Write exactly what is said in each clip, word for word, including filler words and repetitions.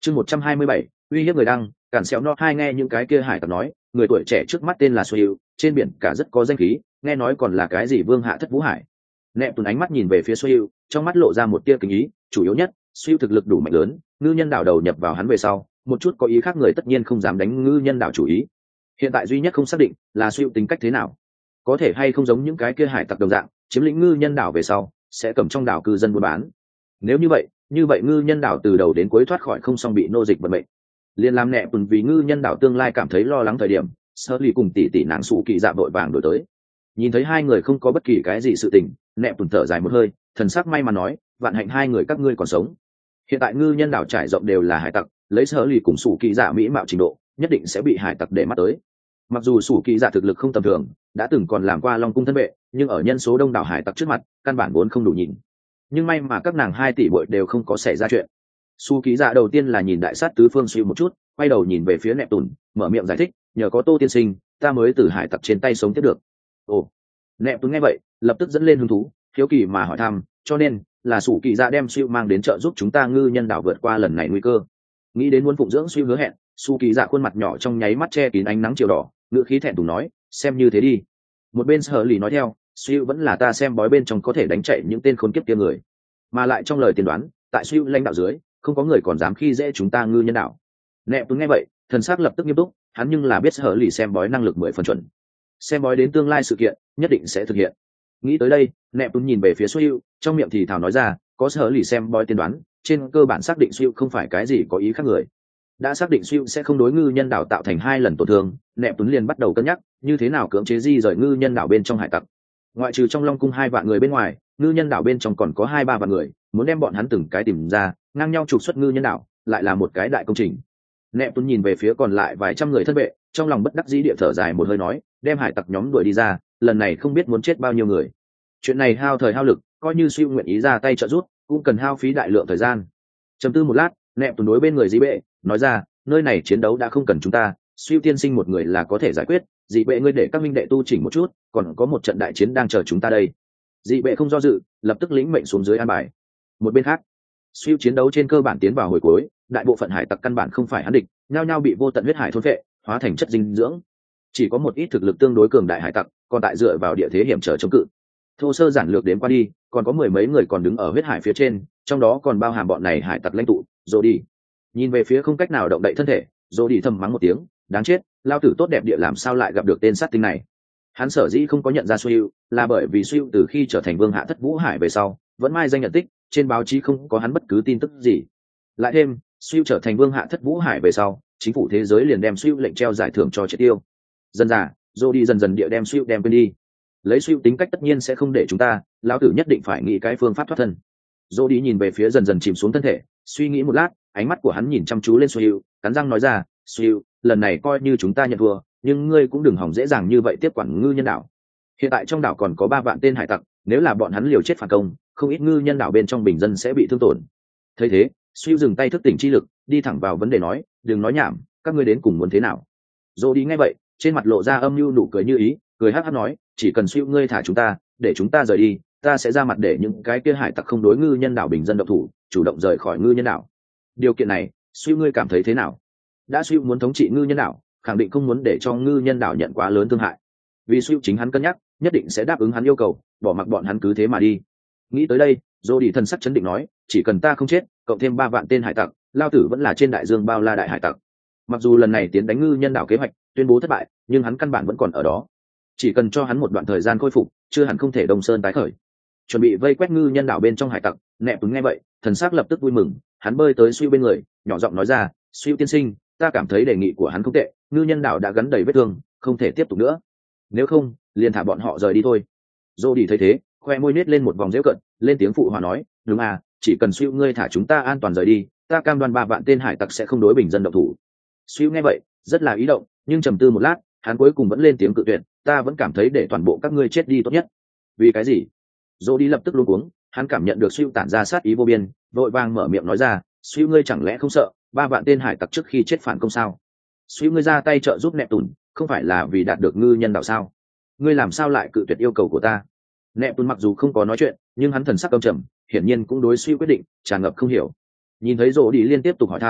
chương một trăm hai mươi bảy uy hiếp người đăng cản xéo no hai nghe những cái kia hải tặc nói người tuổi trẻ trước mắt tên là Suyu, trên biển cả rất có danh khí, nghe nói còn là cái gì vương hạ thất vũ hải. Nẹp Tuấn ánh mắt nhìn về phía Suyu, trong mắt lộ ra một tia kính ý, chủ yếu nhất, Suyu thực lực đủ mạnh lớn, ngư nhân đảo đầu nhập vào hắn về sau, một chút có ý khác người tất nhiên không dám đánh ngư nhân đảo chủ ý. Hiện tại duy nhất không xác định là Suyu tính cách thế nào, có thể hay không giống những cái kia hải tặc đồng dạng, chiếm lĩnh ngư nhân đảo về sau, sẽ cầm trong đảo cư dân buôn bán. Nếu như vậy, như vậy ngư nhân đảo từ đầu đến cuối thoát khỏi không xong bị nô dịch vận mệnh. Liên làm Nẹp Tuấn vì ngư nhân đảo tương lai cảm thấy lo lắng thời điểm, Sơ Ly cùng tỷ tỷ nàng Sụ Kỳ Dạ vội vàng đổi tới. Nhìn thấy hai người không có bất kỳ cái gì sự tình, Nẹp Tuấn thở dài một hơi, thần sắc may mắn nói, vạn hạnh hai người các ngươi còn sống. Hiện tại ngư nhân đảo trải rộng đều là hải tặc, lấy Sơ Ly cùng Sụ Kỳ Dạ mỹ mạo trình độ, nhất định sẽ bị hải tặc để mắt tới. Mặc dù Sụ Kỳ Dạ thực lực không tầm thường, đã từng còn làm qua Long cung thân vệ, nhưng ở nhân số đông đảo hải tặc trước mặt, căn bản vốn không đủ nhìn. Nhưng may mà các nàng hai tỷ muội đều không có xảy ra chuyện. Sụ Kỳ Dạ đầu tiên là nhìn đại sát tứ phương Siêu một chút, quay đầu nhìn về phía Nẹp Tuấn, mở miệng giải thích, nhờ có Tô tiên sinh, ta mới từ hải tặc trên tay sống tiếp được. Ồ, Nẹp Tuấn nghe vậy, lập tức dẫn lên hứng thú, hiếu kỳ mà hỏi thăm, cho nên là Sụ Kỳ Dạ đem Siêu mang đến trợ giúp chúng ta ngư nhân đảo vượt qua lần này nguy cơ. Nghĩ đến muốn phụng dưỡng Siêu hứa hẹn, Sụ Kỳ Dạ khuôn mặt nhỏ trong nháy mắt che kín ánh nắng chiều đỏ, ngữ khí thẹn thùng nói, xem như thế đi. Một bên Sở Lì nói theo, Siêu vẫn là ta xem bói bên trong có thể đánh chạy những tên khốn kiếp kia người, mà lại trong lời tiên đoán, tại Siêu lãnh đạo dưới, không có người còn dám khi dễ chúng ta ngư nhân đảo. Nẹp Tuấn nghe vậy, thần sắc lập tức nghiêm túc, hắn nhưng là biết Sở Lì xem bói năng lực mười phần chuẩn, xem bói đến tương lai sự kiện nhất định sẽ thực hiện. Nghĩ tới đây, Nẹp Tuấn nhìn về phía Suyu, trong miệng thì thào nói ra, có Sở Lì xem bói tiên đoán, trên cơ bản xác định Suyu không phải cái gì có ý khác người. Đã xác định Suyu sẽ không đối ngư nhân đảo tạo thành hai lần tổn thương, Nẹp Tuấn liền bắt đầu cân nhắc như thế nào cưỡng chế di rời ngư nhân đảo bên trong hải tặc. Ngoại trừ trong Long cung hai vạn người bên ngoài, ngư nhân đảo bên trong còn có hai ba vạn người, muốn đem bọn hắn từng cái tìm ra, ngang nhau trục xuất ngư nhân đảo, lại là một cái đại công trình. Nẹp Tuấn nhìn về phía còn lại vài trăm người thân vệ, trong lòng bất đắc dĩ địa thở dài một hơi nói, đem hải tặc nhóm đuổi đi ra, lần này không biết muốn chết bao nhiêu người. Chuyện này hao thời hao lực, coi như Siêu nguyện ý ra tay trợ giúp, cũng cần hao phí đại lượng thời gian. Trầm tư một lát, Nẹp Tuấn đối bên người Dị Bệ nói ra, nơi này chiến đấu đã không cần chúng ta, Siêu tiên sinh một người là có thể giải quyết, Dị Bệ ngươi để các minh đệ tu chỉnh một chút, còn có một trận đại chiến đang chờ chúng ta đây. Dị Bệ không do dự, lập tức lĩnh mệnh xuống dưới an bài. Một bên khác, Siêu chiến đấu trên cơ bản tiến vào hồi cuối, đại bộ phận hải tặc căn bản không phải hắn địch, nhao nhao bị vô tận huyết hải thôn phệ, hóa thành chất dinh dưỡng. Chỉ có một ít thực lực tương đối cường đại hải tặc, còn tại dựa vào địa thế hiểm trở chống cự. Thô sơ giản lược đến qua đi, còn có mười mấy người còn đứng ở huyết hải phía trên, trong đó còn bao hàm bọn này hải tặc lãnh tụ, rồi đi. Nhìn về phía không cách nào động đậy thân thể, rồi đi thầm mắng một tiếng, đáng chết, lao tử tốt đẹp địa làm sao lại gặp được tên sát tinh này. Hắn sở dĩ không có nhận ra Suyu, là bởi vì Suyu từ khi trở thành vương hạ thất vũ hải về sau, vẫn mai danh nhận tích, trên báo chí không có hắn bất cứ tin tức gì. Lại thêm, Suyu trở thành vương hạ thất vũ hải về sau, chính phủ thế giới liền đem Suyu lệnh treo giải thưởng cho triệt tiêu. Dần dà, Jody dần dần địa đem Suyu đem quên đi. Lấy Suyu tính cách tất nhiên sẽ không để chúng ta, lão tử nhất định phải nghĩ cái phương pháp thoát thân. Jody nhìn về phía dần dần chìm xuống thân thể, suy nghĩ một lát, ánh mắt của hắn nhìn chăm chú lên Suyu, cắn răng nói ra, Suyu, lần này coi như chúng ta nhận thua, nhưng ngươi cũng đừng hỏng dễ dàng như vậy tiếp quản ngư nhân đảo. Hiện tại trong đảo còn có ba vạn tên hải tặc, nếu là bọn hắn liều chết phản công, không ít ngư nhân đảo bên trong bình dân sẽ bị thương tổn. Thấy thế, Suyu dừng tay thức tỉnh chi lực, đi thẳng vào vấn đề nói, đừng nói nhảm, các ngươi đến cùng muốn thế nào. Jody nghe vậy, trên mặt lộ ra âm mưu nụ cười như ý, cười hắc hắc nói, chỉ cần Suyu ngươi thả chúng ta, để chúng ta rời đi, ta sẽ ra mặt để những cái kia hải tặc không đối ngư nhân đảo bình dân động thủ, chủ động rời khỏi ngư nhân đảo. Điều kiện này, Suyu ngươi cảm thấy thế nào? Đã Suyu muốn thống trị ngư nhân đảo, khẳng định không muốn để cho ngư nhân đảo nhận quá lớn thương hại. Vì Suyu chính hắn cân nhắc, nhất định sẽ đáp ứng hắn yêu cầu, bỏ mặc bọn hắn cứ thế mà đi. Nghĩ tới đây, Jody thần sắc chấn định nói, chỉ cần ta không chết, cộng thêm ba vạn tên hải tặc, lao tử vẫn là trên đại dương bao la đại hải tặc. Mặc dù lần này tiến đánh ngư nhân đảo kế hoạch tuyên bố thất bại, nhưng hắn căn bản vẫn còn ở đó. Chỉ cần cho hắn một đoạn thời gian khôi phục, chưa hẳn không thể đông sơn tái khởi. Chuẩn bị vây quét ngư nhân đảo bên trong hải tặc, Nẹp Tuấn nghe vậy, thần sắc lập tức vui mừng, hắn bơi tới Suyu bên người, nhỏ giọng nói ra, Suyu tiên sinh, ta cảm thấy đề nghị của hắn không tệ, ngư nhân đảo đã gắn đầy vết thương, không thể tiếp tục nữa. Nếu không, liền thả bọn họ rời đi thôi. Jody thấy thế, khoe môi nết lên một vòng giễu cận, lên tiếng phụ hòa nói, đúng à, chỉ cần Suyu ngươi thả chúng ta an toàn rời đi, ta cam đoan ba vạn tên hải tặc sẽ không đối bình dân động thủ. Suyu nghe vậy, rất là ý động, nhưng trầm tư một lát, hắn cuối cùng vẫn lên tiếng cự tuyệt, ta vẫn cảm thấy để toàn bộ các ngươi chết đi tốt nhất. Vì cái gì? Jody lập tức luống cuống, hắn cảm nhận được Suyu tản ra sát ý vô biên, vội vàng mở miệng nói ra, Suyu ngươi chẳng lẽ không sợ ba vạn tên hải tặc trước khi chết phản công sao? Suyu ngươi ra tay trợ giúp Nẹp Tuấn, không phải là vì đạt được ngư nhân đảo sao? Ngươi làm sao lại cự tuyệt yêu cầu của ta? Nẹp Tuấn mặc dù không có nói chuyện, nhưng hắn thần sắc âm trầm, hiển nhiên cũng đối Suyu quyết định tràn ngập không hiểu. Nhìn thấy Jody liên tiếp tục hỏi thăm,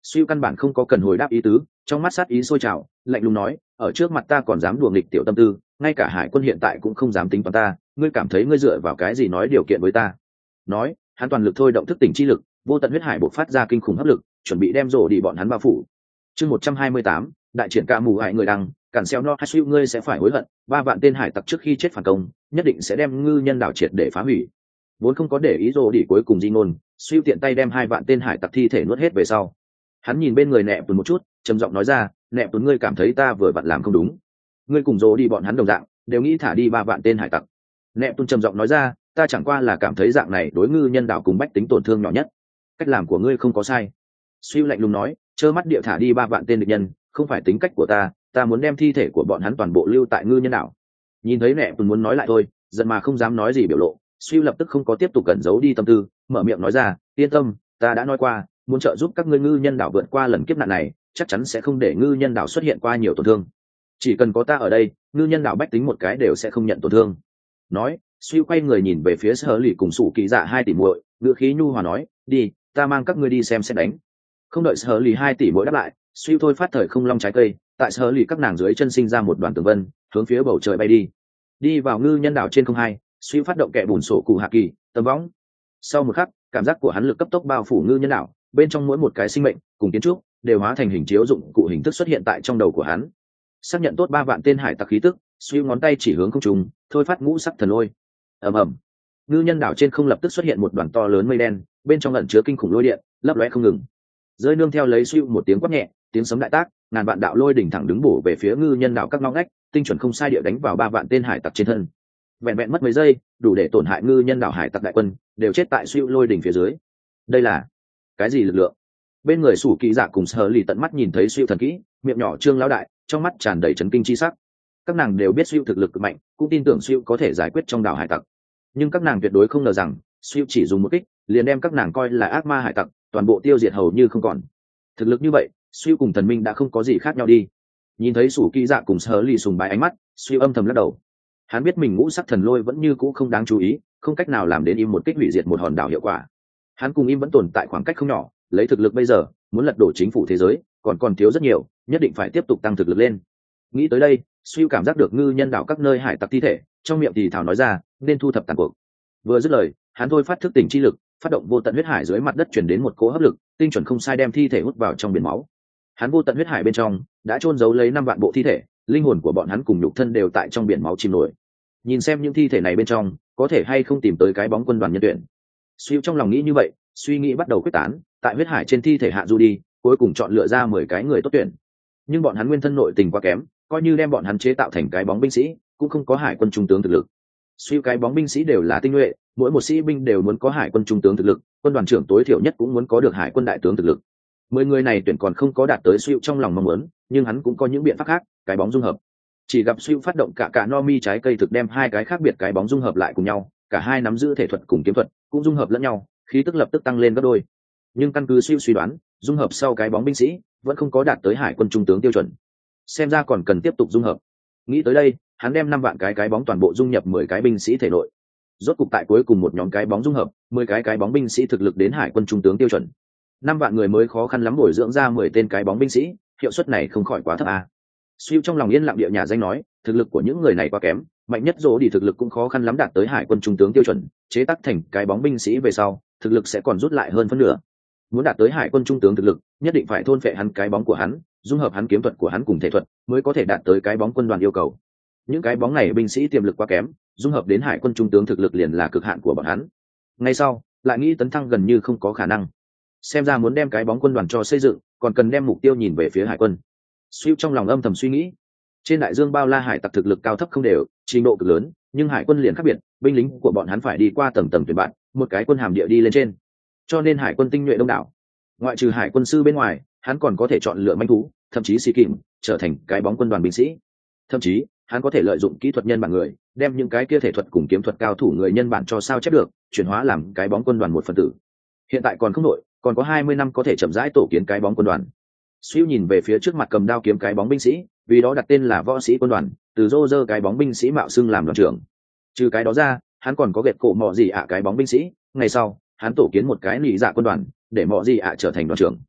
Siêu căn bản không có cần hồi đáp ý tứ, trong mắt sát ý sôi trào, lạnh lùng nói, ở trước mặt ta còn dám đùa nghịch tiểu tâm tư, ngay cả hải quân hiện tại cũng không dám tính toán ta, ngươi cảm thấy ngươi dựa vào cái gì nói điều kiện với ta? Nói, hắn toàn lực thôi động thức tỉnh chi lực, vô tận huyết hải bộc phát ra kinh khủng hấp lực, chuẩn bị đem rổ đi bọn hắn bao phủ. Chương một trăm hai mươi tám, đại triển ca mù hại người đăng, cản xeo no hay siêu ngươi sẽ phải hối hận, ba vạn tên hải tặc trước khi chết phản công, nhất định sẽ đem ngư nhân đảo triệt để phá hủy. Vốn không có để ý rổ đi cuối cùng di ngôn, siêu tiện tay đem hai vạn tên hải tặc thi thể nuốt hết về sau. Hắn nhìn bên người nẹp tuần một chút, trầm giọng nói ra, nẹp tuần ngươi cảm thấy ta vừa vặn làm không đúng. Ngươi cùng rổ đi bọn hắn đồng dạng, đều nghĩ thả đi ba vạn tên hải tặc. Nẹp tuần trầm giọng nói ra, ta chẳng qua là cảm thấy dạng này đối ngư nhân đảo cùng bách tính tổn thương nhỏ nhất. Cách làm của ngươi không có sai. Siêu lạnh lùng nói, trơ mắt địa thả đi ba vạn tên địch nhân, không phải tính cách của ta, ta muốn đem thi thể của bọn hắn toàn bộ lưu tại ngư nhân đảo. Nhìn thấy nẹp tuần muốn nói lại thôi, giận mà không dám nói gì biểu lộ, Siêu lập tức không có tiếp tục cẩn giấu đi tâm tư, mở miệng nói ra, yên tâm, ta đã nói qua, muốn trợ giúp các ngươi ngư nhân đảo vượt qua lần kiếp nạn này, chắc chắn sẽ không để ngư nhân đảo xuất hiện qua nhiều tổn thương. Chỉ cần có ta ở đây, ngư nhân đảo bách tính một cái đều sẽ không nhận tổn thương. Nói, Siêu quay người nhìn về phía Sở Lì cùng Sủ Kỳ Dạ hai tỷ muội, ngữ khí nhu hòa nói, đi, ta mang các ngươi đi xem xét đánh. Không đợi Sở Lì hai tỷ muội đáp lại, Siêu thôi phát thời không long trái cây, tại Sở Lì các nàng dưới chân sinh ra một đoàn tường vân, hướng phía bầu trời bay đi. Đi vào ngư nhân đảo trên không hai, Siêu phát động kẻ bùn sổ cụ hạ kỳ, tầm võng. Sau một khắc, cảm giác của hắn lực cấp tốc bao phủ ngư nhân đảo, bên trong mỗi một cái sinh mệnh cùng kiến trúc đều hóa thành hình chiếu dụng cụ hình thức xuất hiện tại trong đầu của hắn. Xác nhận tốt ba vạn tên hải tặc khí tức, Siêu ngón tay chỉ hướng không trung, thôi phát ngũ sắc thần lôi. Ầm ầm. Ngư nhân đảo trên không lập tức xuất hiện một đoàn to lớn mây đen, bên trong ẩn chứa kinh khủng lôi điện, lấp lóe không ngừng. Rơi nương theo lấy Siêu một tiếng quát nhẹ, tiếng sấm đại tác, ngàn vạn đạo lôi đỉnh thẳng đứng bổ về phía ngư nhân đảo các ngóc ngách, tinh chuẩn không sai địa đánh vào ba vạn tên hải tặc trên thân. Vẹn vẹn mất mấy giây, đủ để tổn hại ngư nhân đảo hải tặc đại quân, đều chết tại Siêu lôi đỉnh phía dưới. Đây là cái gì lực lượng? Bên người Sủ Kỳ Dạ cùng Sở Lì tận mắt nhìn thấy Siêu thần kỹ, miệng nhỏ trương lão đại, trong mắt tràn đầy chấn kinh chi sắc. Các nàng đều biết Siêu thực lực cực mạnh, cũng tin tưởng Siêu có thể giải quyết trong đảo hải tặc. Nhưng các nàng tuyệt đối không ngờ rằng Siêu chỉ dùng một kích liền đem các nàng coi là ác ma hải tặc toàn bộ tiêu diệt hầu như không còn. Thực lực như vậy, Siêu cùng thần minh đã không có gì khác nhau đi. Nhìn thấy Sủ Kỳ Dạ cùng Sở Lì sùng bái ánh mắt, Siêu âm thầm lắc đầu. Hắn biết mình ngũ sắc thần lôi vẫn như cũ không đáng chú ý, không cách nào làm đến im một kích hủy diệt một hòn đảo hiệu quả. Hắn cùng im vẫn tồn tại khoảng cách không nhỏ, lấy thực lực bây giờ muốn lật đổ chính phủ thế giới còn còn thiếu rất nhiều, nhất định phải tiếp tục tăng thực lực lên. Nghĩ tới đây, Siêu cảm giác được ngư nhân đảo các nơi hải tặc thi thể, trong miệng thì thào nói ra, nên thu thập tàn cuộc. Vừa dứt lời, hắn thôi phát thức tỉnh chi lực, phát động vô tận huyết hải dưới mặt đất chuyển đến một cỗ hấp lực, tinh chuẩn không sai đem thi thể hút vào trong biển máu. Hắn vô tận huyết hải bên trong đã chôn giấu lấy năm vạn bộ thi thể, linh hồn của bọn hắn cùng nhục thân đều tại trong biển máu chìm nổi. Nhìn xem những thi thể này bên trong có thể hay không tìm tới cái bóng quân đoàn nhân tuyển. Siêu trong lòng nghĩ như vậy, suy nghĩ bắt đầu quyết tán, tại huyết hải trên thi thể hạ du đi, cuối cùng chọn lựa ra mười cái người tốt tuyển. Nhưng bọn hắn nguyên thân nội tình quá kém, coi như đem bọn hắn chế tạo thành cái bóng binh sĩ, cũng không có hải quân trung tướng thực lực. Siêu cái bóng binh sĩ đều là tinh nhuệ, mỗi một sĩ binh đều muốn có hải quân trung tướng thực lực, quân đoàn trưởng tối thiểu nhất cũng muốn có được hải quân đại tướng thực lực. Mười người này tuyển còn không có đạt tới Siêu trong lòng mong muốn, nhưng hắn cũng có những biện pháp khác, cái bóng dung hợp. Chỉ gặp Siêu phát động cả cả no mi trái cây thực đem hai cái khác biệt cái bóng dung hợp lại cùng nhau, cả hai nắm giữ thể thuật cùng kiếm thuật, cũng dung hợp lẫn nhau, khí tức lập tức tăng lên gấp đôi. Nhưng căn cứ Siêu suy đoán, dung hợp sau cái bóng binh sĩ vẫn không có đạt tới hải quân trung tướng tiêu chuẩn, xem ra còn cần tiếp tục dung hợp. Nghĩ tới đây, hắn đem năm vạn cái cái bóng toàn bộ dung nhập mười cái binh sĩ thể nội. Rốt cục tại cuối cùng một nhóm cái bóng dung hợp, mười cái cái bóng binh sĩ thực lực đến hải quân trung tướng tiêu chuẩn. Năm vạn người mới khó khăn lắm bồi dưỡng ra mười tên cái bóng binh sĩ, hiệu suất này không khỏi quá thấp à. Siêu trong lòng yên lặng địa nhà danh nói, thực lực của những người này quá kém, mạnh nhất Rô đi thực lực cũng khó khăn lắm đạt tới hải quân trung tướng tiêu chuẩn, chế tác thành cái bóng binh sĩ về sau, thực lực sẽ còn rút lại hơn phân nửa. Muốn đạt tới hải quân trung tướng thực lực, nhất định phải thôn phệ hắn cái bóng của hắn, dung hợp hắn kiếm thuật của hắn cùng thể thuật, mới có thể đạt tới cái bóng quân đoàn yêu cầu. Những cái bóng này binh sĩ tiềm lực quá kém, dung hợp đến hải quân trung tướng thực lực liền là cực hạn của bọn hắn. Ngay sau, lại nghĩ tấn thăng gần như không có khả năng. Xem ra muốn đem cái bóng quân đoàn cho xây dựng, còn cần đem mục tiêu nhìn về phía hải quân. Siêu trong lòng âm thầm suy nghĩ, trên đại dương bao la hải tặc thực lực cao thấp không đều, trình độ cực lớn, nhưng hải quân liền khác biệt, binh lính của bọn hắn phải đi qua tầng tầng tuyển bạn, một cái quân hàm địa đi lên trên, cho nên hải quân tinh nhuệ đông đảo. Ngoại trừ hải quân sư bên ngoài, hắn còn có thể chọn lựa manh thú, thậm chí xì kìm, trở thành cái bóng quân đoàn binh sĩ. Thậm chí hắn có thể lợi dụng kỹ thuật nhân bản người, đem những cái kia thể thuật cùng kiếm thuật cao thủ người nhân bản cho sao chép được, chuyển hóa làm cái bóng quân đoàn một phần tử. Hiện tại còn không nổi, còn có hai mươi năm có thể chậm rãi tổ kiến cái bóng quân đoàn. Siêu nhìn về phía trước mặt cầm đao kiếm cái bóng binh sĩ, vì đó đặt tên là võ sĩ quân đoàn, từ rô rơ cái bóng binh sĩ mạo xưng làm đoàn trưởng. Trừ cái đó ra, hắn còn có gệt cổ mọ gì ạ cái bóng binh sĩ, ngày sau hắn tổ kiến một cái nị dạ quân đoàn, để mọ gì ạ trở thành đoàn trưởng.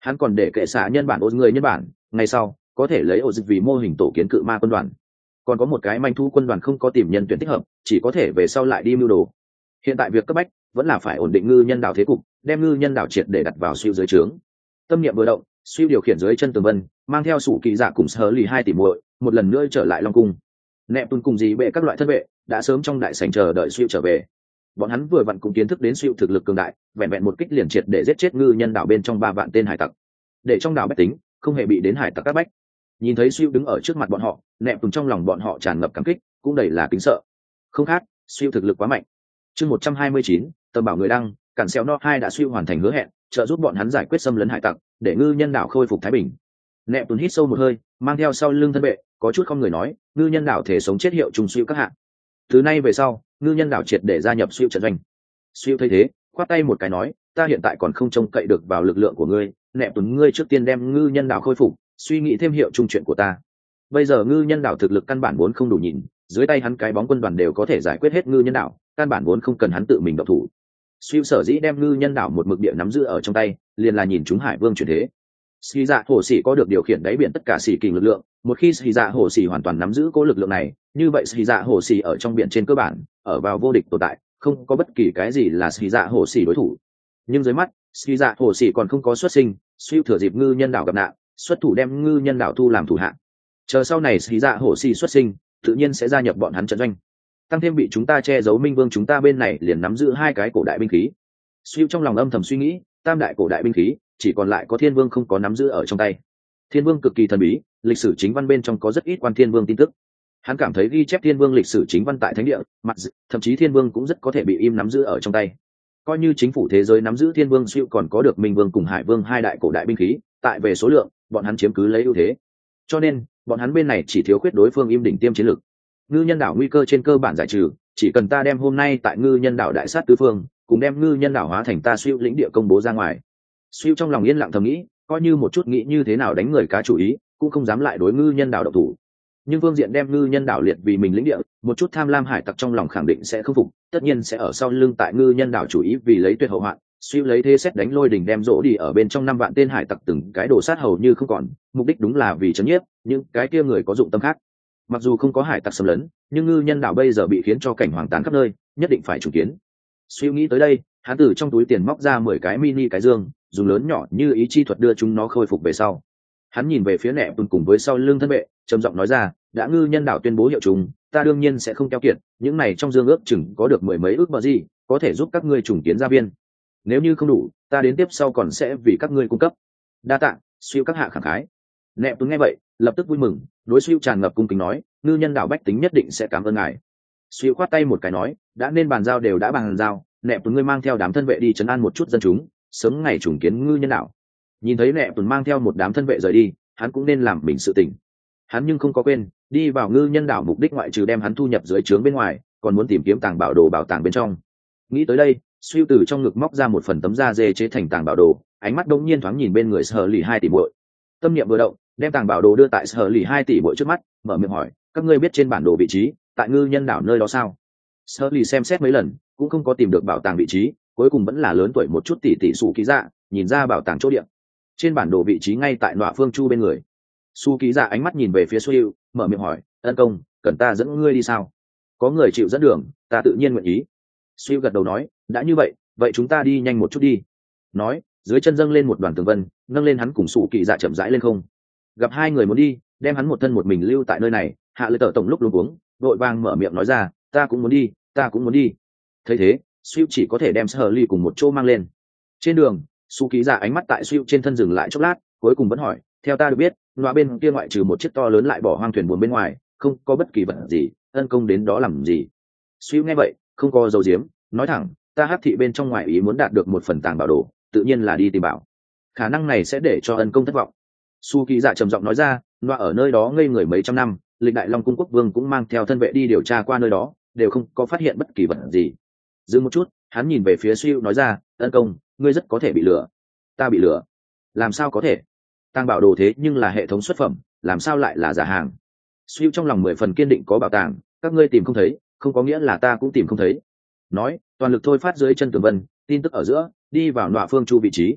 Hắn còn để kệ xạ nhân bản ô người nhân bản, ngày sau có thể lấy ô dịch vì mô hình tổ kiến cự ma quân đoàn. Còn có một cái manh thu quân đoàn không có tìm nhân tuyển thích hợp, chỉ có thể về sau lại đi mưu đồ. Hiện tại việc cấp bách vẫn là phải ổn định ngư nhân đảo thế cục, đem ngư nhân đảo triệt để đặt vào siêu dưới trướng. Tâm niệm vừa động, siêu điều khiển dưới chân tường vân, mang theo sủ kỳ dạ cùng sờ lì hai tỷ muội một lần nữa trở lại long cung. Nẹp tuân cùng gì bệ các loại thân vệ đã sớm trong đại sảnh chờ đợi siêu trở về. Bọn hắn vừa vặn cũng kiến thức đến siêu thực lực cường đại, vẹn vẹn một kích liền triệt để giết chết ngư nhân đảo bên trong ba vạn tên hải tặc, để trong đảo bách tính không hề bị đến hải tặc các bách. Nhìn thấy siêu đứng ở trước mặt bọn họ, nẹp tuân trong lòng bọn họ tràn ngập cảm kích, cũng đầy là kính sợ. Không khác, siêu thực lực quá mạnh. Chương một trăm hai mươi chín, tầm bảo người đăng, cản xéo no hai đã siêu hoàn thành hứa hẹn, trợ giúp bọn hắn giải quyết xâm lấn hải tặc, để ngư nhân đảo khôi phục thái bình. Nẹp tuân hít sâu một hơi, mang theo sau lưng thân vệ, có chút không người nói, ngư nhân đảo thể sống chết hiệu trùng siêu các hạng. Từ nay về sau, ngư nhân đảo triệt để gia nhập siêu trận doanh. Siêu thấy thế, khoát tay một cái nói, ta hiện tại còn không trông cậy được vào lực lượng của ngươi, nẹp tuấn ngươi trước tiên đem ngư nhân đảo khôi phục, suy nghĩ thêm hiệu trung chuyện của ta. Bây giờ ngư nhân đảo thực lực căn bản vốn không đủ nhìn, dưới tay hắn cái bóng quân đoàn đều có thể giải quyết hết ngư nhân đảo, căn bản vốn không cần hắn tự mình động thủ. Siêu sở dĩ đem ngư nhân đảo một mực địa nắm giữ ở trong tay, liền là nhìn chúng hải vương chuyển thế. Sĩ dạ hổ sĩ có được điều khiển đáy biển tất cả sĩ kình lực lượng, một khi sĩ dạ hổ sĩ hoàn toàn nắm giữ cố lực lượng này, như vậy sĩ dạ hổ sĩ ở trong biển trên cơ bản ở vào vô địch tồn tại, không có bất kỳ cái gì là sĩ dạ hổ sĩ đối thủ. Nhưng dưới mắt sĩ dạ hổ sĩ còn không có xuất sinh, siêu thừa dịp ngư nhân đảo gặp nạn, xuất thủ đem ngư nhân đảo thu làm thủ hạ. Chờ sau này sĩ dạ hổ sĩ xuất sinh, tự nhiên sẽ gia nhập bọn hắn trận doanh. Tăng thêm bị chúng ta che giấu minh vương, chúng ta bên này liền nắm giữ hai cái cổ đại binh khí. Siêu trong lòng âm thầm suy nghĩ, tam đại cổ đại binh khí chỉ còn lại có thiên vương không có nắm giữ ở trong tay. Thiên vương cực kỳ thần bí, lịch sử chính văn bên trong có rất ít quan thiên vương tin tức. Hắn cảm thấy ghi chép thiên vương lịch sử chính văn tại thánh địa mặt thậm chí thiên vương cũng rất có thể bị im nắm giữ ở trong tay. Coi như chính phủ thế giới nắm giữ thiên vương, siêu còn có được minh vương cùng hải vương hai đại cổ đại binh khí, tại về số lượng bọn hắn chiếm cứ lấy ưu thế, cho nên bọn hắn bên này chỉ thiếu khuyết đối phương im đỉnh tiêm chiến lược. Ngư nhân đảo nguy cơ trên cơ bản giải trừ, chỉ cần ta đem hôm nay tại ngư nhân đảo đại sát tứ phương, cùng đem ngư nhân đảo hóa thành ta siêu lĩnh địa công bố ra ngoài. Siêu trong lòng yên lặng thầm nghĩ, coi như một chút nghĩ như thế nào đánh người cá chủ ý, cũng không dám lại đối ngư nhân đảo độc thủ. Nhưng phương diện đem ngư nhân đảo liệt vì mình lĩnh địa, một chút tham lam hải tặc trong lòng khẳng định sẽ không phục, tất nhiên sẽ ở sau lưng tại ngư nhân đảo chủ ý vì lấy tuyệt hậu hoạn. Siêu lấy thế xét đánh lôi đình đem rỗ đi ở bên trong năm vạn tên hải tặc từng cái đổ sát hầu như không còn, mục đích đúng là vì chấn nhiếp những cái kia người có dụng tâm khác. Mặc dù không có hải tặc xâm lấn, nhưng ngư nhân đảo bây giờ bị khiến cho cảnh hoàng tàn khắp nơi, nhất định phải chủ kiến. Siêu nghĩ tới đây, hắn từ trong túi tiền móc ra mười cái mini cái dương, dùng lớn nhỏ như ý chi thuật đưa chúng nó khôi phục về sau. Hắn nhìn về phía nẹp tuần cùng với sau lưng thân vệ, trầm giọng nói ra, đã ngư nhân đảo tuyên bố hiệu trùng, ta đương nhiên sẽ không keo kiệt, những này trong dương ước chừng có được mười mấy ước bờ gì, có thể giúp các ngươi trùng kiến gia viên. Nếu như không đủ, ta đến tiếp sau còn sẽ vì các ngươi cung cấp. Đa tạ, siêu các hạ khẳng khái. Nẹp tuần nghe vậy, lập tức vui mừng, đối siêu tràn ngập cung kính nói, ngư nhân đảo bách tính nhất định sẽ cảm ơn ngài. Siêu khoát tay một cái nói, đã nên bàn giao đều đã bàn giao, nẹp tuần ngươi mang theo đám thân vệ đi trấn an một chút dân chúng, sớm ngày trùng kiến ngư nhân đảo. Nhìn thấy nẹp tuần mang theo một đám thân vệ rời đi, hắn cũng nên làm mình sự tình. Hắn nhưng không có quên, đi vào ngư nhân đảo mục đích ngoại trừ đem hắn thu nhập dưới trướng bên ngoài, còn muốn tìm kiếm tàng bảo đồ bảo tàng bên trong. Nghĩ tới đây, siêu từ trong ngực móc ra một phần tấm da dê chế thành tàng bảo đồ, ánh mắt đông nhiên thoáng nhìn bên người sở lì hai tỷ muội. Tâm niệm vừa động, đem tàng bảo đồ đưa tại sở lì hai tỷ muội trước mắt, mở miệng hỏi, các ngươi biết trên bản đồ vị trí tại ngư nhân đảo nơi đó sao? Sở lì xem xét mấy lần, cũng không có tìm được bảo tàng vị trí, cuối cùng vẫn là lớn tuổi một chút tỷ tỷ sủ ký dạ, nhìn ra bảo tàng chỗ địa. Trên bản đồ vị trí ngay tại nọa phương chu bên người. Su ký dạ ánh mắt nhìn về phía Suyu, mở miệng hỏi, ân công, cần ta dẫn ngươi đi sao? Có người chịu dẫn đường, ta tự nhiên nguyện ý. Suyu gật đầu nói, đã như vậy, vậy chúng ta đi nhanh một chút đi. Nói, dưới chân dâng lên một đoàn tường vân, nâng lên hắn cùng Su ký dạ chậm rãi lên không. Gặp hai người muốn đi, đem hắn một thân một mình lưu tại nơi này, hạ lệ tờ tổng lúc luống cuống, vội vàng mở miệng nói ra, ta cũng muốn đi, ta cũng muốn đi. Thấy thế, Suyu chỉ có thể đem Sở Ly cùng một chỗ mang lên. Trên đường, Su ký dạ ánh mắt tại Suyu trên thân dừng lại chốc lát, cuối cùng vẫn hỏi, theo ta được biết, nọa bên kia ngoại trừ một chiếc to lớn lại bỏ hoang thuyền buồm bên ngoài, không có bất kỳ vật gì, ân công đến đó làm gì? Suyu nghe vậy, không có dấu diếm, nói thẳng, ta hắc thị bên trong ngoại ý muốn đạt được một phần tàng bảo đồ, tự nhiên là đi tìm bảo. Khả năng này sẽ để cho ân công thất vọng. Su ký dạ trầm giọng nói ra, nọa ở nơi đó ngây người mấy trăm năm, lịch đại long cung quốc vương cũng mang theo thân vệ đi điều tra qua nơi đó, đều không có phát hiện bất kỳ vật gì. Dừng một chút, hắn nhìn về phía Suyu nói ra, ân công, ngươi rất có thể bị lừa. Ta bị lừa? Làm sao có thể? Tàng bảo đồ thế nhưng là hệ thống xuất phẩm, làm sao lại là giả hàng? Suyu trong lòng mười phần kiên định, có bảo tàng, các ngươi tìm không thấy, không có nghĩa là ta cũng tìm không thấy. Nói, toàn lực thôi phát dưới chân tường vân, tin tức ở giữa, đi vào nọa phương chu vị trí.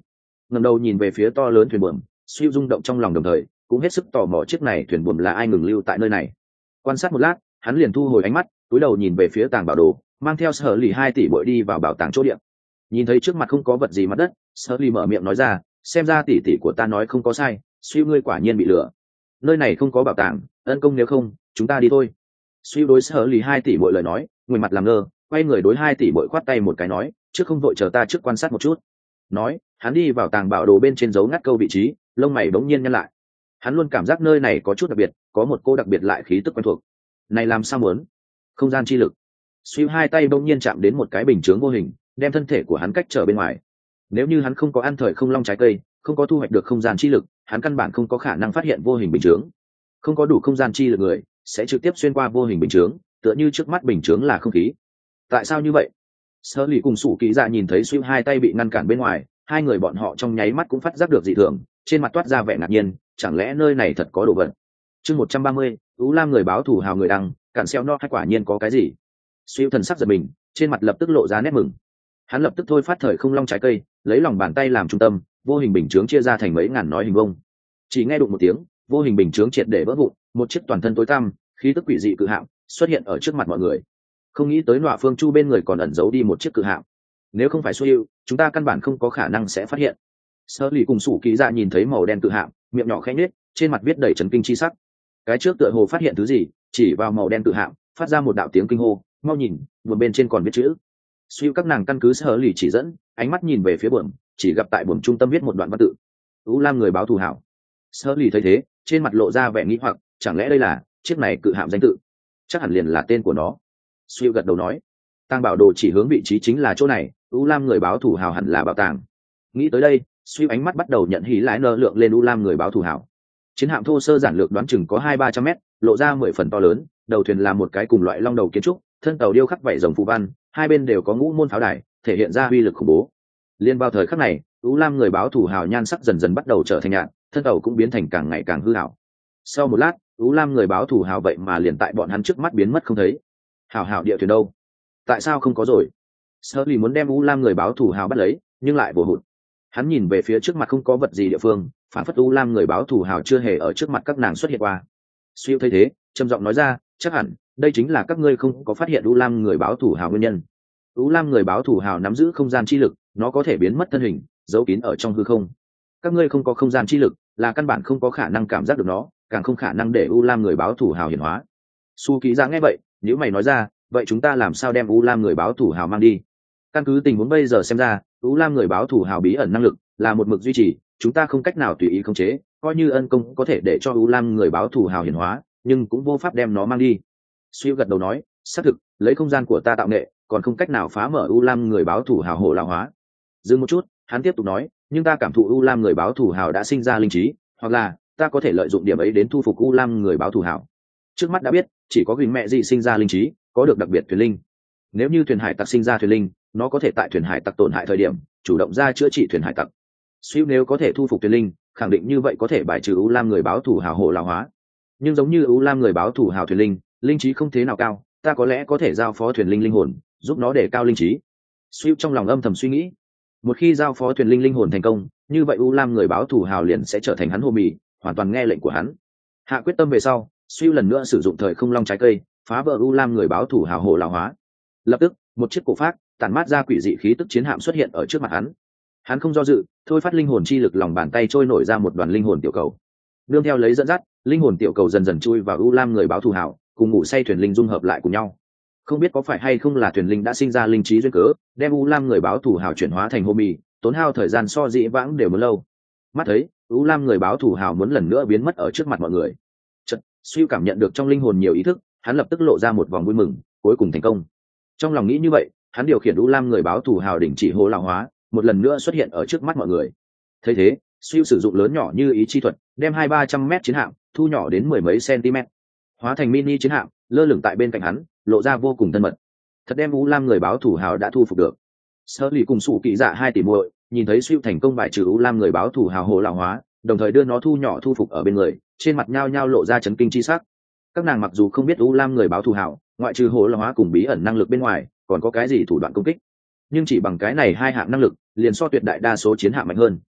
ngẩng đầu nhìn về phía to lớn thuyền buồm, suy rung động trong lòng, đồng thời cũng hết sức tò mò chiếc này thuyền buồm là ai ngừng lưu tại nơi này. Quan sát một lát, hắn liền thu hồi ánh mắt, cúi đầu nhìn về phía tàng bảo đồ, mang theo Sở Lì hai tỷ bội đi vào bảo tàng chỗ địa. Nhìn thấy trước mặt không có vật gì mặt đất, Sở Lì mở miệng nói ra, xem ra tỷ tỷ của ta nói không có sai, suy ngươi quả nhiên bị lừa. Nơi này không có bảo tàng, ân công nếu không, chúng ta đi thôi. Suy đối Sở Lì hai tỷ bội lời nói, người mặt làm ngơ, quay người đối hai tỷ bội khoát tay một cái nói, trước không vội, chờ ta trước quan sát một chút. Nói, hắn đi vào tàng bảo đồ bên trên dấu ngắt câu vị trí, lông mày bỗng nhiên nhăn lại. Hắn luôn cảm giác nơi này có chút đặc biệt, có một cô đặc biệt lại khí tức quen thuộc. Này làm sao muốn? Không gian chi lực. Suy hai tay bỗng nhiên chạm đến một cái bình chướng vô hình, đem thân thể của hắn cách trở bên ngoài. Nếu như hắn không có ăn thời không long trái cây, không có thu hoạch được không gian chi lực, hắn căn bản không có khả năng phát hiện vô hình bình chướng. Không có đủ không gian chi lực người sẽ trực tiếp xuyên qua vô hình bình chướng, tựa như trước mắt bình chướng là không khí. Tại sao như vậy? Sở Lì cùng Sủ Kỳ Dạ nhìn thấy Suy hai tay bị ngăn cản bên ngoài, hai người bọn họ trong nháy mắt cũng phát giác được dị thường, trên mặt toát ra vẻ ngạc nhiên, chẳng lẽ nơi này thật có đồ vật? Chương một trăm ba mươi, Ú Lam người báo thù hào người đăng, cản xeo no hay quả nhiên có cái gì? Suy thần sắc giật mình, trên mặt lập tức lộ ra nét mừng. Hắn lập tức thôi phát thời không long trái cây, lấy lòng bàn tay làm trung tâm, vô hình bình chướng chia ra thành mấy ngàn nói hình vông. Chỉ nghe đụng một tiếng, vô hình bình chướng triệt để vỡ vụn, một chiếc toàn thân tối tăm, khí tức quỷ dị cự hạm xuất hiện ở trước mặt mọi người. Không nghĩ tới Nọa Phương Chu bên người còn ẩn giấu đi một chiếc cự hạm. Nếu không phải Suy Hữu, chúng ta căn bản không có khả năng sẽ phát hiện. Sở Lì cùng Sủ Kỳ Dạ nhìn thấy màu đen cự hạm, miệng nhỏ khẽ nhếch, trên mặt viết đầy chấn kinh chi sắc. Cái trước tựa hồ phát hiện thứ gì, chỉ vào màu đen cự hạm, phát ra một đạo tiếng kinh hô, mau nhìn, buồm bên trên còn viết chữ. Suy các nàng căn cứ Sở Lì chỉ dẫn, ánh mắt nhìn về phía buồm, chỉ gặp tại buồm trung tâm viết một đoạn văn tự: Ú Lam người báo thù hảo. Sở Lì thấy thế, trên mặt lộ ra vẻ nghi hoặc, chẳng lẽ đây là chiếc này cự hạm danh tự? Chắc hẳn liền là tên của nó. Suy gật đầu nói, tàng bảo đồ chỉ hướng vị trí chính là chỗ này, Ú Lam người báo thù hào hẳn là bảo tàng. Nghĩ tới đây, Suy ánh mắt bắt đầu nhận hí lái nơ lượng lên Ú Lam người báo thù hào. Chiến hạm thô sơ giản lược đoán chừng có hai ba trăm mét, lộ ra mười phần to lớn, đầu thuyền là một cái cùng loại long đầu kiến trúc, thân tàu điêu khắc vảy rồng phù văn, hai bên đều có ngũ môn pháo đài, thể hiện ra uy lực khủng bố. Liên vào thời khắc này, Ú Lam người báo thù hào nhan sắc dần dần bắt đầu trở thành nhạt, thân tàu cũng biến thành càng ngày càng hư hảo. Sau một lát, Ú Lam người báo thù hào vậy mà liền tại bọn hắn trước mắt biến mất không thấy. Hảo hảo địa thuyền đâu? Tại sao không có rồi? Sở Lì muốn đem Ú Lam người báo thù hào bắt lấy, nhưng lại vô hụt. Hắn nhìn về phía trước mặt không có vật gì địa phương, phản phất Ú Lam người báo thù hào chưa hề ở trước mặt các nàng xuất hiện qua. Suy thấy thế, trầm giọng nói ra, chắc hẳn đây chính là các ngươi không có phát hiện Ú Lam người báo thù hào nguyên nhân. Ú Lam người báo thù hào nắm giữ không gian chi lực, nó có thể biến mất thân hình, giấu kín ở trong hư không. Các ngươi không có không gian chi lực, là căn bản không có khả năng cảm giác được nó, càng không khả năng để U Lam người báo thù hào hiển hóa. Su Ký Dạ nghe vậy, nếu mày nói ra, vậy chúng ta làm sao đem U Lam người báo thù hào mang đi? Căn cứ tình huống bây giờ xem ra, U Lam người báo thù hào bí ẩn năng lực là một mực duy trì, chúng ta không cách nào tùy ý khống chế, coi như ân công có thể để cho U Lam người báo thù hào hiển hóa, nhưng cũng vô pháp đem nó mang đi. Suy gật đầu nói, xác thực, lấy không gian của ta tạo nghệ, còn không cách nào phá mở U Lam người báo thù hào hộ lão hóa. Dừng một chút, hắn tiếp tục nói, nhưng ta cảm thụ U Lam người báo thù hào đã sinh ra linh trí, hoặc là ta có thể lợi dụng điểm ấy đến thu phục U Lam người báo thù hào. Trước mắt đã biết, chỉ có Huỳnh mẹ gì sinh ra linh trí, có được đặc biệt thuyền linh. Nếu như thuyền hải tặc sinh ra thuyền linh, nó có thể tại thuyền hải tặc tổn hại thời điểm, chủ động ra chữa trị thuyền hải tặc. Suy nếu có thể thu phục thuyền linh, khẳng định như vậy có thể bài trừ U Lam người báo thù hào hộ lão hóa. Nhưng giống như U Lam người báo thù hào thuyền linh, linh trí không thế nào cao, ta có lẽ có thể giao phó thuyền linh linh hồn, giúp nó để cao linh trí. Suy trong lòng âm thầm suy nghĩ, một khi giao phó thuyền linh linh hồn thành công, như vậy U Lam người báo thù hào liền sẽ trở thành hắn hô mì, hoàn toàn nghe lệnh của hắn. Hạ quyết tâm về sau, Suy lần nữa sử dụng thời không long trái cây, phá vỡ U Lam người báo thù hào hộ lão hóa. Lập tức, một chiếc cổ phát tản mát ra quỷ dị khí tức chiến hạm xuất hiện ở trước mặt hắn. Hắn không do dự, thôi phát linh hồn chi lực, lòng bàn tay trôi nổi ra một đoàn linh hồn tiểu cầu. Nương theo lấy dẫn dắt, linh hồn tiểu cầu dần dần chui vào U Lam người báo thù hào, cùng ngủ say thuyền linh dung hợp lại cùng nhau. Không biết có phải hay không là thuyền linh đã sinh ra linh trí duyên cớ, đem U Lam người báo thù hào chuyển hóa thành hô mì, tốn hao thời gian so dĩ vãng đều muốn lâu. Mắt thấy U Lam người báo thù hào muốn lần nữa biến mất ở trước mặt mọi người, chợt Suy cảm nhận được trong linh hồn nhiều ý thức, hắn lập tức lộ ra một vòng vui mừng, cuối cùng thành công. Trong lòng nghĩ như vậy, hắn điều khiển U Lam người báo thù hào đỉnh chỉ hô lão hóa, một lần nữa xuất hiện ở trước mắt mọi người. Thấy thế, Suy sử dụng lớn nhỏ như ý chi thuật, đem hai ba trăm mét chiến hạm thu nhỏ đến mười mấy cm, hóa thành mini chiến hạm, lơ lửng tại bên cạnh hắn, lộ ra vô cùng thân mật. Thật đem U Lam người báo thù hào đã thu phục được. Sở Lì cùng Sủ Kỵ Dạ hai tỷ muội nhìn thấy Suy thành công bài trừ U Lam người báo thù hào hộ lão hóa, đồng thời đưa nó thu nhỏ thu phục ở bên người, trên mặt nhao nhao lộ ra chấn kinh chi sắc. Các nàng mặc dù không biết U Lam người báo thù hào, ngoại trừ hộ lão hóa cùng bí ẩn năng lực bên ngoài, còn có cái gì thủ đoạn công kích, nhưng chỉ bằng cái này hai hạng năng lực, liền so tuyệt đại đa số chiến hạm mạnh hơn.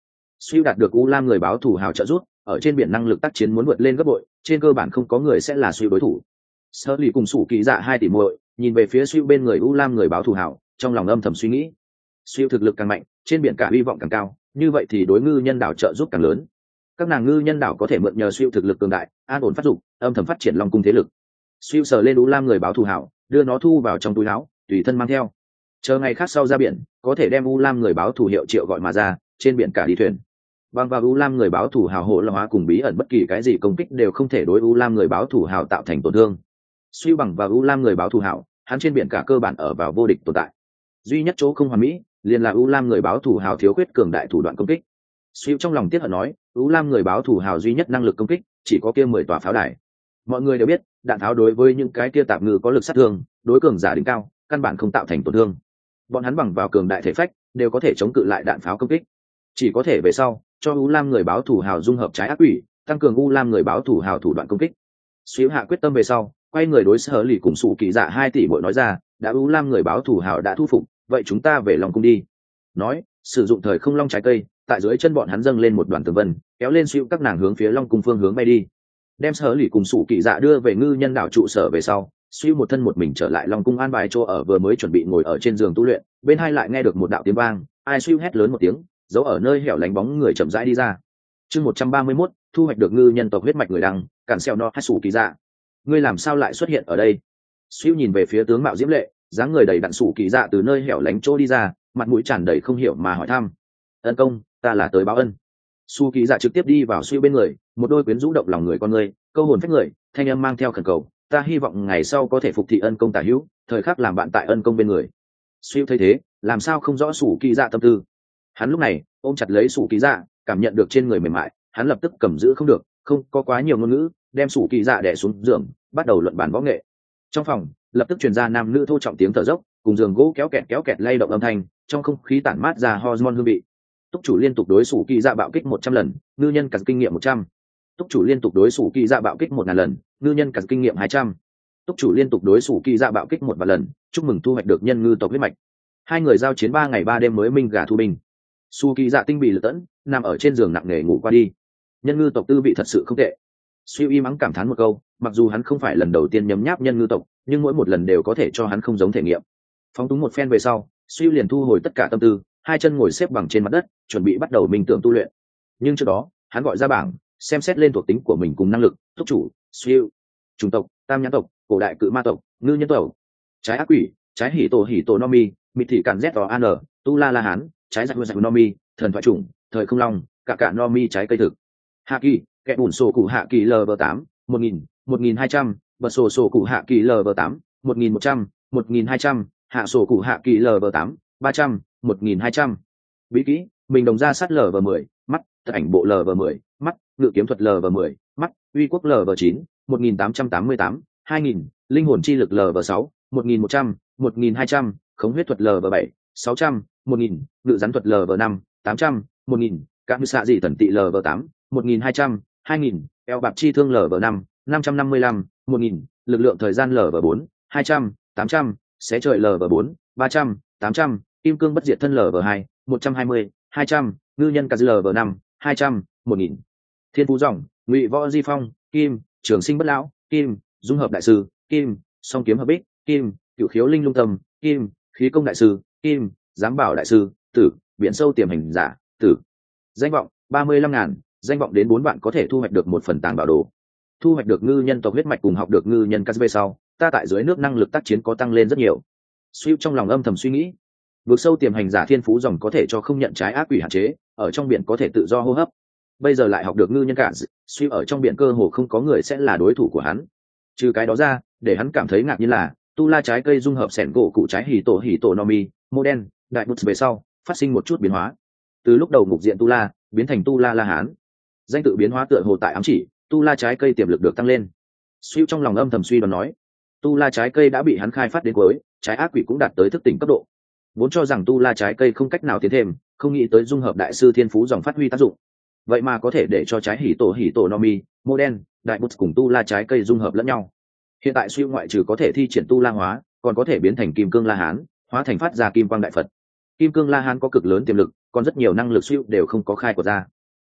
Siêu đạt được u lam người báo thù hào trợ giúp, ở trên biển năng lực tác chiến muốn vượt lên gấp bội, trên cơ bản không có người sẽ là siêu đối thủ. Sở Lì cùng Sủ Kỳ Dạ hai tỷ muội nhìn về phía siêu bên người u lam người báo thù hào, trong lòng âm thầm suy nghĩ. Siêu thực lực càng mạnh, trên biển cả hy vọng càng cao, như vậy thì đối ngư nhân đảo trợ giúp càng lớn. Các nàng ngư nhân đảo có thể mượn nhờ siêu thực lực cường đại, an ổn phát dục, âm thầm phát triển long cung thế lực. Siêu sờ lên u lam người báo thù hào, đưa nó thu vào trong túi áo, tùy thân mang theo. Chờ ngày khác sau ra biển, có thể đem u lam người báo thù hiệu triệu gọi mà ra, trên biển cả đi thuyền. Bằng vào u lam người báo thù hào hộ la hóa cùng bí ẩn bất kỳ cái gì công kích đều không thể đối u lam người báo thù hào tạo thành tổn thương. Suy bằng vào u lam người báo thù hào, hắn trên biển cả cơ bản ở vào vô địch tồn tại. Duy nhất chỗ không hoàn mỹ liền là u lam người báo thù hào thiếu khuyết cường đại thủ đoạn công kích. Suy trong lòng tiếc hận nói, u lam người báo thù hào duy nhất năng lực công kích chỉ có kia mười tòa pháo đài. Mọi người đều biết, đạn pháo đối với những cái kia tạp ngư có lực sát thương, đối cường giả đỉnh cao, căn bản không tạo thành tổn thương. Bọn hắn bằng vào cường đại thể phách, đều có thể chống cự lại đạn pháo công kích. Chỉ có thể về sau, cho u lam người báo thù hào dung hợp trái ác quỷ, tăng cường u lam người báo thù hào thủ đoạn công kích. Xíu hạ quyết tâm về sau, quay người đối Sở Lì cùng Sủ Kỳ Dạ hai tỷ muội nói ra, đã u lam người báo thù hào đã thu phục, vậy chúng ta về Long cung đi. Nói, sử dụng thời không long trái cây, tại dưới chân bọn hắn dâng lên một đoàn tường vân, kéo lên xíu các nàng hướng phía Long cung phương hướng bay đi. Đem Sở Lì cùng Sủ Kỳ Dạ đưa về ngư nhân đảo trụ sở về sau, xíu một thân một mình trở lại Long cung an bài chỗ ở vừa mới chuẩn bị ngồi ở trên giường tu luyện, bên hai lại nghe được một đạo tiếng vang, ai xíu hét lớn một tiếng, giấu ở nơi hẻo lánh bóng người chậm rãi đi ra. Chương một trăm ba mươi mốt, thu hoạch được ngư nhân tộc huyết mạch người đăng, cản xeo no hay Sủ Kỳ Dạ. Ngươi làm sao lại xuất hiện ở đây? Xíu nhìn về phía tướng mạo diễm lệ, dáng người đầy đặn Sủ Kỳ Dạ từ nơi hẻo lánh chỗ đi ra, mặt mũi tràn đầy không hiểu mà hỏi thăm. Ân công, ta là tới báo ân. Sủ Kỳ Dạ trực tiếp đi vào Xíu bên người, một đôi quyến rũ động lòng người con người, câu hồn phách người, thanh âm mang theo khẩn cầu, ta hy vọng ngày sau có thể phục thị ân công tả hữu, thời khắc làm bạn tại ân công bên người. Xíu thấy thế, làm sao không rõ Sủ Kỳ Dạ tâm tư. Hắn lúc này ôm chặt lấy Sủ Kỳ Dạ, cảm nhận được trên người mềm mại, hắn lập tức cầm giữ không được, không có quá nhiều ngôn ngữ, đem Sủ Kỳ Dạ đè xuống giường, bắt đầu luận bàn võ nghệ. Trong phòng lập tức truyền ra nam nữ thô trọng tiếng thở dốc, cùng giường gỗ kéo kẹt kéo kẹt lay động âm thanh, trong không khí tản mát ra hormone hương vị. Túc chủ liên tục đối Sủ Kỳ Dạ bạo kích một trăm lần, ngư nhân cả kinh nghiệm một trăm. Túc chủ liên tục đối Sủ Kỳ Dạ bạo kích một ngàn lần, ngư nhân cả kinh nghiệm hai trăm. Túc chủ liên tục đối Sủ Kỳ Dạ bạo kích một vạn lần, chúc mừng thu hoạch được nhân ngư tộc huyết mạch. Hai người giao chiến ba ngày ba đêm mới minh gà thu binh. Sủ Kỳ Dạ tinh bị lực tẫn, nằm ở trên giường nặng nề ngủ qua đi. Nhân ngư tộc tư vị thật sự không tệ. Siêu y mắng cảm thán một câu, mặc dù hắn không phải lần đầu tiên nhấm nháp nhân ngư tộc, nhưng mỗi một lần đều có thể cho hắn không giống thể nghiệm. Phóng túng một phen về sau, Siêu liền thu hồi tất cả tâm tư, hai chân ngồi xếp bằng trên mặt đất, chuẩn bị bắt đầu minh tưởng tu luyện. Nhưng trước đó, hắn gọi ra bảng, xem xét lên thuộc tính của mình cùng năng lực. Thúc chủ, Siêu, chủng tộc, tam nhãn tộc, cổ đại cự ma tộc, ngư nhân tộc, trái ác quỷ, trái hỉ tổ hỉ tổ nomi, mịt thị cản z an, tu la la hán, trái giặc giặc nomi, thần thoại chủng, thời không long, cả cả nomi trái cây thực. Hạ kỳ, kẻ bùn sổ cụ hạ kỳ lv tám, một nghìn, một nghìn hai trăm, bật sổ sổ cụ hạ kỳ lv tám, một nghìn một trăm, một nghìn hai trăm, hạ sổ cụ hạ kỳ lv tám, ba trăm, một nghìn hai trăm. Bí kỹ, mình đồng ra sát lv mười, mắt, thật ảnh bộ lv mười, mắt, ngự kiếm thuật lv mười, mắt, uy quốc lv chín, một nghìn tám trăm tám mươi tám, hai nghìn, linh hồn chi lực lv sáu, một nghìn một trăm, một nghìn hai trăm, khống huyết thuật lv bảy, sáu trăm, một nghìn, ngự rắn thuật lv năm, tám trăm, một nghìn, các ngư xạ dị thần tị lv tám, một nghìn hai trăm, hai nghìn, eo bạc chi thương lv năm, năm trăm năm mươi lăm, một nghìn, lực lượng thời gian lv bốn, hai trăm, tám trăm, xé trời lv bốn, ba trăm, tám trăm, kim cương bất diệt thân lv hai, một trăm hai mươi, hai trăm, ngư nhân cà lv năm, hai trăm, một nghìn. Thiên phú dòng, ngụy võ di phong, kim, trường sinh bất lão, kim, dung hợp đại sư, kim, song kiếm hợp bích, kim, cựu khiếu linh lung tâm, kim, khí công đại sư, kim, giám bảo đại sư, tử, biển sâu tiềm hành giả, tử. Danh vọng ba mươi lăm ngàn, danh vọng đến bốn bạn có thể thu hoạch được một phần tàng bảo đồ. Thu hoạch được ngư nhân tộc huyết mạch cùng học được ngư nhân cắt về sau, ta tại dưới nước năng lực tác chiến có tăng lên rất nhiều. Suy trong lòng âm thầm suy nghĩ, vượt sâu tiềm hành giả thiên phú dòng có thể cho không nhận trái ác quỷ hạn chế, ở trong biển có thể tự do hô hấp. Bây giờ lại học được ngư nhân cạn, suy ở trong biển cơ hồ không có người sẽ là đối thủ của hắn. Trừ cái đó ra, để hắn cảm thấy ngạc nhiên là tu la trái cây dung hợp sẻn gỗ cụ trái hỉ tổ hỉ tổ nomi, mô đen, đại bút về sau phát sinh một chút biến hóa. Từ lúc đầu ngục diện tu la biến thành tu la la hán, danh tự biến hóa tựa hồ tại ám chỉ tu la trái cây tiềm lực được tăng lên. Suy trong lòng âm thầm suy đoán nói, tu la trái cây đã bị hắn khai phát đến cuối, trái ác quỷ cũng đạt tới thức tỉnh cấp độ. Vốn cho rằng tu la trái cây không cách nào tiến thêm, không nghĩ tới dung hợp đại sư thiên phú dòng phát huy tác dụng. Vậy mà có thể để cho trái hỉ tổ hỉ tổ nomi, mô đen, đại bút cùng tu la trái cây dung hợp lẫn nhau. Hiện tại suy ngoại trừ có thể thi triển tu la hóa, còn có thể biến thành kim cương la hán, hóa thành phát ra kim quang đại phật. Kim cương la hán có cực lớn tiềm lực, còn rất nhiều năng lực suy đều không có khai của ra.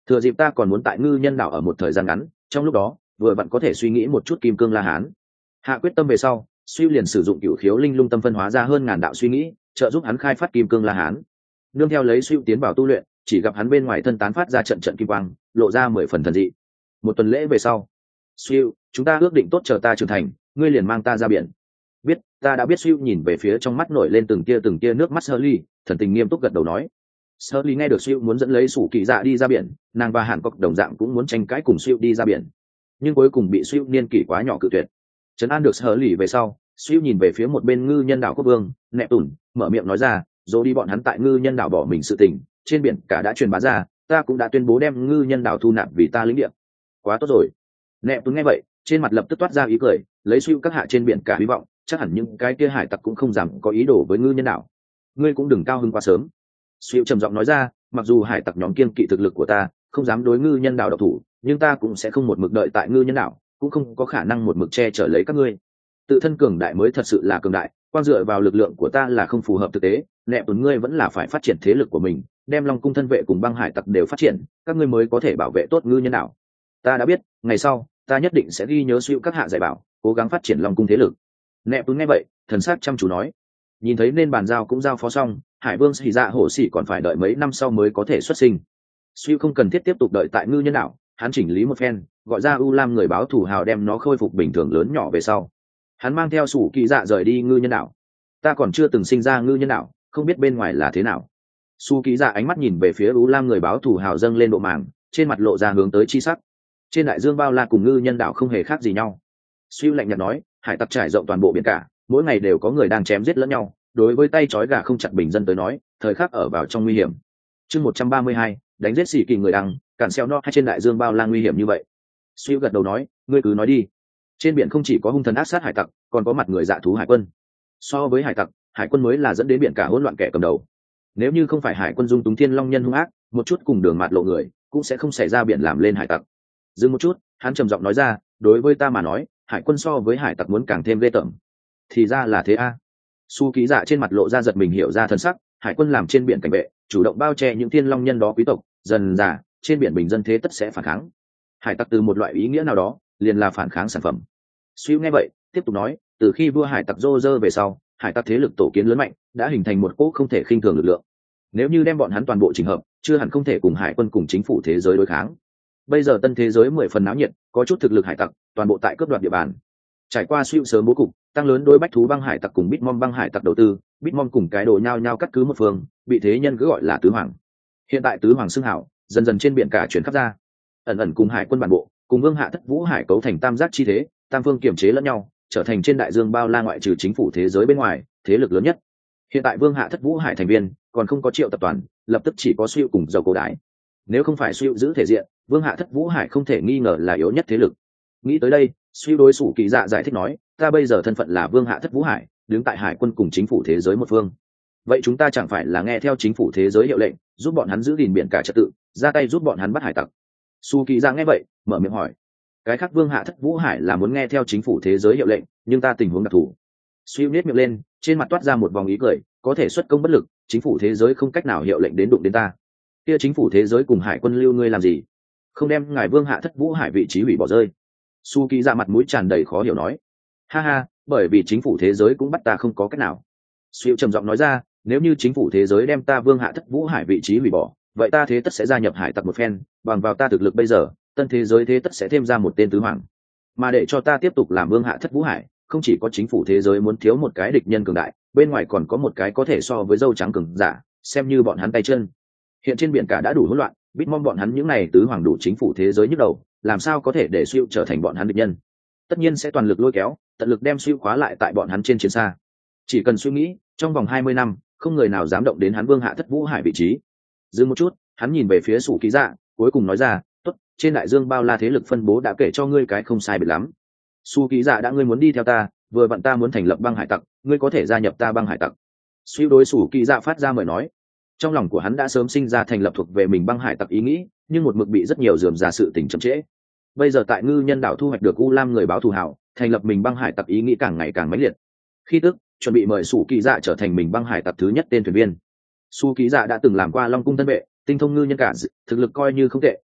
thừa dịp ta còn muốn tại ngư nhân đảo ở một thời gian ngắn, trong lúc đó vừa vặn có thể suy nghĩ một chút kim cương la hán. Hạ quyết tâm về sau, Suy liền sử dụng cửu khiếu linh lung tâm phân hóa ra hơn ngàn đạo suy nghĩ, trợ giúp hắn khai phát kim cương la hán. Nương theo lấy Suy tiến vào tu luyện, chỉ gặp hắn bên ngoài thân tán phát ra trận trận kim quang, lộ ra mười phần thần dị. Một tuần lễ về sau, Suy, chúng ta ước định tốt chờ ta trưởng thành, ngươi liền mang ta ra biển. Biết, ta đã biết. Suy nhìn về phía trong mắt nổi lên từng tia từng tia nước mắt Shirley, thần tình nghiêm túc gật đầu nói. Shirley nghe được Suy muốn dẫn lấy Sủ Kỳ Dạ đi ra biển, nàng và Hàn Cốc đồng dạng cũng muốn tranh cãi cùng Suy đi ra biển, nhưng cuối cùng bị Suy niên kỷ quá nhỏ cự tuyệt. Trấn an được Shirley về sau, Suy nhìn về phía một bên ngư nhân đảo quốc vương, Nẹp Tùn, mở miệng nói ra, rồi đi bọn hắn tại ngư nhân đảo bỏ mình sự tình, trên biển cả đã truyền bá ra, ta cũng đã tuyên bố đem ngư nhân đảo thu nạp vì ta lĩnh địa. Quá tốt rồi. Nẹp Tùn nghe vậy, trên mặt lập tức toát ra ý cười, lấy Suy các hạ trên biển cả hy vọng, chắc hẳn những cái kia hải tặc cũng không dám có ý đồ với ngư nhân đảo. Ngươi cũng đừng cao hứng quá sớm. Suy trầm giọng nói ra, mặc dù hải tặc nhóm kiên kỵ thực lực của ta, không dám đối ngư nhân đảo độc thủ, nhưng ta cũng sẽ không một mực đợi tại ngư nhân đảo, cũng không có khả năng một mực che chở lấy các ngươi. Tự thân cường đại mới thật sự là cường đại, quan dựa vào lực lượng của ta là không phù hợp thực tế. Nẹp Tùn ngươi vẫn là phải phát triển thế lực của mình, đem Long cung thân vệ cùng băng hải tặc đều phát triển, các ngươi mới có thể bảo vệ tốt ngư nhân đảo. Ta đã biết, ngày sau ta nhất định sẽ ghi nhớ Suy các hạ dạy bảo, cố gắng phát triển Long cung thế lực. Nẹp Tùn nghe vậy, thần sắc chăm chú nói. Nhìn thấy nên bàn giao cũng giao phó xong, hải vương Sĩ Dạ Hổ Sĩ còn phải đợi mấy năm sau mới có thể xuất sinh. Suy không cần thiết tiếp tục đợi tại ngư nhân đảo, hắn chỉnh lý một phen, gọi ra U Lam người báo thù hào đem nó khôi phục bình thường lớn nhỏ về sau, hắn mang theo Sủ Kỳ Dạ rời đi ngư nhân đảo. Ta còn chưa từng sinh ra ngư nhân đảo, không biết bên ngoài là thế nào. Sủ Kỳ Dạ ánh mắt nhìn về phía U Lam người báo thù hào dâng lên độ màng, trên mặt lộ ra hướng tới chi sắc. Trên đại dương bao la cùng ngư nhân đảo không hề khác gì nhau. Suy lạnh nhạt nói, hải tặc trải rộng toàn bộ biển cả, mỗi ngày đều có người đang chém giết lẫn nhau, đối với tay trói gà không chặt bình dân tới nói, thời khắc ở vào trong nguy hiểm. Chương một trăm ba mươi hai, đánh giết xỉ kỳ người đằng, cản xeo no hay trên đại dương bao la nguy hiểm như vậy. Suy gật đầu nói, ngươi cứ nói đi. Trên biển không chỉ có hung thần ác sát hải tặc, còn có mặt người dạ thú hải quân. So với hải tặc, hải quân mới là dẫn đến biển cả hỗn loạn kẻ cầm đầu. Nếu như không phải hải quân dung túng thiên long nhân hung ác, một chút cùng đường mạt lộ người, cũng sẽ không xảy ra biển làm lên hải tặc. Dừng một chút, hắn trầm giọng nói ra, đối với ta mà nói, hải quân so với hải tặc muốn càng thêm ghê tởm. Thì ra là thế a. À. Su Ký Dạ trên mặt lộ ra giật mình hiểu ra thân sắc, hải quân làm trên biển cảnh vệ, chủ động bao che những thiên long nhân đó quý tộc, dần dà trên biển bình dân thế tất sẽ phản kháng. Hải tặc từ một loại ý nghĩa nào đó, liền là phản kháng sản phẩm. Suy nghe vậy, tiếp tục nói, từ khi vua hải tặc Rô Rơ về sau, hải tặc thế lực tổ kiến lớn mạnh, đã hình thành một cỗ không thể khinh thường lực lượng. Nếu như đem bọn hắn toàn bộ chỉnh hợp, chưa hẳn không thể cùng hải quân cùng chính phủ thế giới đối kháng. Bây giờ tân thế giới mười phần náo nhiệt, có chút thực lực hải tặc, toàn bộ tại cướp đoạt địa bàn. Trải qua suy sớm bố cục, tăng lớn đối bách thú băng hải tặc cùng Bitmom băng hải tặc đầu tư, Bitmom cùng cái đồ nhau nhau cắt cứ một phương, bị thế nhân cứ gọi là tứ hoàng. Hiện tại tứ hoàng xưng hảo, dần dần trên biển cả chuyển khắp ra. Ẩn ẩn cùng hải quân bản bộ, cùng vương hạ thất vũ hải cấu thành tam giác chi thế, tam phương kiểm chế lẫn nhau, trở thành trên đại dương bao la ngoại trừ chính phủ thế giới bên ngoài, thế lực lớn nhất. Hiện tại vương hạ thất vũ hải thành viên, còn không có triệu tập toàn, lập tức chỉ có Suy cùng dầu cổ đái. Nếu không phải Suy giữ thể diện, vương hạ thất vũ hải không thể nghi ngờ là yếu nhất thế lực. Nghĩ tới đây, Suy đối Sủ Kỳ Dạ giải thích nói, ta bây giờ thân phận là vương hạ thất vũ hải, đứng tại hải quân cùng chính phủ thế giới một phương. Vậy chúng ta chẳng phải là nghe theo chính phủ thế giới hiệu lệnh, giúp bọn hắn giữ gìn biển cả trật tự, ra tay giúp bọn hắn bắt hải tặc. Su Kỳ Dạ nghe vậy, mở miệng hỏi, cái khác vương hạ thất vũ hải là muốn nghe theo chính phủ thế giới hiệu lệnh, nhưng ta tình huống đặc thù. Suy nết miệng lên, trên mặt toát ra một vòng ý cười, có thể xuất công bất lực, chính phủ thế giới không cách nào hiệu lệnh đến đụng đến ta. Kia chính phủ thế giới cùng hải quân lưu ngươi làm gì? Không đem ngài vương hạ thất vũ hải vị trí hủy bỏ rơi? Su Kỳ Dạ mặt mũi tràn đầy khó hiểu nói, ha ha, bởi vì chính phủ thế giới cũng bắt ta không có cách nào. Suy trầm giọng nói ra, nếu như chính phủ thế giới đem ta vương hạ thất vũ hải vị trí hủy bỏ, vậy ta thế tất sẽ gia nhập hải tặc một phen, bằng vào ta thực lực bây giờ, tân thế giới thế tất sẽ thêm ra một tên tứ hoàng. Mà để cho ta tiếp tục làm vương hạ thất vũ hải, không chỉ có chính phủ thế giới muốn thiếu một cái địch nhân cường đại, bên ngoài còn có một cái có thể so với dâu trắng cường giả, xem như bọn hắn tay chân. Hiện trên biển cả đã đủ hỗn loạn, Bitmom bọn hắn những này tứ hoàng đủ chính phủ thế giới nhức đầu, làm sao có thể để Suy trở thành bọn hắn địch nhân? Tất nhiên sẽ toàn lực lôi kéo, tận lực đem Suy khóa lại tại bọn hắn trên chiến xa. Chỉ cần suy nghĩ, trong vòng hai mươi năm, không người nào dám động đến hắn vương hạ thất vũ hải vị trí. Dừng một chút, hắn nhìn về phía Sủ Ký Dạ, cuối cùng nói ra, tốt, trên đại dương bao la thế lực phân bố đã kể cho ngươi cái không sai biệt lắm. Sủ Ký Dạ đã ngươi muốn đi theo ta, vừa vặn ta muốn thành lập băng hải tặc, ngươi có thể gia nhập ta băng hải tặc. Suy đối Sủ Ký Dạ phát ra mời nói, trong lòng của hắn đã sớm sinh ra thành lập thuộc về mình băng hải tặc ý nghĩ, nhưng một mực bị rất nhiều rườm rà sự tình chậm trễ. Bây giờ tại ngư nhân đảo thu hoạch được U Lam người báo thù hảo, thành lập mình băng hải tặc ý nghĩ càng ngày càng mãnh liệt. Khi tức chuẩn bị mời Sủ Kỳ Dạ trở thành mình băng hải tặc thứ nhất tên thuyền viên. Sủ Kỳ Dạ đã từng làm qua Long cung thân vệ, tinh thông ngư nhân cả, thực lực coi như không tệ,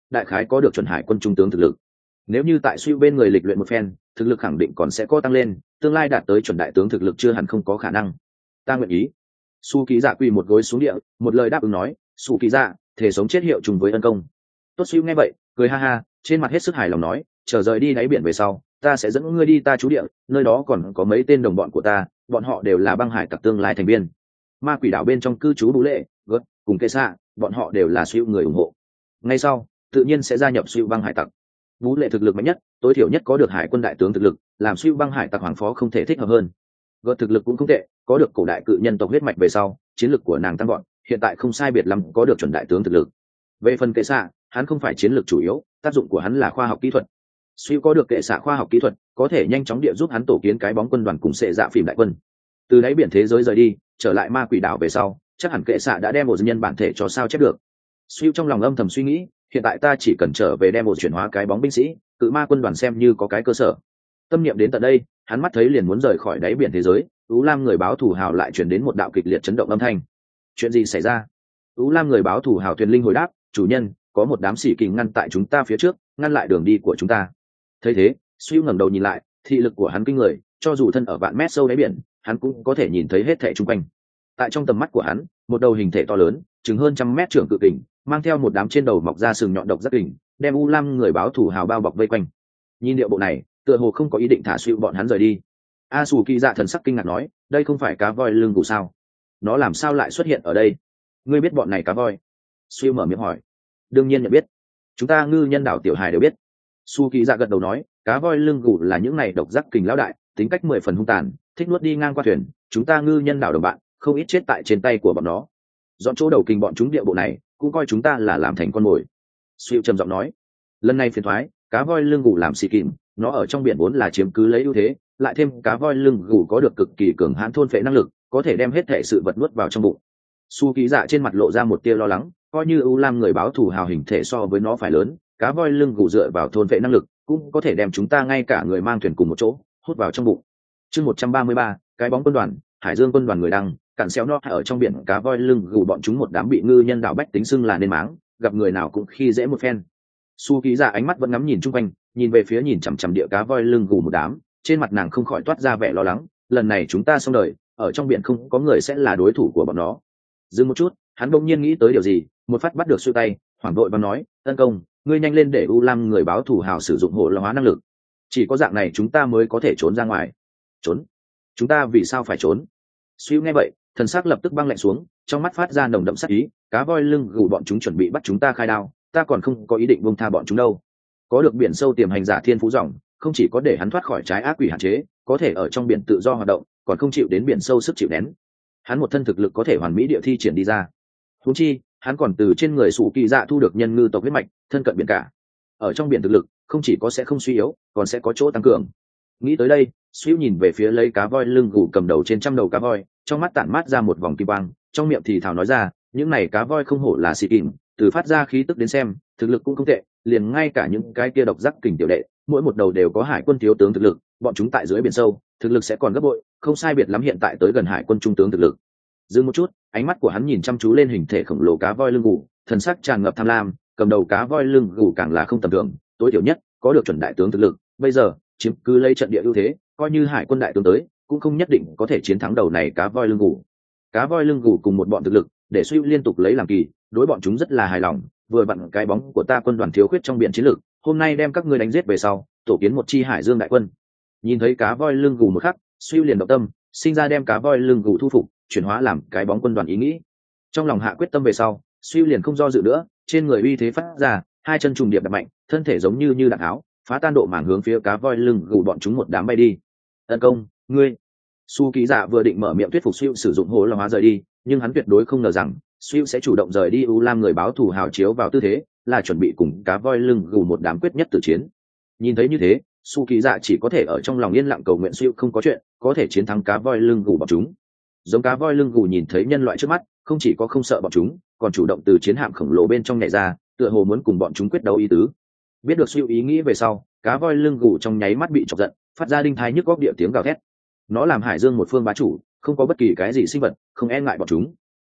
đại khái có được chuẩn hải quân trung tướng thực lực. Nếu như tại Suy bên người lịch luyện một phen, thực lực khẳng định còn sẽ có tăng lên, tương lai đạt tới chuẩn đại tướng thực lực chưa hẳn không có khả năng. Ta nguyện ý. Su Ký Dạ quỳ một gối xuống địa, một lời đáp ứng nói, Su Ký Dạ, thể sống chết hiệu trùng với ân công. Tốt Suy nghe vậy, cười ha ha, trên mặt hết sức hài lòng nói, chờ rời đi đáy biển về sau, ta sẽ dẫn ngươi đi ta trú địa, nơi đó còn có mấy tên đồng bọn của ta, bọn họ đều là băng hải tặc tương lai thành viên. Ma quỷ đảo bên trong cư trú Bú Lệ, Gớt, cùng Kê Xạ, bọn họ đều là Suy người ủng hộ. Ngay sau, tự nhiên sẽ gia nhập Suy băng hải tặc. Bú Lệ thực lực mạnh nhất, tối thiểu nhất có được hải quân đại tướng thực lực, làm Suy băng hải tặc hoàng phó không thể thích hợp hơn. Gớt thực lực cũng không tệ, có được cổ đại cự nhân tộc huyết mạch về sau, chiến lực của nàng tăng gọn, hiện tại không sai biệt lắm có được chuẩn đại tướng thực lực. Về phần Kệ Xạ, hắn không phải chiến lược chủ yếu, tác dụng của hắn là khoa học kỹ thuật. Suy có được Kệ Xạ khoa học kỹ thuật, có thể nhanh chóng địa giúp hắn tổ kiến cái bóng quân đoàn cùng sệ dạ phìm đại quân. Từ đáy biển thế giới rời đi, trở lại ma quỷ đảo về sau, chắc hẳn Kệ Xạ đã đem một nhân bản thể cho sao chép được. Suy trong lòng âm thầm suy nghĩ, hiện tại ta chỉ cần trở về đem một chuyển hóa cái bóng binh sĩ, cự ma quân đoàn xem như có cái cơ sở. Tâm niệm đến tận đây, hắn mắt thấy liền muốn rời khỏi đáy biển thế giới, Ú Lam người báo thù hào lại truyền đến một đạo kịch liệt chấn động âm thanh. Chuyện gì xảy ra? Ú Lam người báo thù hào thuyền linh hồi đáp, chủ nhân, có một đám sĩ kình ngăn tại chúng ta phía trước, ngăn lại đường đi của chúng ta. Thấy thế, Suy ngẩng đầu nhìn lại, thị lực của hắn kinh người, cho dù thân ở vạn mét sâu đáy biển, hắn cũng có thể nhìn thấy hết thảy xung quanh. Tại trong tầm mắt của hắn, một đầu hình thể to lớn, chừng hơn trăm mét trưởng cự kình, mang theo một đám trên đầu mọc ra sừng nhọn độc rất kình, đem U Lam người báo thù hào bao bọc vây quanh. Nhìn điệu bộ này, tựa hồ không có ý định thả Suy bọn hắn rời đi. A Sù Kỳ Dạ thần sắc kinh ngạc nói, đây không phải cá voi lưng gù sao? Nó làm sao lại xuất hiện ở đây? Ngươi biết bọn này cá voi? Suy mở miệng hỏi. Đương nhiên nhận biết, chúng ta ngư nhân đảo tiểu hài đều biết. Su Kỳ Dạ gật đầu nói, cá voi lưng gù là những này độc giác kình lão đại, tính cách mười phần hung tàn, thích nuốt đi ngang qua thuyền, chúng ta ngư nhân đảo đồng bạn, không ít chết tại trên tay của bọn nó. Dọn chỗ đầu kình bọn chúng địa bộ này, cũng coi chúng ta là làm thành con mồi. Suy trầm giọng nói, lần này phiền thoái, cá voi lưng gù làm xì kìm, nó ở trong biển vốn là chiếm cứ lấy ưu thế, lại thêm cá voi lưng gù có được cực kỳ cường hãn thôn phệ năng lực, có thể đem hết thể sự vật nuốt vào trong bụng. Su Ký Dạ trên mặt lộ ra một tia lo lắng, coi như U Lam người báo thù hào hình thể so với nó phải lớn, cá voi lưng gù dựa vào thôn phệ năng lực, cũng có thể đem chúng ta ngay cả người mang thuyền cùng một chỗ hút vào trong bụng. Chương một trăm ba mươi ba, cái bóng quân đoàn, Hải Dương quân đoàn người đăng, cản xéo nó ở trong biển cá voi lưng gù bọn chúng một đám bị ngư nhân đảo bách tính xưng là nên máng, gặp người nào cũng khi dễ một phen. Su Ký Dạ ánh mắt vẫn ngắm nhìn chung quanh, nhìn về phía nhìn chằm chằm địa cá voi lưng gù một đám, trên mặt nàng không khỏi toát ra vẻ lo lắng, lần này chúng ta xong đời, ở trong biển không có người sẽ là đối thủ của bọn nó. Dừng một chút, hắn bỗng nhiên nghĩ tới điều gì, một phát bắt được xuôi tay, hoảng vội và nói, tấn công, ngươi nhanh lên để U Lam người báo thù hào sử dụng hộ la hóa năng lực, chỉ có dạng này chúng ta mới có thể trốn ra ngoài. Trốn? Chúng ta vì sao phải trốn? Suy nghe vậy, thần sắc lập tức băng lạnh xuống, trong mắt phát ra nồng đậm sát ý, cá voi lưng gù bọn chúng chuẩn bị bắt chúng ta khai đao, ta còn không có ý định buông tha bọn chúng đâu. Có được biển sâu tiềm hành giả thiên phú ròng, không chỉ có để hắn thoát khỏi trái ác quỷ hạn chế, có thể ở trong biển tự do hoạt động, còn không chịu đến biển sâu sức chịu nén. Hắn một thân thực lực có thể hoàn mỹ địa thi triển đi ra. Huống chi, hắn còn từ trên người Sủ Kỳ Dạ thu được nhân ngư tộc huyết mạch, thân cận biển cả. Ở trong biển thực lực, không chỉ có sẽ không suy yếu, còn sẽ có chỗ tăng cường. Nghĩ tới đây, Suy nhìn về phía lấy cá voi lưng gù cầm đầu trên trăm đầu cá voi, trong mắt tản mát ra một vòng kim quang, trong miệng thì thào nói ra, những này cá voi không hổ là xì kìm, từ phát ra khí tức đến xem, thực lực cũng không tệ, liền ngay cả những cái kia độc giác kình tiểu đệ, mỗi một đầu đều có hải quân thiếu tướng thực lực, bọn chúng tại dưới biển sâu, thực lực sẽ còn gấp bội, không sai biệt lắm hiện tại tới gần hải quân trung tướng thực lực. Dừng một chút, ánh mắt của hắn nhìn chăm chú lên hình thể khổng lồ cá voi lưng gù, thần sắc tràn ngập tham lam, cầm đầu cá voi lưng gù càng là không tầm thường, tối thiểu nhất có được chuẩn đại tướng thực lực, bây giờ chiếm cứ lấy trận địa ưu thế, coi như hải quân đại tướng tới, cũng không nhất định có thể chiến thắng đầu này cá voi lưng gù. Cá voi lưng gù cùng một bọn thực lực, để Suy liên tục lấy làm kỳ, đối bọn chúng rất là hài lòng, vừa vặn cái bóng của ta quân đoàn thiếu khuyết trong biển chiến lược, hôm nay đem các ngươi đánh giết về sau, tổ kiến một chi Hải Dương đại quân. Nhìn thấy cá voi lưng gù một khắc, Suy liền động tâm, sinh ra đem cá voi lưng gù thu phục, chuyển hóa làm cái bóng quân đoàn ý nghĩ. Trong lòng hạ quyết tâm về sau, Suy liền không do dự nữa, trên người uy thế phát ra, hai chân trùng điệp đập mạnh, thân thể giống như như đạn áo, phá tan độ màng hướng phía cá voi lưng gù bọn chúng một đám bay đi. Tấn công, ngươi. Su Ký Dạ vừa định mở miệng thuyết phục Suy sử dụng hố la hóa rời đi, nhưng hắn tuyệt đối không ngờ rằng Suy sẽ chủ động rời đi. U Lam người báo thù hào chiếu vào tư thế, là chuẩn bị cùng cá voi lưng gù một đám quyết nhất tử chiến. Nhìn thấy như thế, Su Ký Dạ chỉ có thể ở trong lòng yên lặng cầu nguyện Suy không có chuyện, có thể chiến thắng cá voi lưng gù bọn chúng. Giống cá voi lưng gù nhìn thấy nhân loại trước mắt, không chỉ có không sợ bọn chúng, còn chủ động từ chiến hạm khổng lồ bên trong nhảy ra, tựa hồ muốn cùng bọn chúng quyết đấu ý tứ. Biết được Suy ý nghĩ về sau, cá voi lưng gù trong nháy mắt bị chọc giận, phát ra đinh thái nhức góc địa tiếng gào thét. Nó làm Hải Dương một phương bá chủ, không có bất kỳ cái gì sinh vật không e ngại bọn chúng.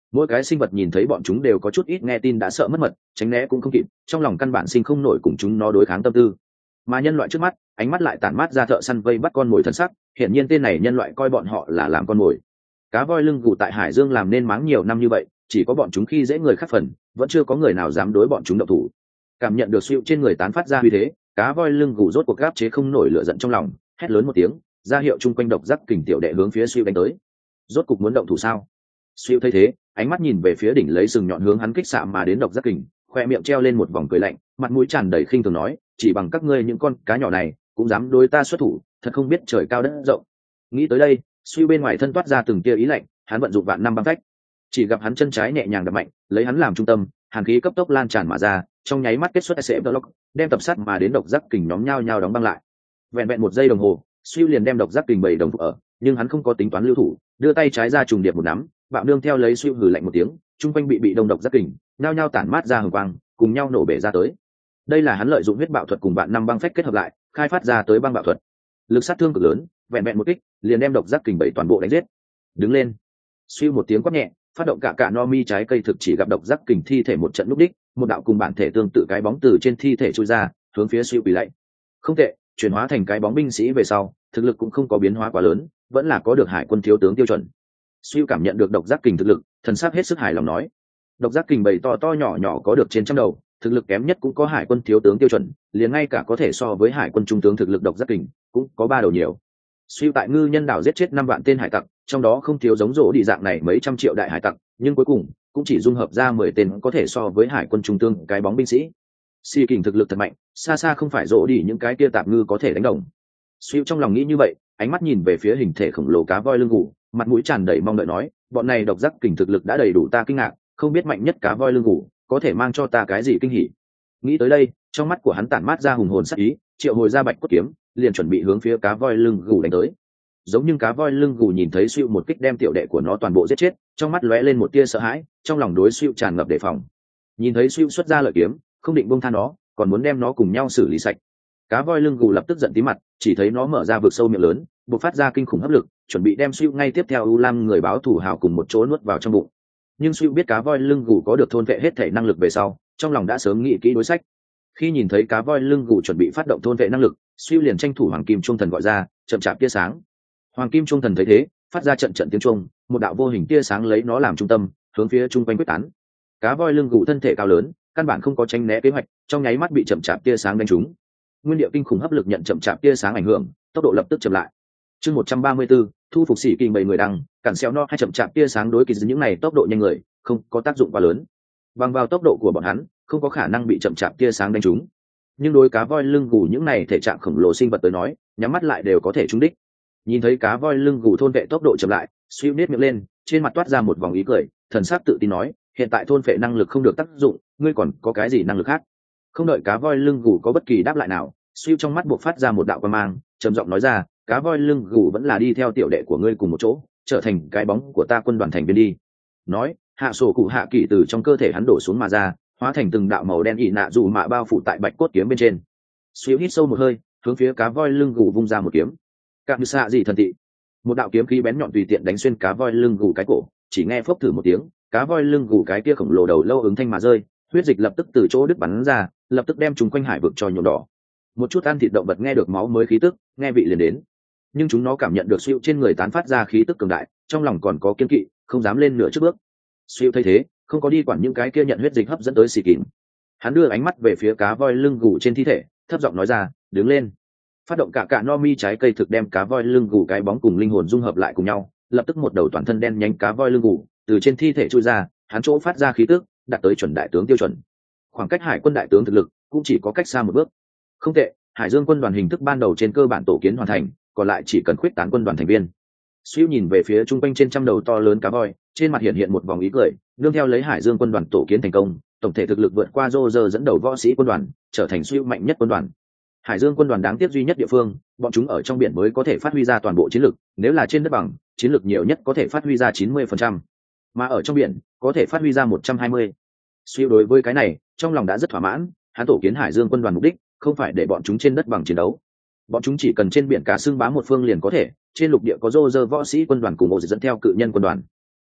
Mỗi cái sinh vật nhìn thấy bọn chúng đều có chút ít nghe tin đã sợ mất mật, tránh né cũng không kịp, trong lòng căn bản sinh không nổi cùng chúng nó đối kháng tâm tư. Mà nhân loại trước mắt, ánh mắt lại tản mát ra thợ săn vây bắt con mồi thần sắc, hiển nhiên tên này nhân loại coi bọn họ là làm con mồi. Cá voi lưng gù tại hải dương làm nên máng nhiều năm như vậy, chỉ có bọn chúng khi dễ người khác phần, vẫn chưa có người nào dám đối bọn chúng động thủ. Cảm nhận được sự trên người tán phát ra uy thế, cá voi lưng gù rốt cuộc gáp chế không nổi lửa giận trong lòng, hét lớn một tiếng, ra hiệu chung quanh độc giác kình tiểu đệ hướng phía Siêu đánh tới. Rốt cục muốn động thủ sao? Siêu thấy thế, ánh mắt nhìn về phía đỉnh lấy sừng nhọn hướng hắn kích xạ mà đến độc giác kình, khoe miệng treo lên một vòng cười lạnh, mặt mũi tràn đầy khinh thường nói, chỉ bằng các ngươi những con cá nhỏ này cũng dám đối ta xuất thủ, thật không biết trời cao đất rộng. Nghĩ tới đây, Siêu bên ngoài thân toát ra từng tia ý lạnh, hắn vận dụng vạn năm băng phách, chỉ gặp hắn chân trái nhẹ nhàng đập mạnh, lấy hắn làm trung tâm, hàn khí cấp tốc lan tràn mà ra, trong nháy mắt kết xuất sẽ block, đem tập sát mà đến độc giác kình nhóm nhao nhao đóng băng lại. Vẹn vẹn một giây đồng hồ, Siêu liền đem độc giác kình bảy đồng phục ở, nhưng hắn không có tính toán lưu thủ, đưa tay trái ra trùng điệp một nắm, bạo nương theo lấy Siêu hừ lạnh một tiếng, trung quanh bị bị đông độc giác kình nhao nhao tản mát ra hừng quang, cùng nhau nổ bể ra tới. Đây là hắn lợi dụng huyết bạo thuật cùng vạn năm băng phách kết hợp lại, khai phát ra tới băng bạo thuật, lực sát thương cực lớn, vẹn vẹn một kích liền đem độc giác kình bảy toàn bộ đánh giết. Đứng lên. Siêu một tiếng quát nhẹ, phát động cả cả no mi trái cây thực chỉ gặp độc giác kình thi thể một trận lúc đích, một đạo cùng bản thể tương tự cái bóng từ trên thi thể trôi ra, hướng phía Siêu quỳ lạy. Không tệ, chuyển hóa thành cái bóng binh sĩ về sau, thực lực cũng không có biến hóa quá lớn, vẫn là có được hải quân thiếu tướng tiêu chuẩn. Siêu cảm nhận được độc giác kình thực lực, thần sắc hết sức hài lòng nói, độc giác kình bầy to to nhỏ nhỏ có được trên trăm đầu, thực lực kém nhất cũng có hải quân thiếu tướng tiêu chuẩn, liền ngay cả có thể so với hải quân trung tướng thực lực độc giác kình cũng có ba đầu nhiều. Siêu tại ngư nhân đảo giết chết năm vạn tên hải tặc, trong đó không thiếu giống rỗ đi dạng này mấy trăm triệu đại hải tặc, nhưng cuối cùng cũng chỉ dung hợp ra mười tên có thể so với hải quân trung tướng cái bóng binh sĩ. Si kình thực lực thật mạnh, xa xa không phải rỗ đi những cái kia tạp ngư có thể đánh đồng. Siêu trong lòng nghĩ như vậy, ánh mắt nhìn về phía hình thể khổng lồ cá voi lưng gù, mặt mũi tràn đầy mong đợi nói, bọn này độc giác kình thực lực đã đầy đủ ta kinh ngạc, không biết mạnh nhất cá voi lưng gù có thể mang cho ta cái gì kinh hỉ. Nghĩ tới đây, trong mắt của hắn tản mát ra hùng hồn sắc ý, triệu hồi ra bạch cốt kiếm, liền chuẩn bị hướng phía cá voi lưng gù đánh tới. Giống như cá voi lưng gù nhìn thấy Siêu một kích đem tiểu đệ của nó toàn bộ giết chết, trong mắt lóe lên một tia sợ hãi, trong lòng đối Siêu tràn ngập đề phòng. Nhìn thấy Siêu xuất ra lợi kiếm, không định buông tha nó, còn muốn đem nó cùng nhau xử lý sạch. Cá voi lưng gù lập tức giận tí mặt, chỉ thấy nó mở ra vực sâu miệng lớn, bộc phát ra kinh khủng hấp lực, chuẩn bị đem Siêu ngay tiếp theo U Lam người báo thủ hào cùng một chỗ nuốt vào trong bụng. Nhưng Siêu biết cá voi lưng gù có được thôn vệ hết thể năng lực về sau, trong lòng đã sớm nghĩ kỹ đối sách. Khi nhìn thấy cá voi lưng gù chuẩn bị phát động thôn vệ năng lực, Siêu liền tranh thủ hoàng kim trung thần gọi ra, chậm chạp tia sáng. Hoàng kim trung thần thấy thế, phát ra trận trận tiếng trung, một đạo vô hình tia sáng lấy nó làm trung tâm, hướng phía trung quanh quyết tán. Cá voi lưng gù thân thể cao lớn, căn bản không có tranh né kế hoạch, trong nháy mắt bị chậm chạp tia sáng đánh trúng. Nguyên điệu kinh khủng hấp lực nhận chậm chạp tia sáng ảnh hưởng, tốc độ lập tức chậm lại. Chương một trăm ba mươi tư, thu phục sĩ kinh bảy người đăng, cản xéo no hay chậm chạp tia sáng đối kỳ những này tốc độ nhanh người, không có tác dụng quá lớn. Bằng vào tốc độ của bọn hắn, không có khả năng bị chậm chạp tia sáng đánh trúng. Nhưng đối cá voi lưng gù những này thể trạng khổng lồ sinh vật tới nói, nhắm mắt lại đều có thể trúng đích. Nhìn thấy cá voi lưng gù thôn vệ tốc độ chậm lại, Siêu nét miệng lên, trên mặt toát ra một vòng ý cười, thần sắc tự tin nói, hiện tại thôn vệ năng lực không được tác dụng, ngươi còn có cái gì năng lực khác? Không đợi cá voi lưng gù có bất kỳ đáp lại nào, Siêu trong mắt buộc phát ra một đạo quang mang, trầm giọng nói ra, cá voi lưng gù vẫn là đi theo tiểu đệ của ngươi cùng một chỗ, trở thành cái bóng của ta quân đoàn thành viên đi. Nói, hạ sổ cụ hạ kỳ từ trong cơ thể hắn đổ xuống mà ra, hóa thành từng đạo màu đen ị nạ dù mạ bao phủ tại bạch cốt kiếm bên trên. Siêu hít sâu một hơi, hướng phía cá voi lưng gù vung ra một kiếm. Cạm xạ gì thần tị, một đạo kiếm khí bén nhọn tùy tiện đánh xuyên cá voi lưng gù cái cổ, chỉ nghe phốc thử một tiếng, cá voi lưng gù cái kia khổng lồ đầu lâu ứng thanh mà rơi, huyết dịch lập tức từ chỗ đứt bắn ra, lập tức đem chúng quanh hải vực cho nhuộm đỏ. Một chút ăn thịt động vật nghe được máu mới khí tức, nghe vị liền đến, nhưng chúng nó cảm nhận được Siêu trên người tán phát ra khí tức cường đại, trong lòng còn có kiên kỵ, không dám lên nửa trước bước. Siêu thấy thế, không có đi quản những cái kia nhận huyết dịch hấp dẫn tới xì kín, hắn đưa ánh mắt về phía cá voi lưng gù trên thi thể, thấp giọng nói ra, đứng lên. Phát động cả cả no mi trái cây thực đem cá voi lưng gù cái bóng cùng linh hồn dung hợp lại cùng nhau, lập tức một đầu toàn thân đen nhánh cá voi lưng gù từ trên thi thể trôi ra, hắn chỗ phát ra khí tức đạt tới chuẩn đại tướng tiêu chuẩn. Khoảng cách hải quân đại tướng thực lực cũng chỉ có cách xa một bước. Không tệ, hải dương quân đoàn hình thức ban đầu trên cơ bản tổ kiến hoàn thành, còn lại chỉ cần khuyết tán quân đoàn thành viên. Siêu nhìn về phía trung quanh trên trăm đầu to lớn cá voi, trên mặt hiện hiện một vòng ý cười, nương theo lấy hải dương quân đoàn tổ kiến thành công, tổng thể thực lực vượt qua Roger dẫn đầu võ sĩ quân đoàn, trở thành Siêu mạnh nhất quân đoàn. Hải dương quân đoàn đáng tiếc duy nhất địa phương, bọn chúng ở trong biển mới có thể phát huy ra toàn bộ chiến lực, nếu là trên đất bằng, chiến lực nhiều nhất có thể phát huy ra chín mươi phần trăm, mà ở trong biển có thể phát huy ra một trăm hai mươi. Siêu đối với cái này, trong lòng đã rất thỏa mãn, hắn tổ kiến hải dương quân đoàn mục đích không phải để bọn chúng trên đất bằng chiến đấu, bọn chúng chỉ cần trên biển cả xương bá một phương liền có thể, trên lục địa có Roger võ sĩ quân đoàn cùng ổ dẫn theo cự nhân quân đoàn.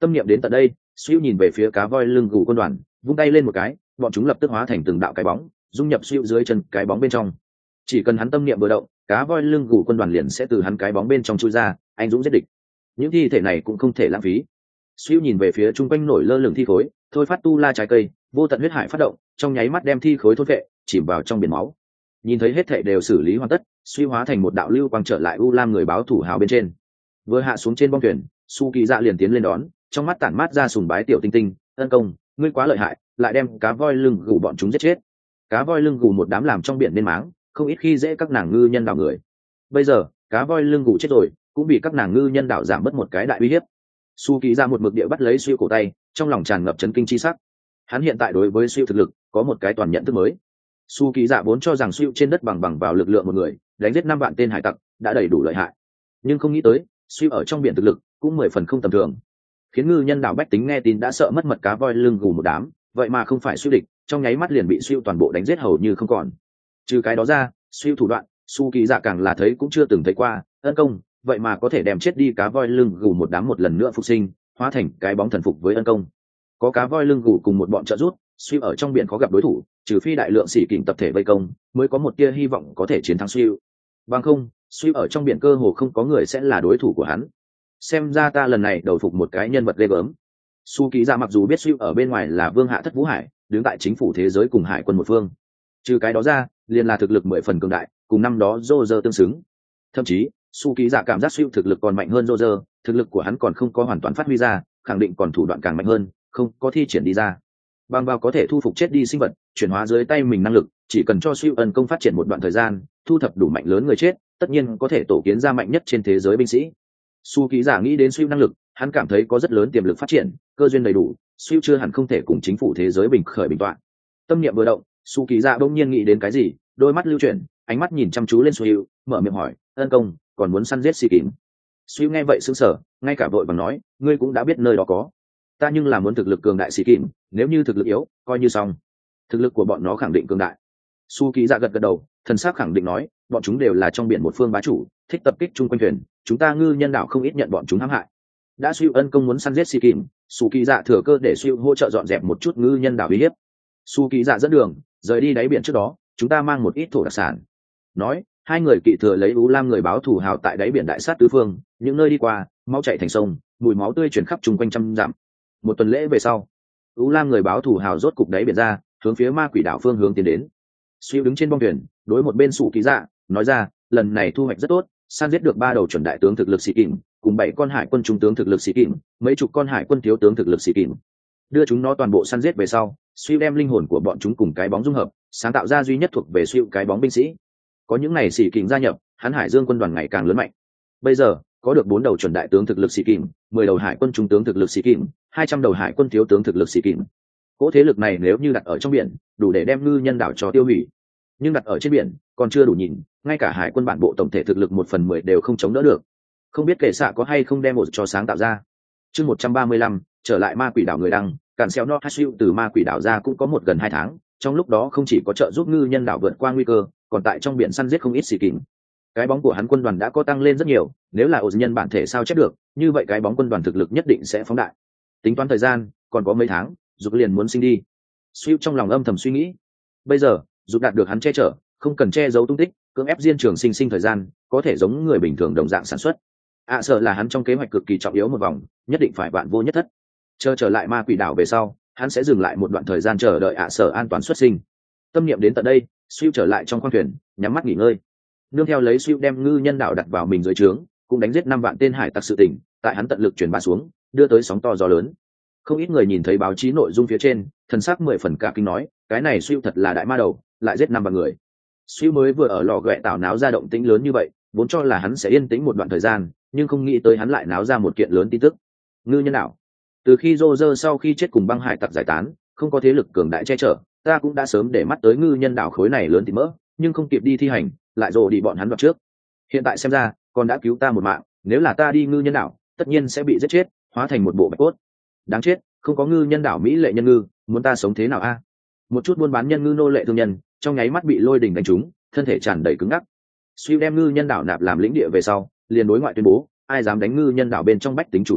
Tâm niệm đến tận đây, Siêu nhìn về phía cá voi lưng gù quân đoàn, vung tay lên một cái, bọn chúng lập tức hóa thành từng đạo cái bóng, dung nhập Siêu dưới chân cái bóng bên trong. Chỉ cần hắn tâm niệm vừa động, cá voi lưng gù quân đoàn liền sẽ từ hắn cái bóng bên trong chui ra, anh dũng giết địch. Những thi thể này cũng không thể lãng phí. Siêu nhìn về phía trung quanh nổi lơ lửng thi khối, thôi phát tu la trái cây, vô tận huyết hải phát động, trong nháy mắt đem thi khối thôn vệ, chìm vào trong biển máu. Nhìn thấy hết thảy đều xử lý hoàn tất, Siêu hóa thành một đạo lưu quang trở lại U Lam người báo thủ hào bên trên. Vừa hạ xuống trên bong thuyền, Su Kỳ Dạ liền tiến lên đón, trong mắt tản mát ra sùng bái tiểu tinh tinh, "Ân công, ngươi quá lợi hại, lại đem cá voi lưng gù bọn chúng giết chết." Cá voi lưng gù một đám làm trong biển nên máng, không ít khi dễ các nàng ngư nhân đảo người. Bây giờ, cá voi lưng gù chết rồi, cũng bị các nàng ngư nhân đảo giảm bớt một cái đại uy hiếp. Su Kỳ Dạ một mực địa bắt lấy Siêu cổ tay, trong lòng tràn ngập chấn kinh chi sắc. Hắn hiện tại đối với Siêu thực lực có một cái toàn nhận thức mới. Su Kỳ Dạ vốn cho rằng Siêu trên đất bằng bằng vào lực lượng một người, đánh giết năm vạn tên hải tặc, đã đầy đủ lợi hại. Nhưng không nghĩ tới, Siêu ở trong biển thực lực cũng mười phần không tầm thường. Khiến ngư nhân đảo bách tính nghe tin đã sợ mất mật cá voi lưng gù một đám, vậy mà không phải Siêu địch, trong nháy mắt liền bị Siêu toàn bộ đánh giết hầu như không còn. Trừ cái đó ra, Siêu thủ đoạn, Su Kỳ Dạ càng là thấy cũng chưa từng thấy qua, ân công, vậy mà có thể đem chết đi cá voi lưng gù một đám một lần nữa phục sinh, hóa thành cái bóng thần phục với ân công. Có cá voi lưng gù cùng một bọn trợ giúp, Siêu ở trong biển khó gặp đối thủ, trừ phi đại lượng sĩ kình tập thể vây công, mới có một tia hy vọng có thể chiến thắng Siêu. Bằng không, Siêu ở trong biển cơ hồ không có người sẽ là đối thủ của hắn. Xem ra ta lần này đầu phục một cái nhân vật ghê gớm. Su Kỳ Dạ mặc dù biết Siêu ở bên ngoài là vương hạ thất vũ hải, đứng tại chính phủ thế giới cùng hải quân một phương. Trừ cái đó ra, liền là thực lực mười phần cường đại, cùng năm đó Roger tương xứng. Thậm chí, Su Kỳ Dạ cảm giác Siêu thực lực còn mạnh hơn Roger, thực lực của hắn còn không có hoàn toàn phát huy ra, khẳng định còn thủ đoạn càng mạnh hơn, không có thi triển đi ra. Bằng vào có thể thu phục chết đi sinh vật, chuyển hóa dưới tay mình năng lực, chỉ cần cho Siêu ân công phát triển một đoạn thời gian, thu thập đủ mạnh lớn người chết, tất nhiên có thể tổ kiến ra mạnh nhất trên thế giới binh sĩ. Su Kỳ Dạ nghĩ đến Siêu năng lực, hắn cảm thấy có rất lớn tiềm lực phát triển, cơ duyên đầy đủ, Siêu chưa hẳn không thể cùng chính phủ thế giới bình khởi bình tọa. Tâm niệm vừa động, Su Kỳ Dạ bỗng nhiên nghĩ đến cái gì, đôi mắt lưu chuyển, ánh mắt nhìn chăm chú lên Siêu, mở miệng hỏi, ân công, còn muốn săn giết xì kín? Siêu nghe vậy sững sờ, ngay cả vội vàng nói, ngươi cũng đã biết nơi đó có. Ta nhưng là muốn thực lực cường đại xì kín, nếu như thực lực yếu, coi như xong. Thực lực của bọn nó khẳng định cường đại. Su Kỳ Dạ gật gật đầu, thần sắc khẳng định nói, bọn chúng đều là trong biển một phương bá chủ, thích tập kích chung quanh thuyền, chúng ta ngư nhân đảo không ít nhận bọn chúng hãm hại. Đã Siêu ân công muốn săn giết xì kín, Su Kỳ Dạ thừa cơ để Siêu hỗ trợ dọn dẹp một chút ngư nhân đảo uy hiếp. Su Kỳ Dạ dẫn đường, rời đi đáy biển trước đó, chúng ta mang một ít thổ đặc sản. Nói, hai người kỵ thừa lấy U Lam người báo thù hào tại đáy biển đại sát tứ phương, những nơi đi qua, máu chảy thành sông, mùi máu tươi truyền khắp chung quanh trăm dặm. Một tuần lễ về sau, U Lam người báo thù hào rốt cục đáy biển ra, hướng phía ma quỷ đảo phương hướng tiến đến. Siêu đứng trên bong thuyền, đối một bên Su Kỳ Dạ, nói ra, lần này thu hoạch rất tốt, săn giết được ba đầu chuẩn đại tướng thực lực sĩ kình, cùng bảy con hải quân trung tướng thực lực sĩ kình, mấy chục con hải quân thiếu tướng thực lực sĩ kình. Đưa chúng nó toàn bộ săn giết về sau, Siêu đem linh hồn của bọn chúng cùng cái bóng dung hợp, sáng tạo ra duy nhất thuộc về Siêu cái bóng binh sĩ. Có những này sĩ kình gia nhập, hắn Hải Dương quân đoàn ngày càng lớn mạnh. Bây giờ, có được bốn đầu chuẩn đại tướng thực lực sĩ kình, mười đầu hải quân trung tướng thực lực sĩ kình, hai trăm đầu hải quân thiếu tướng thực lực sĩ kình. Cỗ thế lực này nếu như đặt ở trong biển, đủ để đem ngư nhân đảo cho tiêu hủy. Nhưng đặt ở trên biển, còn chưa đủ nhìn, ngay cả hải quân bản bộ tổng thể thực lực một phần mười đều không chống đỡ được. Không biết kẻ xạ có hay không đem một cho sáng tạo ra. Chương một trăm ba mươi lăm, trở lại ma quỷ đảo người đăng, cản xeo no Siêu từ ma quỷ đảo ra cũng có một gần hai tháng, trong lúc đó không chỉ có trợ giúp ngư nhân đảo vượt qua nguy cơ, còn tại trong biển săn giết không ít xì kình. Cái bóng của hắn quân đoàn đã có tăng lên rất nhiều, nếu là ổ nhân bản thể sao chép được, như vậy cái bóng quân đoàn thực lực nhất định sẽ phóng đại. Tính toán thời gian, còn có mấy tháng, Dục liền muốn sinh đi. Siêu trong lòng âm thầm suy nghĩ, bây giờ, Dục đạt được hắn che chở, không cần che giấu tung tích, cưỡng ép diên trường sinh sinh thời gian, có thể giống người bình thường đồng dạng sản xuất. ạ à, sợ là hắn trong kế hoạch cực kỳ trọng yếu một vòng, nhất định phải vạn vô nhất thất. Chờ trở lại ma quỷ đảo về sau, hắn sẽ dừng lại một đoạn thời gian chờ đợi ạ à sở an toàn xuất sinh. Tâm niệm đến tận đây, Siêu trở lại trong khoang thuyền, nhắm mắt nghỉ ngơi. Nương theo lấy Siêu đem ngư nhân đảo đặt vào mình dưới trướng, cũng đánh giết năm vạn tên hải tặc sự tỉnh, tại hắn tận lực truyền bá xuống, đưa tới sóng to gió lớn. Không ít người nhìn thấy báo chí nội dung phía trên, thần sắc mười phần cả kinh nói, cái này Siêu thật là đại ma đầu, lại giết năm vạn người. Siêu mới vừa ở lò ghẹ tảo náo ra động tĩnh lớn như vậy, vốn cho là hắn sẽ yên tĩnh một đoạn thời gian, nhưng không nghĩ tới hắn lại náo ra một kiện lớn tin tức. Ngư nhân đảo. Từ khi Roger sau khi chết cùng băng hải tặc giải tán, không có thế lực cường đại che chở, ta cũng đã sớm để mắt tới ngư nhân đảo khối này lớn thì mỡ, nhưng không kịp đi thi hành, lại rồi đi bọn hắn đoạt trước. Hiện tại xem ra, còn đã cứu ta một mạng, nếu là ta đi ngư nhân đảo, tất nhiên sẽ bị giết chết, hóa thành một bộ bạch cốt. Đáng chết, không có ngư nhân đảo mỹ lệ nhân ngư, muốn ta sống thế nào a? Một chút buôn bán nhân ngư nô lệ thương nhân, trong nháy mắt bị lôi đình đánh trúng, thân thể tràn đầy cứng ngắc. Siêu đem ngư nhân đảo nạp làm lĩnh địa về sau, liền đối ngoại tuyên bố, ai dám đánh ngư nhân đảo bên trong bách tính chủ ý,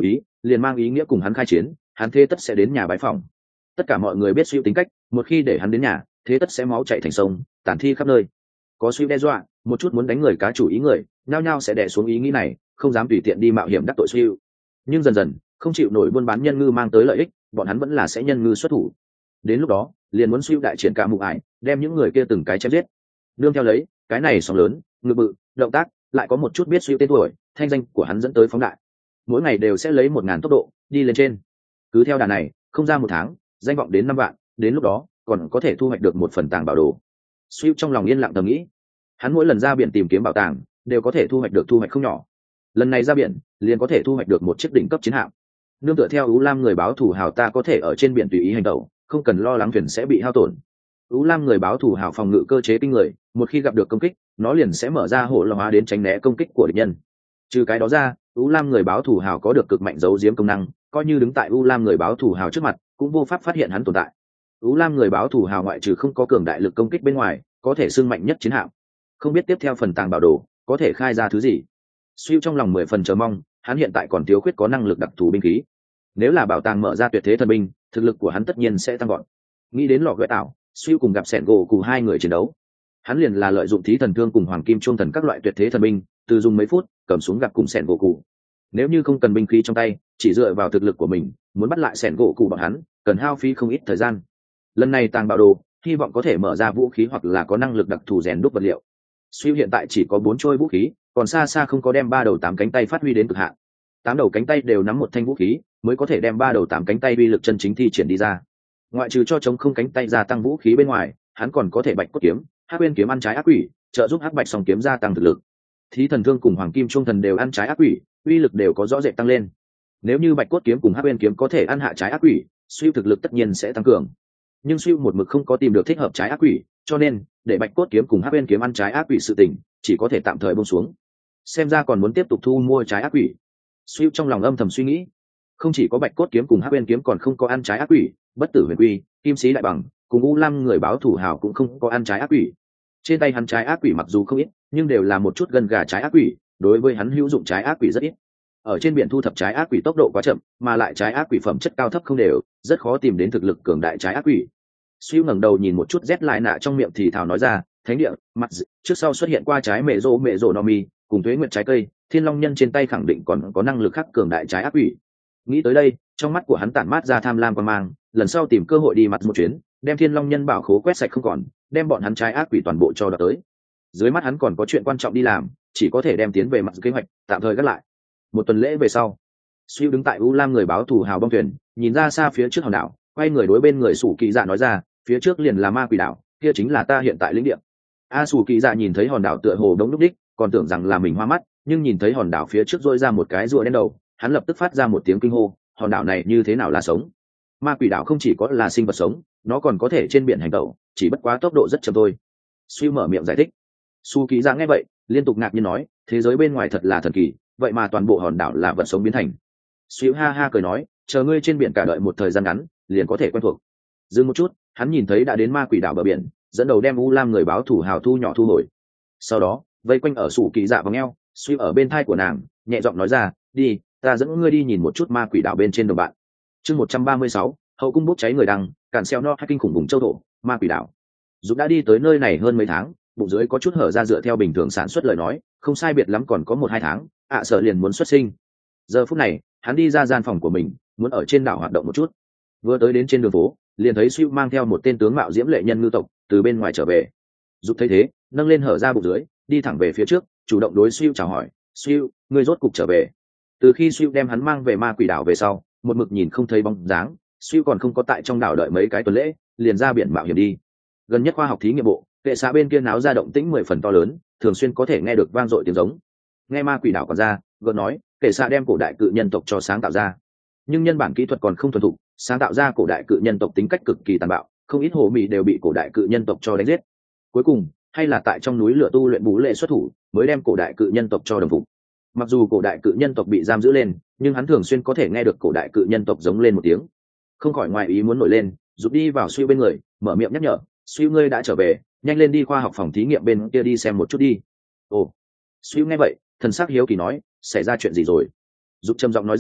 liền mang ý nghĩa cùng hắn khai chiến, hắn thế tất sẽ đến nhà bái phòng. Tất cả mọi người biết Siêu tính cách, một khi để hắn đến nhà, thế tất sẽ máu chảy thành sông, tàn thi khắp nơi. Có Siêu đe dọa, một chút muốn đánh người cá chủ ý người, nhao nhao sẽ đè xuống ý nghĩ này, không dám tùy tiện đi mạo hiểm đắc tội Siêu. Nhưng dần dần, không chịu nổi buôn bán nhân ngư mang tới lợi ích, bọn hắn vẫn là sẽ nhân ngư xuất thủ. Đến lúc đó, liền muốn Siêu đại triển cả mục ải, đem những người kia từng cái chém giết. Nương theo lấy, cái này sóng lớn, ngư bự, động tác, lại có một chút biết Siêu tên tuổi, thanh danh của hắn dẫn tới phóng đại. Mỗi ngày đều sẽ lấy một ngàn tốc độ đi lên trên. Cứ theo đà này, không ra một tháng, danh vọng đến năm vạn, đến lúc đó còn có thể thu hoạch được một phần tàng bảo đồ. Siêu trong lòng yên lặng thầm nghĩ, hắn mỗi lần ra biển tìm kiếm bảo tàng đều có thể thu hoạch được thu hoạch không nhỏ. Lần này ra biển liền có thể thu hoạch được một chiếc đỉnh cấp chiến hạm. Nương tựa theo Ú Lam người báo thù hào, ta có thể ở trên biển tùy ý hành động, không cần lo lắng thuyền sẽ bị hao tổn. Ú Lam người báo thù hào phòng ngự cơ chế kinh người, một khi gặp được công kích, nó liền sẽ mở ra hộ lồng hóa đến tránh né công kích của địch nhân. Trừ cái đó ra, Ú Lam người báo thù hào có được cực mạnh giấu giếm công năng, coi như đứng tại Ú Lam người báo thù hào trước mặt, cũng vô pháp phát hiện hắn tồn tại. Ú Lam người báo thù hào ngoại trừ không có cường đại lực công kích bên ngoài, có thể xưng mạnh nhất chiến hạm. Không biết tiếp theo phần tàng bảo đồ có thể khai ra thứ gì. Siêu trong lòng mười phần chờ mong, hắn hiện tại còn thiếu khuyết có năng lực đặc thù binh khí. Nếu là bảo tàng mở ra tuyệt thế thần binh, thực lực của hắn tất nhiên sẽ tăng gọn. Nghĩ đến lò gợi tạo, Siêu cùng gặp Sẻn gỗ cùng hai người chiến đấu. Hắn liền là lợi dụng thí thần thương cùng hoàng kim chuông thần các loại tuyệt thế thần binh, từ dùng mấy phút cầm xuống gặp cùng Sẻn gỗ cụ. Nếu như không cần binh khí trong tay, chỉ dựa vào thực lực của mình, muốn bắt lại Sẻn gỗ cụ bọn hắn, cần hao phí không ít thời gian. Lần này tàng bảo đồ, hy vọng có thể mở ra vũ khí hoặc là có năng lực đặc thù rèn đúc vật liệu. Siêu hiện tại chỉ có bốn trôi vũ khí, còn xa xa không có đem ba đầu tám cánh tay phát huy đến cực hạn. Tám đầu cánh tay đều nắm một thanh vũ khí, mới có thể đem ba đầu tám cánh tay uy lực chân chính thi triển đi ra. Ngoại trừ cho chống không cánh tay gia tăng vũ khí bên ngoài, hắn còn có thể bạch cốt kiếm, hắc uyên kiếm ăn trái ác quỷ, trợ giúp hắc bạch song kiếm gia tăng thực lực. Thí thần thương cùng hoàng kim trung thần đều ăn trái ác quỷ, uy lực đều có rõ rệt tăng lên. Nếu như bạch cốt kiếm cùng hắc uyên kiếm có thể ăn hạ trái ác quỷ, Siêu thực lực tất nhiên sẽ tăng cường. Nhưng Siêu một mực không có tìm được thích hợp trái ác quỷ, cho nên để bạch cốt kiếm cùng hắc uyên kiếm ăn trái ác quỷ sự tình chỉ có thể tạm thời buông xuống. Xem ra còn muốn tiếp tục thu mua trái ác quỷ. Siêu trong lòng âm thầm suy nghĩ, không chỉ có bạch cốt kiếm cùng hắc uyên kiếm còn không có ăn trái ác quỷ, bất tử huyền quy, kim sĩ đại bằng cùng u lam người báo thủ hào cũng không có ăn trái ác quỷ. Trên tay hắn trái ác quỷ mặc dù không ít, nhưng đều là một chút gân gà trái ác quỷ, đối với hắn hữu dụng trái ác quỷ rất ít. Ở trên biển thu thập trái ác quỷ tốc độ quá chậm, mà lại trái ác quỷ phẩm chất cao thấp không đều, rất khó tìm đến thực lực cường đại trái ác quỷ. Siêu ngẩng đầu nhìn một chút rét lại nạ trong miệng thì thào nói ra, thánh địa, mặt d... trước sau xuất hiện qua trái mẹ rô mẹ rô nomi, cùng thuế nguyệt trái cây, thiên long nhân trên tay khẳng định còn có năng lực khác cường đại trái ác quỷ. Nghĩ tới đây, trong mắt của hắn tản mát ra tham lam quan mang, lần sau tìm cơ hội đi mặt một chuyến, đem thiên long nhân bảo khố quét sạch không còn, đem bọn hắn trái ác quỷ toàn bộ cho đợt tới. Dưới mắt hắn còn có chuyện quan trọng đi làm, chỉ có thể đem tiến về mặt kế hoạch, tạm thời gác lại. Một tuần lễ về sau, Siêu đứng tại u lam người báo thù hào bong thuyền, nhìn ra xa phía trước hòn đảo, quay người đối bên người sủ kỳ dạ nói ra, phía trước liền là ma quỷ đảo, kia chính là ta hiện tại lĩnh địa. A sủ kỳ dạ nhìn thấy hòn đảo tựa hồ đống lúc đích, còn tưởng rằng là mình hoa mắt, nhưng nhìn thấy hòn đảo phía trước rôi ra một cái rùa đen đầu, hắn lập tức phát ra một tiếng kinh hô, hòn đảo này như thế nào là sống? Ma quỷ đảo không chỉ có là sinh vật sống, nó còn có thể trên biển hành tẩu, chỉ bất quá tốc độ rất chậm thôi. Siêu mở miệng giải thích. Su kỳ dạ nghe vậy, liên tục ngạc nhiên nói, thế giới bên ngoài thật là thần kỳ, vậy mà toàn bộ hòn đảo là vật sống biến thành. Siêu ha ha cười nói, chờ ngươi trên biển cả đợi một thời gian ngắn, liền có thể quen thuộc. Dừng một chút, hắn nhìn thấy đã đến ma quỷ đảo bờ biển, dẫn đầu đem u lam người báo thủ hào thu nhỏ thu hồi. Sau đó, vây quanh ở sủ kỳ dạ vòng eo, Siêu ở bên thai của nàng, nhẹ giọng nói ra, đi, ta dẫn ngươi đi nhìn một chút ma quỷ đảo bên trên đồng bạn. Chương một trăm ba mươi sáu, hậu cung bốc cháy người đăng, càn xeo no hay kinh khủng vùng châu thổ, ma quỷ đảo. Dũng đã đi tới nơi này hơn mấy tháng, bụng dưới có chút hở ra dựa theo bình thường sản xuất lời nói, không sai biệt lắm còn có một hai tháng, ạ à, sợ liền muốn xuất sinh. Giờ phút này, hắn đi ra gian phòng của mình, muốn ở trên đảo hoạt động một chút. Vừa tới đến trên đường phố, liền thấy Siêu mang theo một tên tướng mạo diễm lệ nhân ngư tộc từ bên ngoài trở về. Dũng thấy thế, nâng lên hở ra bụng dưới, đi thẳng về phía trước, chủ động đối Siêu chào hỏi, "Siêu, ngươi rốt cục trở về." Từ khi Siêu đem hắn mang về ma quỷ đảo về sau, một mực nhìn không thấy bóng dáng, Siêu còn không có tại trong đảo đợi mấy cái tuần lễ, liền ra biển mạo hiểm đi. Gần nhất khoa học thí nghiệm bộ, kệ xã bên kia náo ra động tĩnh mười phần to lớn, thường xuyên có thể nghe được vang dội tiếng giống. Nghe ma quỷ đảo còn ra, gợn nói, kệ xã đem cổ đại cự nhân tộc cho sáng tạo ra, nhưng nhân bản kỹ thuật còn không thuần thục, sáng tạo ra cổ đại cự nhân tộc tính cách cực kỳ tàn bạo, không ít hồ mị đều bị cổ đại cự nhân tộc cho đánh giết. Cuối cùng, hay là tại trong núi lửa tu luyện bú lệ xuất thủ, mới đem cổ đại cự nhân tộc cho đồng phục. Mặc dù cổ đại cự nhân tộc bị giam giữ lên, nhưng hắn thường xuyên có thể nghe được cổ đại cự nhân tộc giống lên một tiếng. Không khỏi ngoài ý muốn nổi lên, rút đi vào Siêu bên người, mở miệng nhắc nhở, Siêu ngươi đã trở về, nhanh lên đi khoa học phòng thí nghiệm bên kia đi xem một chút đi. Ồ. Siêu nghe vậy, thần sắc hiếu kỳ nói, xảy ra chuyện gì rồi? Rút trầm giọng nói ra,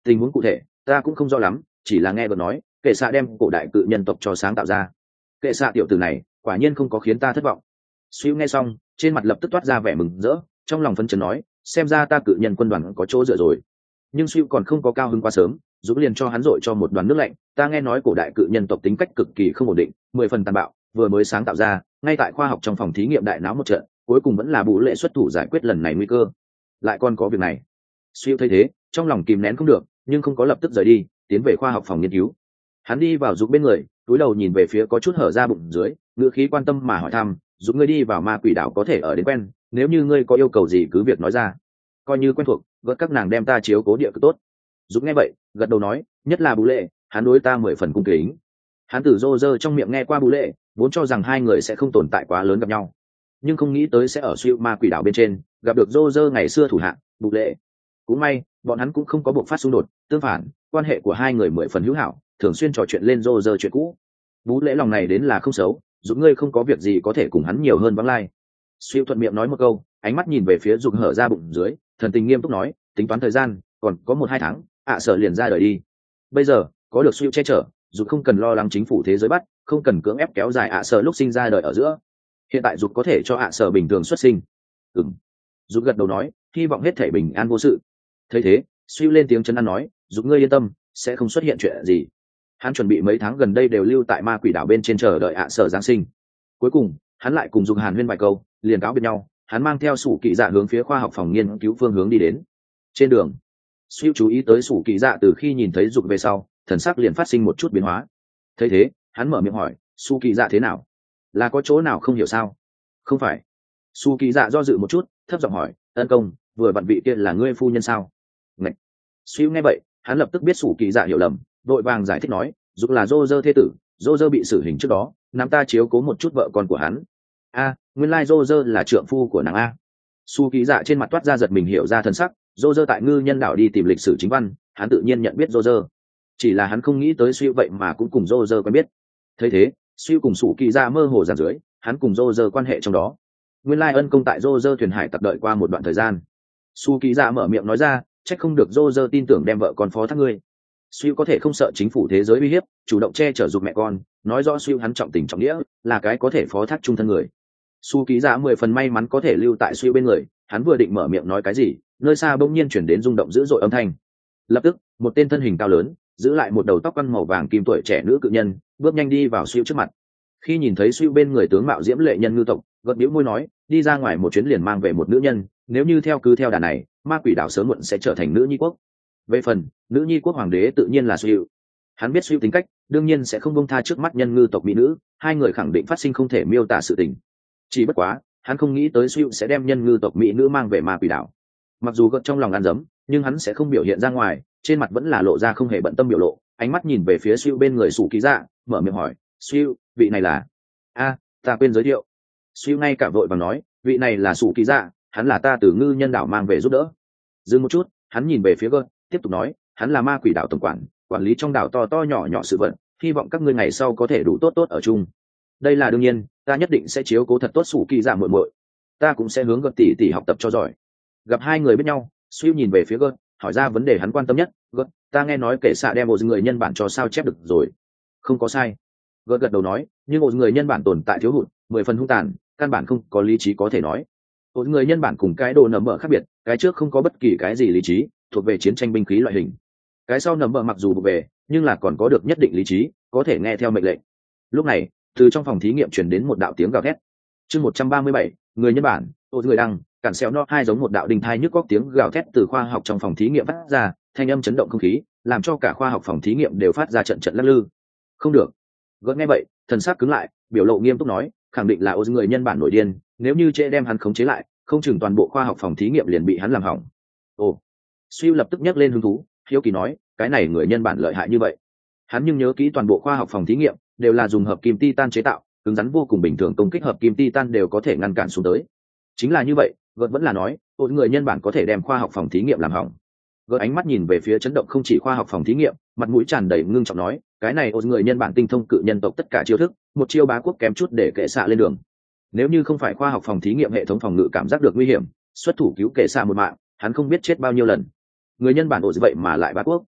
tình huống cụ thể ta cũng không rõ lắm, chỉ là nghe vợ nói kệ xạ đem cổ đại cự nhân tộc cho sáng tạo ra. Kệ xạ tiểu tử này quả nhiên không có khiến ta thất vọng. Suy nghe xong trên mặt lập tức toát ra vẻ mừng rỡ, trong lòng phấn chấn nói xem ra ta cự nhân quân đoàn có chỗ dựa rồi. Nhưng Suy còn không có cao hứng quá sớm, dũng liền cho hắn dội cho một đoàn nước lạnh. Ta nghe nói cổ đại cự nhân tộc tính cách cực kỳ không ổn định, mười phần tàn bạo, vừa mới sáng tạo ra ngay tại khoa học trong phòng thí nghiệm đại náo một trận, cuối cùng vẫn là Bú Lệ xuất thủ giải quyết lần này nguy cơ. Lại còn có việc này. Suy thấy thế trong lòng kìm nén không được, nhưng không có lập tức rời đi, tiến về khoa học phòng nghiên cứu. Hắn đi vào Dũng bên người, cúi đầu nhìn về phía có chút hở ra bụng dưới, ngữ khí quan tâm mà hỏi thăm, Dũng ngươi đi vào ma quỷ đảo có thể ở đến quen, nếu như ngươi có yêu cầu gì cứ việc nói ra, coi như quen thuộc, vớt các nàng đem ta chiếu cố địa cực tốt. Dũng nghe vậy gật đầu nói, nhất là Bú Lệ, hắn đối ta mười phần cung kính. Hắn từ rô rơ trong miệng nghe qua Bú Lệ, vốn cho rằng hai người sẽ không tồn tại quá lớn gặp nhau, nhưng không nghĩ tới sẽ ở siêu ma quỷ đảo bên trên gặp được rô rơ ngày xưa thủ hạ Bú Lệ. Cũng may bọn hắn cũng không có buộc phát xung đột, tương phản quan hệ của hai người mười phần hữu hảo, thường xuyên trò chuyện lên rô rơ chuyện cũ. Bú Lệ lòng này đến là không xấu, Dũng ngươi không có việc gì có thể cùng hắn nhiều hơn vắng lai. Siêu thuận miệng nói một câu, ánh mắt nhìn về phía Dũng hở ra bụng dưới, thần tình nghiêm túc nói, tính toán thời gian còn có một hai tháng, ạ à, sợ liền ra đời đi. Bây giờ có được Siêu che chở, Dũng không cần lo lắng chính phủ thế giới bắt, không cần cưỡng ép kéo dài ạ à, sợ lúc sinh ra đời ở giữa. Hiện tại Dũng có thể cho ạ à, sợ bình thường xuất sinh. Ừm. Dũng gật đầu nói, hy vọng hết thể bình an vô sự. Thấy thế Siêu lên tiếng chấn an nói, Dũng ngươi yên tâm, sẽ không xuất hiện chuyện gì. Hắn chuẩn bị mấy tháng gần đây đều lưu tại ma quỷ đảo bên trên chờ đợi ạ à, sợ giáng sinh. Cuối cùng hắn lại cùng Dũng hàn huyên vài câu, liền cáo biệt nhau. Hắn mang theo sủ kỳ dạ hướng phía khoa học phòng nghiên cứu phương hướng đi đến. Trên đường Siêu chú ý tới sủ kỳ dạ từ khi nhìn thấy Dũng về sau thần sắc liền phát sinh một chút biến hóa. Thấy thế hắn mở miệng hỏi, su kỳ dạ thế nào, là có chỗ nào không hiểu sao? Không phải. Su kỳ dạ do dự một chút thấp giọng hỏi, ân công vừa vặn vị kia là ngươi phu nhân sao? Ngạch. Siêu nghe vậy hắn lập tức biết sủ kỳ dạ hiểu lầm, vội vàng giải thích nói, Dũng là dô dơ thế tử, dô dơ bị xử hình trước đó nam ta chiếu cố một chút vợ con của hắn. A, nguyên lai dô dơ là trượng phu của nàng a. Su kỳ dạ trên mặt toát ra giật mình hiểu ra thân sắc, dô dơ tại ngư nhân đảo đi tìm lịch sử chính văn, hắn tự nhiên nhận biết dô dơ, chỉ là hắn không nghĩ tới Siêu vậy mà cũng cùng dô dơ quen biết. Thấy thế Siêu cùng Su kỳ dạ mơ hồ giàn dưới hắn cùng dô dơ quan hệ trong đó. Nguyên lai ân công tại dô dơ thuyền hải tặc đợi qua một đoạn thời gian. Su kỳ dạ mở miệng nói ra, trách không được dô dơ tin tưởng đem vợ con phó thác ngươi. Siêu có thể không sợ chính phủ thế giới uy hiếp, chủ động che chở giúp mẹ con, nói rõ Siêu hắn trọng tình trọng nghĩa, là cái có thể phó thác trung thân người. Su ký giả mười phần may mắn có thể lưu tại Siêu bên người, hắn vừa định mở miệng nói cái gì, nơi xa bỗng nhiên chuyển đến rung động dữ dội âm thanh. Lập tức một tên thân hình cao lớn giữ lại một đầu tóc quăn màu vàng kim tuổi trẻ nữ cự nhân bước nhanh đi vào Siêu trước mặt. Khi nhìn thấy Siêu bên người tướng mạo diễm lệ nhân ngư tộc, gật bĩu môi nói, đi ra ngoài một chuyến liền mang về một nữ nhân, nếu như theo cứ theo đà này ma quỷ đảo sớm muộn sẽ trở thành nữ nhi quốc. Về phần nữ nhi quốc hoàng đế tự nhiên là Siêu. Hắn biết Siêu tính cách, đương nhiên sẽ không buông tha trước mắt nhân ngư tộc mỹ nữ, hai người khẳng định phát sinh không thể miêu tả sự tình. Chỉ bất quá hắn không nghĩ tới Siêu sẽ đem nhân ngư tộc mỹ nữ mang về ma quỷ đảo. Mặc dù gợt trong lòng ăn dấm, nhưng hắn sẽ không biểu hiện ra ngoài, trên mặt vẫn là lộ ra không hề bận tâm biểu lộ, ánh mắt nhìn về phía Siêu bên người sủ ký dạ, mở miệng hỏi, Siêu vị này là? A, ta quên giới thiệu. Siêu ngay cả vội vàng nói, vị này là sủ ký dạ, hắn là ta từ ngư nhân đảo mang về giúp đỡ. Dừng một chút hắn nhìn về phía gợt, tiếp tục nói, hắn là ma quỷ đảo tổng quản, quản lý trong đảo to to nhỏ nhỏ sự vận, hy vọng các ngươi ngày sau có thể đủ tốt tốt ở chung. Đây là đương nhiên, ta nhất định sẽ chiếu cố thật tốt sủ kỳ dạ muội muội, ta cũng sẽ hướng gợt tỷ tỷ học tập cho giỏi. Gặp hai người biết nhau, Siêu nhìn về phía gợt, hỏi ra vấn đề hắn quan tâm nhất, gợt, ta nghe nói kể xạ đem một người nhân bản cho sao chép được rồi? Không có sai. Gợt gật đầu nói, nhưng một người nhân bản tồn tại thiếu hụt, mười phần hung tàn, căn bản không có lý trí có thể nói. Một người nhân bản cùng cái đồ nấm mở khác biệt, cái trước không có bất kỳ cái gì lý trí, thuộc về chiến tranh binh khí loại hình. Cái sau nấm mở mặc dù về, nhưng là còn có được nhất định lý trí, có thể nghe theo mệnh lệnh. Lúc này từ trong phòng thí nghiệm truyền đến một đạo tiếng gào thét. Chương một trăm ba mươi bảy, người nhân bản, một người đăng, cản xéo no hai giống một đạo đình thai nhức góc tiếng gào thét từ khoa học trong phòng thí nghiệm phát ra, thanh âm chấn động không khí, làm cho cả khoa học phòng thí nghiệm đều phát ra trận trận lắc lư. Không được. Gợt nghe vậy thần sắc cứng lại, biểu lộ nghiêm túc nói, khẳng định là ô người nhân bản nổi điên, nếu như trễ đem hắn khống chế lại, không chừng toàn bộ khoa học phòng thí nghiệm liền bị hắn làm hỏng. Ồ. Siêu lập tức nhắc lên hứng thú, hiếu kỳ nói, cái này người nhân bản lợi hại như vậy? Hắn nhưng nhớ kỹ toàn bộ khoa học phòng thí nghiệm đều là dùng hợp kim titan chế tạo, cứng rắn vô cùng, bình thường công kích hợp kim titan đều có thể ngăn cản xuống tới. Chính là như vậy, gợt vẫn là nói, một người nhân bản có thể đem khoa học phòng thí nghiệm làm hỏng. Gợt ánh mắt nhìn về phía chấn động không chỉ khoa học phòng thí nghiệm, mặt mũi tràn đầy ngưng trọng nói, cái này một người nhân bản tinh thông cự nhân tộc tất cả chiêu thức, một chiêu bá quốc kém chút để kệ xạ lên đường. Nếu như không phải khoa học phòng thí nghiệm hệ thống phòng ngự cảm giác được nguy hiểm, xuất thủ cứu kệ xạ một mạng, hắn không biết chết bao nhiêu lần. Người nhân bản ổ vậy mà lại bá quốc,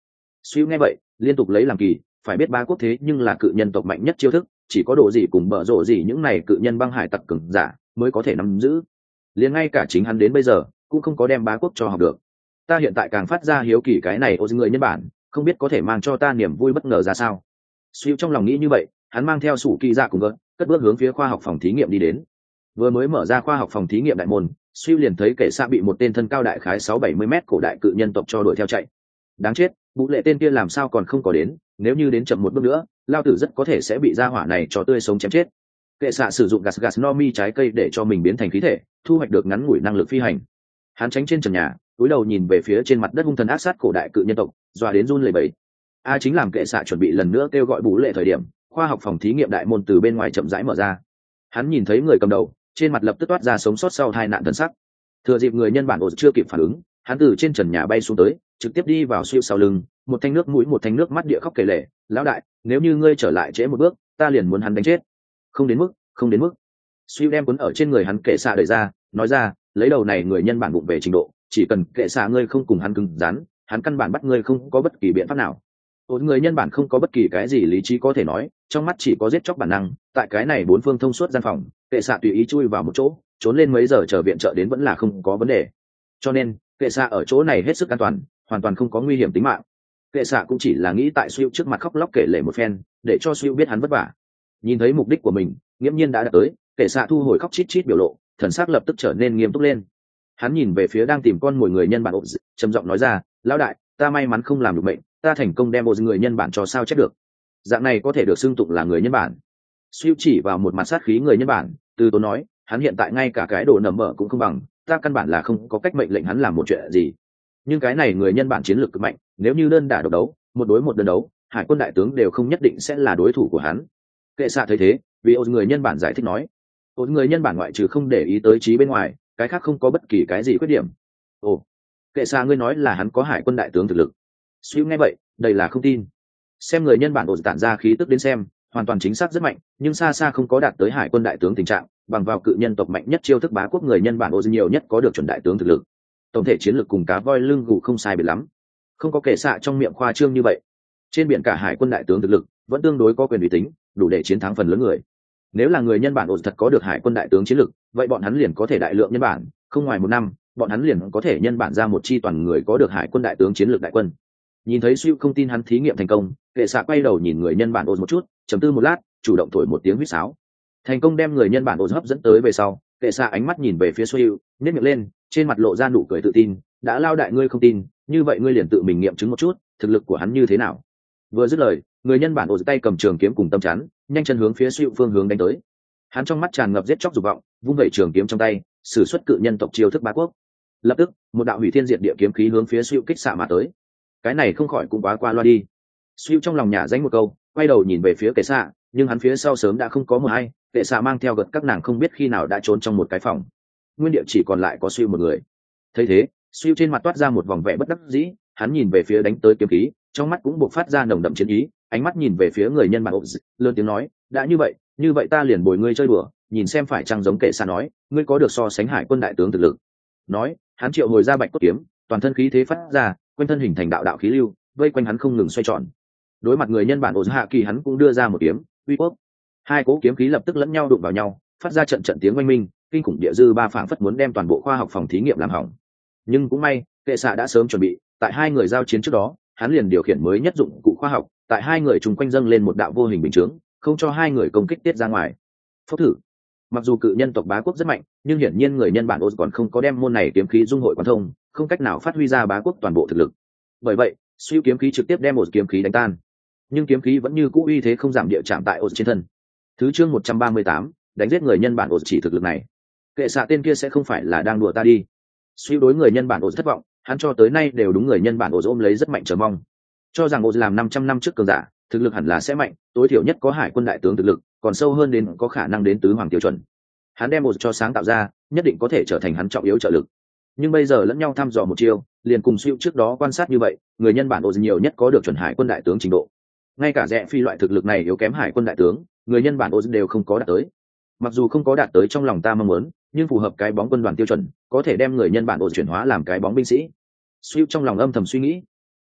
Suy nghe vậy liên tục lấy làm kỳ, phải biết ba quốc thế nhưng là cự nhân tộc mạnh nhất chiêu thức, chỉ có độ gì cùng bở rộ gì những này cự nhân băng hải tặc cường giả mới có thể nắm giữ. Liền ngay cả chính hắn đến bây giờ cũng không có đem ba quốc cho học được. Ta hiện tại càng phát ra hiếu kỳ cái này ô người nhân bản, không biết có thể mang cho ta niềm vui bất ngờ ra sao. Suy trong lòng nghĩ như vậy, hắn mang theo sủ kỳ dạ cùng gớt, cất bước hướng phía khoa học phòng thí nghiệm đi đến. Vừa mới mở ra khoa học phòng thí nghiệm đại môn, Suy liền thấy kẻ xạ bị một tên thân cao đại khái sáu bảy mươi mét cổ đại cự nhân tộc cho đuổi theo chạy. Đáng chết, bụ lệ tên kia làm sao còn không có đến, nếu như đến chậm một bước nữa, lao tử rất có thể sẽ bị gia hỏa này cho tươi sống chém chết. Kệ xạ sử dụng gas gas no mi trái cây để cho mình biến thành khí thể, thu hoạch được ngắn ngủi năng lực phi hành. Hắn tránh trên trần nhà, cúi đầu nhìn về phía trên mặt đất hung thần ác sát cổ đại cự nhân tộc, dọa đến run lẩy bẩy. A chính làm kệ xạ chuẩn bị lần nữa kêu gọi bú lệ thời điểm, khoa học phòng thí nghiệm đại môn từ bên ngoài chậm rãi mở ra. Hắn nhìn thấy người cầm đầu, trên mặt lập tức toát ra sống sót sau tai nạn thần sắc. Thừa dịp người nhân bản ổ chưa kịp phản ứng, hắn từ trên trần nhà bay xuống tới, trực tiếp đi vào siêu sau lưng, một thanh nước mũi một thanh nước mắt địa khóc kể lể, lão đại, nếu như ngươi trở lại trễ một bước, ta liền muốn hắn đánh chết. Không đến mức, không đến mức. Siêu đem cuốn ở trên người hắn kệ xạ đẩy ra, nói ra, lấy đầu này người nhân bản bụng về trình độ, chỉ cần kệ xạ ngươi không cùng hắn cứng rắn, hắn căn bản bắt ngươi không có bất kỳ biện pháp nào. Ôn người nhân bản không có bất kỳ cái gì lý trí có thể nói, trong mắt chỉ có giết chóc bản năng. Tại cái này bốn phương thông suốt gian phòng, kệ xạ tùy ý chui vào một chỗ, trốn lên mấy giờ chờ viện trợ đến vẫn là không có vấn đề. Cho nên kệ xạ ở chỗ này hết sức an toàn, hoàn toàn không có nguy hiểm tính mạng. Kệ xạ cũng chỉ là nghĩ tại Siêu trước mặt khóc lóc kể lể một phen, để cho Siêu biết hắn vất vả. Nhìn thấy mục đích của mình nghiễm nhiên đã đạt tới, kệ xạ thu hồi khóc chít chít biểu lộ, thần sắc lập tức trở nên nghiêm túc lên. Hắn nhìn về phía đang tìm con mồi người nhân bản ộp, trầm giọng nói ra, lão đại, ta may mắn không làm được mệnh, ta thành công đem một người nhân bản cho sao chép được, dạng này có thể được xưng tụng là người nhân bản. Siêu chỉ vào một mặt sát khí người nhân bản, từ tốn nói, hắn hiện tại ngay cả cái đồ nầm mở cũng không bằng, ta căn bản là không có cách mệnh lệnh hắn làm một chuyện gì. Nhưng cái này người nhân bản chiến lược cực mạnh, nếu như đơn đả độc đấu, một đối một đơn đấu, hải quân đại tướng đều không nhất định sẽ là đối thủ của hắn. Kệ xạ thấy thế, vì ô người nhân bản giải thích nói, ô người nhân bản ngoại trừ không để ý tới trí bên ngoài, cái khác không có bất kỳ cái gì khuyết điểm. Ồ, kệ xạ ngươi nói là hắn có hải quân đại tướng thực lực. Siêu nghe vậy, đây là không tin. Xem người nhân bản ổ tản ra khí tức đến xem, hoàn toàn chính xác rất mạnh, nhưng xa xa không có đạt tới hải quân đại tướng tình trạng, bằng vào cự nhân tộc mạnh nhất chiêu thức bá quốc người nhân bản ổ nhiều nhất có được chuẩn đại tướng thực lực. Tổng thể chiến lược cùng cá voi lưng gù không sai biệt lắm. Không có kệ xạ trong miệng khoa trương như vậy. Trên biển cả hải quân đại tướng thực lực vẫn tương đối có quyền uy tín, đủ để chiến thắng phần lớn người. Nếu là người nhân bản ổ thật có được hải quân đại tướng chiến lược, vậy bọn hắn liền có thể đại lượng nhân bản, không ngoài một năm, bọn hắn liền có thể nhân bản ra một chi toàn người có được hải quân đại tướng chiến lược đại quân. Nhìn thấy Siêu không tin hắn thí nghiệm thành công, kệ xạ quay đầu nhìn người nhân bản ổ một chút, trầm tư một lát, chủ động thổi một tiếng huýt sáo. Thành công đem người nhân bản ổ hấp dẫn tới về sau, kệ xạ ánh mắt nhìn về phía Siêu, nhếch miệng lên, trên mặt lộ ra nụ cười tự tin, đã lao đại ngươi không tin, như vậy ngươi liền tự mình nghiệm chứng một chút, thực lực của hắn như thế nào. Vừa dứt lời, người nhân bản ổ tay cầm trường kiếm cùng tâm chắn, nhanh chân hướng phía Siêu phương hướng đánh tới. Hắn trong mắt tràn ngập giết chóc dục vọng, vung vẩy trường kiếm trong tay, sử xuất cự nhân tộc chiêu thức bá quốc. Lập tức, một đạo hủy thiên diệt địa kiếm khí hướng phía Siêu kích xạ mà tới. Cái này không khỏi cũng quá qua loa đi. Siêu trong lòng nhả danh một câu, quay đầu nhìn về phía kệ xạ, nhưng hắn phía sau sớm đã không có một ai, kệ xạ mang theo gật các nàng không biết khi nào đã trốn trong một cái phòng. Nguyên địa chỉ còn lại có Siêu một người. Thấy thế, Siêu trên mặt toát ra một vòng vẻ bất đắc dĩ, hắn nhìn về phía đánh tới kiếm khí, trong mắt cũng bộc phát ra nồng đậm chiến ý, ánh mắt nhìn về phía người nhân bản ộp, lớn tiếng nói, đã như vậy, như vậy ta liền bồi ngươi chơi đùa, nhìn xem phải chăng giống kệ xạ nói, ngươi có được so sánh hải quân đại tướng thực lực. Nói, hắn triệu hồi ra bạch cốt kiếm, toàn thân khí thế phát ra, quanh thân hình thành đạo đạo khí lưu, vây quanh hắn không ngừng xoay tròn. Đối mặt người nhân bản ổ hạ kỳ, hắn cũng đưa ra một kiếm, uy quốc. Hai cố kiếm khí lập tức lẫn nhau đụng vào nhau, phát ra trận trận tiếng oanh minh, kinh khủng địa dư ba phảng phất muốn đem toàn bộ khoa học phòng thí nghiệm làm hỏng. Nhưng cũng may, kệ xạ đã sớm chuẩn bị, tại hai người giao chiến trước đó, hắn liền điều khiển mới nhất dụng cụ khoa học, tại hai người trùng quanh dâng lên một đạo vô hình bình chướng, không cho hai người công kích tiết ra ngoài. Phốc thử. Mặc dù cự nhân tộc bá quốc rất mạnh, nhưng hiển nhiên người nhân bản ổ còn không có đem môn này kiếm khí dung hội quan thông, không cách nào phát huy ra bá quốc toàn bộ thực lực. Bởi vậy, Siêu kiếm khí trực tiếp đem một kiếm khí đánh tan, nhưng kiếm khí vẫn như cũ uy thế không giảm địa chạm tại ổ trên thân. Thứ chương một trăm ba mươi tám, đánh giết người nhân bản ổ chỉ thực lực này. Kệ xạ tên kia sẽ không phải là đang đùa ta đi. Siêu đối người nhân bản ổ thất vọng, hắn cho tới nay đều đúng người nhân bản ổ ôm lấy rất mạnh chờ mong, cho rằng ổ làm năm trăm năm trước cường giả, thực lực hẳn là sẽ mạnh, tối thiểu nhất có hải quân đại tướng thực lực, còn sâu hơn đến có khả năng đến tứ hoàng tiêu chuẩn. Hắn đem ổ cho sáng tạo ra, nhất định có thể trở thành hắn trọng yếu trợ lực. Nhưng bây giờ lẫn nhau thăm dò một chiêu, liền cùng Siêu trước đó quan sát như vậy, người nhân bản ổ nhiều nhất có được chuẩn hải quân đại tướng trình độ. Ngay cả rẽ phi loại thực lực này yếu kém hải quân đại tướng, người nhân bản ổ đều không có đạt tới. Mặc dù không có đạt tới trong lòng ta mong muốn, nhưng phù hợp cái bóng quân đoàn tiêu chuẩn, có thể đem người nhân bản ổ chuyển hóa làm cái bóng binh sĩ. Siêu trong lòng âm thầm suy nghĩ,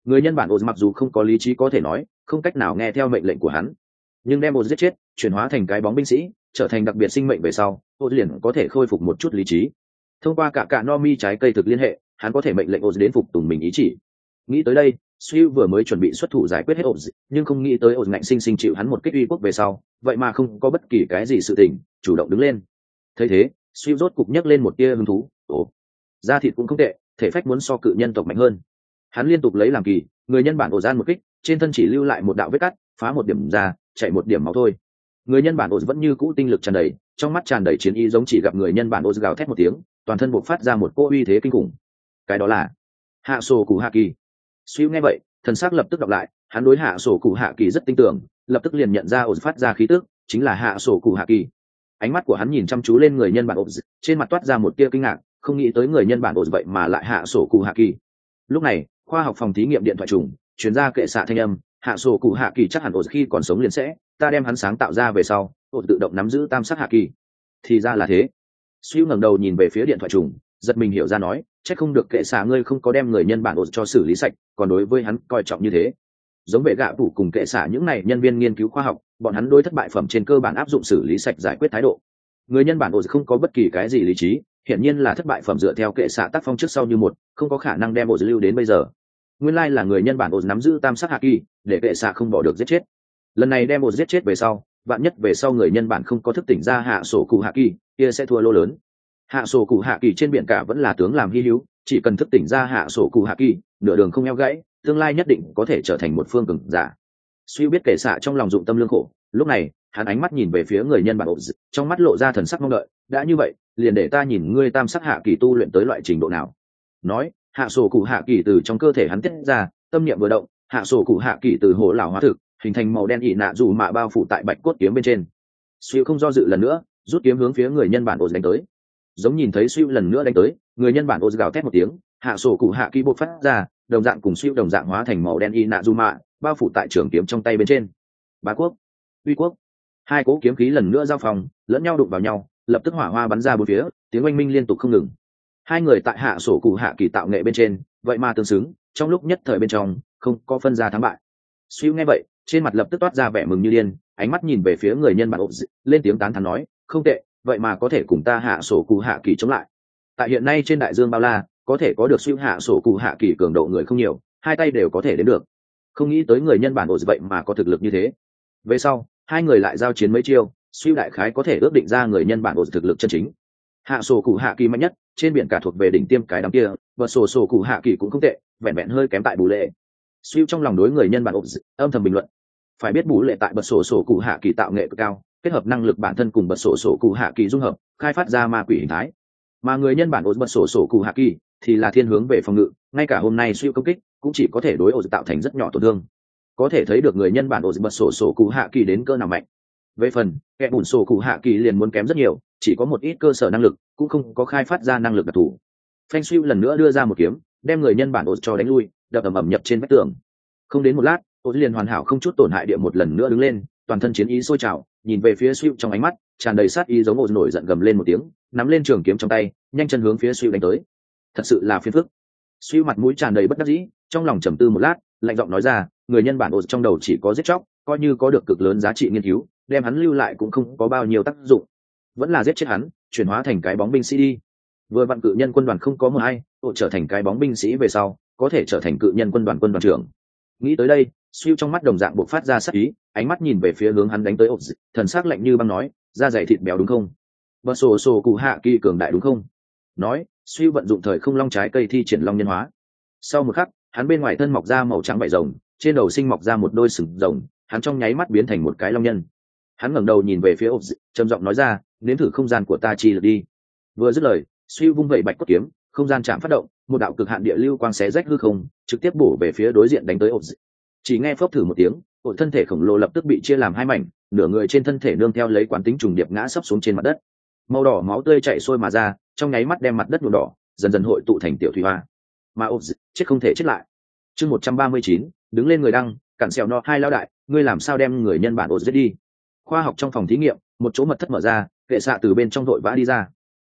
Người nhân bản ô mặc dù không có lý trí có thể nói, không cách nào nghe theo mệnh lệnh của hắn, nhưng đem ô giết chết, chuyển hóa thành cái bóng binh sĩ, trở thành đặc biệt sinh mệnh về sau, ô liền có thể khôi phục một chút lý trí. Thông qua cả cả no mi trái cây thực liên hệ, hắn có thể mệnh lệnh ô đến phục tùng mình ý chỉ. Nghĩ tới đây, Siêu vừa mới chuẩn bị xuất thủ giải quyết hết ô, nhưng không nghĩ tới ô ngạnh sinh sinh chịu hắn một kích uy quốc về sau, vậy mà không có bất kỳ cái gì sự tình, chủ động đứng lên. Thấy thế, Siêu rốt cục nhấc lên một tia hứng thú. Ồ, da thịt cũng không tệ, thể phách muốn so cự nhân tộc mạnh hơn. Hắn liên tục lấy làm kỳ, người nhân bản ổ gian một kích, trên thân chỉ lưu lại một đạo vết cắt, phá một điểm ra, chạy một điểm máu thôi. Người nhân bản ổ vẫn như cũ tinh lực tràn đầy, trong mắt tràn đầy chiến ý, giống chỉ gặp người nhân bản ổ gào thét một tiếng, toàn thân bộc phát ra một cỗ uy thế kinh khủng. Cái đó là Hạ Sổ Cụ Hạ Kỳ. Siêu nghe vậy, thần sắc lập tức đọc lại, hắn đối Hạ Sổ Cụ Hạ Kỳ rất tin tưởng, lập tức liền nhận ra ổ phát ra khí tức, chính là Hạ Sổ Cụ Hạ Kỳ. Ánh mắt của hắn nhìn chăm chú lên người nhân bản ổ, trên mặt toát ra một tia kinh ngạc, không nghĩ tới người nhân bản ổ vậy mà lại Hạ Sổ Cụ Hạ Kỳ. Lúc này, khoa học phòng thí nghiệm điện thoại trùng chuyển ra kệ xạ thanh âm, Hạ Sổ Cụ Hạ Kỳ chắc hẳn ổ khi còn sống liền sẽ, ta đem hắn sáng tạo ra về sau, ổ tự động nắm giữ tam sắc hạ kỳ. Thì ra là thế. Siêu ngẩng đầu nhìn về phía điện thoại trùng, giật mình hiểu ra nói, chắc không được kệ xạ ngươi không có đem người nhân bản ổ cho xử lý sạch, còn đối với hắn coi trọng như thế. Giống vệ gạ phủ cùng kệ xạ những này nhân viên nghiên cứu khoa học, bọn hắn đối thất bại phẩm trên cơ bản áp dụng xử lý sạch giải quyết thái độ. Người nhân bản ổ không có bất kỳ cái gì lý trí, hiển nhiên là thất bại phẩm dựa theo kệ xạ tác phong trước sau như một, không có khả năng đem ổ lưu đến bây giờ. Nguyên lai là người nhân bản ổ nắm giữ tam sắc hạ kỳ, để kệ xạ không bỏ được giết chết. Lần này đem ổ giết chết về sau, vạn nhất về sau người nhân bản không có thức tỉnh ra Hạ Sổ Cụ Hạ Kỳ, kia sẽ thua lô lớn. Hạ Sổ Cụ Hạ Kỳ trên biển cả vẫn là tướng làm hy hữu, chỉ cần thức tỉnh ra Hạ Sổ Cụ Hạ Kỳ, nửa đường không eo gãy, tương lai nhất định có thể trở thành một phương cường giả. Suy biết kệ xạ trong lòng dụng tâm lương khổ, lúc này hắn ánh mắt nhìn về phía người nhân bản ổ, trong mắt lộ ra thần sắc mong đợi, đã như vậy, liền để ta nhìn ngươi tam sắc hạ kỳ tu luyện tới loại trình độ nào. Nói, Hạ Sổ Cụ Hạ Kỳ từ trong cơ thể hắn tiết ra, tâm niệm vừa động, Hạ Sổ Cụ Hạ Kỳ từ hồ lão hóa thực, hình thành màu đen ị nạ dù mạ bao phủ tại bạch cốt kiếm bên trên. Suy không do dự lần nữa, rút kiếm hướng phía người nhân bản ổ đánh tới. Giống nhìn thấy Suy lần nữa đánh tới, người nhân bản ổ gào thét một tiếng, Hạ Sổ Cụ Hạ Kỳ bộc phát ra, đồng dạng cùng Suy đồng dạng hóa thành màu đen ị nạ dù mạ, bao phủ tại trường kiếm trong tay bên trên. Bá quốc, uy quốc, hai cỗ kiếm khí lần nữa giao phòng, lẫn nhau đụng vào nhau, lập tức hỏa hoa bắn ra bốn phía, tiếng oanh minh liên tục không ngừng. Hai người tại Hạ Sổ Cụ Hạ Kỳ tạo nghệ bên trên, vậy mà tương xứng, trong lúc nhất thời bên trong không có phân ra thắng bại. Suy nghe vậy, trên mặt lập tức toát ra vẻ mừng như điên, ánh mắt nhìn về phía người nhân bản ổ, lên tiếng tán thán nói, không tệ, vậy mà có thể cùng ta Hạ Sổ Cụ Hạ Kỳ chống lại. Tại hiện nay trên đại dương bao la, có thể có được Suy Hạ Sổ Cụ Hạ Kỳ cường độ người không nhiều, hai tay đều có thể đến được. Không nghĩ tới người nhân bản ổ vậy mà có thực lực như thế. Về sau, hai người lại giao chiến mấy chiêu, Suy đại khái có thể ước định ra người nhân bản ổ thực lực chân chính. Hạ Sổ Cụ Hạ Kỳ mạnh nhất, trên biển cả thuộc về đỉnh tiêm cái đám kia, và sổ sổ Cụ Hạ Kỳ cũng không tệ, vẹn vẹn hơi kém tại bù lệ. Suy trong lòng đối người nhân bản ổ âm thầm bình luận, phải biết bù lệ tại bật sổ sổ Cụ Hạ Kỳ tạo nghệ cực cao, kết hợp năng lực bản thân cùng bật sổ sổ Cụ Hạ Kỳ dung hợp, khai phát ra ma quỷ hình thái. Mà người nhân bản ổ bật sổ sổ Cụ Hạ Kỳ thì là thiên hướng về phòng ngự, ngay cả hôm nay Suy công kích cũng chỉ có thể đối ổ tạo thành rất nhỏ tổn thương. Có thể thấy được người nhân bản ổ bật sổ sổ Cụ Hạ Kỳ đến cỡ nào mạnh. Về phần kẻ bùn sổ Cụ Hạ Kỳ liền muốn kém rất nhiều, chỉ có một ít cơ sở năng lực, cũng không có khai phát ra năng lực đặc thù. Phanh Siêu lần nữa đưa ra một kiếm, đem người nhân bản ổ cho đánh lui, đập ầm ầm nhập trên vách tường. Không đến một lát, ổ liền hoàn hảo không chút tổn hại địa một lần nữa đứng lên, toàn thân chiến ý sôi trào, nhìn về phía Siêu trong ánh mắt tràn đầy sát ý, giống ổ nổi giận gầm lên một tiếng, nắm lên trường kiếm trong tay, nhanh chân hướng phía Siêu đánh tới. Thật sự là phiền phức. Siêu mặt mũi tràn đầy bất đắc dĩ, trong lòng trầm tư một lát, lạnh giọng nói ra, người nhân bản ổ trong đầu chỉ có giết chóc, coi như có được cực lớn giá trị nghiên cứu, đem hắn lưu lại cũng không có bao nhiêu tác dụng, vẫn là giết chết hắn, chuyển hóa thành cái bóng binh sĩ đi. Vừa vặn cự nhân quân đoàn không có một ai, ổ trở thành cái bóng binh sĩ về sau, có thể trở thành cự nhân quân đoàn quân đoàn trưởng. Nghĩ tới đây, Siêu trong mắt đồng dạng bộc phát ra sát ý, ánh mắt nhìn về phía hướng hắn đánh tới ổ, thần sắc lạnh như băng nói, da dày thịt béo đúng không? Bật sổ sổ Cụ Hạ Kỳ cường đại đúng không? Nói, Siêu vận dụng thời không long trái cây thi triển long nhân hóa. Sau một khắc, hắn bên ngoài thân mọc ra màu trắng vảy rồng, trên đầu sinh mọc ra một đôi sừng rồng, hắn trong nháy mắt biến thành một cái long nhân. Hắn ngẩng đầu nhìn về phía ổ, trầm giọng nói ra, nếm thử không gian của ta chi lực đi. Vừa dứt lời, Siêu vung vẩy bạch cốt kiếm, không gian chạm phát động, một đạo cực hạn địa lưu quang xé rách hư không, trực tiếp bổ về phía đối diện đánh tới ổ. Chỉ nghe phốc thử một tiếng, ổ thân thể khổng lồ lập tức bị chia làm hai mảnh, nửa người trên thân thể nương theo lấy quán tính trùng điệp ngã sấp xuống trên mặt đất. Màu đỏ máu tươi chảy xuôi mà ra, trong nháy mắt đem mặt đất nhuộm đỏ, dần dần hội tụ thành tiểu thủy hoa. Mà ổ chết không thể chết lại. Chương một trăm ba mươi chín, đứng lên người đăng, cản sẹo no hai lao đại, ngươi làm sao đem người nhân bản ổ giết đi? Khoa học trong phòng thí nghiệm, một chỗ mật thất mở ra, kệ xạ từ bên trong đội vã đi ra.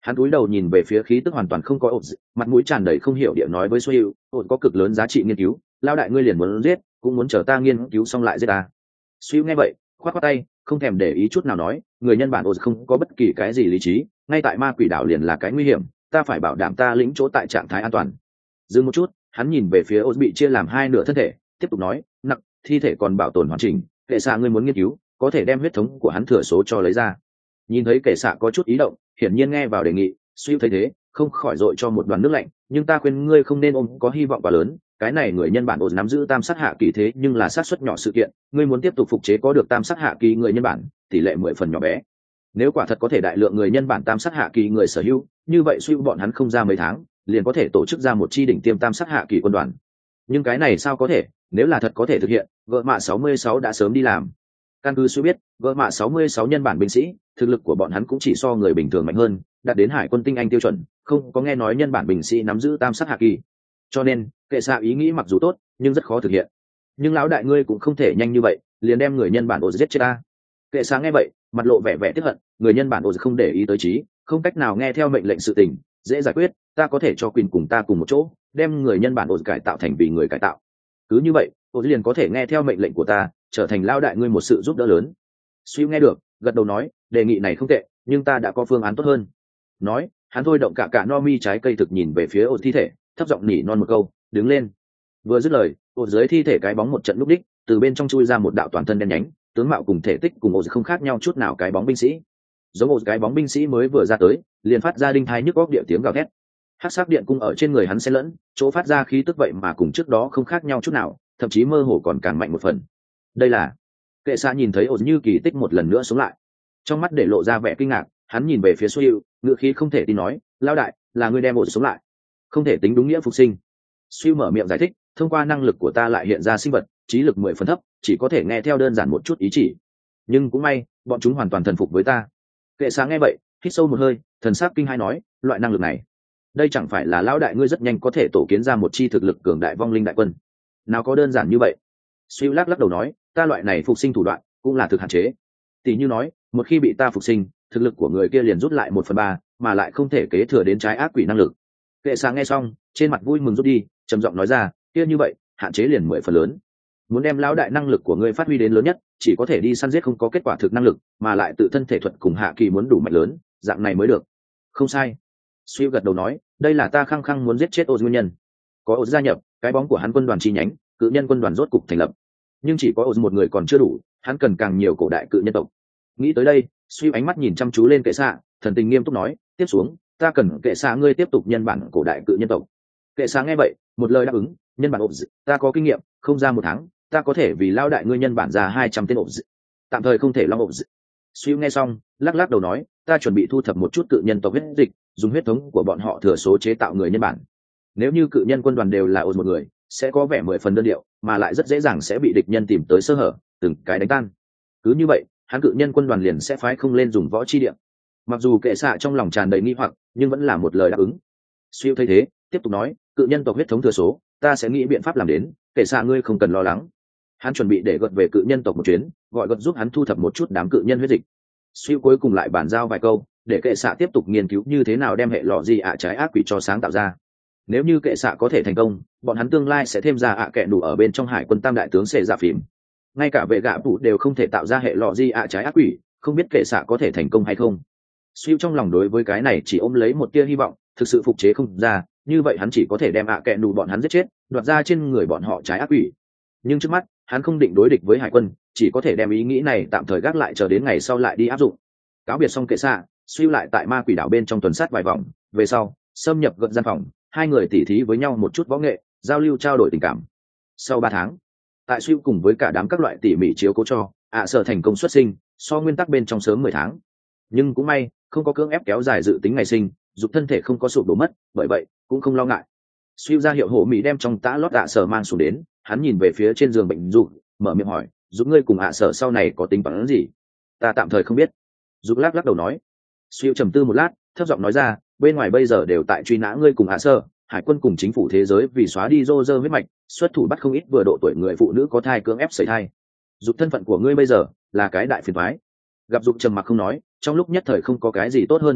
Hắn cúi đầu nhìn về phía khí tức hoàn toàn không có ột, mặt mũi tràn đầy không hiểu địa nói với Suy, ột có cực lớn giá trị nghiên cứu, lao đại ngươi liền muốn giết, cũng muốn chờ ta nghiên cứu xong lại giết ta. Suy nghe vậy, khoát khoát tay, không thèm để ý chút nào nói, người nhân bản ột không có bất kỳ cái gì lý trí, ngay tại ma quỷ đảo liền là cái nguy hiểm, ta phải bảo đảm ta lĩnh chỗ tại trạng thái an toàn. Dừng một chút, hắn nhìn về phía ột bị chia làm hai nửa thân thể, tiếp tục nói, nặng, thi thể còn bảo tồn hoàn chỉnh, kệ xạ ngươi muốn nghiên cứu, có thể đem huyết thống của hắn thừa số cho lấy ra. Nhìn thấy kệ xạ có chút ý động, hiển nhiên nghe vào đề nghị, Suy thấy thế, không khỏi dội cho một đoàn nước lạnh, nhưng ta khuyên ngươi không nên ôm có hy vọng quá lớn, cái này người nhân bản ột nắm giữ tam sát hạ kỳ thế nhưng là sát suất nhỏ sự kiện, ngươi muốn tiếp tục phục chế có được tam sát hạ kỳ người nhân bản, tỷ lệ mười phần nhỏ bé. Nếu quả thật có thể đại lượng người nhân bản tam sát hạ kỳ người sở hữu, như vậy Suy bọn hắn không ra mấy tháng, liền có thể tổ chức ra một chi đỉnh tiêm tam sát hạ kỳ quân đoàn. Nhưng cái này sao có thể, nếu là thật có thể thực hiện, vợ mạ sáu mươi sáu đã sớm đi làm. Căn cứ Suy biết, vợ mạ sáu mươi sáu nhân bản binh sĩ, thực lực của bọn hắn cũng chỉ so người bình thường mạnh hơn, đạt đến hải quân tinh anh tiêu chuẩn, không có nghe nói nhân bản binh sĩ nắm giữ tam sát hạ kỳ. Cho nên, kệ xạ ý nghĩ mặc dù tốt, nhưng rất khó thực hiện. Nhưng lão đại ngươi cũng không thể nhanh như vậy, liền đem người nhân bản ổ giết chết ta. Kệ xạ nghe vậy, mặt lộ vẻ vẻ tiếc hận, người nhân bản ổ không để ý tới trí, không cách nào nghe theo mệnh lệnh sự tình, dễ giải quyết, ta có thể cho quyền cùng ta cùng một chỗ, đem người nhân bản ổ cải tạo thành vì người cải tạo. Cứ như vậy, ổ liền có thể nghe theo mệnh lệnh của ta, trở thành lão đại ngươi một sự giúp đỡ lớn. Suy nghe được, gật đầu nói, đề nghị này không tệ, nhưng ta đã có phương án tốt hơn. Nói, hắn thôi động cả cả no mi trái cây thực nhìn về phía ổ thi thể, thấp giọng nỉ non một câu, đứng lên. Vừa dứt lời, ổ dưới thi thể cái bóng một trận lúc đích, từ bên trong chui ra một đạo toàn thân đen nhánh, tướng mạo cùng thể tích cùng ổ không khác nhau chút nào cái bóng binh sĩ. Giống ổ cái bóng binh sĩ mới vừa ra tới, liền phát ra đinh thai nhức óc địa tiếng gào thét. Hắc sắc điện cung ở trên người hắn xen lẫn, chỗ phát ra khí tức vậy mà cùng trước đó không khác nhau chút nào, thậm chí mơ hồ còn càng mạnh một phần. Đây là Kệ xạ nhìn thấy ổ như kỳ tích một lần nữa sống lại, trong mắt để lộ ra vẻ kinh ngạc, hắn nhìn về phía Suy, ngựa khí không thể tin nói, lão đại, là ngươi đem ổ sống lại, không thể tính đúng nghĩa phục sinh. Suy mở miệng giải thích, thông qua năng lực của ta lại hiện ra sinh vật, trí lực mười phần thấp, chỉ có thể nghe theo đơn giản một chút ý chỉ, nhưng cũng may, bọn chúng hoàn toàn thần phục với ta. Kệ xạ nghe vậy, hít sâu một hơi, thần sắc kinh hai nói, loại năng lực này, đây chẳng phải là lão đại ngươi rất nhanh có thể tổ kiến ra một chi thực lực cường đại vong linh đại quân? Nào có đơn giản như vậy. Suy lắc lắc đầu nói, ta loại này phục sinh thủ đoạn cũng là thực hạn chế. Tỷ như nói, một khi bị ta phục sinh, thực lực của người kia liền rút lại một phần ba, mà lại không thể kế thừa đến trái ác quỷ năng lực. Kệ xạ nghe xong, trên mặt vui mừng rút đi, trầm giọng nói ra, kia như vậy, hạn chế liền mười phần lớn. Muốn đem lão đại năng lực của ngươi phát huy đến lớn nhất, chỉ có thể đi săn giết không có kết quả thực năng lực, mà lại tự thân thể thuật cùng hạ kỳ muốn đủ mạnh lớn, dạng này mới được. Không sai. Suy gật đầu nói, đây là ta khăng khăng muốn giết chết Oz nguyên nhân. Có Oz gia nhập, cái bóng của hắn quân đoàn chi nhánh, cự nhân quân đoàn rốt cục thành lập. Nhưng chỉ có Oz một người còn chưa đủ, hắn cần càng nhiều cổ đại cự nhân tộc. Nghĩ tới đây, Suy ánh mắt nhìn chăm chú lên Kệ xạ, thần tình nghiêm túc nói, tiếp xuống, ta cần Kệ xạ ngươi tiếp tục nhân bản cổ đại cự nhân tộc. Kệ xạ nghe vậy, một lời đáp ứng, nhân bản Oz, ta có kinh nghiệm, không ra một tháng, ta có thể vì lao đại ngươi nhân bản ra hai trăm tên Oz. Tạm thời không thể long Oz. Suy nghe xong, lắc lắc đầu nói, ta chuẩn bị thu thập một chút cự nhân tộc huyết dịch, dùng huyết thống của bọn họ thừa số chế tạo người nhân bản. Nếu như cự nhân quân đoàn đều là Oz một người, sẽ có vẻ mười phần đơn điệu, mà lại rất dễ dàng sẽ bị địch nhân tìm tới sơ hở, từng cái đánh tan. Cứ như vậy, hắn cự nhân quân đoàn liền sẽ phái không lên dùng võ chi địa. Mặc dù Kệ xạ trong lòng tràn đầy nghi hoặc, nhưng vẫn là một lời đáp ứng. Suy thấy thế, tiếp tục nói, cự nhân tộc huyết thống thừa số, ta sẽ nghĩ biện pháp làm đến, Kệ xạ ngươi không cần lo lắng. Hắn chuẩn bị để gật về cự nhân tộc một chuyến, gọi gật giúp hắn thu thập một chút đám cự nhân huyết dịch. Suy cuối cùng lại bàn giao vài câu, để Kệ xạ tiếp tục nghiên cứu như thế nào đem hệ lọ gì ạ trái ác quỷ cho sáng tạo ra. Nếu như Kệ xạ có thể thành công, bọn hắn tương lai sẽ thêm ra ạ kệ đủ ở bên trong hải quân tam đại tướng xệ dạ phím. Ngay cả vệ gạ phụ đều không thể tạo ra hệ lọ gì ạ trái ác quỷ, không biết Kệ xạ có thể thành công hay không. Suy trong lòng đối với cái này chỉ ôm lấy một tia hy vọng, thực sự phục chế không ra, như vậy hắn chỉ có thể đem ạ kệ đủ bọn hắn giết chết, đoạt ra trên người bọn họ trái ác quỷ. Nhưng trước mắt, hắn không định đối địch với hải quân, chỉ có thể đem ý nghĩ này tạm thời gác lại chờ đến ngày sau lại đi áp dụng. Cáo biệt xong Kệ xạ, Suy lại tại ma quỷ đảo bên trong tuần sát vài vòng, về sau xâm nhập gợn gian phòng, hai người tỉ thí với nhau một chút võ nghệ, giao lưu trao đổi tình cảm. Sau ba tháng, tại Suy cùng với cả đám các loại tỉ mỉ chiếu cố cho ạ sở thành công xuất sinh, so nguyên tắc bên trong sớm mười tháng. Nhưng cũng may, không có cưỡng ép kéo dài dự tính ngày sinh, dục thân thể không có sụp đổ mất, bởi vậy cũng không lo ngại. Suy ra hiệu hộ mỹ đem trong tã lót ạ sở mang xuống đến, hắn nhìn về phía trên giường bệnh dục, mở miệng hỏi, giúp ngươi cùng ạ sở sau này có tính toán gì? Ta tạm thời không biết. Dục lắc lắc đầu nói. Suy trầm tư một lát, thấp giọng nói ra, bên ngoài bây giờ đều tại truy nã ngươi cùng ạ sở, hải quân cùng chính phủ thế giới vì xóa đi rô rơ huyết mạch, xuất thủ bắt không ít vừa độ tuổi người phụ nữ có thai cưỡng ép sẩy thai. Dục thân phận của ngươi bây giờ là cái đại phiền toái. Gặp Dục trầm mặc không nói, trong lúc nhất thời không có cái gì tốt hơn đối sách,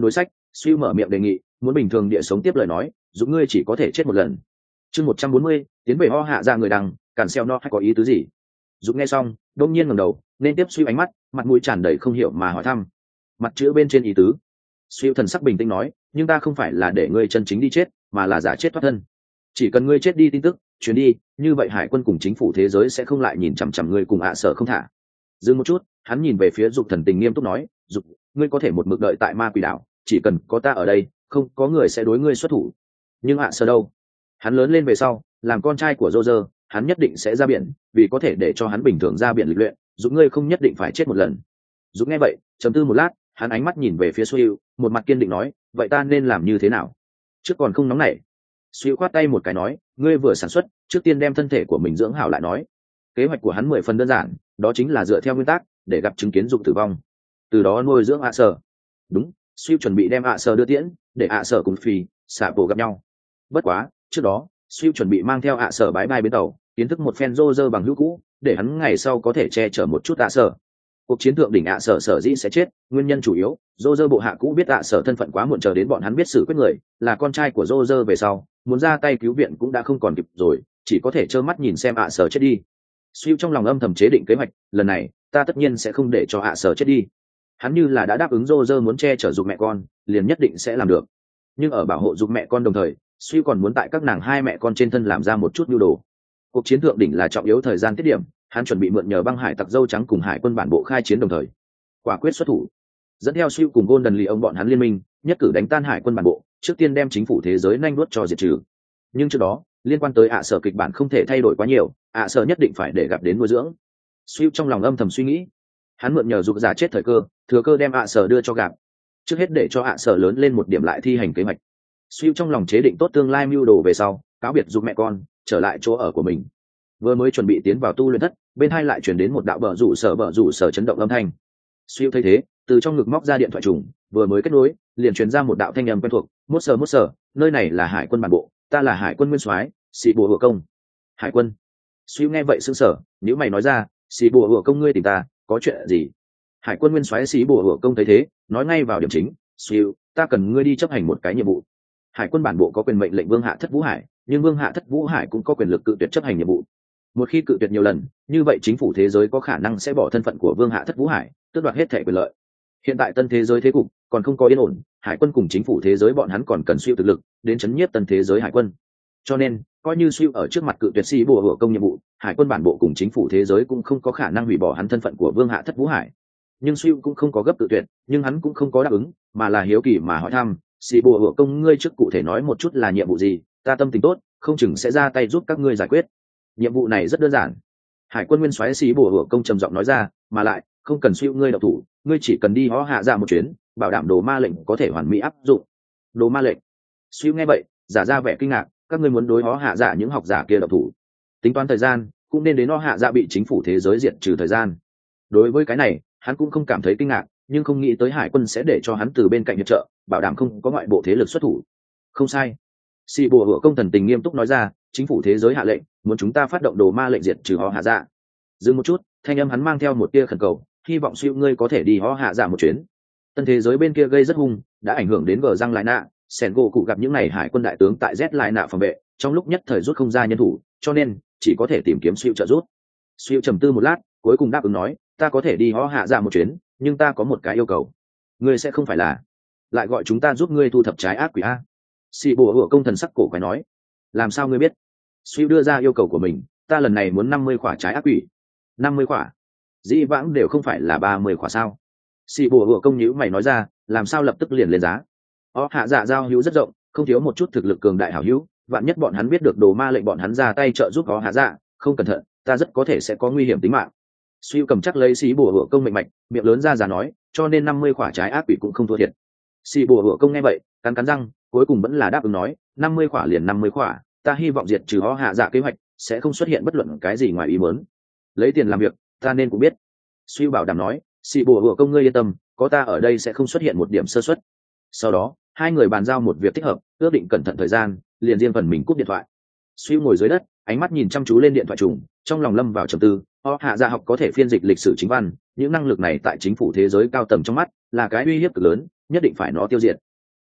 Siêu mở miệng đề nghị, muốn bình thường địa sống tiếp lời nói, giúp ngươi chỉ có thể chết một lần. Chương một trăm bốn mươi, tiến về ho hạ ra người đằng, cản xeo no hay có ý tứ gì? Giúp nghe xong, đông nhiên ngẩng đầu, nên tiếp Siêu ánh mắt, mặt mũi tràn đầy không hiểu mà hỏi thăm. Mặt chữ bên trên ý tứ. Siêu thần sắc bình tĩnh nói, nhưng ta không phải là để ngươi chân chính đi chết, mà là giả chết thoát thân. Chỉ cần ngươi chết đi tin tức chuyến đi, như vậy hải quân cùng chính phủ thế giới sẽ không lại nhìn chằm chằm ngươi cùng ạ sở không thả. Dừng một chút, hắn nhìn về phía Dục thần tình nghiêm túc nói, Dục, ngươi có thể một mực đợi tại ma quỷ đảo, chỉ cần có ta ở đây, không có người sẽ đối ngươi xuất thủ. Nhưng ạ sở đâu? Hắn lớn lên về sau, làm con trai của Roger, hắn nhất định sẽ ra biển, vì có thể để cho hắn bình thường ra biển lịch luyện, Dục ngươi không nhất định phải chết một lần. Dục nghe vậy, trầm tư một lát, hắn ánh mắt nhìn về phía Suy, một mặt kiên định nói, vậy ta nên làm như thế nào? Trước còn không nóng nảy. Suy khoát tay một cái nói, ngươi vừa sản xuất, trước tiên đem thân thể của mình dưỡng hảo lại nói. Kế hoạch của hắn mười phần đơn giản, đó chính là dựa theo nguyên tắc, để gặp chứng kiến Dục tử vong, từ đó nuôi dưỡng ạ sở. Đúng, Suy chuẩn bị đem ạ sở đưa tiễn, để ạ sở cùng Phi, xạ bộ gặp nhau. Bất quá, trước đó, Suy chuẩn bị mang theo ạ sở bái bai bến tàu, kiến thức một phen Roger bằng hữu cũ, để hắn ngày sau có thể che chở một chút ạ sở. Cuộc chiến thượng đỉnh ạ sở sở dĩ sẽ chết, nguyên nhân chủ yếu, Roger bộ hạ cũ biết ạ sở thân phận quá muộn, chờ đến bọn hắn biết xử quyết người là con trai của Roger về sau, muốn ra tay cứu viện cũng đã không còn kịp rồi, chỉ có thể trơ mắt nhìn xem ạ sở chết đi. Siêu trong lòng âm thầm chế định kế hoạch, lần này ta tất nhiên sẽ không để cho ạ sở chết đi. Hắn như là đã đáp ứng Roger muốn che chở Dục mẹ con, liền nhất định sẽ làm được. Nhưng ở bảo hộ Dục mẹ con đồng thời, Siêu còn muốn tại các nàng hai mẹ con trên thân làm ra một chút nhu đồ. Cuộc chiến thượng đỉnh là trọng yếu thời gian tiết điểm, hắn chuẩn bị mượn nhờ băng hải tặc dâu trắng cùng hải quân bản bộ khai chiến đồng thời quả quyết xuất thủ, dẫn theo Siêu cùng Golden Lee ông bọn hắn liên minh, nhất cử đánh tan hải quân bản bộ, trước tiên đem chính phủ thế giới nhanh đuốt cho diệt trừ. Nhưng trước đó, liên quan tới ạ sở kịch bản không thể thay đổi quá nhiều, ạ sở nhất định phải để gặp đến nuôi dưỡng. Siêu trong lòng âm thầm suy nghĩ, hắn mượn nhờ Dục giả chết thời cơ, thừa cơ đem ạ sở đưa cho gặp, trước hết để cho ạ sở lớn lên một điểm lại thi hành kế hoạch. Siêu trong lòng chế định tốt tương lai mưu đồ về sau, cáo biệt Dục mẹ con, trở lại chỗ ở của mình. Vừa mới chuẩn bị tiến vào tu luyện thất, bên hai lại chuyển đến một đạo bờ rủ sở bờ rủ sở chấn động âm thanh. Siêu thấy thế, từ trong ngực móc ra điện thoại trùng, vừa mới kết nối, liền truyền ra một đạo thanh âm quen thuộc, mốt sờ mốt sờ, nơi này là hải quân bản bộ, ta là hải quân nguyên soái, sĩ bùa hựa công. Hải quân. Siêu nghe vậy sững sờ, nếu mày nói ra, sĩ bùa hựa công ngươi tìm ta, có chuyện gì? Hải quân nguyên soái sĩ bùa hựa công thấy thế, nói ngay vào điểm chính, Siêu, ta cần ngươi đi chấp hành một cái nhiệm vụ. Hải quân bản bộ có quyền mệnh lệnh Vương Hạ Thất Vũ Hải, nhưng Vương Hạ Thất Vũ Hải cũng có quyền lực cự tuyệt chấp hành nhiệm vụ. Một khi cự tuyệt nhiều lần, như vậy chính phủ thế giới có khả năng sẽ bỏ thân phận của Vương Hạ Thất Vũ Hải, tước đoạt hết thể quyền lợi. Hiện tại tân thế giới thế cục còn không có yên ổn, hải quân cùng chính phủ thế giới bọn hắn còn cần Siêu thực lực đến chấn nhiếp tân thế giới hải quân. Cho nên, coi như Siêu ở trước mặt cự tuyệt sĩ bùa hựa công nhiệm vụ, hải quân bản bộ cùng chính phủ thế giới cũng không có khả năng hủy bỏ hắn thân phận của Vương Hạ Thất Vũ Hải. Nhưng Siêu cũng không có gấp cự tuyệt, nhưng hắn cũng không có đáp ứng, mà là hiếu kỳ mà hỏi thăm, sĩ bùa hựa công ngươi trước cụ thể nói một chút là nhiệm vụ gì, ta tâm tình tốt, không chừng sẽ ra tay giúp các ngươi giải quyết. Nhiệm vụ này rất đơn giản. Hải quân nguyên soái sĩ bùa hựa công trầm giọng nói ra, mà lại không cần Siêu ngươi độc thủ, ngươi chỉ cần đi hó hạ ra một chuyến, bảo đảm đồ ma lệnh có thể hoàn mỹ áp dụng. Đồ ma lệnh. Siêu nghe vậy, giả ra vẻ kinh ngạc, các ngươi muốn đối hó hạ giả những học giả kia độc thủ, tính toán thời gian cũng nên đến hó hạ giả bị chính phủ thế giới diệt trừ thời gian. Đối với cái này, hắn cũng không cảm thấy kinh ngạc, nhưng không nghĩ tới hải quân sẽ để cho hắn từ bên cạnh hiệp trợ, bảo đảm không có ngoại bộ thế lực xuất thủ. Không sai. Sĩ bùa hựa công thần tình nghiêm túc nói ra, chính phủ thế giới hạ lệnh muốn chúng ta phát động đồ ma lệnh diệt trừ hó hạ giả. Dừng một chút, thanh âm hắn mang theo một tia khẩn cầu, hy vọng Siêu ngươi có thể đi hó hạ giả một chuyến. Tân thế giới bên kia gây rất hung, đã ảnh hưởng đến vở răng lại nạ, sẻn gỗ cụ gặp những ngày hải quân đại tướng tại Z lại nạ phòng vệ, trong lúc nhất thời rút không ra nhân thủ, cho nên chỉ có thể tìm kiếm Siêu trợ giúp. Siêu trầm tư một lát, cuối cùng đáp ứng nói, ta có thể đi hó hạ giả một chuyến, nhưng ta có một cái yêu cầu. Ngươi sẽ không phải là lại gọi chúng ta giúp ngươi thu thập trái ác quỷ a? Sĩ bùa hựa công thần sắc cổ quái nói, làm sao ngươi biết? Siêu đưa ra yêu cầu của mình, ta lần này muốn năm mươi quả trái ác quỷ. Năm mươi quả? Dĩ vãng đều không phải là ba mươi quả sao? Sĩ bùa hựa công nhíu mày nói ra, làm sao lập tức liền lên giá? Ó hạ dạ giao hữu rất rộng, không thiếu một chút thực lực cường đại hảo hữu, vạn nhất bọn hắn biết được đồ ma lệnh bọn hắn ra tay trợ giúp ó hạ dạ, không cẩn thận, ta rất có thể sẽ có nguy hiểm tính mạng. Siêu cầm chắc lấy sĩ bùa hựa công mệnh mạch, miệng lớn ra già nói, cho nên năm mươi quả trái ác quỷ cũng không thua thiệt. Sĩ bùa hựa công nghe vậy, cắn cắn răng, cuối cùng vẫn là đáp ứng nói, năm mươi quả liền năm mươi quả, ta hy vọng diệt trừ ó hạ dạ kế hoạch sẽ không xuất hiện bất luận cái gì ngoài ý muốn. Lấy tiền làm việc, ta nên cũng biết. Siêu bảo đảm nói, sĩ bùa hựa công ngươi yên tâm, có ta ở đây sẽ không xuất hiện một điểm sơ suất. Sau đó, hai người bàn giao một việc thích hợp, ước định cẩn thận thời gian, liền riêng phần mình cúp điện thoại. Siêu ngồi dưới đất, ánh mắt nhìn chăm chú lên điện thoại trùng, trong lòng lâm vào trầm tư. Ó hạ dạ học có thể phiên dịch lịch sử chính văn, những năng lực này tại chính phủ thế giới cao tầng trong mắt là cái uy hiếp cực lớn, nhất định phải nó tiêu diệt.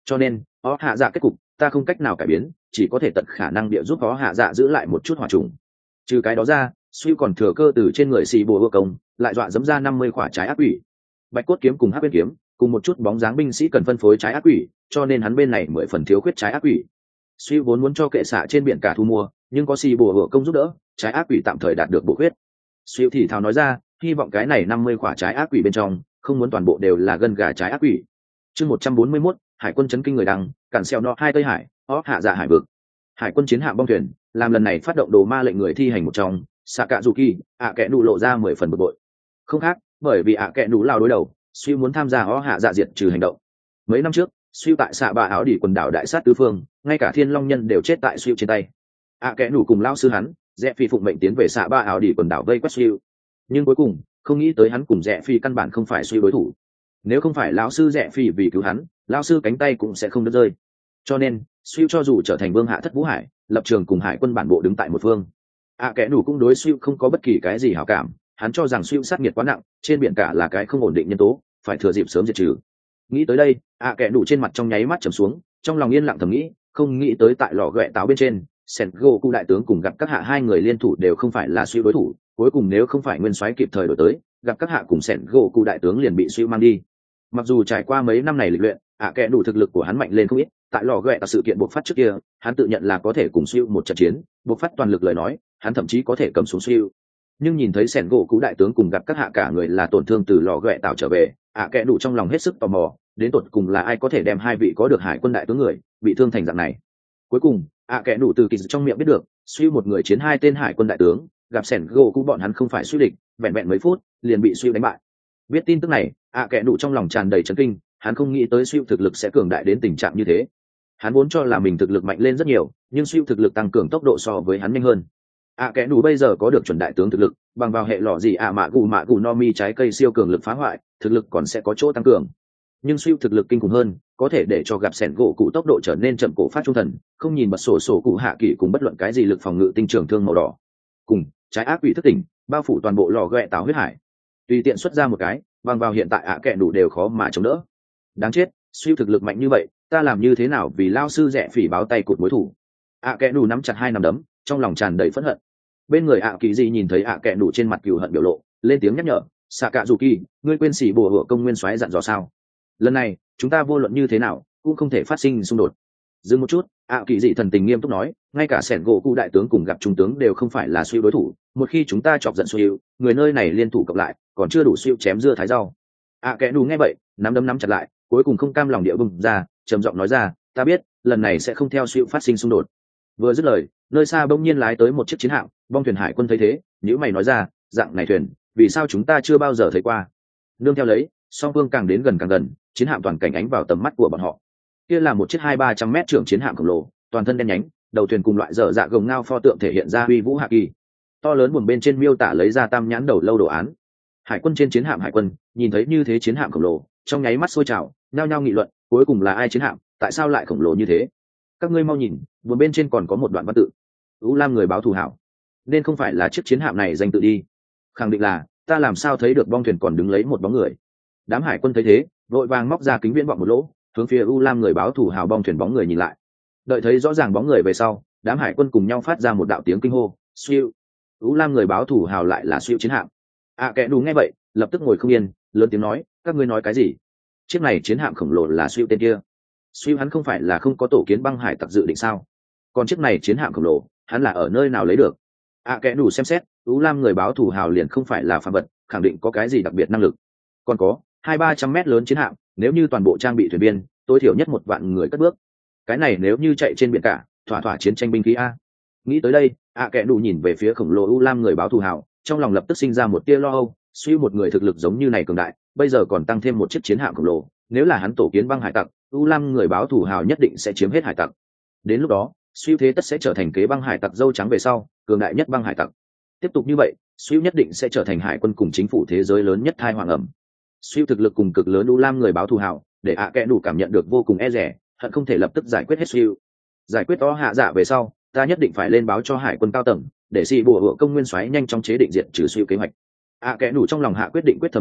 cho nên ó hạ dạ kết cục ta không cách nào cải biến, chỉ có thể tận khả năng địa giúp ó hạ dạ giữ lại một chút hỏa trùng. Trừ cái đó ra, suy còn thừa cơ từ trên người xì bùa hựa công lại dọa dẫm ra năm mươi quả trái ác quỷ. Bạch cốt kiếm cùng hắc bên kiếm cùng một chút bóng dáng binh sĩ cần phân phối trái ác quỷ, cho nên hắn bên này mười phần thiếu khuyết trái ác quỷ. Suy vốn muốn cho kệ xạ trên biển cả thu mua, nhưng có xì bùa hựa công giúp đỡ, trái ác quỷ tạm thời đạt được bổ khuyết. Suy thì thào nói ra, hy vọng cái này năm mươi quả trái ác quỷ bên trong không muốn toàn bộ đều là gân gà trái ác quỷ. Chương một trăm bốn mươi mốt, hải quân chấn kinh người đăng, cản xeo nọ hai tây hải, ó hạ dạ hải vực. Hải quân chiến hạm bong thuyền làm lần này phát động đồ ma lệnh người thi hành một trong, xạ cạ dù kỳ ạ kẽ nụ lộ ra mười phần bực bội. Không khác, bởi vì ạ kẽ nụ lao đối đầu, suy muốn tham gia ó hạ dạ diệt trừ hành động. Mấy năm trước, suy tại xạ bạ áo đỉ quần đảo đại sát tứ phương, ngay cả thiên long nhân đều chết tại suy trên tay. ạ kẽ nụ cùng lao sư hắn rẽ phi phụng mệnh tiến về xạ bạ áo đỉ quần đảo vây quét suy, nhưng cuối cùng không nghĩ tới hắn cùng rẽ phi căn bản không phải suy đối thủ. Nếu không phải lão sư rẽ phi vì cứu hắn, lão sư cánh tay cũng sẽ không đứt rơi. Cho nên suy cho dù trở thành vương hạ thất vũ hải, lập trường cùng hải quân bản bộ đứng tại một phương. ạ kẽ nụ cũng đối suy không có bất kỳ cái gì hảo cảm, hắn cho rằng suy sát nghiệt quá nặng, trên biển cả là cái không ổn định nhân tố, phải thừa dịp sớm diệt trừ. Nghĩ tới đây, ạ kẽ nụ trên mặt trong nháy mắt trầm xuống, trong lòng yên lặng thầm nghĩ, không nghĩ tới tại lò ghẹ táo bên trên, sen gỗ cụ đại tướng cùng gặp các hạ hai người liên thủ đều không phải là suy đối thủ, cuối cùng nếu không phải nguyên soái kịp thời đổi tới, gặp các hạ cùng sen gỗ cụ đại tướng liền bị suy mang đi. Mặc dù trải qua mấy năm này lịch luyện, ạ kẽ nụ thực lực của hắn mạnh lên không ít, tại lò ghẹ tạo sự kiện buộc phát trước kia, hắn tự nhận là có thể cùng siêu một trận chiến, buộc phát toàn lực lời nói, hắn thậm chí có thể cầm xuống siêu. Nhưng nhìn thấy sẻn gỗ cũ đại tướng cùng gặp các hạ cả người là tổn thương từ lò ghẹ tạo trở về, ạ kẽ nụ trong lòng hết sức tò mò, đến tột cùng là ai có thể đem hai vị có được hải quân đại tướng người bị thương thành dạng này. Cuối cùng, ạ kẽ nụ từ kỳ trong miệng biết được, siêu một người chiến hai tên hải quân đại tướng, gặp sẻn gỗ cũ bọn hắn không phải suy địch, vẹn vẹn mấy phút liền bị siêu đánh bại. Biết tin tức này, ạ kẽ nụ trong lòng tràn đầy chấn kinh, hắn không nghĩ tới siêu thực lực sẽ cường đại đến tình trạng như thế. Hắn vốn cho là mình thực lực mạnh lên rất nhiều, nhưng siêu thực lực tăng cường tốc độ so với hắn nhanh hơn. ạ kẽ nụ bây giờ có được chuẩn đại tướng thực lực, bằng vào hệ lọ gì ạ mạ gù mạ gù no mi trái cây siêu cường lực phá hoại, thực lực còn sẽ có chỗ tăng cường. Nhưng siêu thực lực kinh khủng hơn, có thể để cho gặp sẻn gỗ cụ tốc độ trở nên chậm cổ phát trung thần, không nhìn bật sổ sổ cụ hạ kỳ cùng bất luận cái gì lực phòng ngự tinh trường thương màu đỏ. Cùng trái ác quỷ thức tỉnh, bao phủ toàn bộ lò ghẹ táo huyết hải. Tùy tiện xuất ra một cái, bằng vào hiện tại ạ kẽ nụ đều khó mà chống đỡ. Đáng chết, siêu thực lực mạnh như vậy, ta làm như thế nào vì lao sư rẻ phỉ báo tay cụt mối thủ. ạ kẽ nụ nắm chặt hai nắm đấm, trong lòng tràn đầy phẫn hận. Bên người ạ kỳ gì nhìn thấy ạ kẽ nụ trên mặt cừu hận biểu lộ, lên tiếng nhắc nhở, xạ cạ dù kỳ, ngươi quên xỉ bùa hựa công nguyên soái dặn dò sao? Lần này chúng ta vô luận như thế nào cũng không thể phát sinh xung đột. Dừng một chút, ạ kỳ dị thần tình nghiêm túc nói, ngay cả sẻn gỗ cụ đại tướng cùng gặp trung tướng đều không phải là suy đối thủ, một khi chúng ta chọc giận suy, người nơi này liên thủ cộng lại còn chưa đủ suy chém dưa thái rau. ạ kẽ nụ nghe vậy, nắm đấm nắm chặt lại, cuối cùng không cam lòng địa bùng ra, trầm giọng nói ra, ta biết lần này sẽ không theo suy phát sinh xung đột. Vừa dứt lời, nơi xa bỗng nhiên lái tới một chiếc chiến hạm, bong thuyền hải quân thấy thế, nhữ mày nói ra, dạng này thuyền vì sao chúng ta chưa bao giờ thấy qua? Nương theo lấy, song phương càng đến gần càng gần, chiến hạm toàn cảnh ánh vào tầm mắt của bọn họ. Kia là một chiếc hai ba trăm mét trưởng chiến hạm khổng lồ, toàn thân đen nhánh, đầu thuyền cùng loại dở dạ gồng ngao pho tượng thể hiện ra uy vũ hạ kỳ. To lớn buồng bên trên miêu tả lấy ra tam nhãn đầu lâu đồ án. Hải quân trên chiến hạm hải quân nhìn thấy như thế chiến hạm khổng lồ, trong nháy mắt sôi trào, nhao nhao nghị luận, cuối cùng là ai chiến hạm, tại sao lại khổng lồ như thế? Các ngươi mau nhìn, buồng bên trên còn có một đoạn văn tự. U Lam người báo thù hảo, nên không phải là chiếc chiến hạm này danh tự đi. Khẳng định là, ta làm sao thấy được bong thuyền còn đứng lấy một bóng người. Đám hải quân thấy thế, vội vàng móc ra kính viễn vọng một lỗ, hướng phía U Lam người báo thù hào bong thuyền bóng người nhìn lại. Đợi thấy rõ ràng bóng người về sau, đám hải quân cùng nhau phát ra một đạo tiếng kinh hô, siêu. U Lam người báo thù hào lại là siêu chiến hạm. À kẻ đủ nghe vậy, lập tức ngồi không yên, lớn tiếng nói, các ngươi nói cái gì? Chiếc này chiến hạm khổng lồ là siêu tên kia. Siêu hắn không phải là không có tổ kiến băng hải tặc dự định sao? Còn chiếc này chiến hạm khổng lồ, hắn là ở nơi nào lấy được? À kẻ đủ xem xét, U Lam người báo thù hào liền không phải là phàm vật, khẳng định có cái gì đặc biệt năng lực. Còn có hai ba trăm mét lớn chiến hạm, nếu như toàn bộ trang bị thuyền viên, tối thiểu nhất một vạn người cất bước. Cái này nếu như chạy trên biển cả, thỏa thỏa chiến tranh binh khí a. Nghĩ tới đây, ạ kẻ đủ nhìn về phía khổng lồ U Lam người báo thù hào, trong lòng lập tức sinh ra một tia lo âu. Suy một người thực lực giống như này cường đại, bây giờ còn tăng thêm một chiếc chiến hạm khổng lồ, nếu là hắn tổ kiến băng hải tặc, U Lam người báo thù hào nhất định sẽ chiếm hết hải tặc. Đến lúc đó, Suy thế tất sẽ trở thành kế băng hải tặc dâu trắng về sau, cường đại nhất băng hải tặc. Tiếp tục như vậy, Suy nhất định sẽ trở thành hải quân cùng chính phủ thế giới lớn nhất thai hoàng ẩm. Suy thực lực cùng cực lớn U Lam người báo thù hào, để ạ kẻ đủ cảm nhận được vô cùng e dè, hận không thể lập tức giải quyết hết Suy. Giải quyết đó hạ dạ về sau, ta nhất định phải lên báo cho hải quân cao tầng, để xì bùa hựa công nguyên soái nhanh chóng chế định diện trừ Suy kế hoạch. ạ kẻ đủ trong lòng hạ quyết định quyết thầm nghĩ,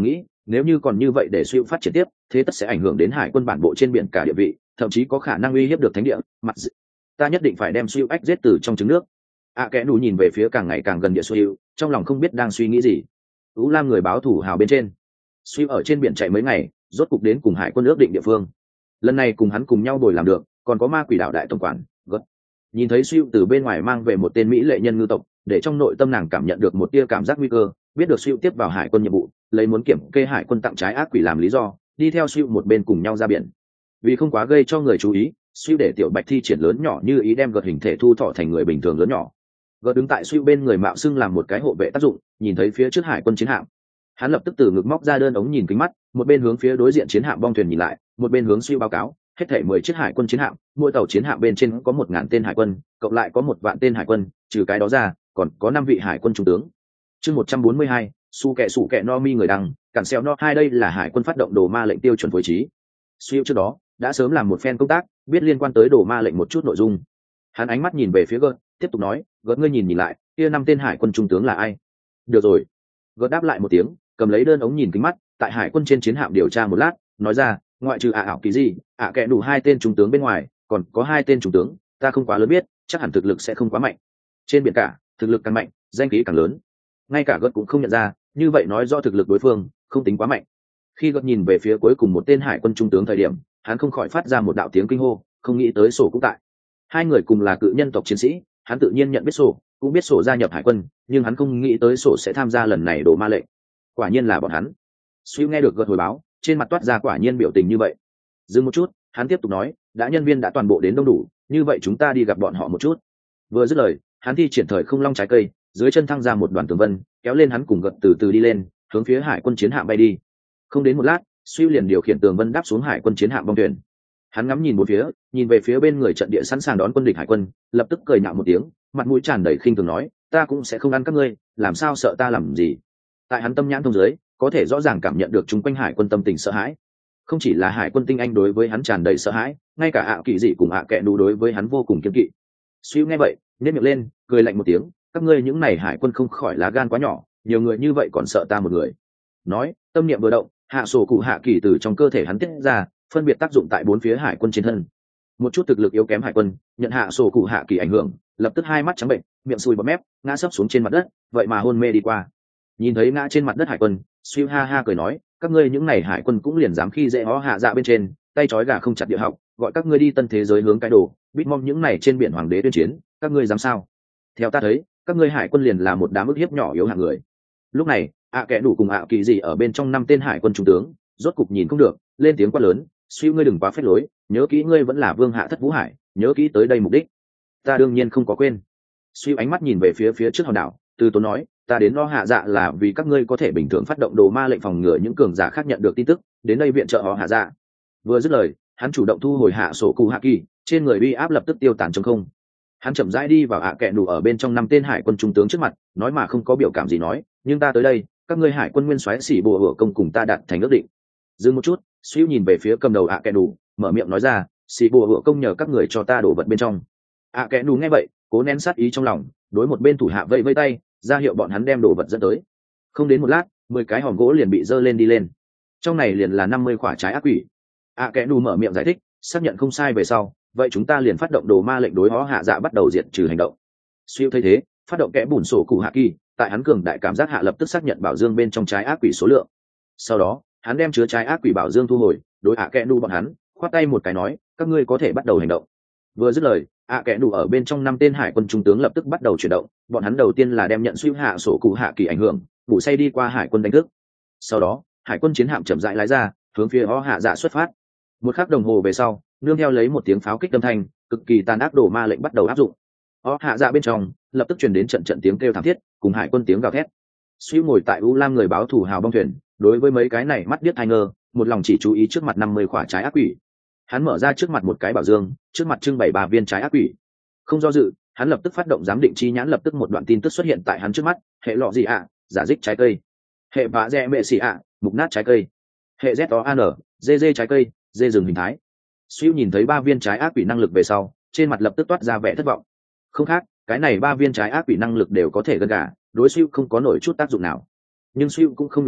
nếu như còn như vậy để suy phát triển tiếp, thế tất sẽ ảnh hưởng đến hải quân bản bộ trên biển cả địa vị, thậm chí có khả năng uy hiếp được thánh địa. Mặt d... ta nhất định phải đem suy ách giết từ trong trứng nước. ạ kẽ nù nhìn về phía càng ngày càng gần địa suy, trong lòng không biết đang suy nghĩ gì. Ú Lam người báo thủ hào bên trên, suy ở trên biển chạy mấy ngày, rốt cục đến cùng hải quân ước định địa phương. Lần này cùng hắn cùng nhau bồi làm được, còn có ma quỷ đảo đại tổng quản gật. Nhìn thấy suy từ bên ngoài mang về một tên mỹ lệ nhân ngư tộc, để trong nội tâm nàng cảm nhận được một tia cảm giác nguy cơ, biết được suy tiếp vào hải quân nhiệm vụ, lấy muốn kiểm kê hải quân tặng trái ác quỷ làm lý do, đi theo suy một bên cùng nhau ra biển. Vì không quá gây cho người chú ý, suy để tiểu bạch thi triển lớn nhỏ như ý đem gật hình thể thu thọ thành người bình thường lớn nhỏ. Gật đứng tại suy bên người mạo xưng làm một cái hộ vệ tác dụng, nhìn thấy phía trước hải quân chiến hạm, hắn lập tức từ ngực móc ra đơn ống nhìn kính mắt, một bên hướng phía đối diện chiến hạm bong thuyền nhìn lại, một bên hướng suy báo cáo hết thảy mười chiếc hải quân chiến hạm, mỗi tàu chiến hạm bên trên có một ngàn tên hải quân, cộng lại có một vạn tên hải quân, trừ cái đó ra còn có năm vị hải quân trung tướng. Chương một trăm bốn mươi hai, su kẹ sủ kẹ no mi người đăng, cản xeo no hai đây là hải quân phát động đồ ma lệnh tiêu chuẩn phối trí. Suy trước đó đã sớm làm một phen công tác, biết liên quan tới đồ ma lệnh một chút nội dung. Hắn ánh mắt nhìn về phía gợt, tiếp tục nói, gợt ngươi nhìn nhìn lại, kia năm tên hải quân trung tướng là ai? Được rồi. Gợt đáp lại một tiếng, cầm lấy đơn ống nhìn kính mắt, tại hải quân trên chiến hạm điều tra một lát, nói ra, ngoại trừ ạ ảo kỳ gì, ạ kẹ đủ hai tên trung tướng bên ngoài, còn có hai tên trung tướng, ta không quá lớn biết, chắc hẳn thực lực sẽ không quá mạnh. Trên biển cả, thực lực càng mạnh, danh khí càng lớn. Ngay cả gợt cũng không nhận ra, như vậy nói do thực lực đối phương không tính quá mạnh. Khi gợt nhìn về phía cuối cùng một tên hải quân trung tướng thời điểm, hắn không khỏi phát ra một đạo tiếng kinh hô, không nghĩ tới sổ cũng tại. Hai người cùng là cự nhân tộc chiến sĩ, hắn tự nhiên nhận biết sổ, cũng biết sổ gia nhập hải quân, nhưng hắn không nghĩ tới sổ sẽ tham gia lần này đồ ma lệnh. Quả nhiên là bọn hắn. Suy nghe được gợt hồi báo, trên mặt toát ra quả nhiên biểu tình như vậy. Dừng một chút, hắn tiếp tục nói, đã nhân viên đã toàn bộ đến đông đủ, như vậy chúng ta đi gặp bọn họ một chút. Vừa dứt lời, hắn thi triển thời không long trái cây, dưới chân thăng ra một đoàn tường vân, kéo lên hắn cùng gợt từ từ đi lên, hướng phía hải quân chiến hạm bay đi. Không đến một lát, Suy liền điều khiển tường vân đáp xuống hải quân chiến hạm bong thuyền. Hắn ngắm nhìn một phía, nhìn về phía bên người trận địa sẵn sàng đón quân địch hải quân, lập tức cười nhạo một tiếng, mặt mũi tràn đầy khinh thường nói, ta cũng sẽ không ăn các ngươi, làm sao sợ ta làm gì? Tại hắn tâm nhãn thông dưới, có thể rõ ràng cảm nhận được chúng quanh hải quân tâm tình sợ hãi. Không chỉ là hải quân tinh anh đối với hắn tràn đầy sợ hãi, ngay cả ạ kỳ dị cùng ạ kẹ nú đối với hắn vô cùng kiên kỵ. Suy nghe vậy, nhếch miệng lên, cười lạnh một tiếng, các ngươi những này hải quân không khỏi lá gan quá nhỏ, nhiều người như vậy còn sợ ta một người. Nói, tâm niệm vừa động, hạ sổ cụ hạ kỳ từ trong cơ thể hắn tiết ra, phân biệt tác dụng tại bốn phía hải quân trên thân. Một chút thực lực yếu kém hải quân nhận hạ sổ cụ hạ kỳ ảnh hưởng, lập tức hai mắt trắng bệnh, miệng sùi bọt mép, ngã sấp xuống trên mặt đất, vậy mà hôn mê đi qua. Nhìn thấy ngã trên mặt đất hải quân, Suy ha ha cười nói, các ngươi những này hải quân cũng liền dám khi dễ hó hạ dạ bên trên, tay trói gà không chặt địa học, gọi các ngươi đi tân thế giới hướng cái đồ, biết mong những này trên biển hoàng đế tuyên chiến, các ngươi dám sao? Theo ta thấy, các ngươi hải quân liền là một đám ức hiếp nhỏ yếu hạng người. Lúc này, ạ kẽ đủ cùng ạ kỳ gì ở bên trong năm tên hải quân trung tướng, rốt cục nhìn không được, lên tiếng quát lớn, Suy ngươi đừng quá phép lối, nhớ kỹ ngươi vẫn là vương hạ thất vũ hải, nhớ kỹ tới đây mục đích. Ta đương nhiên không có quên. Suy ánh mắt nhìn về phía phía trước hòn đảo, từ tốn nói, ta đến lo hạ dạ là vì các ngươi có thể bình thường phát động đồ ma lệnh phòng ngừa những cường giả khác nhận được tin tức, đến đây viện trợ họ hạ dạ. Vừa dứt lời, hắn chủ động thu hồi hạ sổ cụ hạ kỳ, trên người uy áp lập tức tiêu tán trong không. Hắn chậm rãi đi vào ạ kẹ đủ ở bên trong năm tên hải quân trung tướng trước mặt, nói mà không có biểu cảm gì nói, nhưng ta tới đây, các ngươi hải quân nguyên soái xỉ bộ hựa công cùng ta đạt thành ước định. Dừng một chút, Suy nhìn về phía cầm đầu ạ kẹ đủ, mở miệng nói ra, xỉ bộ hựa công nhờ các người cho ta đổ vật bên trong. ạ kẹ đủ nghe vậy, cố nén sát ý trong lòng, đối một bên thủ hạ vẫy vẫy tay, ra hiệu bọn hắn đem đồ vật dẫn tới. Không đến một lát, mười cái hòm gỗ liền bị dơ lên đi lên. Trong này liền là năm mươi quả trái ác quỷ. ạ kẽ đủ mở miệng giải thích, xác nhận không sai về sau, vậy chúng ta liền phát động đồ ma lệnh đối hó hạ dạ bắt đầu diệt trừ hành động. Suy thấy thế, phát động kẽ bùn sổ cụ hạ kỳ, tại hắn cường đại cảm giác hạ lập tức xác nhận bảo dương bên trong trái ác quỷ số lượng. Sau đó, hắn đem chứa trái ác quỷ bảo dương thu hồi, đối ạ kẽ đủ bọn hắn, khoát tay một cái nói, các ngươi có thể bắt đầu hành động. Vừa dứt lời, ạ kẽ đủ ở bên trong năm tên hải quân trung tướng lập tức bắt đầu chuyển động, bọn hắn đầu tiên là đem nhận suy hạ sổ cụ hạ kỳ ảnh hưởng, ngủ say đi qua hải quân đánh thức. Sau đó, hải quân chiến hạm chậm rãi lái ra, hướng phía hó hạ dạ xuất phát. Một khắc đồng hồ về sau, nương theo lấy một tiếng pháo kích âm thanh, cực kỳ tàn ác đồ ma lệnh bắt đầu áp dụng. Hó hạ dạ bên trong lập tức truyền đến trận trận tiếng kêu thảm thiết, cùng hải quân tiếng gào thét. Suy ngồi tại u lam người báo thủ hào bong thuyền, đối với mấy cái này mắt điếc tai ngơ, một lòng chỉ chú ý trước mặt năm mươi quả trái ác quỷ. Hắn mở ra trước mặt một cái bảo dương, trước mặt trưng bày ba viên trái ác quỷ. Không do dự, hắn lập tức phát động giám định chi nhãn, lập tức một đoạn tin tức xuất hiện tại hắn trước mắt, hệ lọ gì ạ, giả dích trái cây. Hệ vạ rẽ mẹ xì ạ, mục nát trái cây. Hệ z o an, dê dê trái cây, dê rừng hình thái. Siêu nhìn thấy ba viên trái ác quỷ năng lực về sau, trên mặt lập tức toát ra vẻ thất vọng. Không khác, cái này ba viên trái ác quỷ năng lực đều có thể gần cả, đối Siêu không có nổi chút tác dụng nào. Nhưng Siêu cũng không nhục trí,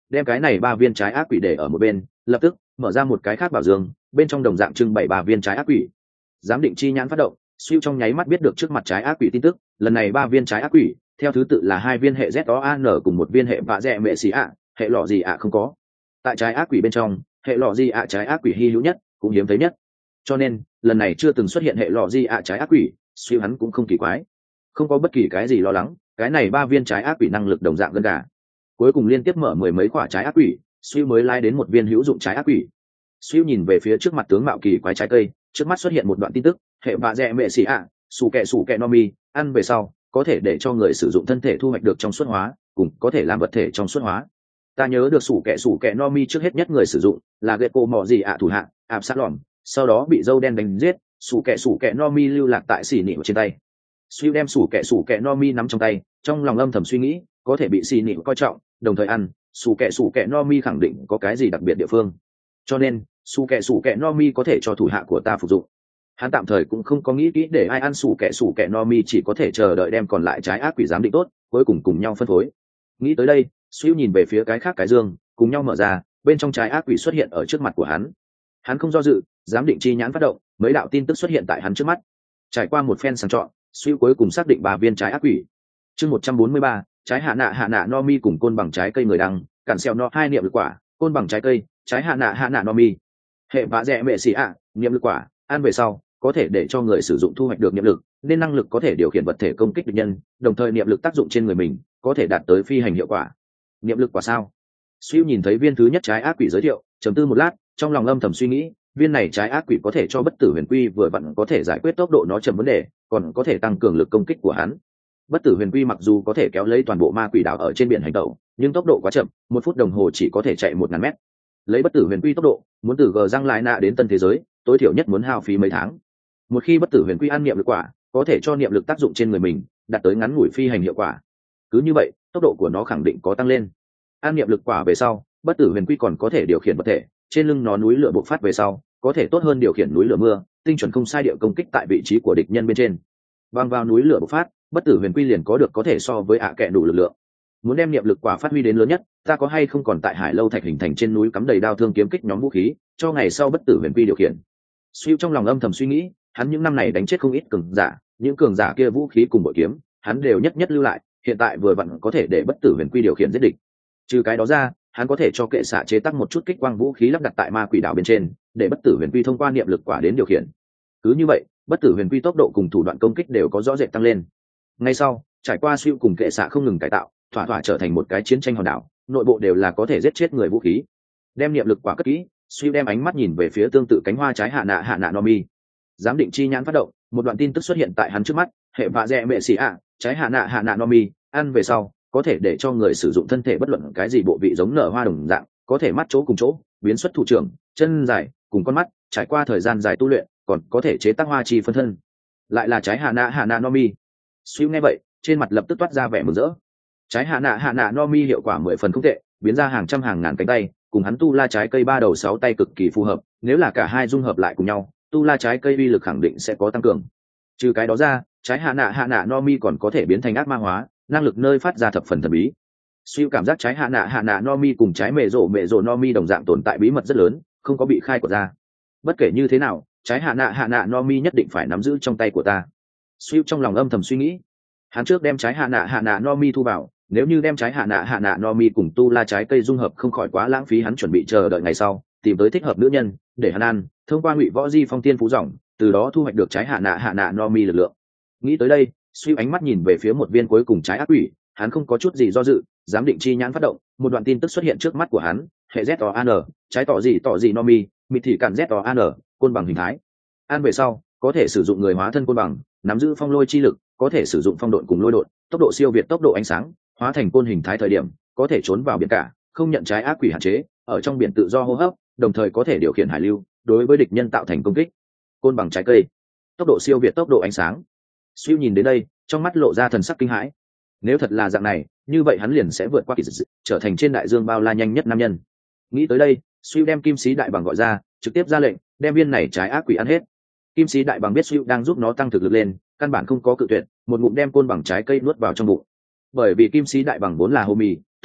đem cái này ba viên trái ác quỷ để ở một bên, lập tức mở ra một cái khác bảo dương, bên trong đồng dạng trưng bày ba viên trái ác quỷ. Giám định chi nhãn phát động, siêu trong nháy mắt biết được trước mặt trái ác quỷ tin tức. Lần này ba viên trái ác quỷ theo thứ tự là hai viên hệ Z O A N cùng một viên hệ vạ dẹ mẹ xì ạ, hệ lọ gì ạ không có. Tại trái ác quỷ bên trong, hệ lọ gì ạ trái ác quỷ hy hữu nhất, cũng hiếm thấy nhất, cho nên lần này chưa từng xuất hiện hệ lọ gì ạ trái ác quỷ, siêu hắn cũng không kỳ quái, không có bất kỳ cái gì lo lắng. Cái này ba viên trái ác quỷ năng lực đồng dạng gần gà. Cuối cùng liên tiếp mở mười mấy quả trái ác quỷ, siêu mới lai đến một viên hữu dụng trái ác quỷ. Siêu nhìn về phía trước mặt tướng mạo kỳ quái trái cây, trước mắt xuất hiện một đoạn tin tức: hệ vạ dẹ mẹ xì ạ, sủ kẹ sủ kẹ no mi, ăn về sau có thể để cho người sử dụng thân thể thu hoạch được trong suốt hóa, cùng có thể làm vật thể trong suốt hóa. Ta nhớ được sủ kẹ sủ kẹ no mi trước hết nhất người sử dụng là gecko mọ gì ạ thủ hạ ạp sát lỏm, sau đó bị dâu đen đánh giết, sủ kẹ sủ kẹ no mi lưu lạc tại xì nịu trên tay. Siêu đem sủ kẹ sủ kẹ no mi nắm trong tay, trong lòng âm thầm suy nghĩ, có thể bị xì nịu coi trọng, đồng thời ăn sủ kẹ sủ kẹ no mi khẳng định có cái gì đặc biệt địa phương, cho nên sủ kẹ sủ kẹ no mi có thể cho thủ hạ của ta phục dụng. Hắn tạm thời cũng không có nghĩ kỹ để ai ăn sủ kẹ sủ kẹ no mi, chỉ có thể chờ đợi đem còn lại trái ác quỷ giám định tốt, cuối cùng cùng nhau phân phối. Nghĩ tới đây, Siêu nhìn về phía cái khác cái dương, cùng nhau mở ra, bên trong trái ác quỷ xuất hiện ở trước mặt của hắn. Hắn không do dự, giám định chi nhãn phát động, mấy đạo tin tức xuất hiện tại hắn trước mắt. Trải qua một phen sàng chọn, Siêu cuối cùng xác định ba viên trái ác quỷ. Chương một trăm bốn mươi ba, trái hạ nạ hạ nạ no mi cùng côn bằng trái cây người đăng, cản xeo no hai niệm lực quả, côn bằng trái cây, trái hạ nạ hạ nạ no mi. Hệ vạ dẹ mẹ xì ạ, niệm lực quả, ăn về sau có thể để cho người sử dụng thu hoạch được niệm lực, nên năng lực có thể điều khiển vật thể công kích địch nhân, đồng thời niệm lực tác dụng trên người mình có thể đạt tới phi hành hiệu quả. Niệm lực quả sao? Siêu nhìn thấy viên thứ nhất trái ác quỷ giới thiệu, trầm tư một lát, trong lòng âm thầm suy nghĩ, viên này trái ác quỷ có thể cho bất tử huyền quy vừa vặn có thể giải quyết tốc độ nó chậm vấn đề, còn có thể tăng cường lực công kích của hắn. Bất tử huyền quy mặc dù có thể kéo lấy toàn bộ ma quỷ đảo ở trên biển hành tẩu, nhưng tốc độ quá chậm, một phút đồng hồ chỉ có thể chạy một ngàn mét. Lấy bất tử huyền quy tốc độ, muốn từ gờ răng lại nạ đến tân thế giới, tối thiểu nhất muốn hao phí mấy tháng. Một khi bất tử huyền quy ăn niệm lực quả, có thể cho niệm lực tác dụng trên người mình đạt tới ngắn ngủi phi hành hiệu quả. Cứ như vậy, tốc độ của nó khẳng định có tăng lên. Ăn niệm lực quả về sau, bất tử huyền quy còn có thể điều khiển vật thể, trên lưng nó núi lửa bộc phát về sau, có thể tốt hơn điều khiển núi lửa mưa, tinh chuẩn không sai địa công kích tại vị trí của địch nhân bên trên. Băng vào núi lửa bộc phát, bất tử huyền quy liền có được có thể so với ạ kẹ đủ lực lượng. Muốn đem niệm lực quả phát huy đến lớn nhất, ta có hay không còn tại Hải Lâu Thạch hình thành trên núi cắm đầy đao thương kiếm kích nhóm vũ khí, cho ngày sau bất tử huyền quy điều khiển. Siêu trong lòng âm thầm suy nghĩ, hắn những năm này đánh chết không ít cường giả, những cường giả kia vũ khí cùng bội kiếm, hắn đều nhất nhất lưu lại, hiện tại vừa vặn có thể để bất tử huyền quy điều khiển giết địch. Trừ cái đó ra, hắn có thể cho kệ xạ chế tác một chút kích quang vũ khí lắp đặt tại ma quỷ đảo bên trên, để bất tử huyền quy thông qua niệm lực quả đến điều khiển. Cứ như vậy, bất tử huyền quy tốc độ cùng thủ đoạn công kích đều có rõ rệt tăng lên. Ngay sau, trải qua Siêu cùng kệ xạ không ngừng cải tạo, thỏa thỏa trở thành một cái chiến tranh hòn đảo, nội bộ đều là có thể giết chết người vũ khí. Đem niệm lực quả cất kỹ, Siêu đem ánh mắt nhìn về phía tương tự cánh hoa trái hạ nạ hạ nạ no mi. Giám định chi nhãn phát động, một đoạn tin tức xuất hiện tại hắn trước mắt: hệ vạ dẹ mẹ xì ạ, trái hạ nạ hạ nạ no mi, ăn về sau có thể để cho người sử dụng thân thể bất luận cái gì bộ vị giống nở hoa đồng dạng, có thể mắt chỗ cùng chỗ, biến xuất thủ trưởng, chân dài cùng con mắt, trải qua thời gian dài tu luyện, còn có thể chế tác hoa chi phân thân. Lại là trái hạ nạ hạ nạ no mi. Siêu nghe vậy, trên mặt lập tức toát ra vẻ mừng rỡ. Trái hạ nạ hạ nạ no mi hiệu quả mười phần không tệ, biến ra hàng trăm hàng ngàn cánh tay, cùng hắn tu la trái cây ba đầu sáu tay cực kỳ phù hợp, nếu là cả hai dung hợp lại cùng nhau, tu la trái cây uy lực khẳng định sẽ có tăng cường. Trừ cái đó ra, trái hạ nạ hạ nạ no mi còn có thể biến thành ác ma hóa, năng lực nơi phát ra thập phần thần bí. Siêu cảm giác trái hạ nạ hạ nạ no mi cùng trái mẹ rổ mẹ rổ no mi đồng dạng tồn tại bí mật rất lớn, không có bị khai quật ra. Bất kể như thế nào, trái hạ nạ hạ nạ no mi nhất định phải nắm giữ trong tay của ta. Siêu trong lòng âm thầm suy nghĩ, hắn trước đem trái hạ nạ hạ nạ no mi thu vào, nếu như đem trái hạ nạ hạ nạ no mi cùng tu la trái cây dung hợp không khỏi quá lãng phí, hắn chuẩn bị chờ đợi ngày sau tìm tới thích hợp nữ nhân để hắn ăn, thông qua ngụy võ di phong tiên phú dòng, từ đó thu hoạch được trái hạ nạ hạ nạ no mi lực lượng. Nghĩ tới đây, Siêu ánh mắt nhìn về phía một viên cuối cùng trái ác quỷ, hắn không có chút gì do dự, giám định chi nhãn phát động, một đoạn tin tức xuất hiện trước mắt của hắn: hệ Z O An, trái tỏ gì tỏ gì no mi, mịt thị cản Z O An, côn bằng hình thái. Ăn về sau có thể sử dụng người hóa thân côn bằng, nắm giữ phong lôi chi lực, có thể sử dụng phong độn cùng lôi độn, tốc độ siêu việt tốc độ ánh sáng, hóa thành côn hình thái thời điểm có thể trốn vào biển cả, không nhận trái ác quỷ hạn chế, ở trong biển tự do hô hấp, đồng thời có thể điều khiển hải lưu, đối với địch nhân tạo thành công kích. Côn bằng trái cây, tốc độ siêu việt tốc độ ánh sáng. Siêu nhìn đến đây, trong mắt lộ ra thần sắc kinh hãi. Nếu thật là dạng này, như vậy hắn liền sẽ vượt qua kỳ dị, trở thành trên đại dương bao la nhanh nhất nam nhân. Nghĩ tới đây, Siêu đem kim sĩ đại bằng gọi ra, trực tiếp ra lệnh đem viên này trái ác quỷ ăn hết. Kim sĩ đại bằng biết Siêu đang giúp nó tăng thực lực lên, căn bản không có cự tuyệt, một ngụm đem côn bằng trái cây nuốt vào trong bụng. Bởi vì kim sĩ đại bằng vốn là homie,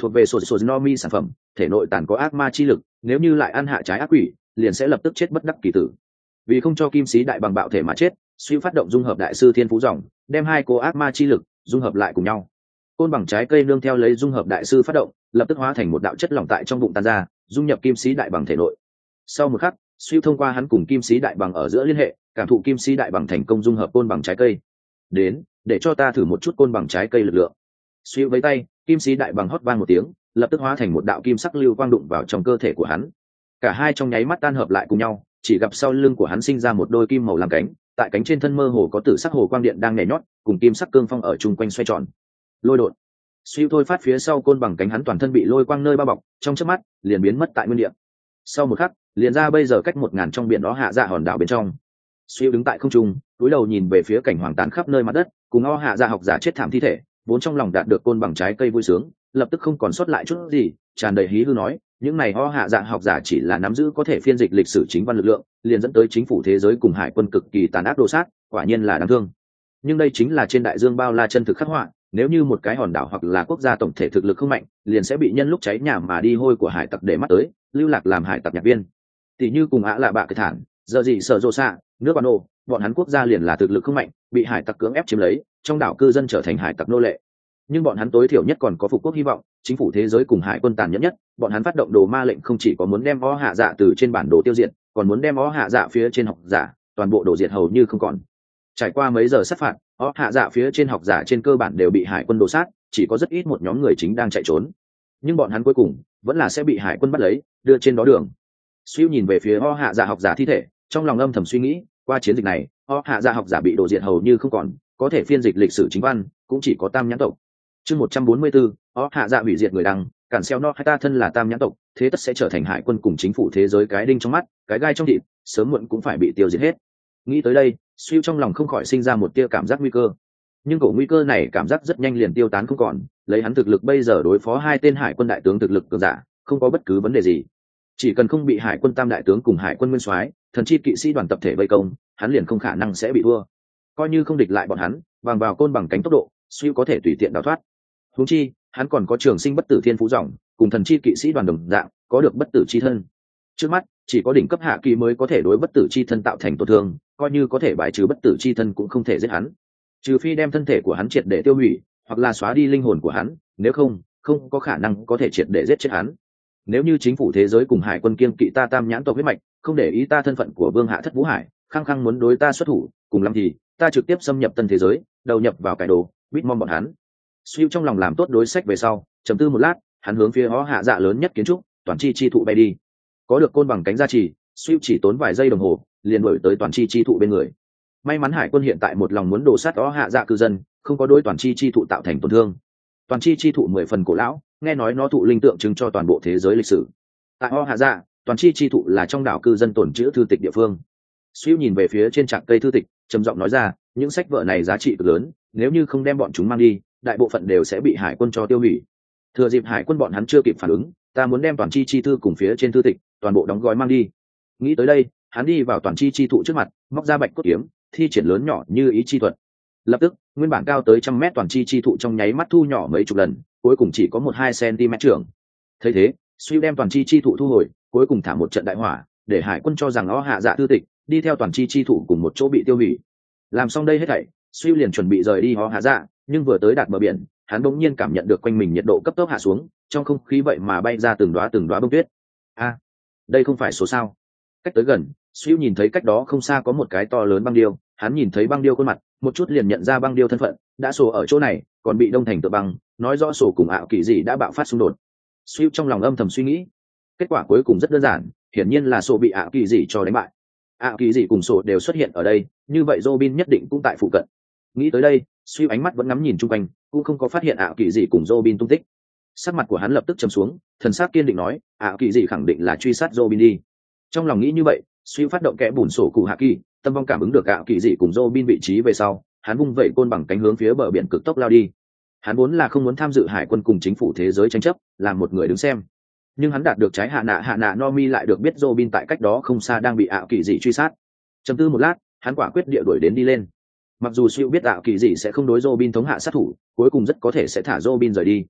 thuộc về sổ sổ nomi sản phẩm, thể nội tàn có ác ma chi lực, nếu như lại ăn hạ trái ác quỷ liền sẽ lập tức chết bất đắc kỳ tử. Vì không cho kim sĩ đại bằng bạo thể mà chết, suy phát động dung hợp đại sư thiên phú dòng, đem hai cô ác ma chi lực dung hợp lại cùng nhau. Côn bằng trái cây nương theo lấy dung hợp đại sư phát động, lập tức hóa thành một đạo chất lỏng tại trong bụng tan ra, dung nhập kim sĩ đại bằng thể nội. Sau một khắc, suy thông qua hắn cùng kim sĩ đại bằng ở giữa liên hệ, cảm thụ kim sĩ đại bằng thành công dung hợp côn bằng trái cây. Đến, để cho ta thử một chút côn bằng trái cây lực lượng. Suy với tay, kim sĩ đại bằng hót vang một tiếng, lập tức hóa thành một đạo kim sắc lưu quang đụng vào trong cơ thể của hắn. Cả hai trong nháy mắt tan hợp lại cùng nhau, chỉ gặp sau lưng của hắn sinh ra một đôi kim màu làm cánh, tại cánh trên thân mơ hồ có tử sắc hồ quang điện đang nhảy nhót, cùng kim sắc cương phong ở chung quanh xoay tròn. Lôi đột. Suy thôi phát phía sau côn bằng cánh hắn toàn thân bị lôi quang nơi bao bọc, trong chớp mắt liền biến mất tại nguyên địa. Sau một khắc, liền ra bây giờ cách một ngàn trong biển đó hạ dạ hòn đảo bên trong. Suy đứng tại không trung, cúi đầu nhìn về phía cảnh hoàng tàn khắp nơi mặt đất, cùng o hạ dạ học giả chết thảm thi thể, vốn trong lòng đạt được côn bằng trái cây vui sướng, lập tức không còn sót lại chút gì, tràn đầy hí hư nói, những này o hạ dạ học giả chỉ là nắm giữ có thể phiên dịch lịch sử chính văn lực lượng, liền dẫn tới chính phủ thế giới cùng hải quân cực kỳ tàn ác đồ sát, quả nhiên là đáng thương. Nhưng đây chính là trên đại dương bao la chân thực khắc họa, nếu như một cái hòn đảo hoặc là quốc gia tổng thể thực lực không mạnh, liền sẽ bị nhân lúc cháy nhà mà đi hôi của hải tặc để mắt tới, lưu lạc làm hải tặc nhạc viên. Tỷ như cùng ạ lạ bạ cái thản, giờ gì sợ rô xạ, nước ban ô, bọn hắn quốc gia liền là thực lực không mạnh, bị hải tặc cưỡng ép chiếm lấy, trong đảo cư dân trở thành hải tặc nô lệ. Nhưng bọn hắn tối thiểu nhất còn có phục quốc hy vọng, chính phủ thế giới cùng hải quân tàn nhẫn nhất, bọn hắn phát động đồ ma lệnh không chỉ có muốn đem o hạ dạ từ trên bản đồ tiêu diệt, còn muốn đem o hạ dạ phía trên học giả toàn bộ đổ diệt hầu như không còn. Trải qua mấy giờ sát phạt, o hạ dạ phía trên học giả trên cơ bản đều bị hải quân đổ sát, chỉ có rất ít một nhóm người chính đang chạy trốn. Nhưng bọn hắn cuối cùng vẫn là sẽ bị hải quân bắt lấy, đưa trên đó đường. Siêu nhìn về phía o hạ dạ học giả thi thể, trong lòng âm thầm suy nghĩ, qua chiến dịch này, o hạ dạ học giả bị đổ diệt hầu như không còn, có thể phiên dịch lịch sử chính văn cũng chỉ có tam nhãn tộc. Chương một trăm bốn mươi bốn, o hạ dạ hủy diệt người đăng, cản xeo no hai ta thân là tam nhãn tộc, thế tất sẽ trở thành hải quân cùng chính phủ thế giới cái đinh trong mắt, cái gai trong thịt, sớm muộn cũng phải bị tiêu diệt hết. Nghĩ tới đây, Siêu trong lòng không khỏi sinh ra một tia cảm giác nguy cơ. Nhưng cổ nguy cơ này cảm giác rất nhanh liền tiêu tán không còn, lấy hắn thực lực bây giờ đối phó hai tên hải quân đại tướng thực lực cường giả, không có bất cứ vấn đề gì. Chỉ cần không bị hải quân tam đại tướng cùng hải quân nguyên soái, thần chi kỵ sĩ đoàn tập thể vây công, hắn liền không khả năng sẽ bị thua. Coi như không địch lại bọn hắn, bằng vào côn bằng cánh tốc độ, Siêu có thể tùy tiện đào thoát. Huống chi, hắn còn có trường sinh bất tử thiên phú dòng, cùng thần chi kỵ sĩ đoàn đồng dạng, có được bất tử chi thân. Trước mắt, chỉ có đỉnh cấp hạ kỳ mới có thể đối bất tử chi thân tạo thành tổn thương, coi như có thể bài trừ bất tử chi thân cũng không thể giết hắn. Trừ phi đem thân thể của hắn triệt để tiêu hủy, hoặc là xóa đi linh hồn của hắn, nếu không, không có khả năng có thể triệt để giết chết hắn. Nếu như chính phủ thế giới cùng hải quân kiêng kỵ ta tam nhãn tộc huyết mạch, không để ý ta thân phận của vương hạ thất vũ hải, khăng khăng muốn đối ta xuất thủ, cùng lắm thì ta trực tiếp xâm nhập tân thế giới, đầu nhập vào cải đồ, bít mong bọn hắn. Siêu trong lòng làm tốt đối sách về sau, trầm tư một lát, hắn hướng phía hó hạ dạ lớn nhất kiến trúc, toàn chi chi thụ bay đi. Có được côn bằng cánh gia trì, Siêu chỉ tốn vài giây đồng hồ, liền đuổi tới toàn chi chi thụ bên người. May mắn hải quân hiện tại một lòng muốn đổ sát hó hạ dạ cư dân, không có đối toàn chi chi thụ tạo thành tổn thương. Toàn chi chi thụ mười phần cổ lão, nghe nói nó thụ linh tượng trưng cho toàn bộ thế giới lịch sử. Tại hó hạ dạ, toàn chi chi thụ là trong đảo cư dân tổn trữ thư tịch địa phương. Siêu nhìn về phía trên trạc cây thư tịch, trầm giọng nói ra, những sách vở này giá trị cực lớn, nếu như không đem bọn chúng mang đi, đại bộ phận đều sẽ bị hải quân cho tiêu hủy. Thừa dịp hải quân bọn hắn chưa kịp phản ứng, ta muốn đem toàn chi chi thư cùng phía trên thư tịch toàn bộ đóng gói mang đi. Nghĩ tới đây, hắn đi vào toàn chi chi thụ trước mặt, móc ra bạch cốt kiếm, thi triển lớn nhỏ như ý chi thuật. Lập tức, nguyên bản cao tới trăm mét toàn chi chi thụ trong nháy mắt thu nhỏ mấy chục lần, cuối cùng chỉ có một hai cm trưởng. Thấy thế, Suy đem toàn chi chi thụ thu hồi, cuối cùng thả một trận đại hỏa, để hải quân cho rằng ó hạ dạ thư tịch đi theo toàn chi chi thụ cùng một chỗ bị tiêu hủy. Làm xong đây hết thảy, Suy liền chuẩn bị rời đi ó hạ dạ, nhưng vừa tới đạt bờ biển, hắn bỗng nhiên cảm nhận được quanh mình nhiệt độ cấp tốc hạ xuống, trong không khí vậy mà bay ra từng đóa từng đóa bông tuyết. A, đây không phải số sao? Cách tới gần, Suy nhìn thấy cách đó không xa có một cái to lớn băng điêu, hắn nhìn thấy băng điêu khuôn mặt, một chút liền nhận ra băng điêu thân phận, đã sổ ở chỗ này, còn bị đông thành tự băng, nói rõ sổ cùng ảo kỳ gì đã bạo phát xung đột. Suy trong lòng âm thầm suy nghĩ, kết quả cuối cùng rất đơn giản, hiển nhiên là sổ bị ảo kỳ gì cho đánh bại. Ảo kỳ gì cùng sổ đều xuất hiện ở đây, như vậy Robin nhất định cũng tại phụ cận. Nghĩ tới đây, Suy ánh mắt vẫn ngắm nhìn chung quanh, cũng không có phát hiện ảo kỳ gì cùng Robin tung tích. Sắc mặt của hắn lập tức trầm xuống, thần sắc kiên định nói, ảo kỳ gì khẳng định là truy sát Robin đi. Trong lòng nghĩ như vậy, Suy phát động kẽ bùn sổ cụ hạ kỳ, tâm vong cảm ứng được ảo kỳ dị cùng Robin vị trí về sau, hắn vung vẩy côn bằng cánh hướng phía bờ biển cực tốc lao đi. Hắn vốn là không muốn tham dự hải quân cùng chính phủ thế giới tranh chấp, làm một người đứng xem. Nhưng hắn đạt được trái hạ nạ hạ nạ Nomi lại được biết Robin tại cách đó không xa đang bị ảo kỳ dị truy sát. Trầm tư một lát, hắn quả quyết địa đuổi đến đi lên. Mặc dù Siêu biết ảo kỳ dị sẽ không đối Robin thống hạ sát thủ, cuối cùng rất có thể sẽ thả Robin rời đi.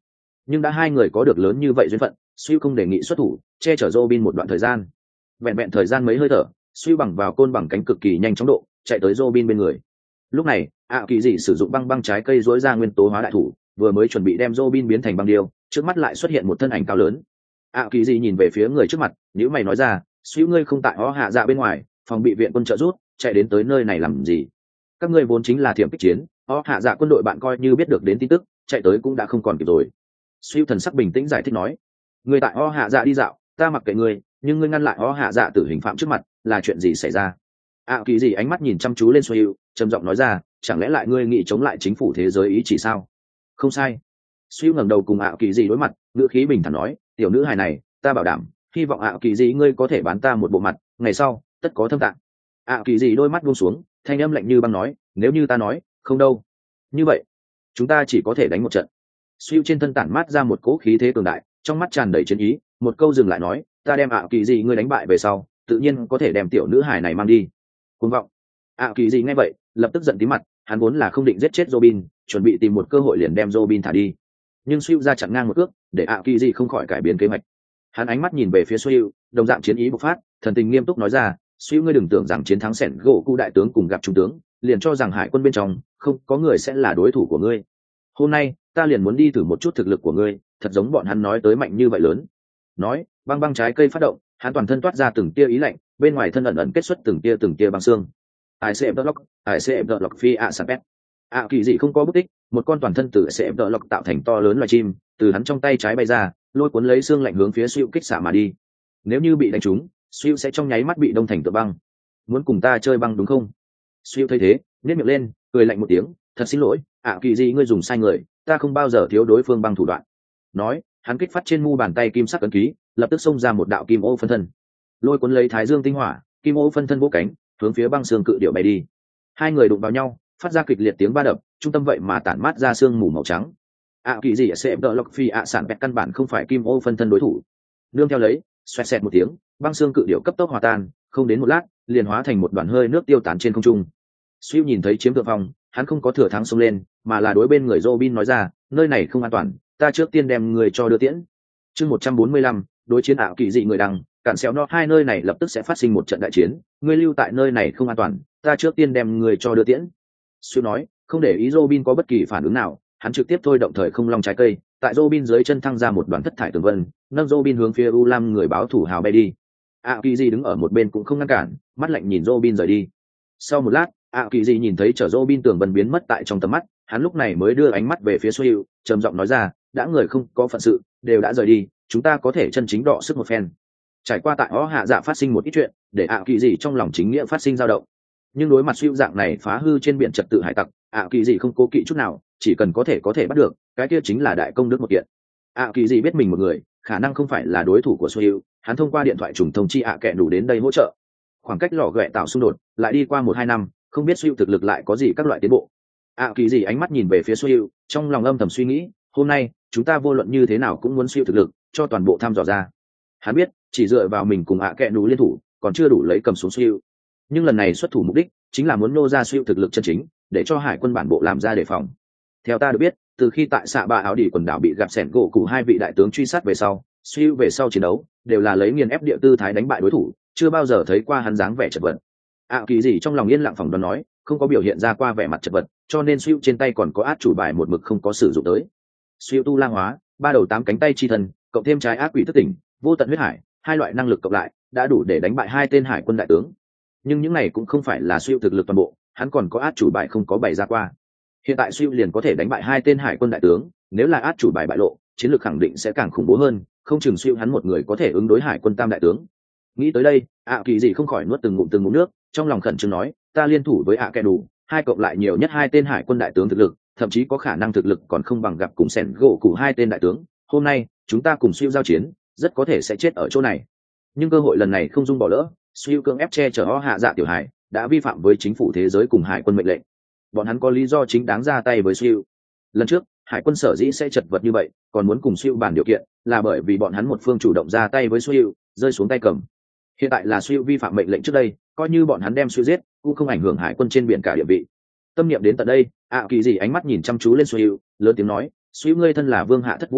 nhưng đã hai người có được lớn như vậy duyên phận, Siêu không đề nghị xuất thủ che chở Robin một đoạn thời gian. Vẹn vẹn thời gian mấy hơi thở, Siêu bằng vào côn bằng cánh cực kỳ nhanh chóng độ chạy tới Robin bên người. Lúc này ạ kỳ dị sử dụng băng băng trái cây dối ra nguyên tố hóa đại thủ, vừa mới chuẩn bị đem Robin biến thành băng điêu, trước mắt lại xuất hiện một thân ảnh cao lớn. ạ kỳ dị nhìn về phía người trước mặt, nếu mày nói ra, Siêu ngươi không tại Ó Hạ Dạ bên ngoài, phòng bị viện quân trợ rút, chạy đến tới nơi này làm gì? Các ngươi vốn chính là thiểm kích chiến, Ó Hạ Dạ quân đội bạn coi như biết được đến tin tức, chạy tới cũng đã không còn kịp rồi. Siêu thần sắc bình tĩnh giải thích nói, người tại Ó Hạ Dạ đi dạo, ta mặc kệ ngươi, nhưng ngươi ngăn lại Ó Hạ Dạ tử hình phạm trước mặt, là chuyện gì xảy ra? ạ kỳ dị ánh mắt nhìn chăm chú lên Siêu, trầm giọng nói ra, chẳng lẽ lại ngươi nghĩ chống lại chính phủ thế giới ý chỉ sao? Không sai. Siêu ngẩng đầu cùng ạ kỳ dị đối mặt, ngữ khí bình thản nói, tiểu nữ hài này, ta bảo đảm, hy vọng ạ kỳ dị ngươi có thể bán ta một bộ mặt, ngày sau tất có thâm tạng. ạ kỳ dị đôi mắt buông xuống, thanh âm lạnh như băng nói, nếu như ta nói không đâu, như vậy chúng ta chỉ có thể đánh một trận. Siêu trên thân tản mát ra một cỗ khí thế cường đại, trong mắt tràn đầy chiến ý, một câu dừng lại nói, ta đem ạ kỳ dị ngươi đánh bại về sau, tự nhiên có thể đem tiểu nữ hài này mang đi. Cuồng vọng. ạ kỳ dị nghe vậy lập tức giận tí mặt, hắn vốn là không định giết chết Robin, chuẩn bị tìm một cơ hội liền đem Robin thả đi, nhưng Siêu ra chặn ngang một cước, để ạ kỳ dị không khỏi cải biến kế hoạch. Hắn ánh mắt nhìn về phía Siêu, đồng dạng chiến ý bộc phát, thần tình nghiêm túc nói ra, Siêu ngươi đừng tưởng rằng chiến thắng sẻn gỗ cụ đại tướng cùng gặp trung tướng, liền cho rằng hải quân bên trong không có người sẽ là đối thủ của ngươi. Hôm nay ta liền muốn đi thử một chút thực lực của ngươi, thật giống bọn hắn nói tới mạnh như vậy lớn. Nói, băng băng trái cây phát động, hắn toàn thân toát ra từng tia ý lạnh, bên ngoài thân ẩn ẩn kết xuất từng tia từng tia băng xương. Ai sẽ block, ai sẽ block phi ạ sạp. ạ kỳ dị không có bút tích, một con toàn thân từ sẽ block tạo thành to lớn loài chim, từ hắn trong tay trái bay ra, lôi cuốn lấy xương lạnh hướng phía Siêu kích xạ mà đi. Nếu như bị đánh trúng, Siêu sẽ trong nháy mắt bị đông thành tựa băng. Muốn cùng ta chơi băng đúng không? Siêu thấy thế, nhếch miệng lên, cười lạnh một tiếng, thật xin lỗi, ạ kỳ dị ngươi dùng sai người, ta không bao giờ thiếu đối phương băng thủ đoạn. Nói, hắn kích phát trên mu bàn tay kim sắc ấn ký, lập tức xông ra một đạo kim ô phân thân, lôi cuốn lấy thái dương tinh hỏa, kim ô phân thân vỗ cánh, hướng phía băng xương cự điểu bay đi. Hai người đụng vào nhau, phát ra kịch liệt tiếng va đập, trung tâm vậy mà tản mát ra xương mù màu trắng. ạ kỳ dị sẽ đỡ lộc phi ạ sản bẹt căn bản không phải kim ô phân thân đối thủ. Nương theo lấy, xoẹt xẹt một tiếng, băng xương cự điểu cấp tốc hòa tan, không đến một lát liền hóa thành một đoàn hơi nước tiêu tán trên không trung. Siêu nhìn thấy chiếm thượng phong, hắn không có thừa thắng xông lên, mà là đối bên người Robin nói ra, nơi này không an toàn, ta trước tiên đem người cho đưa tiễn. Chương một trăm bốn mươi lăm, đối chiến ảo kỳ dị người đằng, cản xéo nó hai nơi này lập tức sẽ phát sinh một trận đại chiến, ngươi lưu tại nơi này không an toàn, ta trước tiên đem người cho đưa tiễn. Siêu nói, không để ý Robin có bất kỳ phản ứng nào, hắn trực tiếp thôi động thời không long trái cây, tại Robin dưới chân thăng ra một đoàn thất thải tường vân, nâng Robin hướng phía U Lam người báo thủ hào bay đi. ạ kỳ dị đứng ở một bên cũng không ngăn cản, mắt lạnh nhìn Robin rời đi. Sau một lát, ạ kỳ dị nhìn thấy chở Robin tường vân biến mất tại trong tầm mắt, hắn lúc này mới đưa ánh mắt về phía Siêu, trầm giọng nói ra, đã người không có phận sự đều đã rời đi, chúng ta có thể chân chính đọ sức một phen. Trải qua tại Ó Hạ Dạ phát sinh một ít chuyện, để ạ kỳ dị trong lòng chính nghĩa phát sinh dao động, nhưng đối mặt Siêu dạng này phá hư trên biển trật tự hải tặc, ạ kỳ dị không cố kỵ chút nào, chỉ cần có thể có thể bắt được, cái kia chính là đại công đức một kiện. ạ kỳ dị biết mình một người khả năng không phải là đối thủ của Siêu, hắn thông qua điện thoại trùng thông chi ạ kệ đủ đến đây hỗ trợ. Khoảng cách lò ghẹ tạo xung đột lại đi qua một hai năm, không biết Siêu thực lực lại có gì các loại tiến bộ. ạ kỳ dị ánh mắt nhìn về phía Siêu, trong lòng âm thầm suy nghĩ, hôm nay chúng ta vô luận như thế nào cũng muốn Siêu thực lực cho toàn bộ thăm dò ra. Hắn biết chỉ dựa vào mình cùng ạ kệ đủ liên thủ còn chưa đủ lấy cầm xuống Siêu, nhưng lần này xuất thủ mục đích chính là muốn nô ra Siêu thực lực chân chính, để cho hải quân bản bộ làm ra đề phòng. Theo ta được biết, từ khi tại xạ ba áo đỉ quần đảo bị gặp sẻn gỗ cụ hai vị đại tướng truy sát về sau, Siêu về sau chiến đấu đều là lấy nghiền ép địa tư thái đánh bại đối thủ, chưa bao giờ thấy qua hắn dáng vẻ chật vật. ạ kỳ dị trong lòng yên lặng phỏng đoán nói, không có biểu hiện ra qua vẻ mặt chật vật, cho nên Siêu trên tay còn có át chủ bài một mực không có sử dụng tới. Siêu tu lang hóa, ba đầu tám cánh tay chi thân, cộng thêm trái ác quỷ thức tỉnh, vô tận huyết hải, hai loại năng lực cộng lại đã đủ để đánh bại hai tên hải quân đại tướng. Nhưng những này cũng không phải là Siêu thực lực toàn bộ, hắn còn có át chủ bài không có bày ra qua. Hiện tại Siêu liền có thể đánh bại hai tên hải quân đại tướng, nếu là át chủ bài bại lộ, chiến lược khẳng định sẽ càng khủng bố hơn, không chừng Siêu hắn một người có thể ứng đối hải quân tam đại tướng. Nghĩ tới đây, ạ kỳ dị không khỏi nuốt từng ngụm từng ngụm nước, trong lòng khẩn trương nói, ta liên thủ với ạ kẻ đủ, hai cộng lại nhiều nhất hai tên hải quân đại tướng thực lực, thậm chí có khả năng thực lực còn không bằng gặp cùng sẻn gỗ cụ hai tên đại tướng. Hôm nay chúng ta cùng Siêu giao chiến, rất có thể sẽ chết ở chỗ này. Nhưng cơ hội lần này không dung bỏ lỡ, Siêu cưỡng ép che chở Ó Hạ Dạ tiểu hải, đã vi phạm với chính phủ thế giới cùng hải quân mệnh lệnh. Bọn hắn có lý do chính đáng ra tay với Siêu. Lần trước hải quân sở dĩ sẽ chật vật như vậy, còn muốn cùng Siêu bàn điều kiện, là bởi vì bọn hắn một phương chủ động ra tay với Siêu, rơi xuống tay cầm. Hiện tại là Siêu vi phạm mệnh lệnh trước đây, coi như bọn hắn đem Siêu giết, cũng không ảnh hưởng hải quân trên biển cả địa vị. Tâm niệm đến tận đây, ạ kỳ dị ánh mắt nhìn chăm chú lên Siêu, lớn tiếng nói, Siêu ngươi thân là vương hạ thất vũ hải,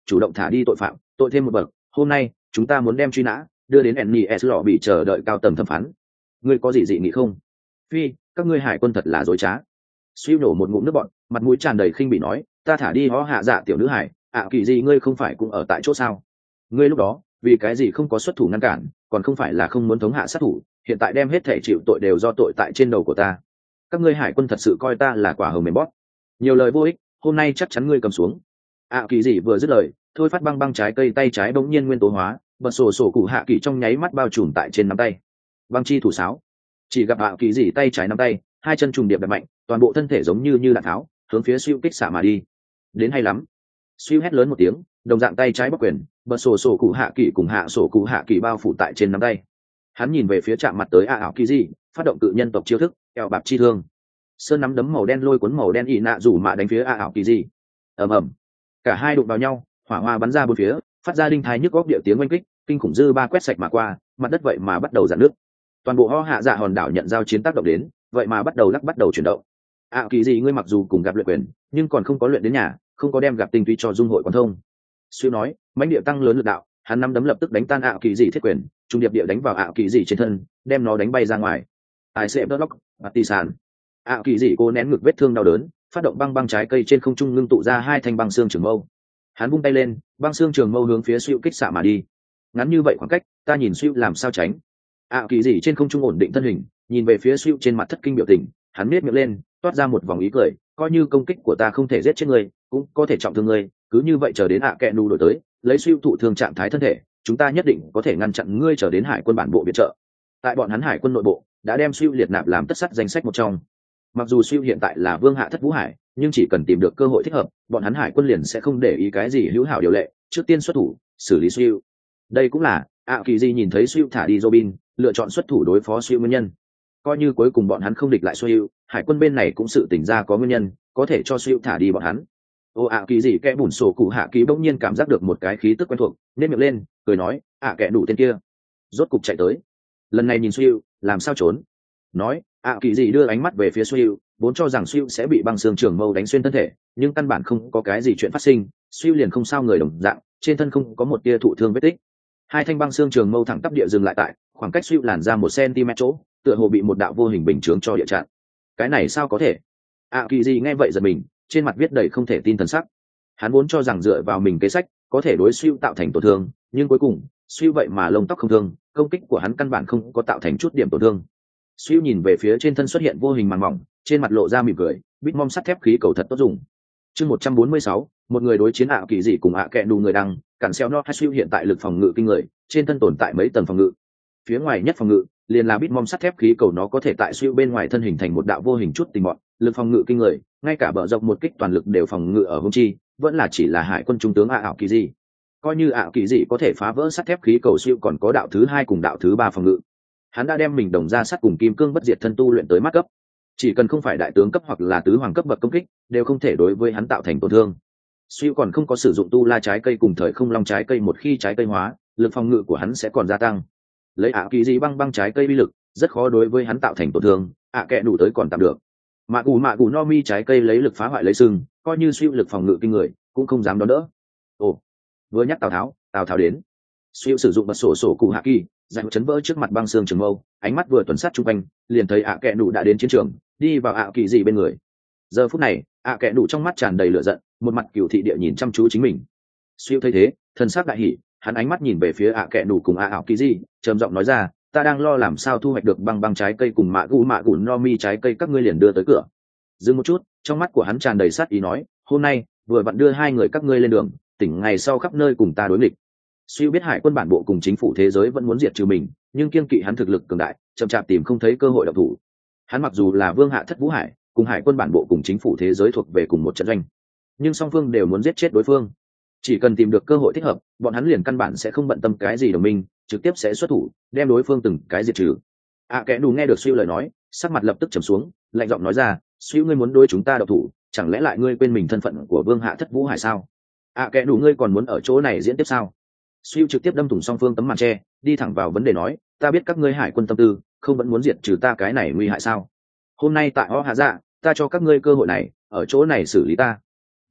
chủ động thả đi tội phạm, tội thêm một bậc. Hôm nay chúng ta muốn đem truy nã đưa đến nes lọ bị chờ đợi cao tầng thẩm phán. Ngươi có gì dị nghị không? Phi, các ngươi hải quân thật là dối trá. Suy nổ một ngụm nước bọn, mặt mũi tràn đầy khinh bỉ nói, ta thả đi Ho Hạ Dạ tiểu nữ hải, ạ kỳ gì ngươi không phải cũng ở tại chỗ sao? Ngươi lúc đó vì cái gì không có xuất thủ ngăn cản, còn không phải là không muốn thống hạ sát thủ, hiện tại đem hết thể chịu tội đều do tội tại trên đầu của ta. Các ngươi hải quân thật sự coi ta là quả hồng mềm bóp. Nhiều lời vô ích, hôm nay chắc chắn ngươi cầm xuống. ạ kỳ gì vừa dứt lời, thôi phát băng băng trái cây tay trái bỗng nhiên nguyên tố hóa, bật sổ sổ cụ hạ kỳ trong nháy mắt bao trùm tại trên nắm tay. Băng chi thủ sáo. Chỉ gặp ạ kỳ gì tay trái nắm tay, hai chân trùng điệp đập mạnh, toàn bộ thân thể giống như như đạn tháo, hướng phía siêu kích xạ mà đi. Đến hay lắm. Siêu hét lớn một tiếng, đồng dạng tay trái bắc quyền, bật sổ sổ cụ hạ kỳ cùng hạ sổ cụ hạ kỳ bao phủ tại trên nắm tay. Hắn nhìn về phía chạm mặt tới a ảo kỳ gì, phát động tự nhân tộc chiêu thức, eo bạp chi thương. Sơn nắm đấm màu đen lôi cuốn màu đen ị nạ rủ mạ đánh phía a ảo kỳ gì. Ầm ầm. Cả hai đụng vào nhau, hỏa hoa bắn ra bốn phía, phát ra đinh thái nhức góc địa tiếng oanh kích, kinh khủng dư ba quét sạch mà qua, mặt đất vậy mà bắt đầu giãn nước. Toàn bộ Ho Hạ Dạ hòn đảo nhận giao chiến tác động đến, vậy mà bắt đầu lắc bắt đầu chuyển động. A kỳ gì ngươi mặc dù cùng gặp luyện quyền, nhưng còn không có luyện đến nhà, không có đem gặp tinh túy cho dung hội quán thông. Suy nói, mãnh địa tăng lớn lực đạo, hắn năm đấm lập tức đánh tan ạ kỳ dị thiết quyền, trung điệp địa đánh vào ạ kỳ dị trên thân, đem nó đánh bay ra ngoài. Ai sẽ đốt lóc, bạt tì sàn. ạ kỳ dị cố nén ngực vết thương đau đớn, phát động băng băng trái cây trên không trung ngưng tụ ra hai thanh băng xương trường mâu. Hắn vung tay lên, băng xương trường mâu hướng phía Suy kích xạ mà đi. Ngắn như vậy khoảng cách, ta nhìn Suy làm sao tránh. ạ kỳ dị trên không trung ổn định thân hình, nhìn về phía Suy trên mặt thất kinh biểu tình, hắn nhếch miệng lên, toát ra một vòng ý cười, coi như công kích của ta không thể giết chết ngươi, cũng có thể trọng thương ngươi, cứ như vậy chờ đến ạ kẹ nù đổi tới, lấy Suy thụ thương trạng thái thân thể, chúng ta nhất định có thể ngăn chặn ngươi trở đến hải quân bản bộ viện trợ. Tại bọn hắn hải quân nội bộ đã đem Suy liệt nạp làm tất sắt danh sách một trong. Mặc dù Suy hiện tại là vương hạ thất vũ hải, nhưng chỉ cần tìm được cơ hội thích hợp, bọn hắn hải quân liền sẽ không để ý cái gì hữu hảo điều lệ, trước tiên xuất thủ xử lý Suy. Đây cũng là ạ kỳ di nhìn thấy Suy thả đi Robin, lựa chọn xuất thủ đối phó Suy nguyên nhân. Coi như cuối cùng bọn hắn không địch lại Suy, hải quân bên này cũng sự tỉnh ra có nguyên nhân có thể cho Suy thả đi bọn hắn. Ô ạ kỳ gì kẽ bùn sổ cụ hạ kỳ bỗng nhiên cảm giác được một cái khí tức quen thuộc, nên miệng lên cười nói, ạ kẻ đủ tên kia rốt cục chạy tới, lần này nhìn Suy làm sao trốn. Nói ạ kỳ gì đưa ánh mắt về phía Suy, vốn cho rằng Suy sẽ bị băng xương trường mâu đánh xuyên thân thể, nhưng căn bản không có cái gì chuyện phát sinh, Suy liền không sao người đồng dạng, trên thân không có một tia thụ thương vết tích. Hai thanh băng xương trường mâu thẳng tắp địa dừng lại tại khoảng cách Suy làn ra một cm chỗ, tựa hồ bị một đạo vô hình bình chướng cho địa chặn. Cái này sao có thể? ạ kỳ gì nghe vậy giật mình, trên mặt viết đầy không thể tin thần sắc. Hắn vốn cho rằng dựa vào mình kế sách có thể đối Suy tạo thành tổn thương, nhưng cuối cùng Suy vậy mà lông tóc không thương, công kích của hắn căn bản không có tạo thành chút điểm tổn thương. Suy nhìn về phía trên thân xuất hiện vô hình màn mỏng, trên mặt lộ ra mỉm cười, bít mom sắt thép khí cầu thật tốt dùng. Chương một trăm bốn mươi sáu, một người đối chiến ạ kỳ dị cùng ạ kẹ đủ người đăng, cản xeo nó hay Suy hiện tại lực phòng ngự kinh người, trên thân tồn tại mấy tầng phòng ngự. Phía ngoài nhất phòng ngự liền là bít mom sắt thép khí cầu, nó có thể tại Suy bên ngoài thân hình thành một đạo vô hình chút tình mọn, lực phòng ngự kinh người, ngay cả bờ dọc một kích toàn lực đều phòng ngự ở hung chi, vẫn là chỉ là hải quân trung tướng ạ ảo kỳ dị. Coi như ạ kỳ dị có thể phá vỡ sắt thép khí cầu, Suy còn có đạo thứ hai cùng đạo thứ ba phòng ngự. Hắn đã đem mình đồng ra sắt cùng kim cương bất diệt thân tu luyện tới mắt cấp, chỉ cần không phải đại tướng cấp hoặc là tứ hoàng cấp bậc công kích đều không thể đối với hắn tạo thành tổn thương. Suy còn không có sử dụng tu la trái cây cùng thời không long trái cây, một khi trái cây hóa, lực phòng ngự của hắn sẽ còn gia tăng. Lấy ạ kỳ dị băng băng trái cây uy lực rất khó đối với hắn tạo thành tổn thương, ạ kẹ đủ tới còn tạm được. Mạ cù mạ cù no mi trái cây lấy lực phá hoại lấy sừng, coi như Suy lực phòng ngự kinh người cũng không dám đón đỡ. Ồ, vừa nhắc Tào Tháo, Tào Tháo đến. Suy sử dụng bật sổ sổ cụ hạ kỳ, giành chấn vỡ trước mặt băng xương trường mâu, ánh mắt vừa tuần sát chung quanh, liền thấy ạ kẹ đủ đã đến chiến trường, đi vào ạ kỳ dị bên người. Giờ phút này, ạ kẹ đủ trong mắt tràn đầy lửa giận, một mặt cửu thị địa nhìn chăm chú chính mình. Suy thấy thế, thần sắc đại hỉ, hắn ánh mắt nhìn về phía ạ kẹ đủ cùng ạ ảo kỳ dị, trầm giọng nói ra, ta đang lo làm sao thu hoạch được băng băng trái cây cùng mạ gu mạ gu no mi trái cây, các ngươi liền đưa tới cửa. Dừng một chút, trong mắt của hắn tràn đầy sát ý nói, hôm nay vừa vặn đưa hai người các ngươi lên đường, tỉnh ngày sau khắp nơi cùng ta đối nghịch. Suy biết hải quân bản bộ cùng chính phủ thế giới vẫn muốn diệt trừ mình, nhưng kiên kỵ hắn thực lực cường đại, chậm chạp tìm không thấy cơ hội động thủ. Hắn mặc dù là vương hạ thất vũ hải, cùng hải quân bản bộ cùng chính phủ thế giới thuộc về cùng một trận doanh, nhưng song phương đều muốn giết chết đối phương. Chỉ cần tìm được cơ hội thích hợp, bọn hắn liền căn bản sẽ không bận tâm cái gì đồng minh, trực tiếp sẽ xuất thủ đem đối phương từng cái diệt trừ. À kẻ đủ nghe được Suy lời nói, sắc mặt lập tức trầm xuống, lạnh giọng nói ra, Suy ngươi muốn đối chúng ta động thủ, chẳng lẽ lại ngươi quên mình thân phận của vương hạ thất vũ hải sao? À kẻ đủ ngươi còn muốn ở chỗ này diễn tiếp sao? Suy trực tiếp đâm thủng song phương tấm màn tre, đi thẳng vào vấn đề nói, ta biết các ngươi hải quân tâm tư, không vẫn muốn diệt trừ ta cái này nguy hại sao? Hôm nay tại Ho Hạ Dạ, ta cho các ngươi cơ hội này, ở chỗ này xử lý ta. Nói,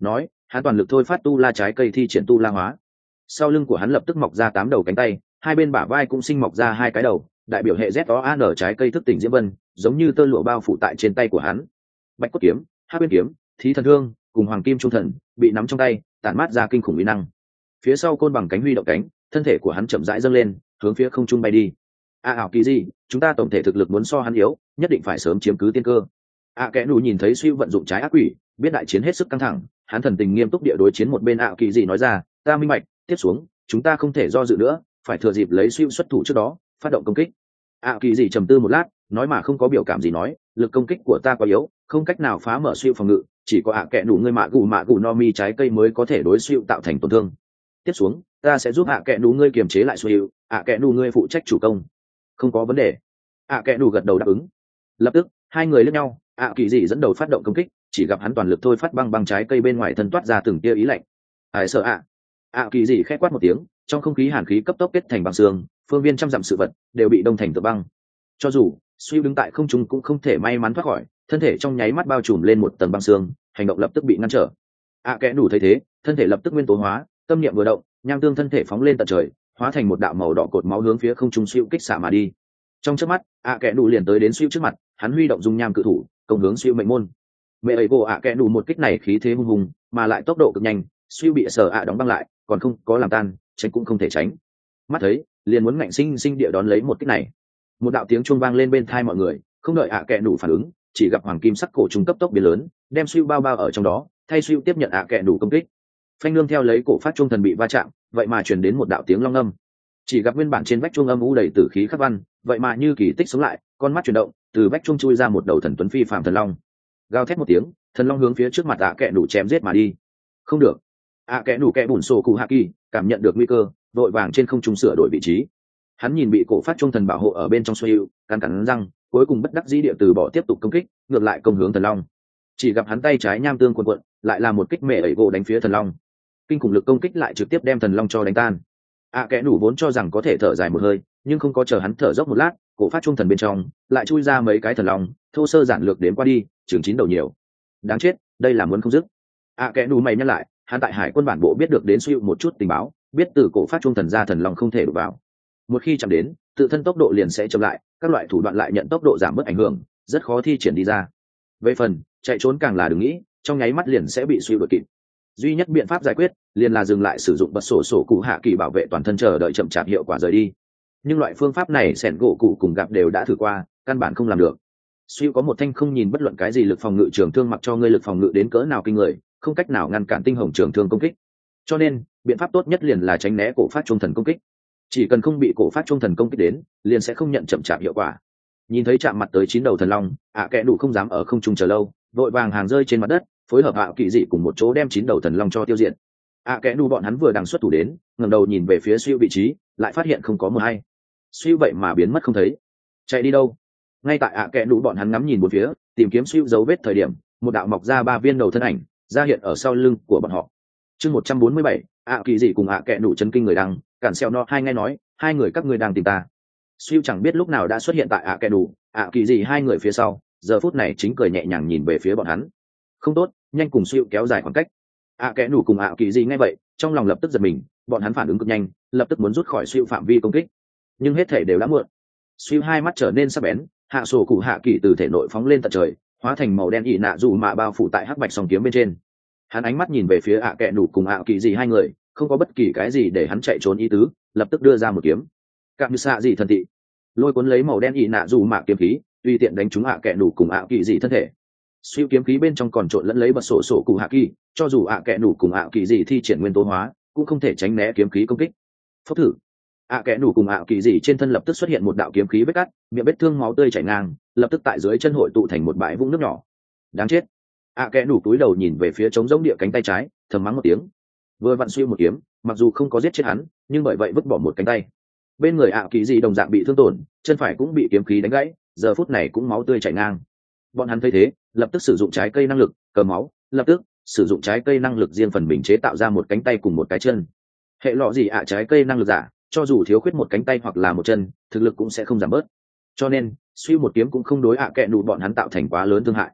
hắn toàn lực thôi phát tu la trái cây thi triển tu la hóa. Sau lưng của hắn lập tức mọc ra tám đầu cánh tay, hai bên bả vai cũng sinh mọc ra hai cái đầu, đại biểu hệ Z O A N trái cây thức tỉnh diễm vân, giống như tơ lụa bao phủ tại trên tay của hắn. Bạch cốt kiếm, hắc bên kiếm, thí thần thương cùng hoàng kim trung thần bị nắm trong tay, tản mát ra kinh khủng uy năng. Phía sau côn bằng cánh huy động cánh, thân thể của hắn chậm rãi dâng lên, hướng phía không trung bay đi. A ảo kỳ gì, chúng ta tổng thể thực lực muốn so hắn yếu, nhất định phải sớm chiếm cứ tiên cơ. A kẽ nù nhìn thấy Suy vận dụng trái ác quỷ, biết đại chiến hết sức căng thẳng, hắn thần tình nghiêm túc địa đối chiến một bên ảo kỳ gì nói ra, ta minh bạch, tiếp xuống chúng ta không thể do dự nữa, phải thừa dịp lấy Suy xuất thủ trước đó phát động công kích. ảo kỳ gì trầm tư một lát, nói mà không có biểu cảm gì nói, lực công kích của ta quá yếu, không cách nào phá mở Suy phòng ngự, chỉ có ạ kẽ nù ngươi mạ gù mạ gù no mi trái cây mới có thể đối Suy tạo thành tổn thương. Tiếp xuống ta sẽ giúp ạ kẽ nù ngươi kiềm chế lại Suy, ạ kẽ nù ngươi phụ trách chủ công. Không có vấn đề. ạ kẽ nù gật đầu đáp ứng. Lập tức hai người lướt nhau, ạ kỳ dị dẫn đầu phát động công kích, chỉ gặp hắn toàn lực thôi phát băng băng trái cây bên ngoài thân toát ra từng tia ý lạnh. Ai sợ ạ? ạ kỳ dị khẽ quát một tiếng, trong không khí hàn khí cấp tốc kết thành băng xương, phương viên trăm dặm sự vật đều bị đông thành tựa băng. Cho dù Suy đứng tại không trung cũng không thể may mắn thoát khỏi, thân thể trong nháy mắt bao trùm lên một tầng băng xương, hành động lập tức bị ngăn trở. ạ kẽ nù thấy thế, thân thể lập tức nguyên tố hóa, tâm niệm vừa động, nham tương thân thể phóng lên tận trời, hóa thành một đạo màu đỏ cột máu hướng phía không trung Suy kích xạ mà đi. Trong chớp mắt, ạ kẽ nù liền tới đến Suy trước mặt, hắn huy động dung nham cự thủ, công hướng Suy mệnh môn. Mẹ ấy gỗ ạ kẽ nù một kích này khí thế hung hùng, mà lại tốc độ cực nhanh, Suy bị sở ạ đóng băng lại, còn không có làm tan, tránh cũng không thể tránh. Mắt thấy liền muốn ngạnh sinh sinh địa đón lấy một kích này. Một đạo tiếng chuông vang lên bên tai mọi người, không đợi ạ kẽ nù phản ứng, chỉ gặp hoàng kim sắc cổ trùng cấp tốc biến lớn, đem Suy bao bao ở trong đó, thay Suy tiếp nhận ạ kẽ nù công kích. Phanh nương theo lấy cổ phát trung thần bị va chạm, vậy mà truyền đến một đạo tiếng long âm. Chỉ gặp nguyên bản trên vách chuông âm u đầy tử khí khắc văn, vậy mà như kỳ tích sống lại, con mắt chuyển động, từ vách chuông chui ra một đầu thần tuấn phi phàm thần long. Gào thét một tiếng, thần long hướng phía trước mặt ạ kẽ nù chém giết mà đi. Không được. ạ kẽ nù kẽ bùn sổ cụ hạ kỳ cảm nhận được nguy cơ, vội vàng trên không trung sửa đổi vị trí. Hắn nhìn bị cổ phát chuông thần bảo hộ ở bên trong Suy, cắn cắn răng, cuối cùng bất đắc dĩ địa từ bỏ tiếp tục công kích, ngược lại công hướng thần long. Chỉ gặp hắn tay trái nham tương cuộn cuộn, lại là một kích mẹ ấy gỗ đánh phía thần long. Kinh khủng lực công kích lại trực tiếp đem thần long cho đánh tan. ạ kẽ nù vốn cho rằng có thể thở dài một hơi, nhưng không có chờ hắn thở dốc một lát, cổ phát trung thần bên trong lại chui ra mấy cái thần long, thô sơ giản lược đếm qua đi, chừng chín đầu nhiều. Đáng chết, đây là muốn không dứt. ạ kẽ nù mày nhắc lại, hắn tại hải quân bản bộ biết được đến Suy một chút tình báo, biết từ cổ phát trung thần ra thần long không thể đụng vào. Một khi chạm đến, tự thân tốc độ liền sẽ chậm lại, các loại thủ đoạn lại nhận tốc độ giảm bớt ảnh hưởng, rất khó thi triển đi ra. Về phần chạy trốn càng là đừng nghĩ, trong nháy mắt liền sẽ bị Suy đuổi kịp. Duy nhất biện pháp giải quyết liền là dừng lại sử dụng bật sổ sổ cụ hạ kỳ bảo vệ toàn thân, chờ đợi chậm chạp hiệu quả rời đi. Nhưng loại phương pháp này sẻn gỗ cụ cùng gặp đều đã thử qua, căn bản không làm được. Suy có một thanh không nhìn bất luận cái gì lực phòng ngự trường thương, mặc cho ngươi lực phòng ngự đến cỡ nào kinh người, không cách nào ngăn cản tinh hồng trường thương công kích. Cho nên biện pháp tốt nhất liền là tránh né cổ phát trung thần công kích. Chỉ cần không bị cổ phát trung thần công kích đến, liền sẽ không nhận chậm chạp hiệu quả. Nhìn thấy chạm mặt tới chín đầu thần long, ạ kẽ đủ không dám ở không trung chờ lâu, vội vàng hàng rơi trên mặt đất, phối hợp ạ kỳ dị cùng một chỗ đem chín đầu thần long cho tiêu diệt. ạ kẽ đủ bọn hắn vừa đằng xuất thủ đến, ngẩng đầu nhìn về phía Suy vị trí, lại phát hiện không có một hay. Suy vậy mà biến mất không thấy. Chạy đi đâu? Ngay tại ạ kẽ đủ bọn hắn ngắm nhìn một phía, tìm kiếm Suy dấu vết thời điểm, một đạo mọc ra ba viên đầu thân ảnh ra hiện ở sau lưng của bọn họ. Chương một trăm bốn mươi bảy, ạ kỳ dị cùng ạ kẽ đủ chấn kinh người đăng, cản xeo no hai nghe nói, hai người các ngươi đang tìm ta. Suy chẳng biết lúc nào đã xuất hiện tại ạ kẽ đủ, ạ kỳ dị hai người phía sau, giờ phút này chính cười nhẹ nhàng nhìn về phía bọn hắn. Không tốt, nhanh cùng Suy kéo dài khoảng cách. ạ kẽ đủ cùng ạ kỳ dị nghe vậy, trong lòng lập tức giật mình, bọn hắn phản ứng cực nhanh, lập tức muốn rút khỏi Suy phạm vi công kích, nhưng hết thể đều đã muộn. Suy hai mắt trở nên sắc bén, hạ sổ cụ hạ kỳ từ thể nội phóng lên tận trời, hóa thành màu đen ị nạ dù mạ bao phủ tại hắc bạch song kiếm bên trên. Hắn ánh mắt nhìn về phía ạ kẽ đủ cùng ạ kỳ dị hai người, không có bất kỳ cái gì để hắn chạy trốn ý tứ, lập tức đưa ra một kiếm. Cạm như xạ dị thần thị, lôi cuốn lấy màu đen ị nạ dù mạ kiếm khí, tùy tiện đánh trúng ạ kẽ đủ cùng ạ kỳ dị thân thể. Siêu kiếm khí bên trong còn trộn lẫn lấy bật sổ sổ cụ hạ kỳ, cho dù ạ kẽ đủ cùng ạ kỳ dị thi triển nguyên tố hóa, cũng không thể tránh né kiếm khí công kích. Phốc thử, ạ kẽ đủ cùng ạ kỳ dị trên thân lập tức xuất hiện một đạo kiếm khí vết cắt, miệng vết thương máu tươi chảy ngang, lập tức tại dưới chân hội tụ thành một bãi vũng nước nhỏ. Đáng chết. ạ kẽ đủ túi đầu nhìn về phía trống giống địa cánh tay trái, thầm mắng một tiếng. Vừa vặn Siêu một kiếm, mặc dù không có giết chết hắn, nhưng bởi vậy vứt bỏ một cánh tay. Bên người ạ kỳ dị đồng dạng bị thương tổn, chân phải cũng bị kiếm khí đánh gãy, giờ phút này cũng máu tươi chảy ngang. Bọn hắn thấy thế, lập tức sử dụng trái cây năng lực cờ máu, lập tức sử dụng trái cây năng lực riêng phần mình chế tạo ra một cánh tay cùng một cái chân. Hệ lọ gì ạ trái cây năng lực giả, cho dù thiếu khuyết một cánh tay hoặc là một chân, thực lực cũng sẽ không giảm bớt. Cho nên Suy một kiếm cũng không đối ạ kẽ đủ bọn hắn tạo thành quá lớn thương hại.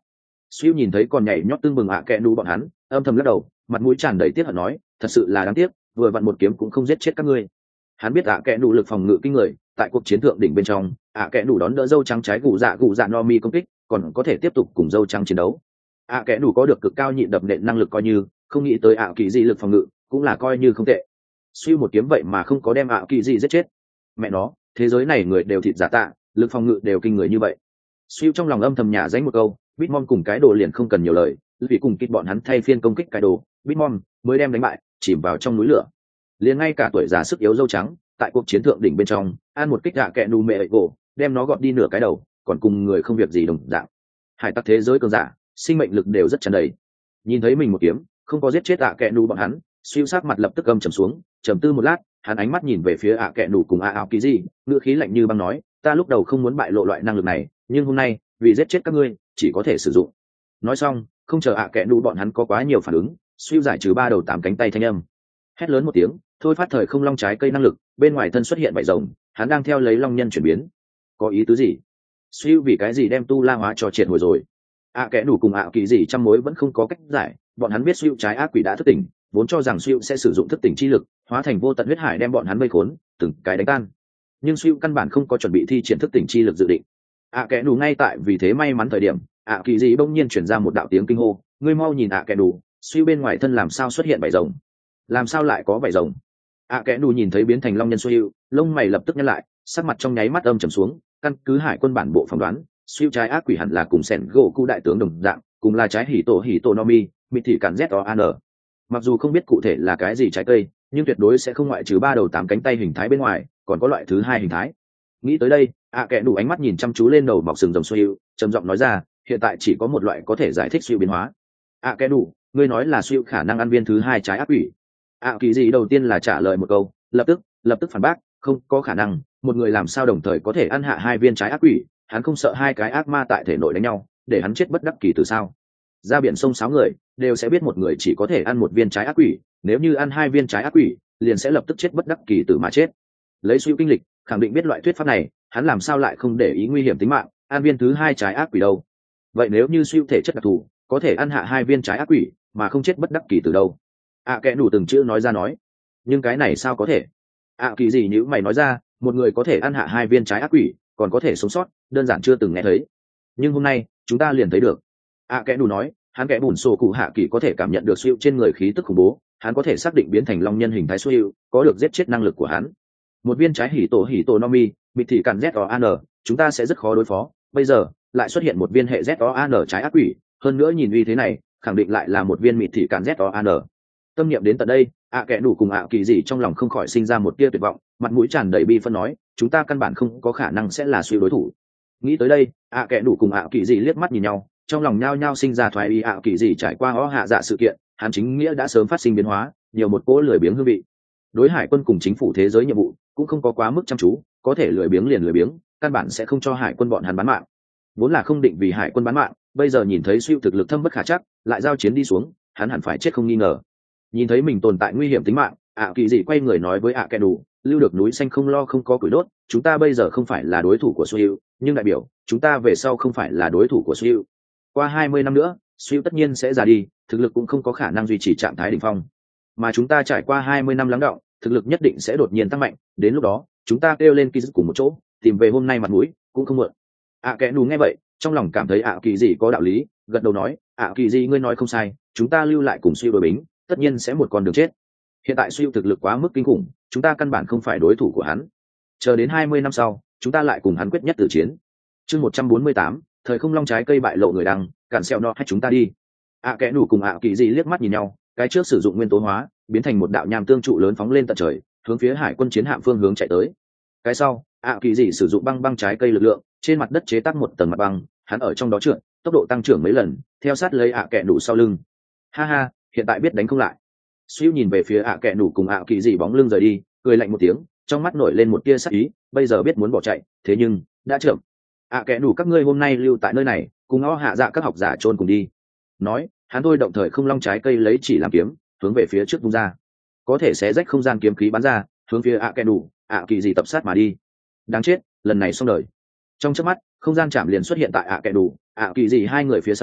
Siêu nhìn thấy còn nhảy nhót tương bừng ạ kẽ nú bọn hắn, âm thầm lắc đầu, mặt mũi tràn đầy tiếc hận nói, thật sự là đáng tiếc, vừa vặn một kiếm cũng không giết chết các ngươi. Hắn biết ạ kẽ nú lực phòng ngự kinh người, tại cuộc chiến thượng đỉnh bên trong, ạ kẽ nú đón đỡ dâu trắng trái gù dạ gù dạ no mi công kích, còn có thể tiếp tục cùng dâu trắng chiến đấu. ạ kẽ nú có được cực cao nhịn đập nện năng lực coi như, không nghĩ tới ạ kỳ dị lực phòng ngự cũng là coi như không tệ. Siêu một kiếm vậy mà không có đem ạ kỳ dị giết chết. Mẹ nó, thế giới này người đều thịt giả tạ, lực phòng ngự đều kinh người như vậy. Siêu trong lòng âm thầm nhả dánh một câu, Bitmon cùng cái đồ liền không cần nhiều lời, vì cùng kích bọn hắn thay phiên công kích cái đồ, Bitmon mới đem đánh bại, chìm vào trong núi lửa. Liền ngay cả tuổi già sức yếu dâu trắng, tại cuộc chiến thượng đỉnh bên trong, ăn một kích gạ kẹ nù mẹ gỗ, đem nó gọt đi nửa cái đầu, còn cùng người không việc gì đồng dạng. Hải tặc thế giới cường giả, sinh mệnh lực đều rất tràn đầy. Nhìn thấy mình một kiếm, không có giết chết gạ kẹ nù bọn hắn, Siêu sắc mặt lập tức âm trầm xuống, trầm tư một lát, hắn ánh mắt nhìn về phía ạ kẹ nù cùng a áo kỳ gì, ngữ khí lạnh như băng nói, ta lúc đầu không muốn bại lộ loại năng lực này, nhưng hôm nay vì giết chết các ngươi chỉ có thể sử dụng. Nói xong, không chờ ạ kẽ nụ bọn hắn có quá nhiều phản ứng, Siêu giải trừ ba đầu tám cánh tay thanh âm, hét lớn một tiếng, thôi phát thời không long trái cây năng lực, bên ngoài thân xuất hiện vảy rồng, hắn đang theo lấy long nhân chuyển biến. Có ý tứ gì? Siêu vì cái gì đem tu la hóa cho triệt hồi rồi? ạ kẽ nụ cùng ạ kỳ gì trăm mối vẫn không có cách giải, bọn hắn biết Siêu trái ác quỷ đã thức tỉnh, vốn cho rằng Siêu sẽ sử dụng thức tỉnh chi lực, hóa thành vô tận huyết hải đem bọn hắn vây khốn, từng cái đánh tan. Nhưng Siêu căn bản không có chuẩn bị thi triển thức tỉnh chi lực dự định. ạ kẽ nụ ngay tại vì thế may mắn thời điểm, ạ kỳ dị bỗng nhiên chuyển ra một đạo tiếng kinh hô, ngươi mau nhìn ạ kẽ nụ, Siêu bên ngoài thân làm sao xuất hiện vảy rồng? Làm sao lại có vảy rồng? ạ kẽ nụ nhìn thấy biến thành long nhân Siêu, lông mày lập tức nhăn lại, sắc mặt trong nháy mắt âm trầm xuống, căn cứ hải quân bản bộ phỏng đoán, Siêu trái ác quỷ hẳn là cùng sẻn gỗ cụ đại tướng đồng dạng, cùng là trái hỉ tổ hỉ tổ nomi, mịt thị cản z o an. Mặc dù không biết cụ thể là cái gì trái cây, nhưng tuyệt đối sẽ không ngoại trừ ba đầu tám cánh tay hình thái bên ngoài, còn có loại thứ hai hình thái. Nghĩ tới đây, ạ kẽ đủ ánh mắt nhìn chăm chú lên đầu mọc sừng rồng Siêu, trầm giọng nói ra, hiện tại chỉ có một loại có thể giải thích Siêu biến hóa. ạ kẽ đủ, ngươi nói là Siêu khả năng ăn viên thứ hai trái ác quỷ. ạ kỳ gì đầu tiên là trả lời một câu, lập tức lập tức phản bác, không có khả năng, một người làm sao đồng thời có thể ăn hạ hai viên trái ác quỷ, hắn không sợ hai cái ác ma tại thể nội đánh nhau, để hắn chết bất đắc kỳ từ sao? Ra biển sông sáu người đều sẽ biết một người chỉ có thể ăn một viên trái ác quỷ, nếu như ăn hai viên trái ác quỷ, liền sẽ lập tức chết bất đắc kỳ tử mà chết. Lấy Siêu kinh lịch, khẳng định biết loại thuyết pháp này, hắn làm sao lại không để ý nguy hiểm tính mạng, ăn viên thứ hai trái ác quỷ đâu? Vậy nếu như Siêu thể chất đặc thù, có thể ăn hạ hai viên trái ác quỷ mà không chết bất đắc kỳ từ đâu? ạ à, kẽ đủ từng chữ nói ra nói, nhưng cái này sao có thể? ạ à, kỳ gì nhữ mày nói ra, một người có thể ăn hạ hai viên trái ác quỷ, còn có thể sống sót, đơn giản chưa từng nghe thấy. Nhưng hôm nay chúng ta liền thấy được. ạ à, kẽ đủ nói, hắn kẽ bùn sổ cụ hạ kỳ có thể cảm nhận được Siêu trên người khí tức khủng bố, hắn có thể xác định biến thành long nhân hình thái Siêu có được giết chết năng lực của hắn. Một viên trái hỉ tổ hỉ tổ nomi, mịt thị cản z o an, chúng ta sẽ rất khó đối phó. Bây giờ lại xuất hiện một viên hệ z o an trái ác quỷ, hơn nữa nhìn uy thế này, khẳng định lại là một viên mịt thị cản z o an. Tâm niệm đến tận đây, ạ à kẽ đủ cùng ạ kỳ gì trong lòng không khỏi sinh ra một tia tuyệt vọng, mặt mũi tràn đầy bi phân nói, chúng ta căn bản không có khả năng sẽ là Siêu đối thủ. Nghĩ tới đây, ạ à kẽ đủ cùng ạ kỳ gì liếc mắt nhìn nhau, trong lòng nhao nhao sinh ra thoái ý. ạ kỳ gì trải qua ó hạ dạ sự kiện, hắn chính nghĩa đã sớm phát sinh biến hóa, nhiều một cỗ lười biếng hương vị. Đối hải quân cùng chính phủ thế giới nhiệm vụ cũng không có quá mức chăm chú, có thể lười biếng liền lười biếng, căn bản sẽ không cho hải quân bọn hắn bán mạng. Vốn là không định vì hải quân bán mạng, bây giờ nhìn thấy Siêu thực lực thâm bất khả chắc, lại giao chiến đi xuống, hắn hẳn phải chết không nghi ngờ. Nhìn thấy mình tồn tại nguy hiểm tính mạng, ạ kỳ dị quay người nói với ạ kẽ đủ, lưu được núi xanh không lo không có củi đốt, chúng ta bây giờ không phải là đối thủ của Siêu, nhưng đại biểu chúng ta về sau không phải là đối thủ của Siêu. Qua hai mươi năm nữa, Siêu tất nhiên sẽ già đi, thực lực cũng không có khả năng duy trì trạng thái đỉnh phong. Mà chúng ta trải qua hai mươi năm lắng đọng, thực lực nhất định sẽ đột nhiên tăng mạnh, đến lúc đó, chúng ta kêu lên kỳ dứt cùng một chỗ, tìm về hôm nay mặt mũi, cũng không muộn. ạ kẽ đủ nghe vậy, trong lòng cảm thấy ạ kỳ dị có đạo lý, gật đầu nói, ạ kỳ dị ngươi nói không sai, chúng ta lưu lại cùng Siêu đối bính, tất nhiên sẽ một con đường chết. Hiện tại Siêu thực lực quá mức kinh khủng, chúng ta căn bản không phải đối thủ của hắn. Chờ đến hai mươi năm sau, chúng ta lại cùng hắn quyết nhất tử chiến. Chương một trăm bốn mươi tám, thời không long trái cây bại lộ người đăng, cản xẹo nọ hay chúng ta đi. ạ kẽ đủ cùng ạ kỳ dị liếc mắt nhìn nhau, cái trước sử dụng nguyên tố hóa, biến thành một đạo nham tương trụ lớn phóng lên tận trời, hướng phía hải quân chiến hạm phương hướng chạy tới. Cái sau, ạ kỳ dị sử dụng băng băng trái cây lực lượng, trên mặt đất chế tác một tầng mặt băng, hắn ở trong đó trượt, tốc độ tăng trưởng mấy lần, theo sát lấy ạ kẽ đủ sau lưng. Ha ha, hiện tại biết đánh không lại. Siêu nhìn về phía ạ kẽ đủ cùng ạ kỳ dị bóng lưng rời đi, cười lạnh một tiếng, trong mắt nổi lên một tia sắc ý, bây giờ biết muốn bỏ chạy, thế nhưng đã chậm. ạ kẽ đủ các ngươi hôm nay lưu tại nơi này, cùng o hạ dạ các học giả chôn cùng đi. Nói, hắn thôi động thời không long trái cây lấy chỉ làm kiếm, hướng về phía trước vung ra, có thể xé rách không gian kiếm khí bắn ra, hướng phía ạ kẽ đủ, ạ kỳ dị tập sát mà đi. Đáng chết, lần này xong đời. Trong chớp mắt, không gian chạm liền xuất hiện tại ạ kẽ đủ, ạ kỳ dị hai người phía sau,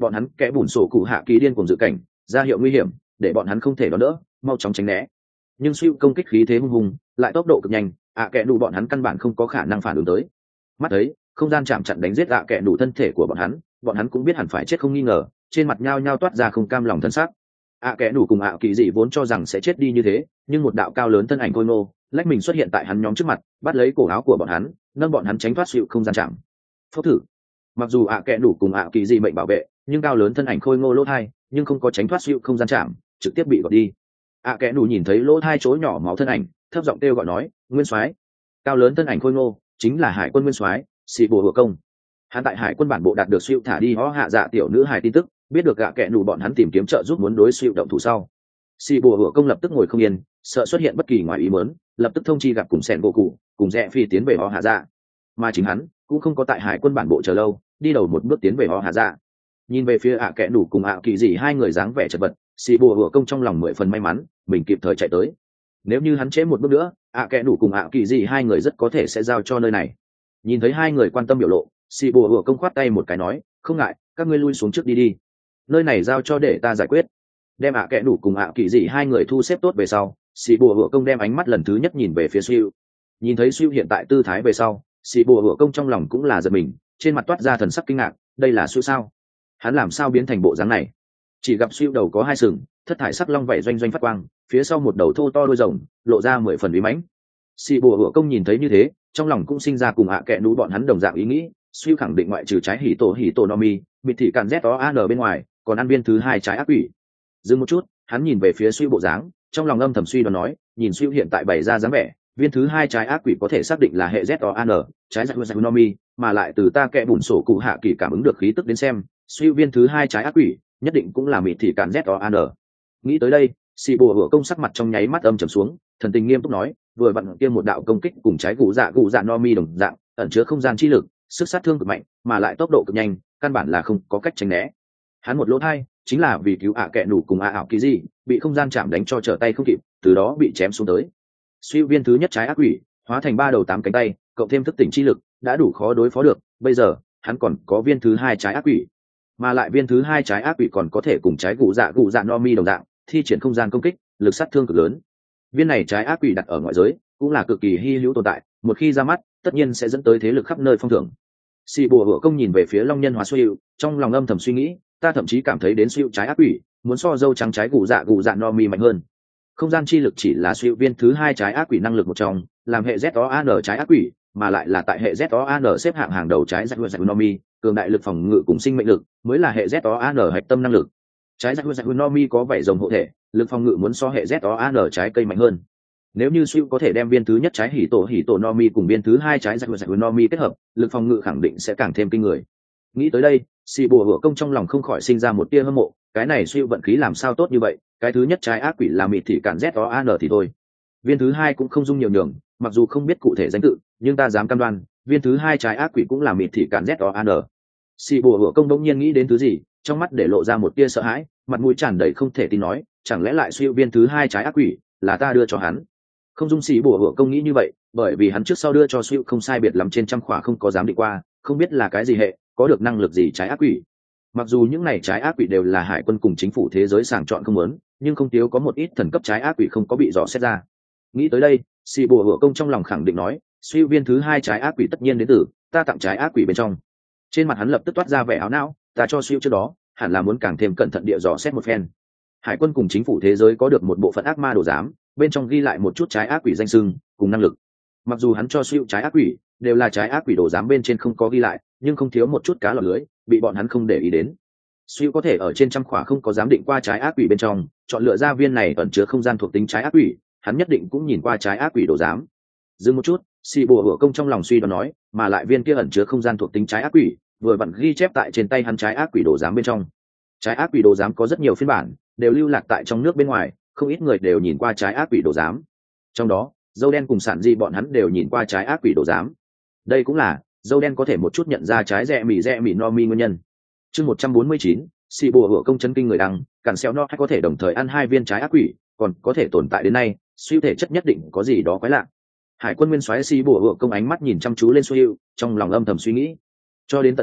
bọn hắn kẽ bùn sổ cụ hạ kỳ điên cùng dự cảnh ra hiệu nguy hiểm để bọn hắn không thể đón đỡ, mau chóng tránh né. Nhưng siêu công kích khí thế hung hùng lại tốc độ cực nhanh, ạ kẽ đủ bọn hắn căn bản không có khả năng phản ứng tới. Mắt thấy không gian chạm chặn đánh giết ạ kẽ đủ thân thể của bọn hắn, bọn hắn cũng biết hẳn phải chết không nghi ngờ, trên mặt nhao nhao toát ra không cam lòng thân xác. ạ kẽ đủ cùng ạ kỳ dị vốn cho rằng sẽ chết đi như thế, nhưng một đạo cao lớn thân ảnh khôi ngô lách mình xuất hiện tại hắn nhóm trước mặt, bắt lấy cổ áo của bọn hắn, nâng bọn hắn tránh thoát siêu không gian chạm. Phốc thử. Mặc dù ạ kẽ đủ cùng ạ kỳ dị mệnh bảo vệ, nhưng cao lớn thân ảnh khôi ngô lỗ thai nhưng không có tránh thoát siêu không gian chạm, trực tiếp bị gọt đi. ạ kẽ đủ nhìn thấy lỗ thai chỗ nhỏ máu thân ảnh, thấp giọng kêu gọi nói, nguyên soái. Cao lớn thân ảnh khôi ngô chính là hải quân nguyên soái xì bùa hựa công. Hắn tại hải quân bản bộ đạt được siêu thả đi ho hạ dạ tiểu nữ hài tin tức, biết được gạ kẽ đủ bọn hắn tìm kiếm trợ giúp muốn đối siêu động thủ sau. Xì bùa hựa công lập tức ngồi không yên, sợ xuất hiện bất kỳ ngoài ý muốn, lập tức thông chi gặp cùng sẹn gỗ cụ cùng rẽ phi tiến về ho hạ dạ. Mà chính hắn cũng không có tại hải quân bản bộ chờ lâu, đi đầu một bước tiến về ho hạ dạ. Nhìn về phía ạ kẽ đủ cùng ạ kỳ dị hai người dáng vẻ chật vật, xì bùa hựa công trong lòng mười phần may mắn mình kịp thời chạy tới. Nếu như hắn trễ một bước nữa, ạ kẽ đủ cùng ạ kỳ dị hai người rất có thể sẽ giao cho nơi này. Nhìn thấy hai người quan tâm biểu lộ, xì bùa hựa công khoát tay một cái nói, không ngại, các ngươi lui xuống trước đi đi, nơi này giao cho để ta giải quyết. Đem ạ kẽ đủ cùng ạ kỳ dị hai người thu xếp tốt về sau, xì bùa hựa công đem ánh mắt lần thứ nhất nhìn về phía siêu. Nhìn thấy siêu hiện tại tư thái về sau, xì bùa hựa công trong lòng cũng là giật mình, trên mặt toát ra thần sắc kinh ngạc, đây là siêu sao? Hắn làm sao biến thành bộ dáng này? Chỉ gặp siêu đầu có hai sừng, thất thải sắc long vảy doanh doanh phát quang, phía sau một đầu thô to đuôi rồng lộ ra mười phần bí mãnh. Xì bùa hựa công nhìn thấy như thế, trong lòng cũng sinh ra cùng ạ kẽ đủ bọn hắn đồng dạng ý nghĩ, siêu khẳng định ngoại trừ trái hỉ tổ hỉ tổ nomi bịt thị càn z đó an bên ngoài, còn ăn viên thứ hai trái ác quỷ. Dừng một chút, hắn nhìn về phía siêu bộ dáng, trong lòng âm thầm suy đoán nói, nhìn siêu hiện tại bày ra dáng vẻ, viên thứ hai trái ác quỷ có thể xác định là hệ z đó an, trái giải nomi, mà lại từ ta kẽ bùn sổ cụ hạ kỳ cảm ứng được khí tức đến xem, siêu viên thứ hai trái ác quỷ nhất định cũng là mịt thị càn z đó an. Nghĩ tới đây, xì bùa hựa công sắc mặt trong nháy mắt âm trầm xuống, thần tình nghiêm túc nói, vừa vặn kia một đạo công kích cùng trái gù dạ gù dạ nomi đồng dạng, ẩn chứa không gian chi lực, sức sát thương cực mạnh, mà lại tốc độ cực nhanh, căn bản là không có cách tránh né. Hắn một lỗ thai chính là vì cứu ạ kẽ đủ cùng ạ ảo kỳ gì, bị không gian chạm đánh cho trở tay không kịp, từ đó bị chém xuống tới. Siêu viên thứ nhất trái ác quỷ hóa thành ba đầu tám cánh tay, cộng thêm thức tỉnh chi lực, đã đủ khó đối phó được. Bây giờ hắn còn có viên thứ hai trái ác quỷ, mà lại viên thứ hai trái ác quỷ còn có thể cùng trái gù dạ gù dạ nomi đồng dạng, thi triển không gian công kích, lực sát thương cực lớn. Viên này trái ác quỷ đặt ở ngoại giới cũng là cực kỳ hy hữu tồn tại, một khi ra mắt tất nhiên sẽ dẫn tới thế lực khắp nơi phong thưởng. Xì bùa hựa công nhìn về phía long nhân hóa siêu, trong lòng âm thầm suy nghĩ, ta thậm chí cảm thấy đến siêu trái ác quỷ muốn so dâu trắng trái gù dạ gù dạ nomi mạnh hơn. Không gian chi lực chỉ là siêu viên thứ hai trái ác quỷ năng lực một trong, làm hệ z o an trái ác quỷ, mà lại là tại hệ z o an xếp hạng hàng đầu trái dạ nomi, cường đại lực phòng ngự cùng sinh mệnh lực mới là hệ z o an hạch tâm năng lực. Trái dạ nomi có vảy rồng hộ thể, lực phòng ngự muốn so hệ z o an trái cây mạnh hơn. Nếu như siêu có thể đem viên thứ nhất trái hỉ tổ hỉ tổ nomi cùng viên thứ hai trái dạ nomi kết hợp, lực phòng ngự khẳng định sẽ càng thêm kinh người. Nghĩ tới đây, xì bùa hựa công trong lòng không khỏi sinh ra một tia hâm mộ, cái này siêu vận khí làm sao tốt như vậy, cái thứ nhất trái ác quỷ là mịt thì cản z o an thì thôi, viên thứ hai cũng không dung nhiều nhường, mặc dù không biết cụ thể danh tự, nhưng ta dám cam đoan viên thứ hai trái ác quỷ cũng là mịt thì cản z o an. Xì bùa hựa công đống nhiên nghĩ đến thứ gì, trong mắt để lộ ra một tia sợ hãi, mặt mũi tràn đầy không thể tin nói, chẳng lẽ lại siêu viên thứ hai trái ác quỷ là ta đưa cho hắn? Không dung xì bùa hựa công nghĩ như vậy, bởi vì hắn trước sau đưa cho siêu không sai biệt lắm trên trăm khỏa không có dám định qua, không biết là cái gì hệ, có được năng lực gì trái ác quỷ. Mặc dù những này trái ác quỷ đều là hải quân cùng chính phủ thế giới sàng chọn không muốn, nhưng không thiếu có một ít thần cấp trái ác quỷ không có bị dò xét ra. Nghĩ tới đây, xì bùa hựa công trong lòng khẳng định nói, siêu viên thứ hai trái ác quỷ tất nhiên đến từ ta tặng trái ác quỷ bên trong. Trên mặt hắn lập tức toát ra vẻ áo não, ta cho siêu trước đó hẳn là muốn càng thêm cẩn thận địa dò xét một phen. Hải quân cùng chính phủ thế giới có được một bộ phận ác ma đồ giám, bên trong ghi lại một chút trái ác quỷ danh xưng cùng năng lực. Mặc dù hắn cho siêu trái ác quỷ đều là trái ác quỷ đồ giám bên trên không có ghi lại, nhưng không thiếu một chút cá lọt lưới bị bọn hắn không để ý đến. Siêu có thể ở trên trăm khỏa không có dám định qua trái ác quỷ bên trong chọn lựa ra viên này ẩn chứa không gian thuộc tính trái ác quỷ, hắn nhất định cũng nhìn qua trái ác quỷ đồ giám. Dừng một chút, xì bùa hựa công trong lòng suy đoán nói, mà lại viên kia ẩn chứa không gian thuộc tính trái ác quỷ vừa vặn ghi chép tại trên tay hắn trái ác quỷ đồ giám bên trong. Trái ác quỷ đồ giám có rất nhiều phiên bản, đều lưu lạc tại trong nước bên ngoài, không ít người đều nhìn qua trái ác quỷ đồ giám. Trong đó, dâu đen cùng sản di bọn hắn đều nhìn qua trái ác quỷ đồ giám. Đây cũng là dâu đen có thể một chút nhận ra trái rẽ mì rẽ mì no mi nguyên nhân. Chương một trăm bốn mươi chín, xì bùa hựa công chấn kinh người đăng, cản xeo no hay có thể đồng thời ăn hai viên trái ác quỷ, còn có thể tồn tại đến nay, suy thể chất nhất định có gì đó quái lạ. Hải quân nguyên soái xì bùa hựa công ánh mắt nhìn chăm chú lên Suy, trong lòng âm thầm suy nghĩ. Cho đến tận này,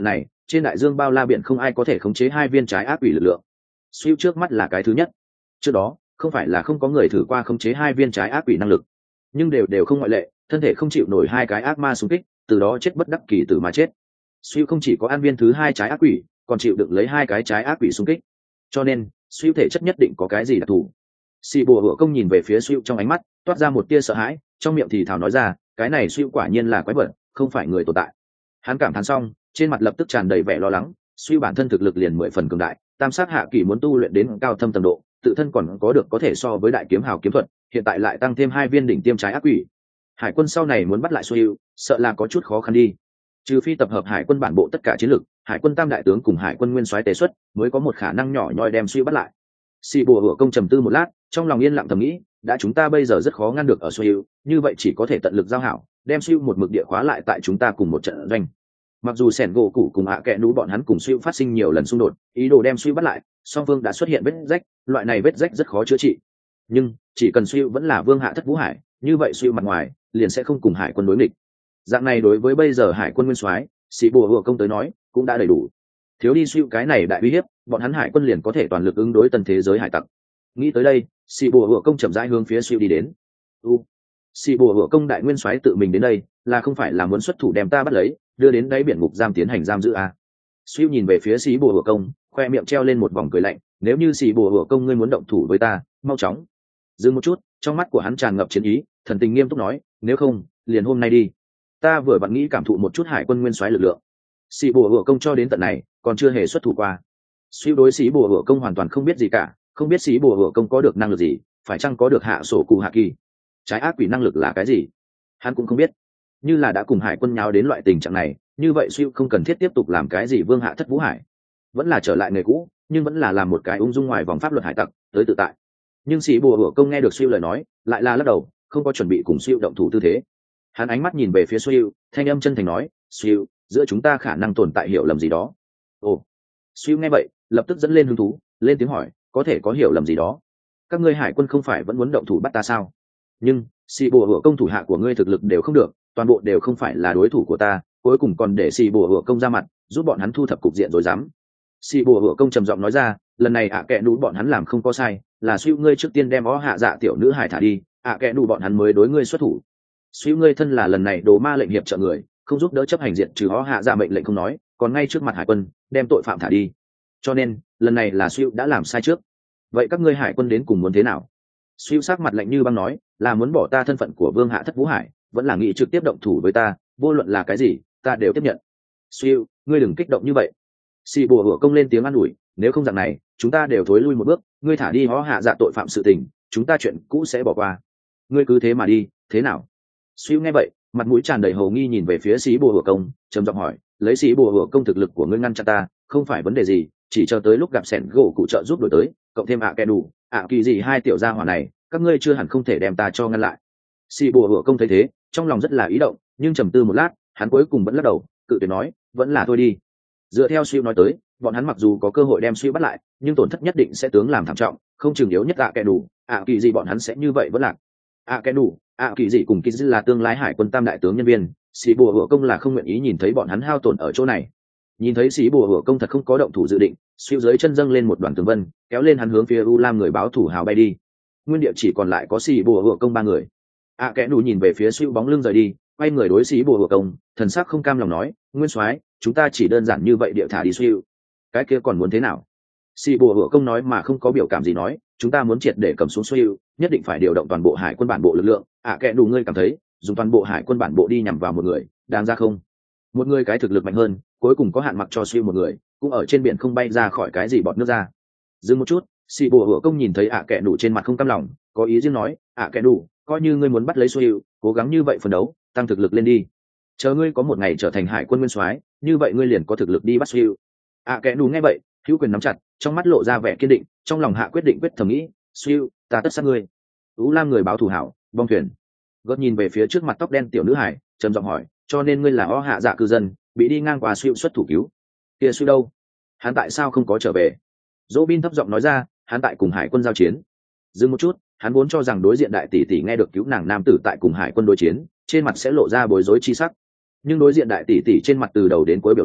trên đại dương bao la biển không ai có thể khống chế hai viên trái ác quỷ lực lượng. Siêu trước mắt là cái thứ nhất. Trước đó không phải là không có người thử qua khống chế hai viên trái ác quỷ năng lực, nhưng đều đều không ngoại lệ, thân thể không chịu nổi hai cái ác ma xung kích, từ đó chết bất đắc kỳ tử mà chết. Siêu không chỉ có ăn viên thứ hai trái ác quỷ, còn chịu đựng lấy hai cái trái ác quỷ xung kích, cho nên Siêu thể chất nhất định có cái gì đặc thù. Sĩ bùa hựa công nhìn về phía Siêu trong ánh mắt toát ra một tia sợ hãi, trong miệng thì thào nói ra, cái này Siêu quả nhiên là quái vật, không phải người tồn tại. Hắn cảm thán xong, trên mặt lập tức tràn đầy vẻ lo lắng. Siêu bản thân thực lực liền mười phần cường đại, tam sát hạ kỳ muốn tu luyện đến cao thâm tầng độ, tự thân còn có được có thể so với đại kiếm hào kiếm thuật, hiện tại lại tăng thêm hai viên đỉnh tiêm trái ác quỷ. Hải quân sau này muốn bắt lại Siêu, sợ là có chút khó khăn đi. Trừ phi tập hợp hải quân bản bộ tất cả chiến lực, hải quân tam đại tướng cùng hải quân nguyên soái tế xuất, mới có một khả năng nhỏ nhoi đem Siêu bắt lại. Sĩ bùa hựa công trầm tư một lát, trong lòng yên lặng thầm nghĩ, đã chúng ta bây giờ rất khó ngăn được ở Siêu, như vậy chỉ có thể tận lực giao hảo, đem Siêu một mực địa khóa lại tại chúng ta cùng một trận doanh. Mặc dù sẻn gỗ cụ cùng hạ kẹ nú bọn hắn cùng Siêu phát sinh nhiều lần xung đột, ý đồ đem Siêu bắt lại, song phương đã xuất hiện vết rách, loại này vết rách rất khó chữa trị. Nhưng chỉ cần Siêu vẫn là vương hạ thất vũ hải, như vậy Siêu mặt ngoài liền sẽ không cùng hải quân đối nghịch. Dạng này đối với bây giờ hải quân nguyên soái sĩ bùa hựa công tới nói cũng đã đầy đủ. Thiếu đi Siêu cái này đại uy hiếp, bọn hắn hải quân liền có thể toàn lực ứng đối tân thế giới hải tặc. Nghĩ tới đây, sĩ bùa hựa công chậm rãi hướng phía Siêu đi đến. U, sĩ bùa hựa công đại nguyên soái tự mình đến đây, là không phải là muốn xuất thủ đem ta bắt lấy, đưa đến đáy biển ngục giam tiến hành giam giữ à? Siêu nhìn về phía sĩ bùa hựa công, khoe miệng treo lên một vòng cười lạnh. Nếu như sĩ bùa hựa công ngươi muốn động thủ với ta, mau chóng. Dừng một chút, trong mắt của hắn tràn ngập chiến ý, thần tình nghiêm túc nói, nếu không, liền hôm nay đi. Ta vừa vặn nghĩ cảm thụ một chút hải quân nguyên soái lực lượng. Sĩ bùa hựa công cho đến tận này còn chưa hề xuất thủ qua. Siêu đối sĩ bùa hựa công hoàn toàn không biết gì cả, không biết sĩ bùa hựa công có được năng lực gì, phải chăng có được hạ sổ cụ hạ kỳ, trái ác quỷ năng lực là cái gì, hắn cũng không biết. Như là đã cùng hải quân nháo đến loại tình trạng này, như vậy Siêu không cần thiết tiếp tục làm cái gì vương hạ thất vũ hải, vẫn là trở lại nghề cũ, nhưng vẫn là làm một cái ung dung ngoài vòng pháp luật hải tặc tới tự tại. Nhưng sĩ bùa hựa công nghe được Siêu lời nói, lại là lắc đầu, không có chuẩn bị cùng Siêu động thủ tư thế. Hắn ánh mắt nhìn về phía Siêu, thanh âm chân thành nói, Siêu, giữa chúng ta khả năng tồn tại hiểu lầm gì đó. Ồ. Siêu nghe vậy lập tức dẫn lên hứng thú, lên tiếng hỏi, có thể có hiểu lầm gì đó? Các ngươi hải quân không phải vẫn muốn động thủ bắt ta sao? Nhưng sĩ bùa hựa công thủ hạ của ngươi thực lực đều không được, toàn bộ đều không phải là đối thủ của ta, cuối cùng còn để sĩ bùa hựa công ra mặt giúp bọn hắn thu thập cục diện rồi dám. Sĩ bùa hựa công trầm giọng nói ra, lần này ạ à kệ nú bọn hắn làm không có sai, là Siêu ngươi trước tiên đem ó hạ dạ tiểu nữ hải thả đi, ạ à kệ nú bọn hắn mới đối ngươi xuất thủ. Siêu ngươi thân là lần này đồ ma lệnh hiệp trợ người, không giúp đỡ chấp hành diện trừ ó hạ dạ mệnh lệnh không nói, còn ngay trước mặt hải quân đem tội phạm thả đi, cho nên lần này là Siêu đã làm sai trước. Vậy các ngươi hải quân đến cùng muốn thế nào? Siêu sắc mặt lạnh như băng nói, là muốn bỏ ta thân phận của vương hạ thất vũ hải, vẫn là nghĩ trực tiếp động thủ với ta, vô luận là cái gì ta đều tiếp nhận. Siêu, ngươi đừng kích động như vậy. Sĩ bùa hựa công lên tiếng an ủi, nếu không dạng này chúng ta đều thối lui một bước, ngươi thả đi ó hạ dạ tội phạm sự tình, chúng ta chuyện cũ sẽ bỏ qua, ngươi cứ thế mà đi, thế nào? Siêu nghe vậy mặt mũi tràn đầy hồ nghi nhìn về phía sĩ bùa hựa công, trầm giọng hỏi, lấy sĩ bùa hựa công thực lực của ngươi ngăn chặn ta không phải vấn đề gì, chỉ chờ tới lúc gặp sẻn gỗ cụ trợ giúp đổi tới, cộng thêm ạ à kẻ đủ ạ kỳ gì hai tiểu gia hỏa này, các ngươi chưa hẳn không thể đem ta cho ngăn lại. Sĩ bùa hựa công thấy thế trong lòng rất là ý động, nhưng trầm tư một lát hắn cuối cùng vẫn lắc đầu, cự tuyệt nói, vẫn là thôi đi. Dựa theo Siêu nói tới, bọn hắn mặc dù có cơ hội đem Siêu bắt lại, nhưng tổn thất nhất định sẽ tướng làm thảm trọng, không chừng yếu nhất ạ à kẻ đủ ạ kỳ gì bọn hắn sẽ như vậy vẫn lạc. ạ à kẻ đủ ạ kỳ gì cùng kỳ dư là tương lai hải quân tam đại tướng nhân viên, sĩ bùa hựa công là không nguyện ý nhìn thấy bọn hắn hao tổn ở chỗ này. Nhìn thấy sĩ bùa hựa công thật không có động thủ dự định, Siêu dưới chân dâng lên một đoàn tường vân, kéo lên hắn hướng phía u lam người báo thủ hào bay đi. Nguyên địa chỉ còn lại có sĩ bùa hựa công ba người. ạ à kẽ đủ nhìn về phía Siêu bóng lưng rời đi, quay người đối sĩ bùa hựa công, thần sắc không cam lòng nói, nguyên soái, chúng ta chỉ đơn giản như vậy địa thả đi Siêu, cái kia còn muốn thế nào? Sĩ bùa hựa công nói mà không có biểu cảm gì nói, chúng ta muốn triệt để cầm xuống Siêu, nhất định phải điều động toàn bộ hải quân bản bộ lực lượng. ạ à kẽ đủ ngươi cảm thấy dùng toàn bộ hải quân bản bộ đi nhằm vào một người đáng ra không? Một người cái thực lực mạnh hơn, cuối cùng có hạn mặc cho Siêu một người cũng ở trên biển không bay ra khỏi cái gì bọt nước ra. Dừng một chút, sĩ bùa hựa công nhìn thấy ạ à kẽ đủ trên mặt không cam lòng, có ý riêng nói, ạ à kẽ đủ, coi như ngươi muốn bắt lấy Siêu, cố gắng như vậy phấn đấu tăng thực lực lên đi, chờ ngươi có một ngày trở thành hải quân nguyên soái, như vậy ngươi liền có thực lực đi bắt Siêu. ạ à kẽ đủ nghe vậy hữu quyền nắm chặt, trong mắt lộ ra vẻ kiên định, trong lòng hạ quyết định quyết thầm nghĩ, Siêu, ta tất sát ngươi. Ú lam người báo thù hảo bong thuyền gót nhìn về phía trước mặt tóc đen tiểu nữ hải, trầm giọng hỏi, cho nên ngươi là ó hạ dạ cư dân bị đi ngang qua Siêu xuất thủ cứu, kia Siêu đâu? Hắn tại sao không có trở về? Dỗ bin thấp giọng nói ra, hắn tại cùng hải quân giao chiến. Dừng một chút, hắn vốn cho rằng đối diện đại tỷ tỷ nghe được cứu nàng nam tử tại cùng hải quân đối chiến, trên mặt sẽ lộ ra bối rối chi sắc, nhưng đối diện đại tỷ tỷ trên mặt từ đầu đến cuối biểu lộ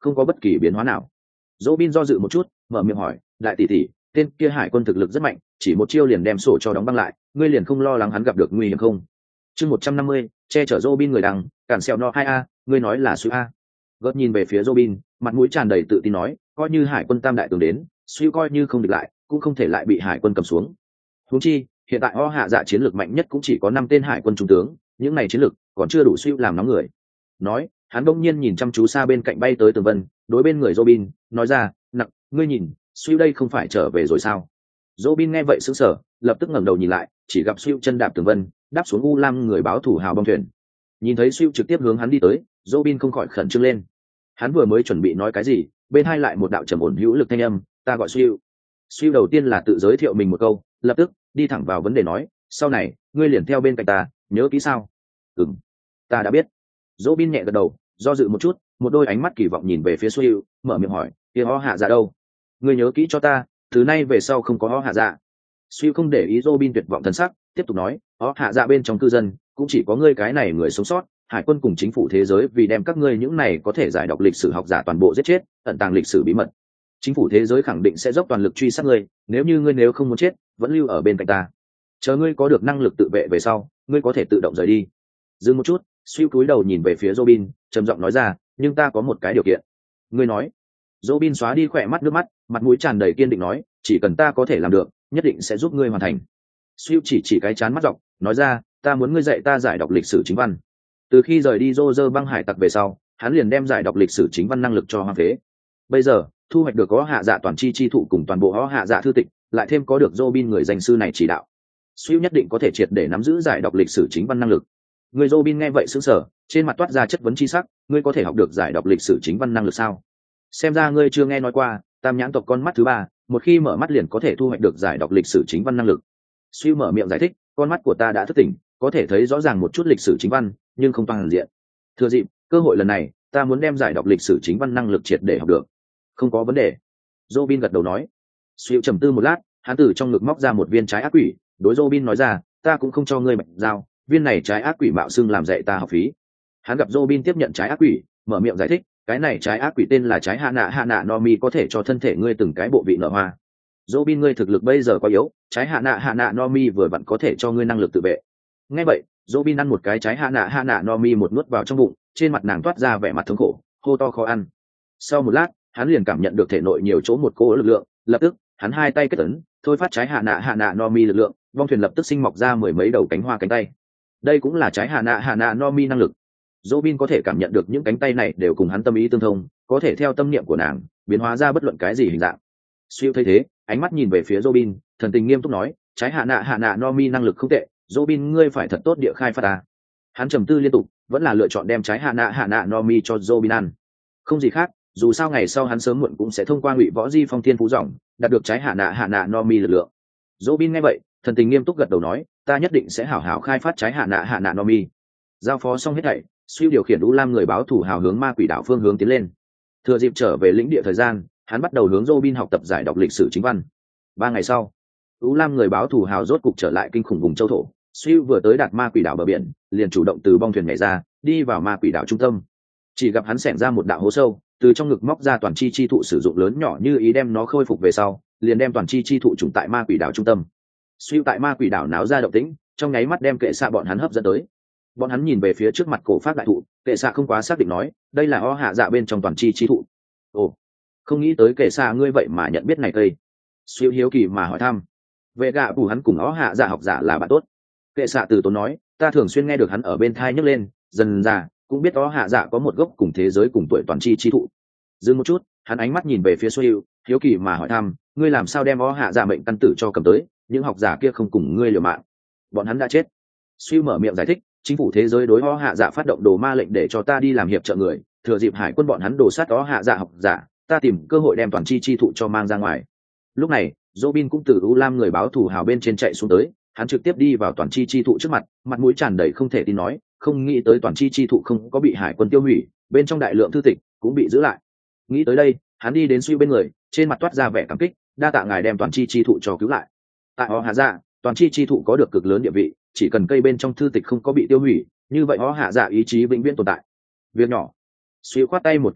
không có bất kỳ biến hóa nào. Dỗ bin do dự một chút, mở miệng hỏi, đại tỷ tỷ, tên kia hải quân thực lực rất mạnh, chỉ một chiêu liền đem sổ cho đóng băng lại, ngươi liền không lo lắng hắn gặp được nguy hiểm không? Chương một trăm năm mươi, che chở Robin người đằng, cản xèo no hai a, ngươi nói là suy a. Gớt nhìn về phía Robin, mặt mũi tràn đầy tự tin nói, coi như hải quân tam đại tướng đến, suy coi như không địch lại, cũng không thể lại bị hải quân cầm xuống. Huống chi, hiện tại O hạ dạ chiến lược mạnh nhất cũng chỉ có năm tên hải quân trung tướng, những này chiến lược còn chưa đủ suy làm nóng người. Nói, hắn bỗng nhiên nhìn chăm chú xa bên cạnh bay tới Tường Vân, đối bên người Robin, nói ra, nặng, ngươi nhìn, suy đây không phải trở về rồi sao? Robin nghe vậy sững sờ, lập tức ngẩng đầu nhìn lại, chỉ gặp suy chân đạp Tường Vân, đáp xuống u lam người báo thủ hào bong thuyền. Nhìn thấy suy trực tiếp hướng hắn đi tới, Robin không khỏi khẩn trương lên. Hắn vừa mới chuẩn bị nói cái gì, bên hai lại một đạo trầm ổn hữu lực thanh âm, ta gọi suy. Suy đầu tiên là tự giới thiệu mình một câu, lập tức đi thẳng vào vấn đề nói, sau này ngươi liền theo bên cạnh ta, nhớ kỹ sao? Ừm, ta đã biết. Robin nhẹ gật đầu, do dự một chút, một đôi ánh mắt kỳ vọng nhìn về phía suy, mở miệng hỏi, kia ho hạ dạ đâu? Ngươi nhớ kỹ cho ta, từ nay về sau không có ho hạ dạ. Suy không để ý Robin tuyệt vọng thần sắc, tiếp tục nói, ho hạ dạ bên trong cư dân cũng chỉ có ngươi cái này người sống sót, hải quân cùng chính phủ thế giới vì đem các ngươi những này có thể giải đọc lịch sử học giả toàn bộ giết chết, ẩn tàng lịch sử bí mật. Chính phủ thế giới khẳng định sẽ dốc toàn lực truy sát ngươi, nếu như ngươi nếu không muốn chết, vẫn lưu ở bên cạnh ta. Chờ ngươi có được năng lực tự vệ về sau, ngươi có thể tự động rời đi. Dừng một chút, Suy cúi đầu nhìn về phía Robin, trầm giọng nói ra, nhưng ta có một cái điều kiện. Ngươi nói. Robin xóa đi khỏe mắt nước mắt, mặt mũi tràn đầy kiên định nói, chỉ cần ta có thể làm được, nhất định sẽ giúp ngươi hoàn thành. Suy chỉ chỉ cái chán mắt dọc, nói ra, ta muốn ngươi dạy ta giải đọc lịch sử chính văn. Từ khi rời đi Roger băng hải tặc về sau, hắn liền đem giải đọc lịch sử chính văn năng lực cho hoang phế. Bây giờ, thu hoạch được có hạ dạ toàn chi chi thụ cùng toàn bộ có hạ dạ thư tịch, lại thêm có được Robin người danh sư này chỉ đạo. Suy nhất định có thể triệt để nắm giữ giải đọc lịch sử chính văn năng lực. Người Robin nghe vậy sững sờ, trên mặt toát ra chất vấn chi sắc, ngươi có thể học được giải đọc lịch sử chính văn năng lực sao? Xem ra ngươi chưa nghe nói qua, tam nhãn tộc con mắt thứ ba, một khi mở mắt liền có thể thu hoạch được giải đọc lịch sử chính văn năng lực. Suy mở miệng giải thích, con mắt của ta đã thức tỉnh, có thể thấy rõ ràng một chút lịch sử chính văn, nhưng không toàn diện. Thừa dịp cơ hội lần này, ta muốn đem giải đọc lịch sử chính văn năng lực triệt để học được. Không có vấn đề. Robin gật đầu nói. Suy trầm tư một lát, hắn từ trong ngực móc ra một viên trái ác quỷ, đối Robin nói ra, ta cũng không cho ngươi mệnh giao, viên này trái ác quỷ mạo xưng làm dạy ta học phí. Hắn gặp Robin tiếp nhận trái ác quỷ, mở miệng giải thích, cái này trái ác quỷ tên là trái hạ nạ hạ nạ no mi, có thể cho thân thể ngươi từng cái bộ vị nở hoa. Robin, ngươi thực lực bây giờ quá yếu, trái hạ nạ hạ nạ no mi vừa vặn có thể cho ngươi năng lực tự vệ. Nghe vậy, Robin ăn một cái trái hạ nạ hạ nạ no mi một nuốt vào trong bụng, trên mặt nàng toát ra vẻ mặt thống khổ, hô to khó ăn. Sau một lát, hắn liền cảm nhận được thể nội nhiều chỗ một cỗ lực lượng, lập tức hắn hai tay kết ấn, thôi phát trái hạ nạ hạ nạ no mi lực lượng, vong thuyền lập tức sinh mọc ra mười mấy đầu cánh hoa cánh tay. Đây cũng là trái hạ nạ hạ nạ no mi năng lực. Robin có thể cảm nhận được những cánh tay này đều cùng hắn tâm ý tương thông, có thể theo tâm niệm của nàng biến hóa ra bất luận cái gì hình dạng. Siêu thấy thế, ánh mắt nhìn về phía Robin, thần tình nghiêm túc nói, trái hạ nạ hạ nạ no mi năng lực không tệ, Robin ngươi phải thật tốt địa khai phát ta. Hắn trầm tư liên tục, vẫn là lựa chọn đem trái hạ nạ hạ nạ no mi cho Robin ăn. Không gì khác, dù sao ngày sau hắn sớm muộn cũng sẽ thông qua Ngụy Võ Di Phong Thiên Phú Dòng đạt được trái hạ nạ hạ nạ no mi lực lượng. Robin nghe vậy, thần tình nghiêm túc gật đầu nói, ta nhất định sẽ hảo hảo khai phát trái hạ nạ hạ nạ no mi. Giao phó xong hết thảy, Siêu điều khiển U Lam người báo thủ hào hướng ma quỷ đảo phương hướng tiến lên. Thừa dịp trở về lĩnh địa thời gian, hắn bắt đầu hướng Robin học tập giải đọc lịch sử chính văn. Ba ngày sau, U Lam người báo thủ hào rốt cục trở lại kinh khủng vùng châu thổ. Siêu vừa tới đạt ma quỷ đảo bờ biển, liền chủ động từ bong thuyền nhảy ra, đi vào ma quỷ đảo trung tâm. Chỉ gặp hắn xẻng ra một đạo hố sâu, từ trong ngực móc ra toàn chi chi thụ sử dụng lớn nhỏ như ý đem nó khôi phục về sau, liền đem toàn chi chi thụ trùng tại ma quỷ đảo trung tâm. Siêu tại ma quỷ đảo náo ra động tĩnh, trong nháy mắt đem kệ xạ bọn hắn hấp dẫn tới. Bọn hắn nhìn về phía trước mặt cổ phát đại thụ, kệ xạ không quá xác định nói, đây là o hạ dạ bên trong toàn chi chi thụ. Ồ, không nghĩ tới kệ xạ ngươi vậy mà nhận biết này cây. Siêu hiếu kỳ mà hỏi thăm. Vệ gạ bù hắn cùng o hạ dạ học giả là bạn tốt. Kệ xạ từ tốn nói, ta thường xuyên nghe được hắn ở bên thai nhấc lên, dần dà cũng biết o hạ dạ có một gốc cùng thế giới cùng tuổi toàn chi chi thụ. Dừng một chút, hắn ánh mắt nhìn về phía Siêu, hiếu kỳ mà hỏi thăm, ngươi làm sao đem o hạ dạ mệnh căn tử cho cầm tới, những học giả kia không cùng ngươi liều mạng. Bọn hắn đã chết. Siêu mở miệng giải thích, chính phủ thế giới đối ho hạ dạ phát động đồ ma lệnh để cho ta đi làm hiệp trợ người, thừa dịp hải quân bọn hắn đổ sát ho hạ dạ học giả, ta tìm cơ hội đem toàn chi chi thụ cho mang ra ngoài. Lúc này, Robin cũng từ U Lam người báo thủ hào bên trên chạy xuống tới, hắn trực tiếp đi vào toàn chi chi thụ trước mặt, mặt mũi tràn đầy không thể tin nói, không nghĩ tới toàn chi chi thụ không có bị hải quân tiêu hủy, bên trong đại lượng thư tịch cũng bị giữ lại. Nghĩ tới đây, hắn đi đến Suy bên người, trên mặt toát ra vẻ cảm kích, đa tạ ngài đem toàn chi chi thụ cho cứu lại. Tại ho hạ dạ, toàn chi chi thụ có được cực lớn địa vị, chỉ cần cây bên trong thư tịch không có bị tiêu hủy, như vậy ho hạ dạ ý chí vĩnh viễn tồn tại. Việc nhỏ. Suy khoát tay một cái nói,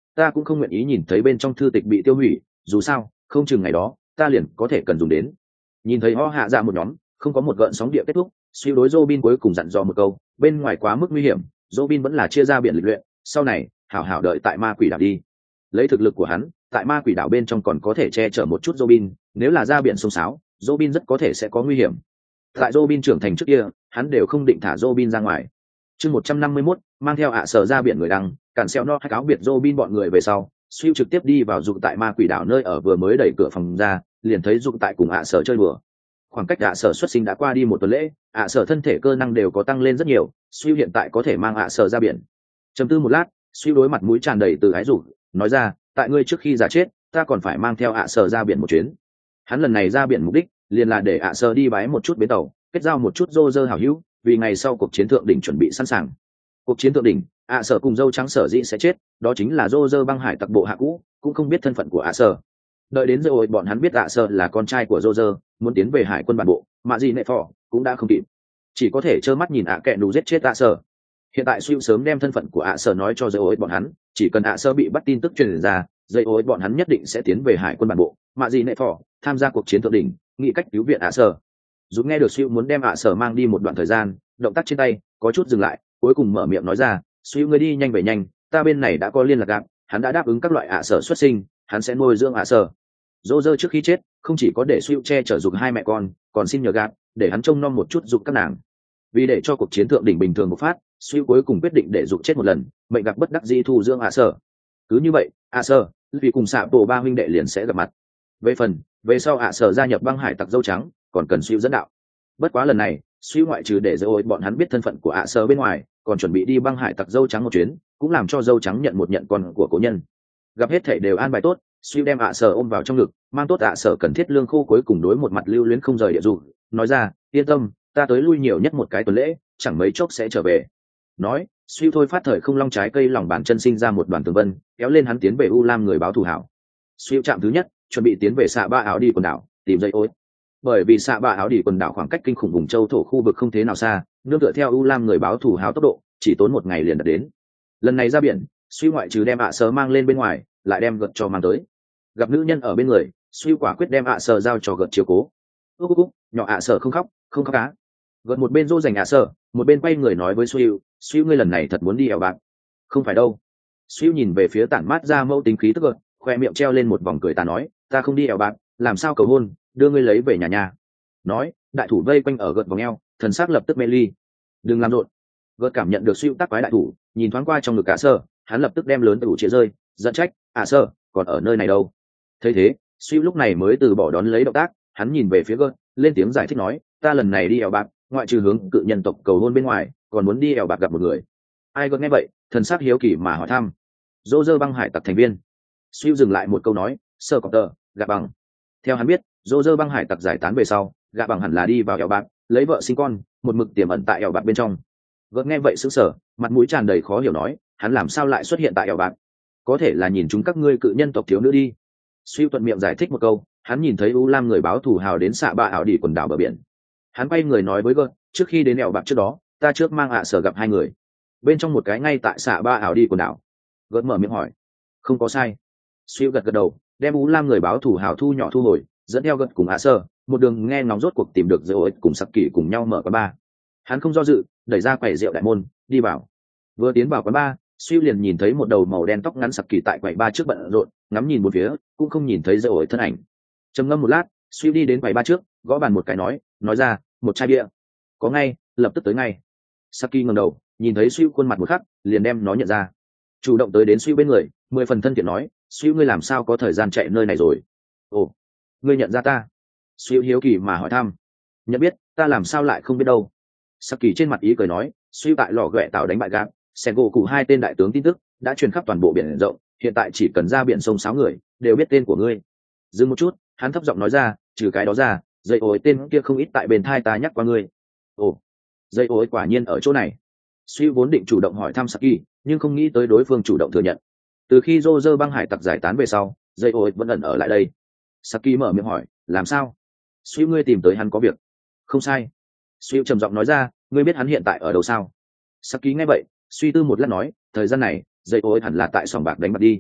ta cũng không nguyện ý nhìn thấy bên trong thư tịch bị tiêu hủy, dù sao không chừng ngày đó ta liền có thể cần dùng đến. Nhìn thấy ho hạ dạ một nhóm không có một gợn sóng địa kết thúc, suy đối Robin cuối cùng dặn dò một câu, bên ngoài quá mức nguy hiểm, Robin vẫn là chia ra biển lịch luyện, sau này hảo hảo đợi tại ma quỷ đảo đi. Lấy thực lực của hắn, tại ma quỷ đảo bên trong còn có thể che chở một chút Robin, nếu là ra biển xông xáo, Robin rất có thể sẽ có nguy hiểm. Tại Robin trưởng thành trước kia, hắn đều không định thả Robin ra ngoài. Chương một trăm năm mươi mốt, mang theo ạ sở ra biển người đăng, cản xeo no hay cáo biệt Robin bọn người về sau, siêu trực tiếp đi vào dụng tại ma quỷ đảo nơi ở, vừa mới đẩy cửa phòng ra, liền thấy dụng tại cùng ạ sở chơi đùa. Khoảng cách ạ sở xuất sinh đã qua đi một tuần lễ, ạ sở thân thể cơ năng đều có tăng lên rất nhiều, siêu hiện tại có thể mang ạ sở ra biển. Trầm tư một lát, siêu đối mặt mũi tràn đầy từ ái dục, nói ra, tại ngươi trước khi già chết, ta còn phải mang theo ạ sở ra biển một chuyến. Hắn lần này ra biển mục đích liền là để ạ sở đi bái một chút bến tàu, kết giao một chút rô rơ hảo hữu, vì ngày sau cuộc chiến thượng đỉnh chuẩn bị sẵn sàng. Cuộc chiến thượng đỉnh, ạ sở cùng dâu trắng sở dĩ sẽ chết, đó chính là rô rơ băng hải tặc bộ hạ cũ, cũng không biết thân phận của ạ sở. Đợi đến rồi bọn hắn biết ạ sở là con trai của rô rơ, muốn tiến về hải quân bản bộ, mà gì nệ phò cũng đã không kịp, chỉ có thể trơ mắt nhìn ạ kẹ nù giết chết ạ sở. Hiện tại siêu sớm đem thân phận của ạ sở nói cho dây ối bọn hắn, chỉ cần ạ sở bị bắt tin tức truyền ra, dây ối bọn hắn nhất định sẽ tiến về hải quân bản bộ, mà gì nệ phò tham gia cuộc chiến thượng đỉnh, nghĩ cách cứu viện ạ sở. Dù nghe được siêu muốn đem ạ sở mang đi một đoạn thời gian, động tác trên tay có chút dừng lại, cuối cùng mở miệng nói ra, siêu ngươi đi nhanh về nhanh, ta bên này đã có liên lạc gặp, hắn đã đáp ứng các loại ạ sở xuất sinh, hắn sẽ nuôi dưỡng ạ sở. Dô dơ trước khi chết không chỉ có để siêu che chở dục hai mẹ con, còn xin nhờ gạt để hắn trông nom một chút dục các nàng. Vì để cho cuộc chiến thượng đỉnh bình thường bộc phát, siêu cuối cùng quyết định để dục chết một lần, mệnh gặp bất đắc dĩ thu dưỡng ạ sở. Cứ như vậy ạ sở vì cùng xạ bộ ba huynh đệ liền sẽ gặp mặt. Về phần về sau ạ sở gia nhập băng hải tặc dâu trắng còn cần siêu dẫn đạo. Bất quá lần này siêu ngoại trừ để dâu bọn hắn biết thân phận của ạ sở bên ngoài, còn chuẩn bị đi băng hải tặc dâu trắng một chuyến, cũng làm cho dâu trắng nhận một nhận con của cố nhân. Gặp hết thảy đều an bài tốt, siêu đem ạ sở ôm vào trong ngực, mang tốt ạ sở cần thiết lương khô, cuối cùng đối một mặt lưu luyến không rời địa dụ, nói ra, yên tâm, ta tới lui nhiều nhất một cái tuần lễ, chẳng mấy chốc sẽ trở về. Nói siêu thôi phát thời không long trái cây lòng bàn chân sinh ra một đoàn tường vân, kéo lên hắn tiến về u lam người báo thù hảo. Siêu chạm thứ nhất chuẩn bị tiến về xạ ba áo đi quần đảo tìm dây ối, bởi vì xạ ba áo đi quần đảo khoảng cách kinh khủng vùng châu thổ khu vực không thế nào xa, nương tựa theo u lam người báo thù háo tốc độ chỉ tốn một ngày liền đạt đến. Lần này ra biển, siêu ngoại trừ đem ạ sở mang lên bên ngoài, lại đem gật cho mang tới. Gặp nữ nhân ở bên người, siêu quả quyết đem ạ sở giao cho gật chiếu cố. úc úc nhỏ ạ sở không khóc không khóc cá. Gật một bên dỗ dành ạ sở, một bên quay người nói với siêu, siêu ngươi lần này thật muốn đi ẻo bạc? Không phải đâu. Siêu nhìn về phía tản mát ra mâu tính khí tức gật, khoe miệng treo lên một vòng cười ta nói, ta không đi ẻo bạc, làm sao cầu hôn, đưa ngươi lấy về nhà nhà. Nói đại thủ vây quanh ở gật vòng eo, thần sắc lập tức mê ly. Đừng làm rộn. Gật cảm nhận được siêu tác quái đại thủ, nhìn thoáng qua trong ngực ạ sở, hắn lập tức đem lớn thủ chia rơi, giận trách, ạ sở còn ở nơi này đâu. Thấy thế siêu lúc này mới từ bỏ đón lấy động tác, hắn nhìn về phía gật, lên tiếng giải thích nói, ta lần này đi ẻo bạc, ngoại trừ hướng cự nhân tộc cầu hôn bên ngoài, còn muốn đi ẻo bạc gặp một người. Ai gật nghe vậy thần sắc hiếu kỳ mà hỏi thăm, dô dơ băng hải tặc thành viên. Siêu dừng lại một câu nói, sơ cọp tờ gạ bằng. Theo hắn biết, dô dơ băng hải tặc giải tán về sau, gạ bằng hẳn là đi vào ẻo bạc lấy vợ sinh con, một mực tiềm ẩn tại ẻo bạc bên trong. Gật nghe vậy sững sờ, mặt mũi tràn đầy khó hiểu nói, hắn làm sao lại xuất hiện tại ẻo bạc? Có thể là nhìn chúng các ngươi cự nhân tộc thiếu nữ đi. Siêu thuận miệng giải thích một câu, hắn nhìn thấy u lam người báo thù hào đến xạ ba ảo đi quần đảo bờ biển. Hắn quay người nói với gật, trước khi đến ẻo bạc trước đó, ta trước mang ạ sở gặp hai người, bên trong một cái ngay tại xạ ba ảo đi quần đảo. Gật mở miệng hỏi, không có sai. Siêu gật gật đầu, đem u lam người báo thù hào thu nhỏ thu hồi, dẫn theo gật cùng ạ sở, một đường nghe ngóng rốt cuộc tìm được dây ối cùng sặc kỳ cùng nhau mở quán bar. Hắn không do dự, đẩy ra quầy rượu đại môn, đi vào. Vừa tiến vào quán bar, siêu liền nhìn thấy một đầu màu đen tóc ngắn sặc kỳ tại quầy bar trước bận rộn, ngắm nhìn một phía, cũng không nhìn thấy dây ối thân ảnh. Trầm ngâm một lát, siêu đi đến quầy bar trước, gõ bàn một cái nói, nói ra, một chai bia. Có ngay, lập tức tới ngay. Saki ngẩng đầu, nhìn thấy siêu khuôn mặt một khắc, liền đem nó nhận ra, chủ động tới đến siêu bên người, mười phần thân thiện nói, siêu ngươi làm sao có thời gian chạy nơi này rồi? Ồ, ngươi nhận ra ta? Siêu hiếu kỳ mà hỏi thăm. Nhận biết, ta làm sao lại không biết đâu. Saki trên mặt ý cười nói, siêu tại lò ghẹ tạo đánh bại gạp, sen gỗ cụ hai tên đại tướng tin tức đã truyền khắp toàn bộ biển rộng, hiện tại chỉ cần ra biển sông sáu người đều biết tên của ngươi. Dừng một chút, hắn thấp giọng nói ra, trừ cái đó ra, dây ối tên kia không ít tại bên thai ta nhắc qua ngươi. Ồ, dây ối quả nhiên ở chỗ này. Suy vốn định chủ động hỏi thăm Saki, nhưng không nghĩ tới đối phương chủ động thừa nhận. Từ khi Roger băng hải tặc giải tán về sau, dây ối vẫn ẩn ở lại đây. Saki mở miệng hỏi, làm sao? Suy ngươi tìm tới hắn có việc? Không sai. Suy trầm giọng nói ra, ngươi biết hắn hiện tại ở đâu sao? Saki nghe vậy, suy tư một lát nói, thời gian này, dây ối hẳn là tại sòng bạc đánh bạc đi.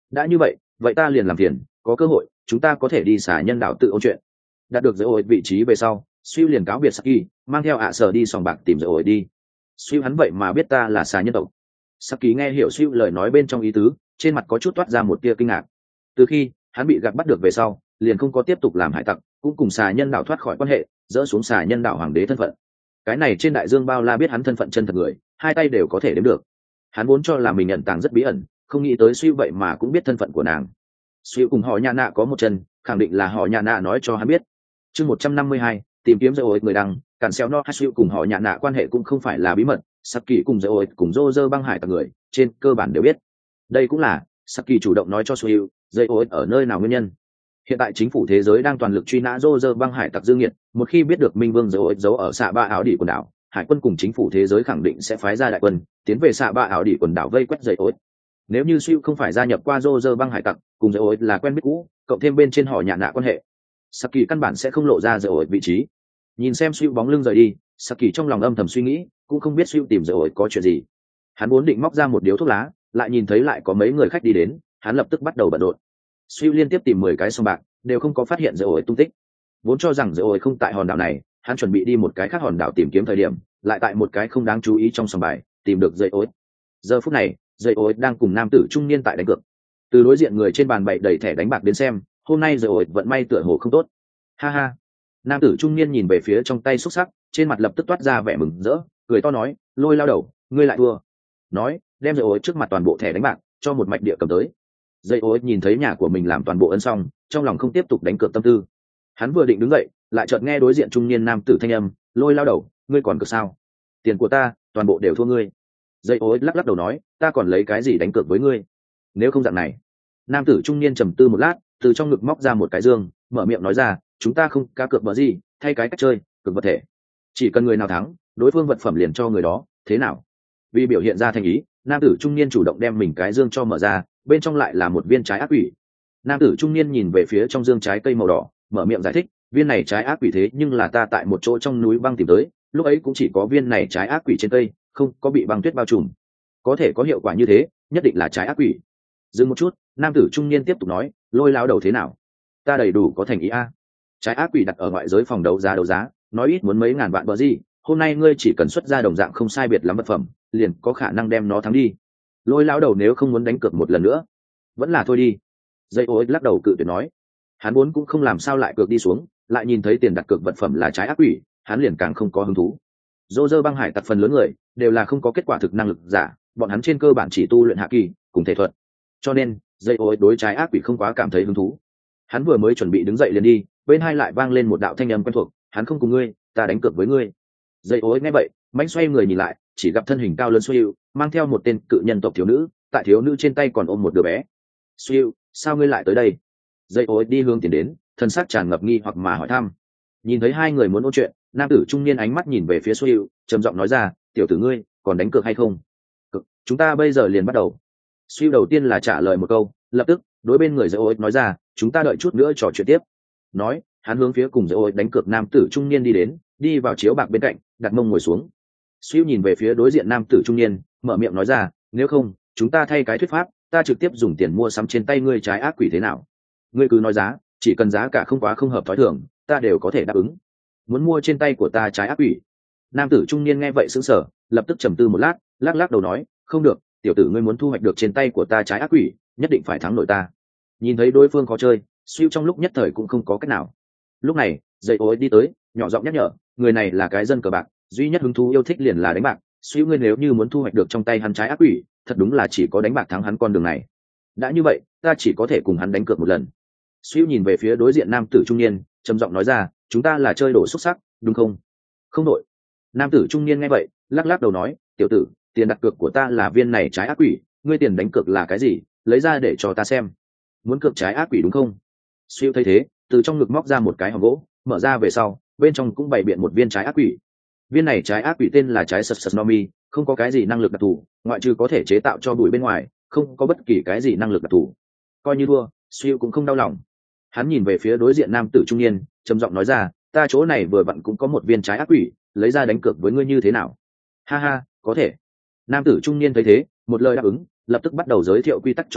đã như vậy vậy ta liền làm phiền, có cơ hội chúng ta có thể đi xả nhân đạo tự ôn chuyện. Đạt được dây ổi vị trí về sau, siêu liền cáo biệt Saki, mang theo ạ sở đi sòng bạc tìm dây ổi đi. Siêu hắn vậy mà biết ta là xà nhân tộc. Saki nghe hiểu siêu lời nói bên trong ý tứ, trên mặt có chút toát ra một tia kinh ngạc. Từ khi hắn bị gặp bắt được về sau, liền không có tiếp tục làm hải tặc, cũng cùng xà nhân đạo thoát khỏi quan hệ, dỡ xuống xà nhân đạo hoàng đế thân phận. Cái này trên đại dương bao la biết hắn thân phận chân thật người, hai tay đều có thể đếm được. Hắn vốn cho là mình nhận tàng rất bí ẩn, không nghĩ tới siêu vậy mà cũng biết thân phận của nàng. Siêu cùng họ nhà nạ có một chân, khẳng định là họ nhà nạ nói cho hắn biết. Chương một trăm năm mươi hai, tìm kiếm dây ổi người đăng, cản xéo no. Siêu cùng họ nhà nạ quan hệ cũng không phải là bí mật, Saki cùng dây ổi cùng Roger băng hải tặc người trên cơ bản đều biết. Đây cũng là Saki chủ động nói cho Siêu dây ổi ở nơi nào nguyên nhân. Hiện tại chính phủ thế giới đang toàn lực truy nã Roger băng hải tặc dương nghiệt, một khi biết được Minh Vương dây ổi giấu ở xạ ba áo đỉ quần đảo, hải quân cùng chính phủ thế giới khẳng định sẽ phái ra đại quân tiến về xạ ba áo đỉ quần đảo vây quét dây ổi. Nếu như Siêu không phải gia nhập qua Roger băng hải tặc, cùng dây ổi là quen biết cũ, cộng thêm bên trên họ nhà nạ quan hệ, Saki căn bản sẽ không lộ ra dây ổi vị trí. Nhìn xem Siêu bóng lưng rời đi, Saki trong lòng âm thầm suy nghĩ, cũng không biết Siêu tìm dây ổi có chuyện gì. Hắn vốn định móc ra một điếu thuốc lá, lại nhìn thấy lại có mấy người khách đi đến, hắn lập tức bắt đầu bận rộn. Siêu liên tiếp tìm mười cái sòng bạc, đều không có phát hiện dây ổi tung tích. Vốn cho rằng dây ổi không tại hòn đảo này, hắn chuẩn bị đi một cái khác hòn đảo tìm kiếm thời điểm, lại tại một cái không đáng chú ý trong sòng bài tìm được dây ổi. Giờ phút này, dây ổi đang cùng nam tử trung niên tại đánh cược. Từ đối diện người trên bàn bày đầy thẻ đánh bạc đến xem, hôm nay dây ổi vận may tựa hồ không tốt. Ha ha. Nam tử trung niên nhìn về phía trong tay xúc sắc, trên mặt lập tức toát ra vẻ mừng rỡ, cười to nói, Lôi lao đầu, ngươi lại thua. Nói, đem dây ổi trước mặt toàn bộ thẻ đánh bạc cho một mạch địa cầm tới. Dây ổi nhìn thấy nhà của mình làm toàn bộ ấn xong, trong lòng không tiếp tục đánh cược tâm tư. Hắn vừa định đứng dậy, lại chợt nghe đối diện trung niên nam tử thanh âm, Lôi lao đầu, ngươi còn cược sao? Tiền của ta toàn bộ đều thua ngươi. Dây ối lắc lắc đầu nói, ta còn lấy cái gì đánh cược với ngươi? Nếu không dạng này. Nam tử trung niên trầm tư một lát, từ trong ngực móc ra một cái dương, mở miệng nói ra, chúng ta không cá cược bờ gì, thay cái cách chơi, cược vật thể. Chỉ cần người nào thắng, đối phương vật phẩm liền cho người đó, thế nào? Vì biểu hiện ra thành ý, nam tử trung niên chủ động đem mình cái dương cho mở ra, bên trong lại là một viên trái ác quỷ. Nam tử trung niên nhìn về phía trong dương trái cây màu đỏ, mở miệng giải thích, viên này trái ác quỷ thế nhưng là ta tại một chỗ trong núi băng tìm tới, lúc ấy cũng chỉ có viên này trái ác quỷ trên cây, không có bị băng tuyết bao trùm. Có thể có hiệu quả như thế, nhất định là trái ác quỷ. Dừng một chút, nam tử trung niên tiếp tục nói, Lôi lao đầu thế nào? Ta đầy đủ có thành ý a. Trái ác quỷ đặt ở ngoại giới phòng đấu giá đấu giá, nói ít muốn mấy ngàn vạn bờ gì, hôm nay ngươi chỉ cần xuất ra đồng dạng không sai biệt lắm vật phẩm, liền có khả năng đem nó thắng đi. Lôi lao đầu nếu không muốn đánh cược một lần nữa, vẫn là thôi đi. Dây ối lắc đầu cự tuyệt nói, hắn muốn cũng không làm sao lại cược đi xuống, lại nhìn thấy tiền đặt cược vật phẩm là trái ác quỷ, hắn liền càng không có hứng thú. Dô dơ băng hải tặc phần lớn người đều là không có kết quả thực năng lực giả, bọn hắn trên cơ bản chỉ tu luyện hạ kỳ cùng thể thuật, cho nên dây ối đối trái ác quỷ không quá cảm thấy hứng thú. Hắn vừa mới chuẩn bị đứng dậy liền đi, bên hai lại vang lên một đạo thanh âm quen thuộc, hắn không cùng ngươi, ta đánh cược với ngươi. Dây ối nghe vậy, mánh xoay người nhìn lại, chỉ gặp thân hình cao lớn Suy, mang theo một tên cự nhân tộc thiếu nữ, tại thiếu nữ trên tay còn ôm một đứa bé. Suy, sao ngươi lại tới đây? Dây ối đi hướng tiến đến, thân xác tràn ngập nghi hoặc mà hỏi thăm. Nhìn thấy hai người muốn ôn chuyện, nam tử trung niên ánh mắt nhìn về phía Suy, trầm giọng nói ra, tiểu tử ngươi còn đánh cược hay không? Cực, chúng ta bây giờ liền bắt đầu. Suy đầu tiên là trả lời một câu, lập tức đối bên người dây ối nói ra, chúng ta đợi chút nữa trò chuyện tiếp. Nói, hắn hướng phía cùng dây ối đánh cược nam tử trung niên đi đến, đi vào chiếu bạc bên cạnh, đặt mông ngồi xuống. Suy nhìn về phía đối diện nam tử trung niên, mở miệng nói ra, nếu không chúng ta thay cái thuyết pháp, ta trực tiếp dùng tiền mua sắm trên tay ngươi trái ác quỷ thế nào? Ngươi cứ nói giá, chỉ cần giá cả không quá không hợp thói thường, ta đều có thể đáp ứng. Muốn mua trên tay của ta trái ác quỷ? Nam tử trung niên nghe vậy sững sờ, lập tức trầm tư một lát, lắc lắc đầu nói, không được, tiểu tử ngươi muốn thu hoạch được trên tay của ta trái ác quỷ, nhất định phải thắng nổi ta. Nhìn thấy đối phương khó chơi, Suy trong lúc nhất thời cũng không có cách nào. Lúc này, dây ối đi tới, nhỏ giọng nhắc nhở, người này là cái dân cờ bạc, duy nhất hứng thú yêu thích liền là đánh bạc. Suy ngươi nếu như muốn thu hoạch được trong tay hắn trái ác quỷ, thật đúng là chỉ có đánh bạc thắng hắn con đường này. Đã như vậy, ta chỉ có thể cùng hắn đánh cược một lần. Suy nhìn về phía đối diện nam tử trung niên, trầm giọng nói ra, chúng ta là chơi đổ xúc sắc, đúng không? Không đội. Nam tử trung niên nghe vậy, lắc lắc đầu nói, tiểu tử, tiền đặt cược của ta là viên này trái ác quỷ, ngươi tiền đánh cược là cái gì, lấy ra để cho ta xem. Muốn cược trái ác quỷ đúng không? Suy thấy thế, từ trong ngực móc ra một cái hòm gỗ, mở ra về sau, bên trong cũng bày biện một viên trái ác quỷ. Viên này trái ác quỷ tên là trái sật sật nomi, không có cái gì năng lực đặc thù, ngoại trừ có thể chế tạo cho bụi bên ngoài, không có bất kỳ cái gì năng lực đặc thù. Coi như thua, Suy cũng không đau lòng. Hắn nhìn về phía đối diện nam tử trung niên, trầm giọng nói ra, ta chỗ này vừa vặn cũng có một viên trái ác quỷ, lấy ra đánh cược với ngươi như thế nào? Ha ha, có thể. Nam tử trung niên thấy thế, một lời đáp ứng, lập tức bắt đầu giới thiệu quy tắc trò chơi,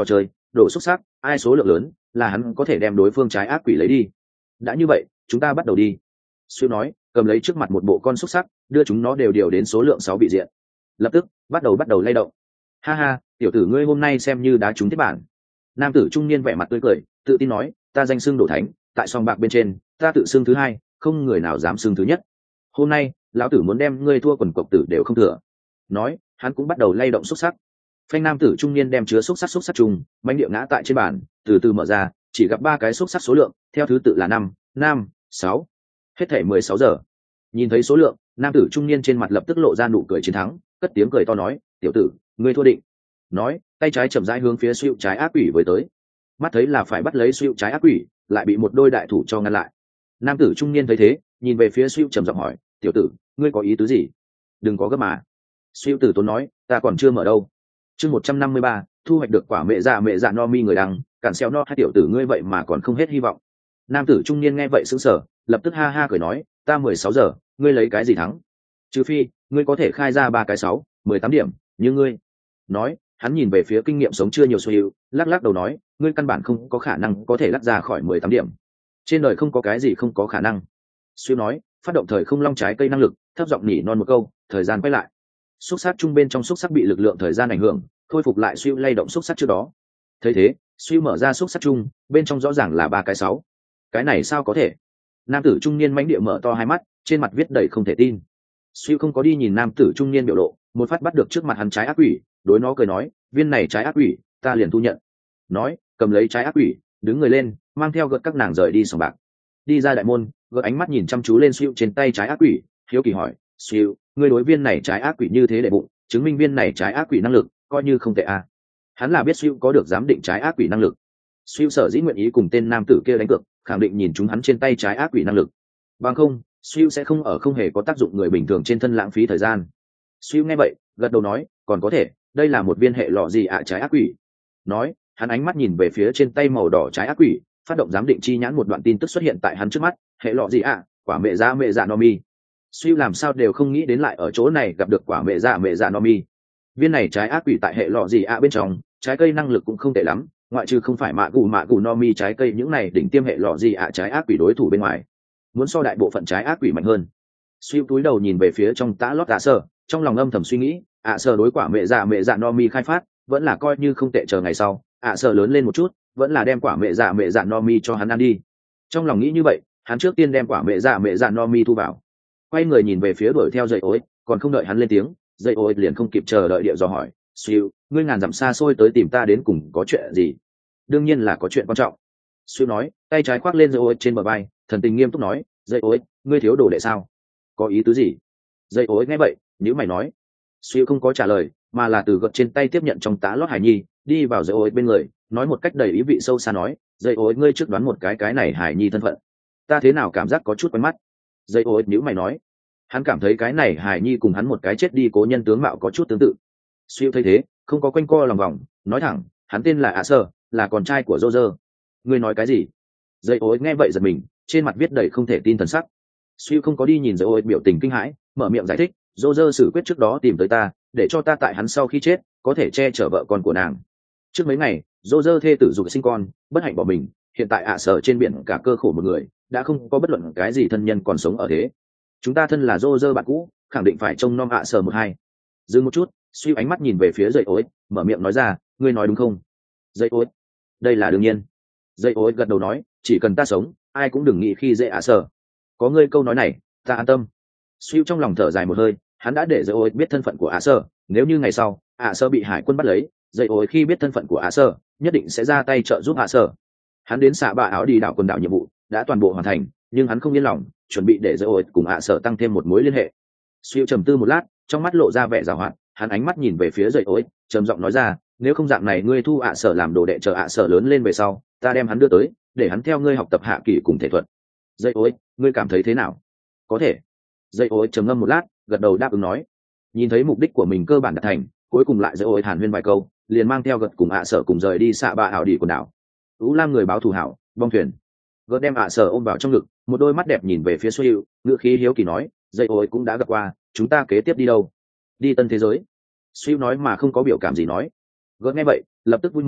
đổ xúc sắc, ai số lượng lớn là hắn có thể đem đối phương trái ác quỷ lấy đi. Đã như vậy chúng ta bắt đầu đi. Siêu nói, cầm lấy trước mặt một bộ con xúc sắc, đưa chúng nó đều điều đến số lượng sáu bị diện, lập tức bắt đầu bắt đầu lay động. Ha ha, tiểu tử ngươi hôm nay xem như đá trúng thiết bản. Nam tử trung niên vẻ mặt tươi cười, tự tin nói, ta danh xưng đổ thánh, tại song bạc bên trên ta tự xưng thứ hai, không người nào dám xưng thứ nhất. Hôm nay lão tử muốn đem ngươi thua quần cộc tử đều không thừa. Nói hắn cũng bắt đầu lay động xúc sắc. Phanh nam tử trung niên đem chứa xúc sắc xúc sắc trùng mánh địa ngã tại trên bàn, từ từ mở ra, chỉ gặp ba cái xúc sắc số lượng theo thứ tự là năm, năm, sáu, hết thể mười sáu giờ. Nhìn thấy số lượng, nam tử trung niên trên mặt lập tức lộ ra nụ cười chiến thắng, cất tiếng cười to nói, tiểu tử ngươi thua định. Nói tay trái chậm rãi hướng phía Siêu trái ác quỷ với tới. Mắt thấy là phải bắt lấy Siêu trái ác quỷ, lại bị một đôi đại thủ cho ngăn lại. Nam tử trung niên thấy thế, nhìn về phía Siêu trầm giọng hỏi, tiểu tử ngươi có ý tứ gì? Đừng có gấp mà. Siêu tử tốn nói, ta còn chưa mở đâu. Chương một trăm năm mươi ba, thu hoạch được quả mẹ dạ mẹ dạ no mi người đăng, cản xeo no hai tiểu tử ngươi vậy mà còn không hết hy vọng. Nam tử trung niên nghe vậy sững sờ, lập tức ha ha cười nói, ta mười sáu giờ, ngươi lấy cái gì thắng? Trừ phi ngươi có thể khai ra ba cái sáu, mười tám điểm, như ngươi. Nói hắn nhìn về phía kinh nghiệm sống chưa nhiều suy yếu, lắc lắc đầu nói, ngươi căn bản không có khả năng có thể lắc ra khỏi mười tám điểm. Trên đời không có cái gì không có khả năng. Suy nói, phát động thời không long trái cây năng lực, thấp giọng nhỉ non một câu, thời gian quay lại. Xúc sắc trung bên trong xúc sắc bị lực lượng thời gian ảnh hưởng, khôi phục lại suy lay động xúc sắc trước đó. Thấy thế, suy mở ra xúc sắc trung, bên trong rõ ràng là ba cái sáu. Cái này sao có thể? Nam tử trung niên mãnh địa mở to hai mắt, trên mặt viết đầy không thể tin. Suy không có đi nhìn nam tử trung niên biểu lộ, một phát bắt được trước mặt hắn trái ác quỷ, đối nó cười nói, viên này trái ác quỷ ta liền thu nhận. Nói cầm lấy trái ác quỷ, đứng người lên, mang theo gợt các nàng rời đi sòng bạc. Đi ra đại môn, gợt ánh mắt nhìn chăm chú lên Siêu trên tay trái ác quỷ, hiếu kỳ hỏi, Siêu, ngươi đối viên này trái ác quỷ như thế để bụng, chứng minh viên này trái ác quỷ năng lực coi như không tệ à? Hắn là biết Siêu có được giám định trái ác quỷ năng lực. Siêu sở dĩ nguyện ý cùng tên nam tử kia đánh cược, khẳng định nhìn chúng hắn trên tay trái ác quỷ năng lực. Bằng không, Siêu sẽ không ở không hề có tác dụng người bình thường trên thân lãng phí thời gian. Siêu nghe vậy, gật đầu nói, còn có thể, đây là một viên hệ lọ gì ạ trái ác quỷ. Nói hắn ánh mắt nhìn về phía trên tay màu đỏ trái ác quỷ, phát động giám định chi nhãn, một đoạn tin tức xuất hiện tại hắn trước mắt, hệ lọ gì ạ, quả mẹ dạ mẹ dạ no mi. Siêu làm sao đều không nghĩ đến lại ở chỗ này gặp được quả mẹ dạ mẹ dạ no mi. Viên này trái ác quỷ tại hệ lọ gì ạ bên trong, trái cây năng lực cũng không tệ lắm, ngoại trừ không phải mạ gù mạ gù no mi trái cây những này đỉnh tiêm hệ lọ gì ạ trái ác quỷ đối thủ bên ngoài, muốn so đại bộ phận trái ác quỷ mạnh hơn. Siêu túi đầu nhìn về phía trong tã lót ạ sơ, trong lòng âm thầm suy nghĩ, ạ sơ đối quả mẹ dạ mẹ dạ no mi khai phát vẫn là coi như không tệ, chờ ngày sau ạ sơ lớn lên một chút, vẫn là đem quả mẹ dạ mẹ dạ no mi cho hắn ăn đi. Trong lòng nghĩ như vậy, hắn trước tiên đem quả mẹ dạ mẹ dạ no mi thu vào, quay người nhìn về phía đuổi theo dây ối, còn không đợi hắn lên tiếng, dây ối liền không kịp chờ đợi địa dò hỏi, Siêu, ngươi ngàn dặm xa xôi tới tìm ta đến cùng có chuyện gì? Đương nhiên là có chuyện quan trọng. Siêu nói, tay trái khoác lên dây ối trên bờ vai, thần tình nghiêm túc nói, dây ối, ngươi thiếu đồ đệ sao? Có ý tứ gì? Dây ối nghe vậy nếu mày nói. Siêu không có trả lời, mà là từ gật trên tay tiếp nhận trong tá lót hải nhi, đi vào dây ối bên người, nói một cách đầy ý vị sâu xa nói, dây ối, ngươi trước đoán một cái cái này hải nhi thân phận. Ta thế nào cảm giác có chút quen mắt? Dây ối nếu mày nói. Hắn cảm thấy cái này hải nhi cùng hắn một cái chết đi cố nhân tướng mạo có chút tương tự. Siêu thấy thế, không có quanh co lòng vòng, nói thẳng, hắn tên là ạ sơ, là con trai của Roger. Ngươi nói cái gì? Dây ối nghe vậy giật mình, trên mặt viết đầy không thể tin thần sắc. Siêu không có đi nhìn dây ối biểu tình kinh hãi, mở miệng giải thích, Roger xử quyết trước đó tìm tới ta, để cho ta tại hắn sau khi chết có thể che chở vợ con của nàng. Trước mấy ngày, Roger thê tử dục sinh con, bất hạnh bỏ mình, hiện tại ạ sở trên biển cả cơ khổ một người, đã không có bất luận cái gì thân nhân còn sống ở thế. Chúng ta thân là Roger bạn cũ, khẳng định phải trông nom ạ sở một hai. Dừng một chút, Siêu ánh mắt nhìn về phía dây ối, mở miệng nói ra, ngươi nói đúng không? Dây ối, đây là đương nhiên. Dây ối gật đầu nói, chỉ cần ta sống, ai cũng đừng nghĩ khi dễ ạ sở. Có ngươi câu nói này, ta an tâm. Siêu trong lòng thở dài một hơi, hắn đã để dây ối biết thân phận của ạ sở, nếu như ngày sau ạ sở bị hải quân bắt lấy, dây ối khi biết thân phận của ạ sở, nhất định sẽ ra tay trợ giúp ạ sở. Hắn đến xạ bạ áo đi đảo quần đảo nhiệm vụ đã toàn bộ hoàn thành, nhưng hắn không yên lòng, chuẩn bị để dây ối cùng ạ sở tăng thêm một mối liên hệ. Siêu trầm tư một lát, trong mắt lộ ra vẻ giảo hoạt, hắn ánh mắt nhìn về phía dây ối, trầm giọng nói ra, nếu không dạng này ngươi thu ạ sở làm đồ đệ, chờ ạ sở lớn lên về sau, ta đem hắn đưa tới, để hắn theo ngươi học tập hạ kỷ cùng thể thuật. Dây ối, ngươi cảm thấy thế nào? Có thể. Dây ối trầm ngâm một lát, gật đầu đáp ứng nói. Nhìn thấy mục đích của mình cơ bản đạt thành, cuối cùng lại dây ối hàn huyên vài câu, liền mang theo gật cùng ạ sở cùng rời đi xạ bạ ảo đi quần đảo. Ú Lam người báo thù hảo, bong thuyền. Gật đem ạ sở ôm vào trong ngực, một đôi mắt đẹp nhìn về phía Xuôi Hữu, ngựa khí hiếu kỳ nói, dây ối cũng đã gặp qua, chúng ta kế tiếp đi đâu? Đi tân thế giới. Xuôi nói mà không có biểu cảm gì nói. Gật nghe vậy, lập tức vui mừng,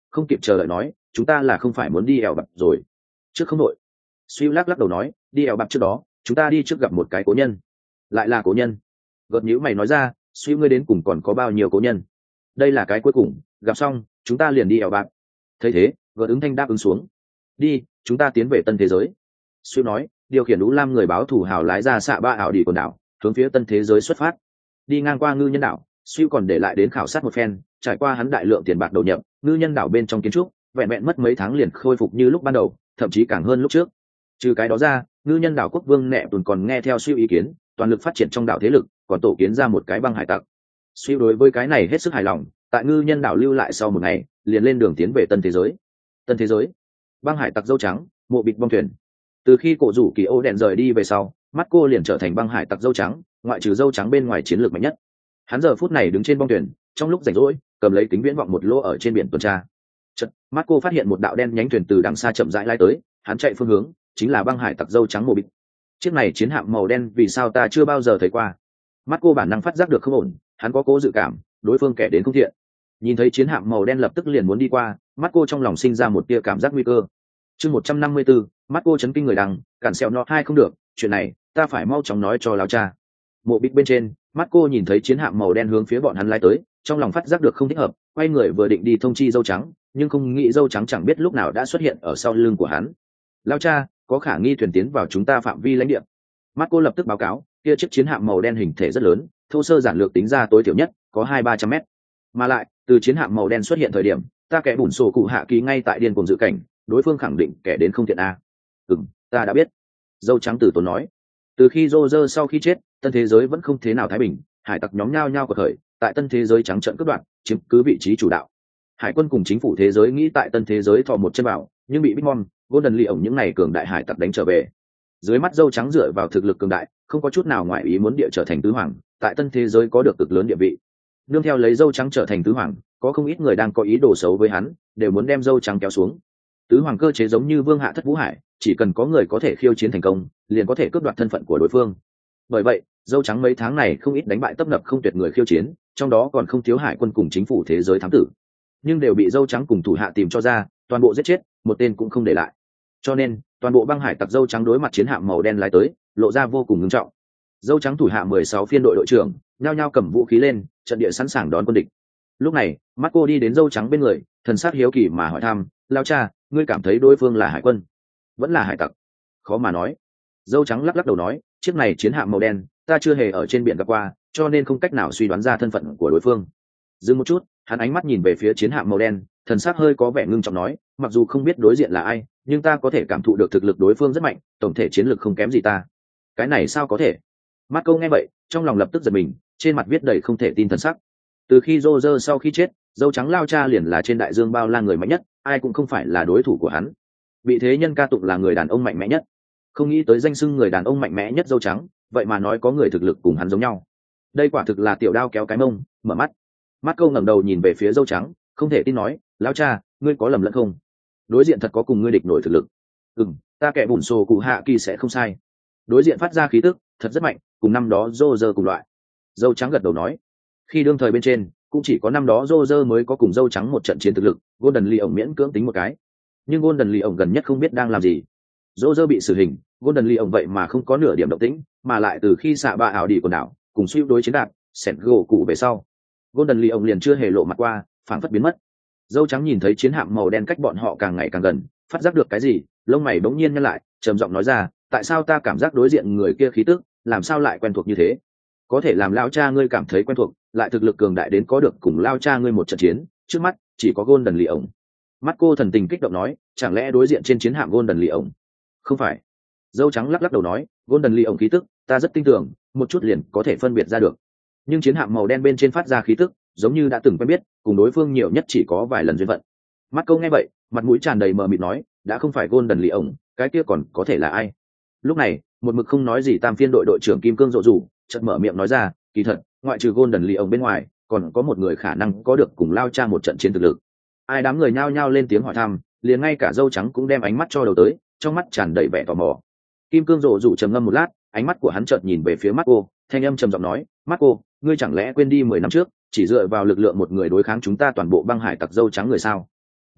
không kịp chờ đợi nói chúng ta là không phải muốn đi ẻo bập rồi. Trước không đội. Suy lắc lắc đầu nói đi ẻo bập trước đó chúng ta đi trước gặp một cái cố nhân. Lại là cố nhân? Gợt nhữ mày nói ra, suy ngươi đến cùng còn có bao nhiêu cố nhân? Đây là cái cuối cùng, gặp xong chúng ta liền đi ẻo bập. Thấy thế gợt ứng thanh đáp ứng xuống. Đi, chúng ta tiến về tân thế giới. Suy nói điều khiển Ú Lam người báo thủ hào lái ra xạ ba ảo đi quần đảo hướng phía tân thế giới xuất phát. Đi ngang qua ngư nhân đảo, Siêu còn để lại đến khảo sát một phen, trải qua hắn đại lượng tiền bạc đầu nhập, ngư nhân đảo bên trong kiến trúc vẹn vẹn mất mấy tháng liền khôi phục như lúc ban đầu, thậm chí càng hơn lúc trước. Trừ cái đó ra, ngư nhân đảo quốc vương nẹ tuần còn nghe theo Siêu ý kiến, toàn lực phát triển trong đảo thế lực, còn tổ kiến ra một cái băng hải tặc. Siêu đối với cái này hết sức hài lòng, tại ngư nhân đảo lưu lại sau một ngày, liền lên đường tiến về tân thế giới. Tân thế giới, băng hải tặc dâu trắng, mộ bịch bong thuyền. Từ khi cổ rủ kỳ ô đèn rời đi về sau, mắt cô liền trở thành băng hải tặc dâu trắng, ngoại trừ dâu trắng bên ngoài chiến lược mạnh nhất. Hắn giờ phút này đứng trên bong thuyền, trong lúc rảnh rỗi cầm lấy kính viễn vọng một lỗ ở trên biển tuần tra. Chợt, mắt cô phát hiện một đạo đen nhánh thuyền từ đằng xa chậm rãi lái tới, hắn chạy phương hướng chính là băng hải tặc dâu trắng mộ bịch. Chiếc này chiến hạm màu đen vì sao ta chưa bao giờ thấy qua? Mắt cô bản năng phát giác được không ổn, hắn có cố dự cảm đối phương kẻ đến không thiện. Nhìn thấy chiến hạm màu đen lập tức liền muốn đi qua, mắt cô trong lòng sinh ra một tia cảm giác nguy cơ. Chương một trăm năm mươi tư, mắt cô chấn kinh người đằng, cản xẹo nó hai không được, chuyện này ta phải mau chóng nói cho lão cha. Mộ bịch bên trên, mắt cô nhìn thấy chiến hạm màu đen hướng phía bọn hắn lái tới, trong lòng phát giác được không thích hợp, quay người vừa định đi thông chi dâu trắng, nhưng không nghĩ dâu trắng chẳng biết lúc nào đã xuất hiện ở sau lưng của hắn. Lão cha, có khả nghi thuyền tiến vào chúng ta phạm vi lãnh địa. Mắt cô lập tức báo cáo, kia chiếc chiến hạm màu đen hình thể rất lớn, thô sơ giản lược tính ra tối thiểu nhất có hai ba trăm mét, mà lại từ chiến hạm màu đen xuất hiện thời điểm, ta kẻ bùn sổ cụ hạ ký ngay tại điên cuồng dự cảnh, đối phương khẳng định kẻ đến không thiện a. Ừm, ta đã biết. Dâu trắng từ tốn nói. Từ khi Roger sau khi chết, tân thế giới vẫn không thế nào thái bình, hải tặc nhóm nhao nhao của khởi, tại tân thế giới trắng trợn cướp đoạt, chiếm cứ vị trí chủ đạo. Hải quân cùng chính phủ thế giới nghĩ tại tân thế giới thò một chân vào, nhưng bị Bitmon, Golden Lee ổng những này cường đại hải tặc đánh trở về. Dưới mắt dâu trắng dựa vào thực lực cường đại, không có chút nào ngoại ý muốn địa trở thành tứ hoàng, tại tân thế giới có được cực lớn địa vị. Nương theo lấy dâu trắng trở thành tứ hoàng, có không ít người đang có ý đồ xấu với hắn, đều muốn đem dâu trắng kéo xuống. Tứ hoàng cơ chế giống như vương hạ thất vũ hải, chỉ cần có người có thể khiêu chiến thành công, liền có thể cướp đoạt thân phận của đối phương. Bởi vậy dâu trắng mấy tháng này không ít đánh bại tấp nập không tuyệt người khiêu chiến, trong đó còn không thiếu hải quân cùng chính phủ thế giới thám tử, nhưng đều bị dâu trắng cùng thủ hạ tìm cho ra, toàn bộ giết chết, một tên cũng không để lại. Cho nên toàn bộ băng hải tặc dâu trắng đối mặt chiến hạm màu đen lái tới, lộ ra vô cùng nghiêm trọng. Dâu trắng thủ hạ mười sáu phiên đội đội trưởng nhao nhao cầm vũ khí lên, trận địa sẵn sàng đón quân địch. Lúc này mắt cô đi đến dâu trắng bên người, thần sắc hiếu kỳ mà hỏi thăm, lao cha, ngươi cảm thấy đối phương là hải quân vẫn là hải tặc? Khó mà nói. Dâu trắng lắc lắc đầu nói, chiếc này chiến hạm màu đen ta chưa hề ở trên biển gặp qua, cho nên không cách nào suy đoán ra thân phận của đối phương. Dừng một chút, hắn ánh mắt nhìn về phía chiến hạm màu đen, thần sắc hơi có vẻ ngưng trọng nói, mặc dù không biết đối diện là ai, nhưng ta có thể cảm thụ được thực lực đối phương rất mạnh, tổng thể chiến lực không kém gì ta. Cái này sao có thể? Mắt câu nghe vậy, trong lòng lập tức giật mình, trên mặt viết đầy không thể tin thần sắc. Từ khi Roger sau khi chết, dâu trắng lao cha liền là trên đại dương bao la người mạnh nhất, ai cũng không phải là đối thủ của hắn. Bị thế nhân ca tụng là người đàn ông mạnh mẽ nhất. Không nghĩ tới danh xưng người đàn ông mạnh mẽ nhất dâu trắng, vậy mà nói có người thực lực cùng hắn giống nhau. Đây quả thực là tiểu đao kéo cái mông, mở mắt. Mắt câu ngẩng đầu nhìn về phía dâu trắng, không thể tin nói, lão cha, ngươi có lầm lẫn không? Đối diện thật có cùng ngươi địch nổi thực lực. Ừm, ta kẻ bùn xồ cụ hạ kỳ sẽ không sai. Đối diện phát ra khí tức thật rất mạnh, cùng năm đó Roger cùng loại. Dâu trắng gật đầu nói, khi đương thời bên trên cũng chỉ có năm đó Roger mới có cùng dâu trắng một trận chiến thực lực, Golden Lee ổng miễn cưỡng tính một cái. Nhưng Golden Lee ổng gần nhất không biết đang làm gì. Roger bị xử hình, Golden Lee ổng vậy mà không có nửa điểm động tĩnh, mà lại từ khi xạ ba ảo đi quần đảo, cùng suy đối chiến đạt, sẹn gỗ cụ về sau, Golden Lee ổng liền chưa hề lộ mặt qua, phảng phất biến mất. Dâu trắng nhìn thấy chiến hạm màu đen cách bọn họ càng ngày càng gần, phát giác được cái gì, lông mày bỗng nhiên nhăn lại, trầm giọng nói ra, tại sao ta cảm giác đối diện người kia khí tức, làm sao lại quen thuộc như thế? Có thể làm lao cha ngươi cảm thấy quen thuộc, lại thực lực cường đại đến có được cùng lao cha ngươi một trận chiến, trước mắt chỉ có Golden Lee ổng. Mắt cô thần tình kích động nói, chẳng lẽ đối diện trên chiến hạm Golden Lee ổng? Không phải. Dâu trắng lắc lắc đầu nói, Golden Lee ổng khí tức, ta rất tin tưởng, một chút liền có thể phân biệt ra được. Nhưng chiến hạm màu đen bên trên phát ra khí tức, giống như đã từng quen biết, cùng đối phương nhiều nhất chỉ có vài lần duyên phận. Mắt câu nghe vậy, mặt mũi tràn đầy mờ mịt nói, đã không phải Golden Lee ổng, cái kia còn có thể là ai? Lúc này, một mực không nói gì tam phiên đội đội trưởng Kim Cương Rộ Rủ, chợt mở miệng nói ra, kỳ thật, ngoại trừ Golden Lee ổng bên ngoài, còn có một người khả năng có được cùng lao cha một trận chiến thực lực. Ai đám người nhao nhao lên tiếng hỏi thăm, liền ngay cả dâu trắng cũng đem ánh mắt cho đầu tới, trong mắt tràn đầy vẻ tò mò. Kim Cương Rộ Rủ trầm ngâm một lát, ánh mắt của hắn chợt nhìn về phía Marco, thanh âm trầm giọng nói, Marco, ngươi chẳng lẽ quên đi mười năm trước, chỉ dựa vào lực lượng một người đối kháng chúng ta toàn bộ băng hải tặc dâu trắng người sao?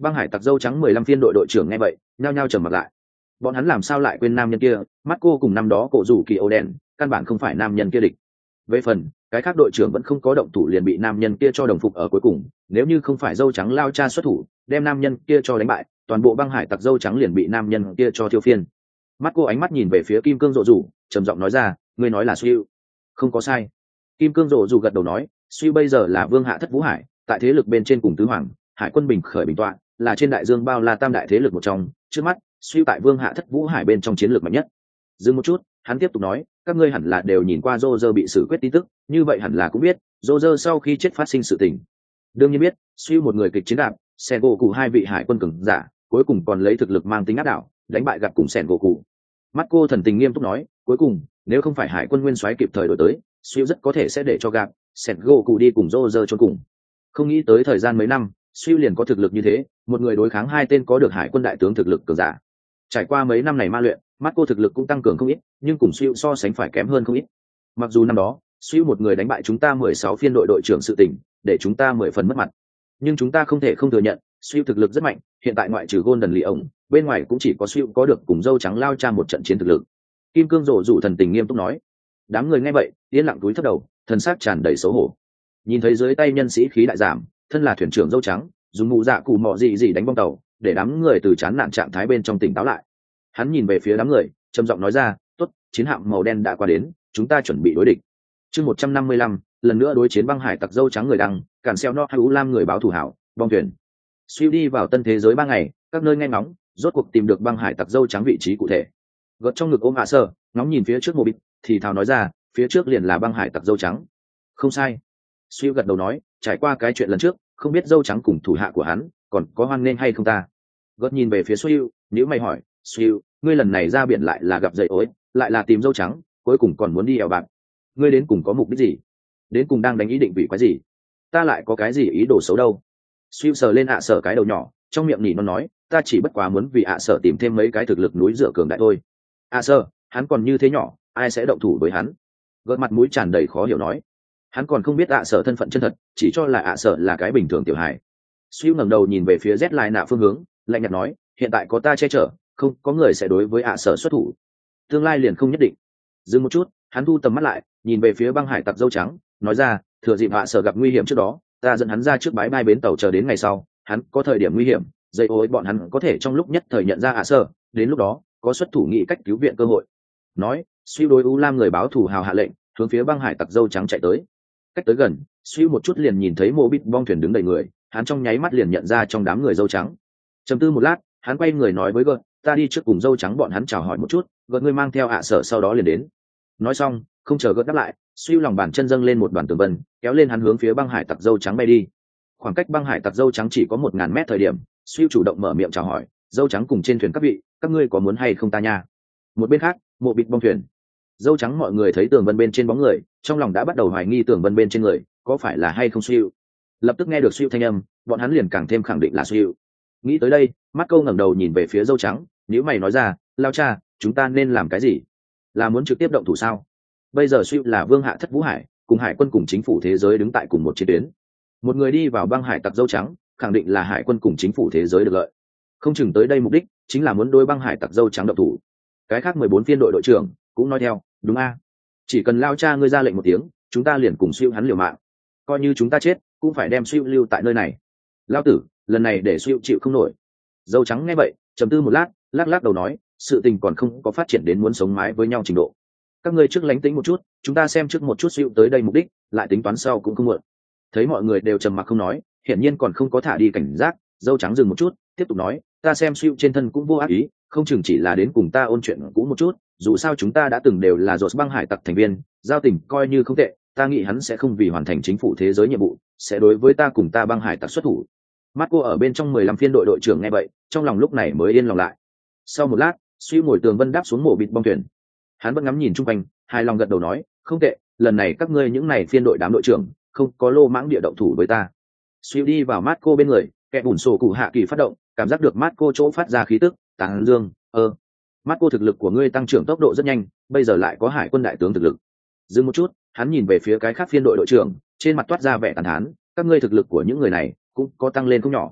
Băng hải tặc dâu trắng mười lăm phiên đội đội trưởng nghe vậy nhao nhao trầm mặt lại. Bọn hắn làm sao lại quên nam nhân kia, mắt cô cùng năm đó cổ rủ kỳ ô đen căn bản không phải nam nhân kia địch. Về phần cái khác đội trưởng vẫn không có động thủ liền bị nam nhân kia cho đồng phục ở cuối cùng, nếu như không phải dâu trắng lao cha xuất thủ đem nam nhân kia cho đánh bại, toàn bộ băng hải tặc dâu trắng liền bị nam nhân kia cho thiêu phiên. Mắt cô ánh mắt nhìn về phía kim cương rộ rủ, trầm giọng nói ra, ngươi nói là Suy. Không có sai. Kim cương rộ rủ gật đầu nói, Suy bây giờ là vương hạ thất vũ hải, tại thế lực bên trên cùng tứ hoàng hải quân bình khởi bình tọa, là trên đại dương bao la tam đại thế lực một trong. Trước mắt Suy tại vương hạ thất vũ hải bên trong chiến lược mạnh nhất. Dừng một chút, hắn tiếp tục nói, các ngươi hẳn là đều nhìn qua Roger bị xử quyết tin tức, như vậy hẳn là cũng biết Roger sau khi chết phát sinh sự tình. Đương nhiên biết, Suy một người kịch chiến đạp sen gỗ cụ hai vị hải quân cường giả, cuối cùng còn lấy thực lực mang tính áp đảo đánh bại gặp cùng sen gỗ cụ. Mắt cô thần tình nghiêm túc nói, cuối cùng nếu không phải hải quân nguyên soái kịp thời đổi tới, Suy rất có thể sẽ để cho gặp sen gỗ cụ đi cùng Roger chôn cùng. Không nghĩ tới thời gian mấy năm, Suy liền có thực lực như thế, một người đối kháng hai tên có được hải quân đại tướng thực lực cường giả. Trải qua mấy năm này ma luyện, mắt cô thực lực cũng tăng cường không ít, nhưng cùng Suy so sánh phải kém hơn không ít. Mặc dù năm đó Suy một người đánh bại chúng ta mười sáu phiên đội đội trưởng sự tình, để chúng ta mười phần mất mặt, nhưng chúng ta không thể không thừa nhận Suy thực lực rất mạnh. Hiện tại ngoại trừ Golden Lee ổng bên ngoài cũng chỉ có Suy có được cùng dâu trắng lao cha một trận chiến thực lực. Kim cương rổ rủ thần tình nghiêm túc nói. Đám người nghe vậy yên lặng túi thấp đầu, thần sắc tràn đầy xấu hổ. Nhìn thấy dưới tay nhân sĩ khí đại giảm, thân là thuyền trưởng dâu trắng dùng mụ dạ cụ mọ gì gì đánh bom tàu, để đám người từ chán nản trạng thái bên trong tỉnh táo lại. Hắn nhìn về phía đám người trầm giọng nói ra, tốt, chiến hạm màu đen đã qua đến, chúng ta chuẩn bị đối địch. Chương một trăm năm mươi lăm, lần nữa đối chiến băng hải tặc dâu trắng người đăng, cản xeo no hay u lam người báo thủ hảo, bong thuyền. Siêu đi vào tân thế giới ba ngày, các nơi nghe ngóng, rốt cuộc tìm được băng hải tặc dâu trắng vị trí cụ thể. Gợt trong ngực ôm hạ sơ, ngóng nhìn phía trước mộ bịt, thì thào nói ra, phía trước liền là băng hải tặc dâu trắng. Không sai. Siêu gật đầu nói, trải qua cái chuyện lần trước, không biết dâu trắng cùng thủ hạ của hắn còn có hoan nghênh hay không ta. Gợt nhìn về phía Siêu, nếu mày hỏi, Siêu, ngươi lần này ra biển lại là gặp dậy ối, lại là tìm dâu trắng, cuối cùng còn muốn đi ẻo bạc, ngươi đến cùng có mục đích gì? Đến cùng đang đánh ý định vị quái gì? Ta lại có cái gì ý đồ xấu đâu? Siêu sờ lên ạ sở cái đầu nhỏ, trong miệng nỉ nó nói, ta chỉ bất quá muốn vì ạ sở tìm thêm mấy cái thực lực núi dựa cường đại thôi. ạ sở, hắn còn như thế nhỏ, ai sẽ động thủ với hắn? Gợt mặt mũi tràn đầy khó hiểu nói, hắn còn không biết ạ sở thân phận chân thật, chỉ cho là ạ sở là cái bình thường tiểu hài. Siêu ngẩng đầu nhìn về phía Z lại nạ phương hướng, lạnh nhạt nói, hiện tại có ta che chở, không có người sẽ đối với ạ sở xuất thủ, tương lai liền không nhất định. Dừng một chút, hắn thu tầm mắt lại, nhìn về phía băng hải tặc dâu trắng, nói ra, thừa dịp ạ sở gặp nguy hiểm trước đó, ta dẫn hắn ra trước bãi bay bến tàu chờ đến ngày sau, hắn có thời điểm nguy hiểm, dây ối bọn hắn có thể trong lúc nhất thời nhận ra ạ sở, đến lúc đó có xuất thủ nghị cách cứu viện cơ hội. Nói, Siêu đối u lam người báo thủ hào hạ lệnh, hướng phía băng hải tặc dâu trắng chạy tới. Cách tới gần, Siêu một chút liền nhìn thấy mộ bít bong thuyền đứng đầy người, hắn trong nháy mắt liền nhận ra trong đám người dâu trắng. Trầm tư một lát, hắn quay người nói với gợt, ta đi trước cùng dâu trắng bọn hắn chào hỏi một chút, gợt ngươi mang theo ạ sở sau đó liền đến. Nói xong, không chờ gợt đáp lại, Siêu lòng bàn chân dâng lên một đoàn tường vân, kéo lên hắn hướng phía băng hải tặc dâu trắng bay đi. Khoảng cách băng hải tặc dâu trắng chỉ có một ngàn mét thời điểm, Siêu chủ động mở miệng chào hỏi, dâu trắng cùng trên thuyền các vị, các ngươi có muốn hay không ta nha? Một bên khác, mộ bịt bong thuyền, dâu trắng mọi người thấy tường vân bên trên bóng người, trong lòng đã bắt đầu hoài nghi tường vân bên trên người có phải là hay không Siêu. Lập tức nghe được Siêu thanh âm, bọn hắn liền càng thêm khẳng định là Siêu. Nghĩ tới đây, mắt câu ngẩng đầu nhìn về phía dâu trắng, nếu mày nói ra, lao cha, chúng ta nên làm cái gì? Là muốn trực tiếp động thủ sao? Bây giờ Siêu là vương hạ thất vũ hải, cùng hải quân cùng chính phủ thế giới đứng tại cùng một chiến tuyến. Một người đi vào băng hải tặc dâu trắng, khẳng định là hải quân cùng chính phủ thế giới được lợi. Không chừng tới đây mục đích chính là muốn đối băng hải tặc dâu trắng động thủ. Cái khác mười bốn phiên đội đội trưởng cũng nói theo, đúng a? Chỉ cần lao cha ngươi ra lệnh một tiếng, chúng ta liền cùng Siêu hắn liều mạng. Coi như chúng ta chết, cũng phải đem Siêu lưu tại nơi này. Lao tử, lần này để Siêu chịu không nổi. Dâu trắng nghe vậy, trầm tư một lát, lắc lắc đầu nói, sự tình còn không có phát triển đến muốn sống mái với nhau trình độ. Các ngươi trước lánh tính một chút, chúng ta xem trước một chút Siêu tới đây mục đích, lại tính toán sau cũng không muộn. Thấy mọi người đều trầm mặc không nói, hiển nhiên còn không có thả đi cảnh giác, dâu trắng dừng một chút, tiếp tục nói, ta xem Siêu trên thân cũng vô ác ý, không chừng chỉ là đến cùng ta ôn chuyện cũ một chút, dù sao chúng ta đã từng đều là dột băng hải tặc thành viên, giao tình coi như không tệ, ta nghĩ hắn sẽ không vì hoàn thành chính phủ thế giới nhiệm vụ, sẽ đối với ta cùng ta băng hải tặc xuất thủ. Mắt cô ở bên trong mười lăm phiên đội đội trưởng nghe vậy, trong lòng lúc này mới yên lòng lại. Sau một lát, Siêu ngồi tường vân đáp xuống mổ bịt bong thuyền, hắn vẫn ngắm nhìn chung quanh, hài lòng gật đầu nói, không tệ, lần này các ngươi những này phiên đội đám đội trưởng không có lô mãng địa động thủ với ta. Siêu đi vào mát cô bên người, kẻ bùn sổ cụ hạ kỳ phát động, cảm giác được mát cô chỗ phát ra khí tức, tán dương, ơ, mát cô thực lực của ngươi tăng trưởng tốc độ rất nhanh, bây giờ lại có hải quân đại tướng thực lực. Dừng một chút, hắn nhìn về phía cái khác phiên đội đội trưởng, trên mặt toát ra vẻ tàn thán, các ngươi thực lực của những người này cũng có tăng lên không nhỏ.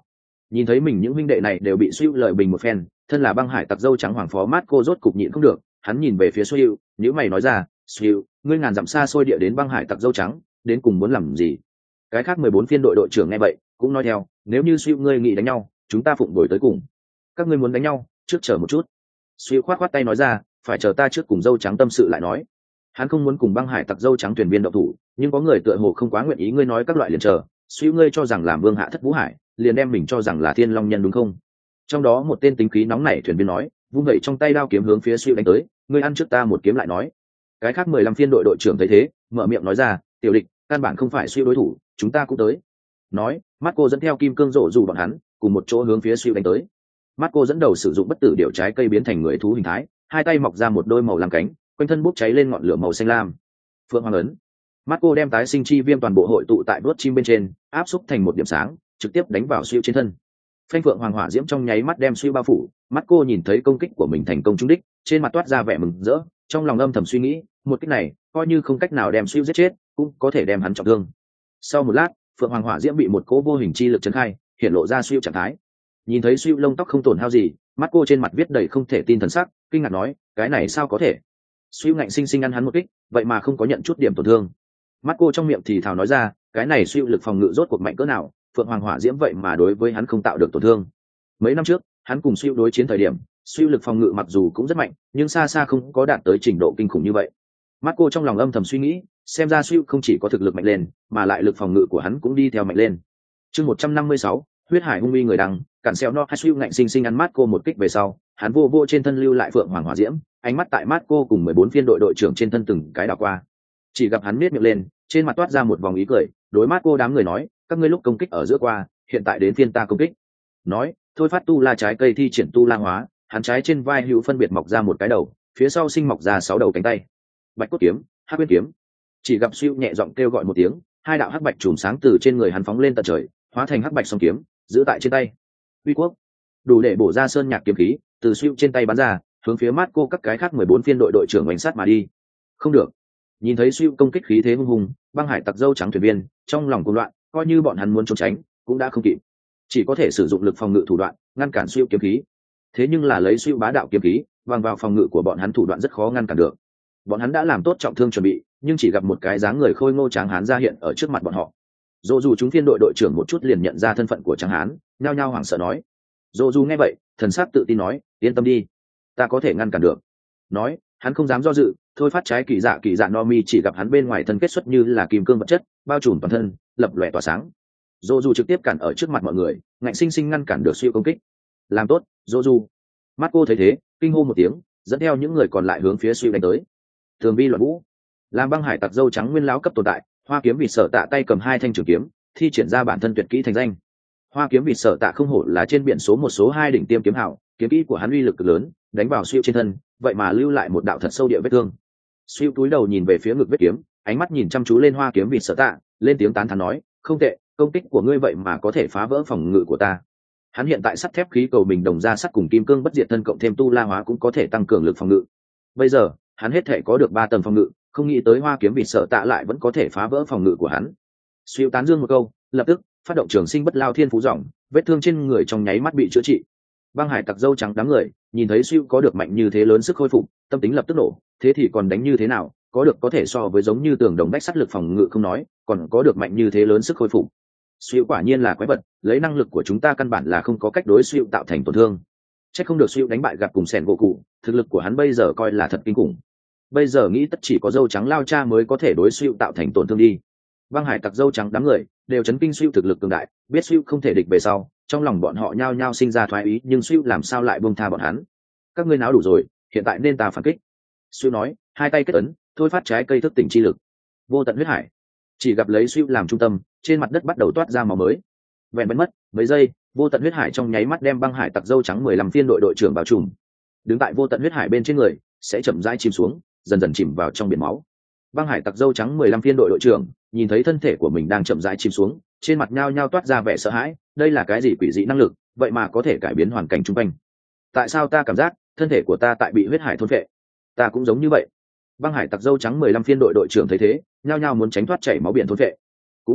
Nhìn thấy mình những huynh đệ này đều bị Siêu lợi bình một phen, thân là băng hải tặc dâu trắng hoàng phó Marco rốt cục nhịn không được, hắn nhìn về phía Siêu, nhíu mày nói ra, "Siêu, ngươi ngàn dặm xa xôi địa đến băng hải tặc dâu trắng, đến cùng muốn làm gì?" Cái khác mười bốn phiên đội đội trưởng nghe vậy, cũng nói theo, "Nếu như Siêu ngươi nghĩ đánh nhau, chúng ta phụng đổi tới cùng. Các ngươi muốn đánh nhau, trước chờ một chút." Siêu khoát khoát tay nói ra, "Phải chờ ta trước cùng dâu trắng tâm sự lại nói." Hắn không muốn cùng băng hải tặc dâu trắng thuyền viên động thủ, nhưng có người tựa hồ không quá nguyện ý, ngươi nói các loại liền chờ. Siêu ngươi cho rằng làm vương hạ thất vũ hải, liền đem mình cho rằng là thiên long nhân đúng không? Trong đó một tên tính khí nóng nảy thuyền viên nói, vung vậy trong tay đao kiếm hướng phía Siêu đánh tới, ngươi ăn trước ta một kiếm lại nói. Cái khác mười lăm phiên đội đội trưởng thấy thế, mở miệng nói ra, tiểu địch, căn bản không phải Siêu đối thủ, chúng ta cũng tới. Nói, Marco dẫn theo kim cương rổ dù bọn hắn, cùng một chỗ hướng phía Siêu đánh tới. Marco dẫn đầu sử dụng bất tử điệu trái cây biến thành người thú hình thái, hai tay mọc ra một đôi màu lam cánh, quanh thân bốc cháy lên ngọn lửa màu xanh lam. Phượng Hoàng ấn. Marco đem tái sinh chi viêm toàn bộ hội tụ tại đốt chim bên trên, áp xúc thành một điểm sáng, trực tiếp đánh vào Siêu trên thân. Phanh Phượng Hoàng hỏa diễm trong nháy mắt đem Siêu bao phủ, Marco nhìn thấy công kích của mình thành công trúng đích, trên mặt toát ra vẻ mừng rỡ, trong lòng âm thầm suy nghĩ, một kích này, coi như không cách nào đem Siêu giết chết, cũng có thể đem hắn trọng thương. Sau một lát, Phượng Hoàng hỏa diễm bị một cỗ vô hình chi lực chấn khai, hiện lộ ra Siêu trạng thái. Nhìn thấy Siêu lông tóc không tổn hao gì, Marco trên mặt viết đầy không thể tin thần sắc, kinh ngạc nói, cái này sao có thể? Siêu ngạnh sinh sinh ăn hắn một kích, vậy mà không có nhận chút điểm tổn thương. Marco trong miệng thì thào nói ra, cái này Siêu lực phòng ngự rốt cuộc mạnh cỡ nào, Phượng Hoàng hỏa diễm vậy mà đối với hắn không tạo được tổn thương. Mấy năm trước, hắn cùng Siêu đối chiến thời điểm, Siêu lực phòng ngự mặc dù cũng rất mạnh, nhưng xa xa không có đạt tới trình độ kinh khủng như vậy. Marco trong lòng âm thầm suy nghĩ, xem ra Siêu không chỉ có thực lực mạnh lên, mà lại lực phòng ngự của hắn cũng đi theo mạnh lên. Chương một trăm năm mươi sáu, huyết hải hung uy người đằng, cản xeo no. Siêu ngạnh sinh sinh ăn Marco một kích về sau, hắn vô vô trên thân lưu lại Phượng Hoàng hỏa diễm, ánh mắt tại Marco cùng mười bốn phiên đội đội trưởng trên thân từng cái đảo qua. Chỉ gặp hắn nhếch miệng lên, trên mặt toát ra một vòng ý cười, đối Marco đám người nói, các ngươi lúc công kích ở giữa qua, hiện tại đến phiên ta công kích. Nói, thôi phát tu la trái cây thi triển tu la hóa, hắn trái trên vai hữu phân biệt mọc ra một cái đầu, phía sau sinh mọc ra sáu đầu cánh tay. Bạch cốt kiếm, hắc uyên kiếm. Chỉ gặp Siêu nhẹ giọng kêu gọi một tiếng, hai đạo hắc bạch chùm sáng từ trên người hắn phóng lên tận trời, hóa thành hắc bạch song kiếm, giữ tại trên tay. Uy quốc, đủ để bổ ra sơn nhạc kiếm khí, từ Siêu trên tay bắn ra, hướng phía Marco các cái khác mười bốn phiên đội đội trưởng bánh sát mà đi. Không được. Nhìn thấy Siêu công kích khí thế hung hùng, băng hải tặc dâu trắng thuyền viên trong lòng cuồng loạn, coi như bọn hắn muốn trốn tránh, cũng đã không kịp, chỉ có thể sử dụng lực phòng ngự thủ đoạn ngăn cản Siêu kiếm khí. Thế nhưng là lấy Siêu bá đạo kiếm khí vang vào phòng ngự của bọn hắn, thủ đoạn rất khó ngăn cản được. Bọn hắn đã làm tốt trọng thương chuẩn bị, nhưng chỉ gặp một cái dáng người khôi ngô tráng hán ra hiện ở trước mặt bọn họ. Dỗ dù chúng phiên đội đội trưởng một chút liền nhận ra thân phận của tráng hán, nhao nhao hoảng sợ nói. Dỗ dù nghe vậy, thần sắc tự tin nói, yên tâm đi, ta có thể ngăn cản được. Nói, hắn không dám do dự, thôi phát trái kỳ dạ kỳ dạ no mi, chỉ gặp hắn bên ngoài thân kết xuất như là kim cương vật chất, bao trùm toàn thân, lập lòe tỏa sáng. Dỗ dù trực tiếp cản ở trước mặt mọi người, ngạnh sinh sinh ngăn cản được Siêu công kích. Làm tốt, Dỗ dù. Marco thấy thế, kinh hô một tiếng, dẫn theo những người còn lại hướng phía Siêu đánh tới. Thường vi loạn vũ, làm băng hải tặc dâu trắng nguyên lão cấp tồn tại, Hoa kiếm vịt sở tạ tay cầm hai thanh trường kiếm, thi triển ra bản thân tuyệt kỹ thành danh. Hoa kiếm vịt sở tạ không hổ là trên biển số một số hai đỉnh tiêm kiếm hảo, kiếm kỹ của hắn uy lực cực lớn, đánh vào Siêu trên thân, vậy mà lưu lại một đạo thật sâu địa vết thương. Siêu túi đầu nhìn về phía ngực vết kiếm, ánh mắt nhìn chăm chú lên Hoa kiếm vịt sở tạ, lên tiếng tán thán nói, không tệ, công kích của ngươi vậy mà có thể phá vỡ phòng ngự của ta. Hắn hiện tại sắt thép khí cầu mình đồng ra sắt cùng kim cương bất diệt thân cộng thêm tu la hóa cũng có thể tăng cường lực phòng ngự. Bây giờ hắn hết thể có được ba tầng phòng ngự, không nghĩ tới Hoa kiếm vịt sở tạ lại vẫn có thể phá vỡ phòng ngự của hắn. Siêu tán dương một câu, lập tức phát động trường sinh bất lao thiên phú dòng, vết thương trên người trong nháy mắt bị chữa trị. Băng hải tặc dâu trắng đám người nhìn thấy Siêu có được mạnh như thế lớn sức khôi phục, tâm tính lập tức nổ, thế thì còn đánh như thế nào, có được có thể so với giống như tường đồng bách sắt lực phòng ngự không nói, còn có được mạnh như thế lớn sức khôi phục. Siêu quả nhiên là quái vật, lấy năng lực của chúng ta căn bản là không có cách đối Siêu tạo thành tổn thương. Chắc không được Siêu đánh bại gặp cùng sẻn gỗ cụ, thực lực của hắn bây giờ coi là thật kinh khủng. Bây giờ nghĩ tất chỉ có dâu trắng lao cha mới có thể đối Siêu tạo thành tổn thương đi. Băng hải tặc dâu trắng đám người đều chấn kinh Siêu thực lực cường đại, biết Siêu không thể địch về sau, trong lòng bọn họ nhao nhao sinh ra thoái ý, nhưng Siêu làm sao lại buông tha bọn hắn? Các ngươi náo đủ rồi, hiện tại nên ta phản kích. Siêu nói, hai tay kết ấn, thôi phát trái cây thức tỉnh chi lực. Vô tận huyết hải. Chỉ gặp lấy Siêu làm trung tâm, trên mặt đất bắt đầu toát ra máu mới. Vẹn vẹn mất mấy giây, vô tận huyết hải trong nháy mắt đem băng hải tặc dâu trắng mười lăm phiên đội đội trưởng bao trùm. Đứng tại vô tận huyết hải bên trên người sẽ chậm rãi chìm xuống, dần dần chìm vào trong biển máu. Băng hải tặc dâu trắng mười lăm phiên đội đội trưởng nhìn thấy thân thể của mình đang chậm rãi chìm xuống, trên mặt nhao nhao toát ra vẻ sợ hãi, đây là cái gì quỷ dị năng lực, vậy mà có thể cải biến hoàn cảnh xung quanh. Tại sao ta cảm giác thân thể của ta tại bị huyết hải thôn phệ? Ta cũng giống như vậy. Băng hải tặc dâu trắng mười lăm phiên đội đội trưởng thấy thế, nhao nhao muốn tránh thoát chảy máu biển thôn phệ. Cũng may,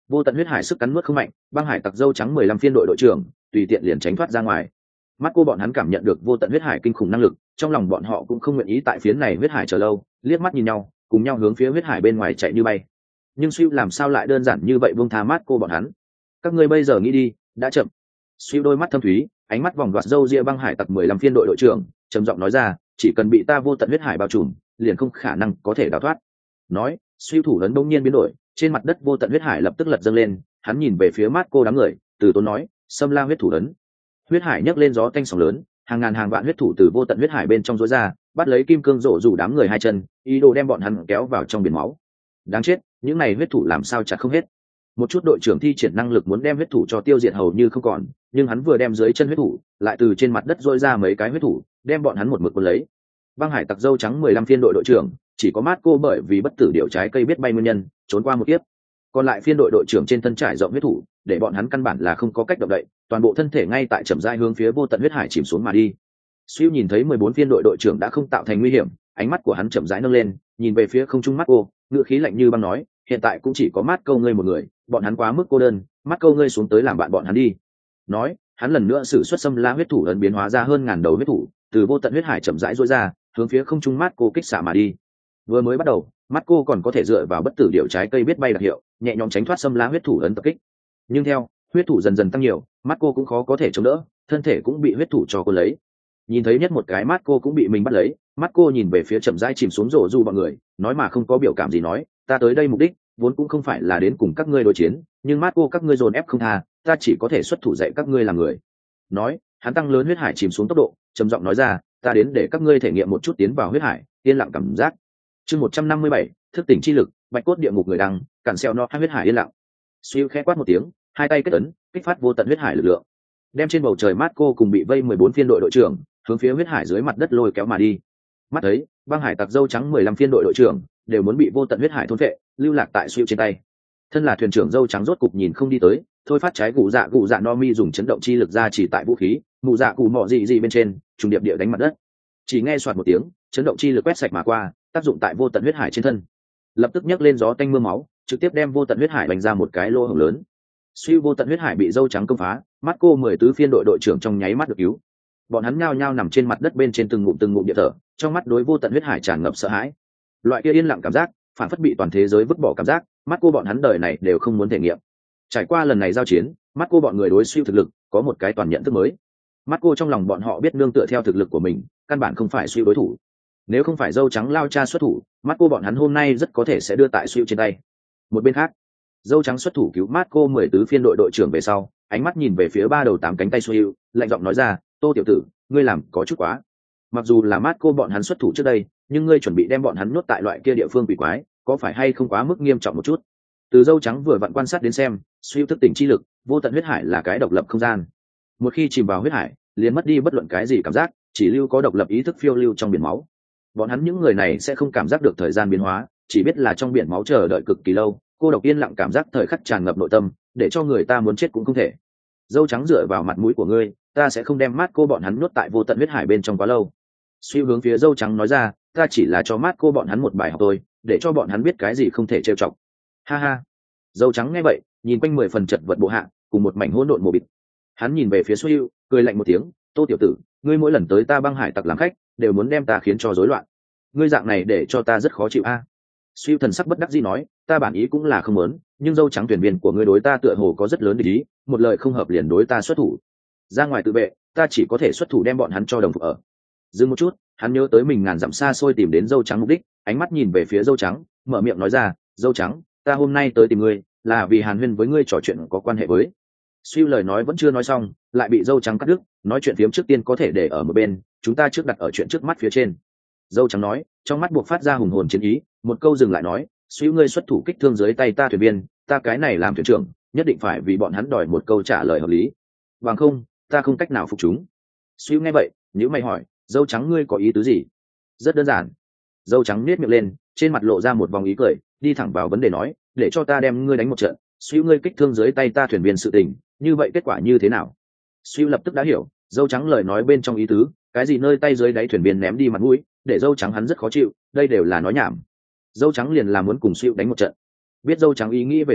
vô tận huyết hải sức cắn nuốt không mạnh, băng hải tặc dâu trắng mười lăm phiên đội đội trưởng tùy tiện liền tránh thoát ra ngoài. Mắt cô bọn hắn cảm nhận được vô tận huyết hải kinh khủng năng lực, trong lòng bọn họ cũng không nguyện ý tại phiến này huyết hải chờ lâu, liếc mắt nhìn nhau, cùng nhau hướng phía huyết hải bên ngoài chạy như bay. Nhưng Siêu làm sao lại đơn giản như vậy buông tha mắt cô bọn hắn? Các ngươi bây giờ nghĩ đi, đã chậm. Siêu đôi mắt thâm thúy, ánh mắt vòng đoạt râu ria băng hải tặc mười lăm phiên đội đội trưởng, trầm giọng nói ra, chỉ cần bị ta vô tận huyết hải bao trùm, liền không khả năng có thể đào thoát. Nói, Siêu thủ lớn bỗng nhiên biến đổi, trên mặt đất vô tận huyết hải lập tức lật dâng lên, hắn nhìn về phía mắt cô đám người, từ tốn nói, xâm la huyết thủ lớn. Huyết hải nhấc lên gió tanh sóng lớn, hàng ngàn hàng vạn huyết thủ từ vô tận huyết hải bên trong rối ra, bắt lấy kim cương rổ rủ đám người hai chân, ý đồ đem bọn hắn kéo vào trong biển máu. Đáng chết, những này huyết thủ làm sao chặt không hết. Một chút đội trưởng thi triển năng lực muốn đem huyết thủ cho tiêu diệt hầu như không còn, nhưng hắn vừa đem dưới chân huyết thủ, lại từ trên mặt đất rôi ra mấy cái huyết thủ, đem bọn hắn một mực cuốn lấy. Băng hải tặc dâu trắng mười lăm phiên đội đội trưởng, chỉ có mát cô bởi vì bất tử điệu trái cây biết bay nguyên nhân, trốn qua một kiếp. Còn lại phiên đội đội trưởng trên thân trải rộng huyết thủ, để bọn hắn căn bản là không có cách động đậy, toàn bộ thân thể ngay tại chậm rãi hướng phía vô tận huyết hải chìm xuống mà đi. Siêu nhìn thấy mười bốn phiên đội đội trưởng đã không tạo thành nguy hiểm, ánh mắt của hắn chậm rãi nâng lên, nhìn về phía không trung mắt cô, ngữ khí lạnh như băng nói, hiện tại cũng chỉ có mát câu ngươi một người, bọn hắn quá mức cô đơn, mắt câu ngươi xuống tới làm bạn bọn hắn đi. Nói, hắn lần nữa sử xuất xâm la huyết thủ ấn biến hóa ra hơn ngàn đầu huyết thủ, từ vô tận huyết hải chậm rãi rối ra, hướng phía không trung mắt cô kích xạ mà đi. Vừa mới bắt đầu, mắt cô còn có thể dựa vào bất tử điệu trái cây biết bay đặc hiệu, nhẹ nhõm tránh thoát xâm la huyết thủ ấn tập kích. Nhưng theo huyết thủ dần dần tăng nhiều, mắt cô cũng khó có thể chống đỡ, thân thể cũng bị huyết thủ cho cô lấy. Nhìn thấy nhất một cái mắt cô cũng bị mình bắt lấy, mắt cô nhìn về phía chậm rãi chìm xuống rổ du bọn người, nói mà không có biểu cảm gì nói, ta tới đây mục đích vốn cũng không phải là đến cùng các ngươi đối chiến, nhưng mắt cô các ngươi dồn ép không tha, ta chỉ có thể xuất thủ dạy các ngươi làm người. Nói, hắn tăng lớn huyết hải chìm xuống tốc độ, trầm giọng nói ra, ta đến để các ngươi thể nghiệm một chút tiến vào huyết hải, yên lặng cảm giác. Chương một trăm năm mươi bảy, thức tỉnh chi lực, bạch cốt địa ngục người đăng, cản xeo no hai huyết hải yên lặng. Siêu khẽ quát một tiếng, hai tay kết ấn, kích phát vô tận huyết hải lực lượng, đem trên bầu trời mát cô cùng bị vây mười bốn phiên đội đội trưởng hướng phía huyết hải dưới mặt đất lôi kéo mà đi. Mắt thấy băng hải tặc dâu trắng mười lăm phiên đội đội trưởng đều muốn bị vô tận huyết hải thôn phệ, lưu lạc tại Siêu trên tay. Thân là thuyền trưởng dâu trắng rốt cục nhìn không đi tới, thôi phát trái gù dạ gù dạ no mi dùng chấn động chi lực ra chỉ tại vũ khí mụ dạ cụ mọ gì gì bên trên, trùng điệp địa đánh mặt đất. Chỉ nghe soạt một tiếng, chấn động chi lực quét sạch mà qua, tác dụng tại vô tận huyết hải trên thân, lập tức nhấc lên gió tanh mưa máu, trực tiếp đem vô tận huyết hải đánh ra một cái lỗ hổng lớn. Siêu vô tận huyết hải bị dâu trắng công phá, mắt cô mười tứ phiên đội đội trưởng trong nháy mắt được cứu. Bọn hắn nhao nhao nằm trên mặt đất bên trên từng ngụm từng ngụm địa thở, trong mắt đối vô tận huyết hải tràn ngập sợ hãi. Loại kia yên lặng cảm giác, phản phất bị toàn thế giới vứt bỏ cảm giác, mắt cô bọn hắn đời này đều không muốn thể nghiệm. Trải qua lần này giao chiến, mắt cô bọn người đối Siêu thực lực có một cái toàn nhận thức mới. Mắt cô trong lòng bọn họ biết nương tựa theo thực lực của mình, căn bản không phải Siêu đối thủ. Nếu không phải dâu trắng lao cha xuất thủ, mắt cô bọn hắn hôm nay rất có thể sẽ đưa tại Siêu trên tay. Một bên khác, dâu trắng xuất thủ cứu mát cô mười tứ phiên đội đội trưởng về sau, ánh mắt nhìn về phía ba đầu tám cánh tay Siêu, lạnh giọng nói ra, Tô tiểu tử, ngươi làm có chút quá. Mặc dù là mát cô bọn hắn xuất thủ trước đây, nhưng ngươi chuẩn bị đem bọn hắn nhốt tại loại kia địa phương quỷ quái, có phải hay không quá mức nghiêm trọng một chút? Từ dâu trắng vừa vặn quan sát đến xem, Siêu thức tỉnh chi lực, vô tận huyết hải là cái độc lập không gian. Một khi chìm vào huyết hải, liền mất đi bất luận cái gì cảm giác, chỉ lưu có độc lập ý thức phiêu lưu trong biển máu. Bọn hắn những người này sẽ không cảm giác được thời gian biến hóa, chỉ biết là trong biển máu chờ đợi cực kỳ lâu, cô độc yên lặng cảm giác thời khắc tràn ngập nội tâm, để cho người ta muốn chết cũng không thể. Dâu trắng dựa vào mặt mũi của ngươi, ta sẽ không đem mát cô bọn hắn nuốt tại vô tận huyết hải bên trong quá lâu. Siêu hướng phía dâu trắng nói ra, ta chỉ là cho mát cô bọn hắn một bài học thôi, để cho bọn hắn biết cái gì không thể trêu chọc. Ha ha. Dâu trắng nghe vậy, nhìn quanh mười phần chật vật bộ hạ, cùng một mảnh hỗn độn mồ bịt. Hắn nhìn về phía Siêu, cười lạnh một tiếng, Tô tiểu tử, ngươi mỗi lần tới ta băng hải tặc làm khách, đều muốn đem ta khiến cho rối loạn. Ngươi dạng này để cho ta rất khó chịu a. À? Siêu thần sắc bất đắc dĩ nói, ta bản ý cũng là không muốn, nhưng dâu trắng tuyển viên của ngươi đối ta tựa hồ có rất lớn địch ý, một lời không hợp liền đối ta xuất thủ. Ra ngoài tự vệ, ta chỉ có thể xuất thủ đem bọn hắn cho đồng phục ở. Dừng một chút, hắn nhớ tới mình ngàn dặm xa xôi tìm đến dâu trắng mục đích, ánh mắt nhìn về phía dâu trắng, mở miệng nói ra, dâu trắng, ta hôm nay tới tìm ngươi, là vì hàn huyên với ngươi trò chuyện có quan hệ với. Siêu lời nói vẫn chưa nói xong, lại bị dâu trắng cắt đứt, nói chuyện phiếm trước tiên có thể để ở một bên, chúng ta trước đặt ở chuyện trước mắt phía trên. Dâu trắng nói, trong mắt buộc phát ra hùng hồn chiến ý, một câu dừng lại nói, Siêu ngươi xuất thủ kích thương dưới tay ta thuyền viên, ta cái này làm thuyền trưởng, nhất định phải vì bọn hắn đòi một câu trả lời hợp lý. Bằng không, ta không cách nào phục chúng. Siêu nghe vậy, nếu mày hỏi, dâu trắng ngươi có ý tứ gì? Rất đơn giản. Dâu trắng nhếch miệng lên, trên mặt lộ ra một vòng ý cười, đi thẳng vào vấn đề nói, để cho ta đem ngươi đánh một trận, Siêu ngươi kích thương dưới tay ta thuyền viên sự tình, như vậy kết quả như thế nào? Siêu lập tức đã hiểu, dâu trắng lời nói bên trong ý tứ, cái gì nơi tay dưới đáy thuyền viên ném đi mặt mũi, để dâu trắng hắn rất khó chịu, đây đều là nói nhảm. Dâu trắng liền là muốn cùng Siêu đánh một trận. Biết dâu trắng ý nghĩ về sau,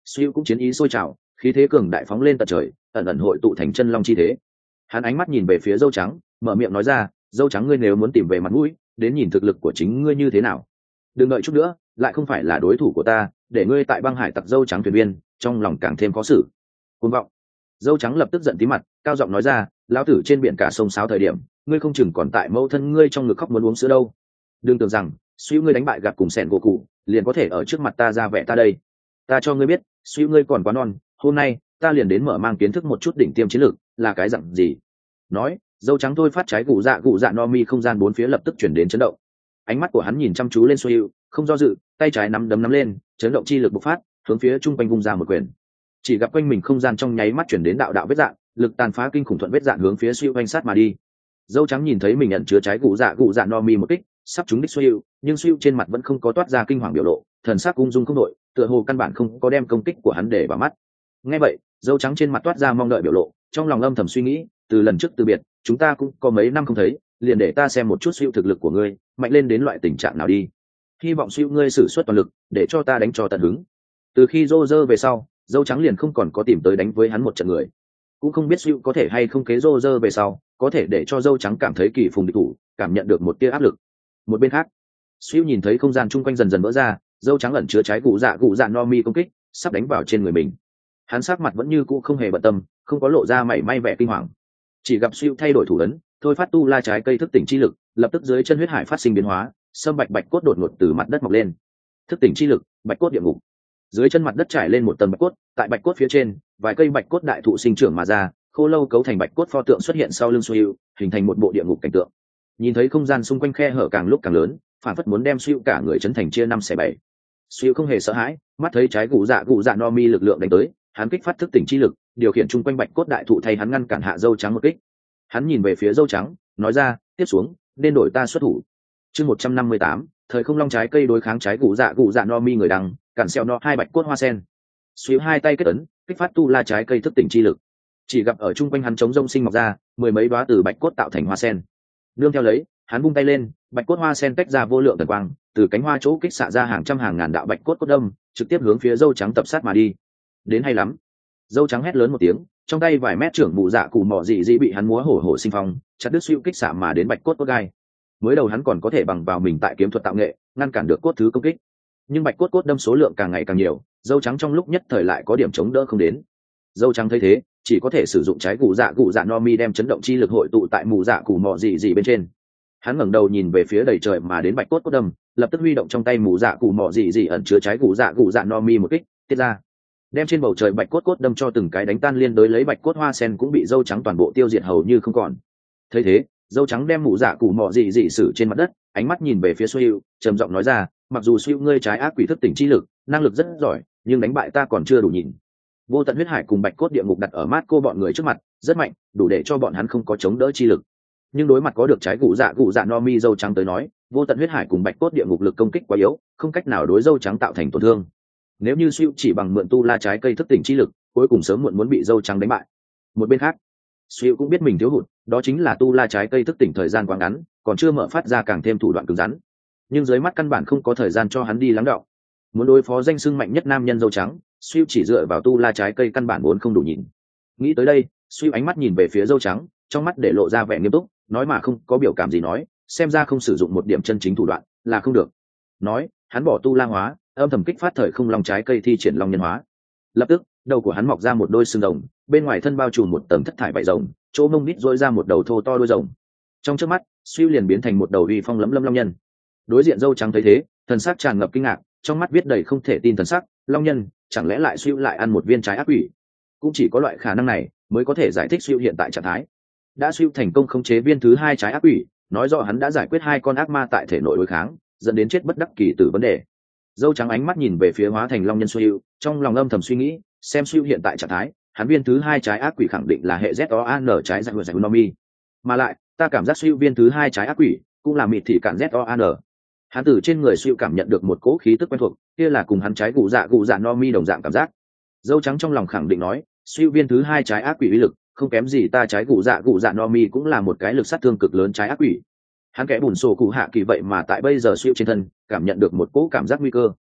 Siêu cũng chiến ý sôi trào, khí thế cường đại phóng lên tận trời, ẩn ẩn hội tụ thành chân long chi thế. Hắn ánh mắt nhìn về phía dâu trắng, mở miệng nói ra, dâu trắng ngươi nếu muốn tìm về mặt mũi, đến nhìn thực lực của chính ngươi như thế nào. Đừng đợi chút nữa, lại không phải là đối thủ của ta, để ngươi tại băng hải tặc dâu trắng thuyền viên, trong lòng càng thêm khó xử. Cuồng vọng. Dâu trắng lập tức giận tí mặt, cao giọng nói ra, lão tử trên biển cả sông sáo thời điểm, ngươi không chừng còn tại mẫu thân ngươi trong ngực khóc muốn uống sữa đâu. Đừng tưởng rằng suy ngươi đánh bại gặp cùng sẻn gỗ cụ liền có thể ở trước mặt ta ra vẻ ta đây. Ta cho ngươi biết, suy ngươi còn quá non, hôm nay ta liền đến mở mang kiến thức một chút đỉnh tiêm chiến lược là cái dặn gì. Nói, dâu trắng thôi phát trái gù dạ gù dạ no mi không gian bốn phía lập tức chuyển đến chấn động. Ánh mắt của hắn nhìn chăm chú lên suy, không do dự, tay trái nắm đấm nắm lên, chấn động chi lực bộc phát, hướng phía trung quanh vung ra một quyền. Chỉ gặp quanh mình không gian trong nháy mắt chuyển đến đạo đạo vết dạn, lực tàn phá kinh khủng thuận vết dạn hướng phía suy oanh sát mà đi. Dâu trắng nhìn thấy mình nhận chứa trái gù dạ gù dạ no mi một kích, sắp trúng đích suy, nhưng suy trên mặt vẫn không có toát ra kinh hoàng biểu lộ, thần sắc ung dung không đội, tựa hồ căn bản không có đem công kích của hắn để vào mắt. Nghe vậy, dâu trắng trên mặt toát ra mong đợi biểu lộ, trong lòng âm thầm suy nghĩ, từ lần trước từ biệt, chúng ta cũng có mấy năm không thấy, liền để ta xem một chút siêu thực lực của ngươi, mạnh lên đến loại tình trạng nào đi. Hy vọng siêu ngươi sử xuất toàn lực, để cho ta đánh cho tận hứng. Từ khi rô rơ về sau, dâu trắng liền không còn có tìm tới đánh với hắn một trận người, cũng không biết siêu có thể hay không kế rô rơ về sau, có thể để cho dâu trắng cảm thấy kỳ phùng địch thủ, cảm nhận được một tia áp lực. Một bên khác, siêu nhìn thấy không gian chung quanh dần dần vỡ ra, dâu trắng ẩn chứa trái cụ dạ cụ dạ no mi công kích, sắp đánh vào trên người mình. Hắn sắc mặt vẫn như cũ không hề bận tâm, không có lộ ra mảy may vẻ kinh hoàng, chỉ gặp siêu thay đổi thủ ấn, thôi phát tu la trái cây thức tỉnh chi lực, lập tức dưới chân huyết hải phát sinh biến hóa, sâm bạch bạch cốt đột ngột từ mặt đất mọc lên. Thức tỉnh chi lực, bạch cốt địa ngục. Dưới chân mặt đất trải lên một tầng bạch cốt, tại bạch cốt phía trên, vài cây bạch cốt đại thụ sinh trưởng mà ra, khô lâu cấu thành bạch cốt pho tượng xuất hiện sau lưng Siêu, hình thành một bộ địa ngục cảnh tượng. Nhìn thấy không gian xung quanh khe hở càng lúc càng lớn, phản phất muốn đem Siêu cả người chấn thành chia năm xẻ bảy. Siêu không hề sợ hãi, mắt thấy trái gù dạ gù dạ no mi lực lượng đánh tới, hắn kích phát thức tỉnh chi lực, điều khiển chung quanh bạch cốt đại thụ thay hắn ngăn cản hạ dâu trắng một kích. Hắn nhìn về phía dâu trắng, nói ra, tiếp xuống nên đổi ta xuất thủ. Chương một trăm năm mươi tám, thời không long trái cây đối kháng trái gù dạ gù dạ no mi người đằng, cản xeo no hai bạch cốt hoa sen. Siêu hai tay kết ấn, kích phát tu la trái cây thức tỉnh chi lực. Chỉ gặp ở chung quanh hắn chống rông sinh mọc ra mười mấy đóa từ bạch cốt tạo thành hoa sen. Nương theo lấy, hắn vung tay lên, bạch cốt hoa sen tách ra vô lượng thần quang, từ cánh hoa chỗ kích xạ ra hàng trăm hàng ngàn đạo bạch cốt cốt đâm, trực tiếp hướng phía dâu trắng tập sát mà đi. Đến hay lắm. Dâu trắng hét lớn một tiếng, trong tay vài mét trưởng mụ dạ cụ mỏ dị dị bị hắn múa hổ hổ sinh phong, chặt đứt siêu kích xạ mà đến bạch cốt cốt gai. Mới đầu hắn còn có thể bằng vào mình tại kiếm thuật tạo nghệ ngăn cản được cốt thứ công kích, nhưng bạch cốt cốt đâm số lượng càng ngày càng nhiều, dâu trắng trong lúc nhất thời lại có điểm chống đỡ không đến. Dâu trắng thấy thế, chỉ có thể sử dụng trái gù dạ gù dạ no mi đem chấn động chi lực hội tụ tại mù dạ cụ mỏ dị dị bên trên. Hắn ngẩng đầu nhìn về phía đầy trời mà đến bạch cốt cốt đâm, lập tức huy động trong tay mù dạ cụ mỏ dị dị ẩn chứa trái gù dạ gù dạ no mi một kích tiết ra, đem trên bầu trời bạch cốt cốt đâm cho từng cái đánh tan, liên đối lấy bạch cốt hoa sen cũng bị dâu trắng toàn bộ tiêu diệt hầu như không còn. Thấy thế, dâu trắng đem mù dạ cụ mỏ dị dị xử trên mặt đất, ánh mắt nhìn về phía Siêu, trầm giọng nói ra, mặc dù Siêu ngươi trái ác quỷ thức tỉnh chi lực, năng lực rất giỏi, nhưng đánh bại ta còn chưa đủ nhìn. Vô tận huyết hải cùng bạch cốt địa ngục đặt ở mát cô bọn người trước mặt, rất mạnh, đủ để cho bọn hắn không có chống đỡ chi lực. Nhưng đối mặt có được trái gù dạ gù dạ no mi dâu trắng tới nói, vô tận huyết hải cùng bạch cốt địa ngục lực công kích quá yếu, không cách nào đối dâu trắng tạo thành tổn thương. Nếu như Siêu chỉ bằng mượn tu la trái cây thức tỉnh chi lực, cuối cùng sớm muộn muốn bị dâu trắng đánh bại. Một bên khác, Siêu cũng biết mình thiếu hụt, đó chính là tu la trái cây thức tỉnh thời gian quá ngắn, còn chưa mở phát ra càng thêm thủ đoạn cứng rắn. Nhưng dưới mắt căn bản không có thời gian cho hắn đi lắng đọng. Muốn đối phó danh xưng mạnh nhất nam nhân dâu trắng, Siêu chỉ dựa vào tu la trái cây căn bản vốn không đủ nhìn. Nghĩ tới đây, Siêu ánh mắt nhìn về phía dâu trắng, trong mắt để lộ ra vẻ nghiêm túc, nói mà không có biểu cảm gì nói, xem ra không sử dụng một điểm chân chính thủ đoạn là không được. Nói, hắn bỏ tu la hóa, âm thầm kích phát thời không long trái cây thi triển long nhân hóa. Lập tức, đầu của hắn mọc ra một đôi xương rồng, bên ngoài thân bao trùm một tầng thất thải vảy rồng, chỗ mông đít rỗi ra một đầu thô to đôi rồng. Trong chớp mắt, Siêu liền biến thành một đầu uy phong lẫm lâm long nhân. Đối diện dâu trắng thấy thế, thần sắc tràn ngập kinh ngạc, trong mắt viết đầy không thể tin thần sắc, long nhân, chẳng lẽ lại Siêu lại ăn một viên trái ác quỷ? Cũng chỉ có loại khả năng này mới có thể giải thích Siêu hiện tại trạng thái. Đã Siêu thành công khống chế viên thứ hai trái ác quỷ, nói rõ hắn đã giải quyết hai con ác ma tại thể nội đối kháng, dẫn đến chết bất đắc kỳ tử vấn đề. Dâu trắng ánh mắt nhìn về phía hóa thành long nhân Siêu, trong lòng âm thầm suy nghĩ, xem Siêu hiện tại trạng thái, hắn viên thứ hai trái ác quỷ khẳng định là hệ Z O A N trái dạng dạng Nomi. Mà lại, ta cảm giác Siêu viên thứ hai trái ác quỷ cũng là mịt thị cản Z O A N. Hắn từ trên người Siêu cảm nhận được một cỗ khí tức quen thuộc, kia là cùng hắn trái gù dạ gù dạ Nomi đồng dạng cảm giác. Dâu trắng trong lòng khẳng định nói, Siêu viên thứ hai trái ác quỷ uy lực không kém gì ta trái gù dạ gù dạ Nomi, cũng là một cái lực sát thương cực lớn trái ác quỷ. Hắn kẻ bùn sổ cụ hạ kỳ vậy mà tại bây giờ Siêu trên thân cảm nhận được một cỗ cảm giác nguy cơ.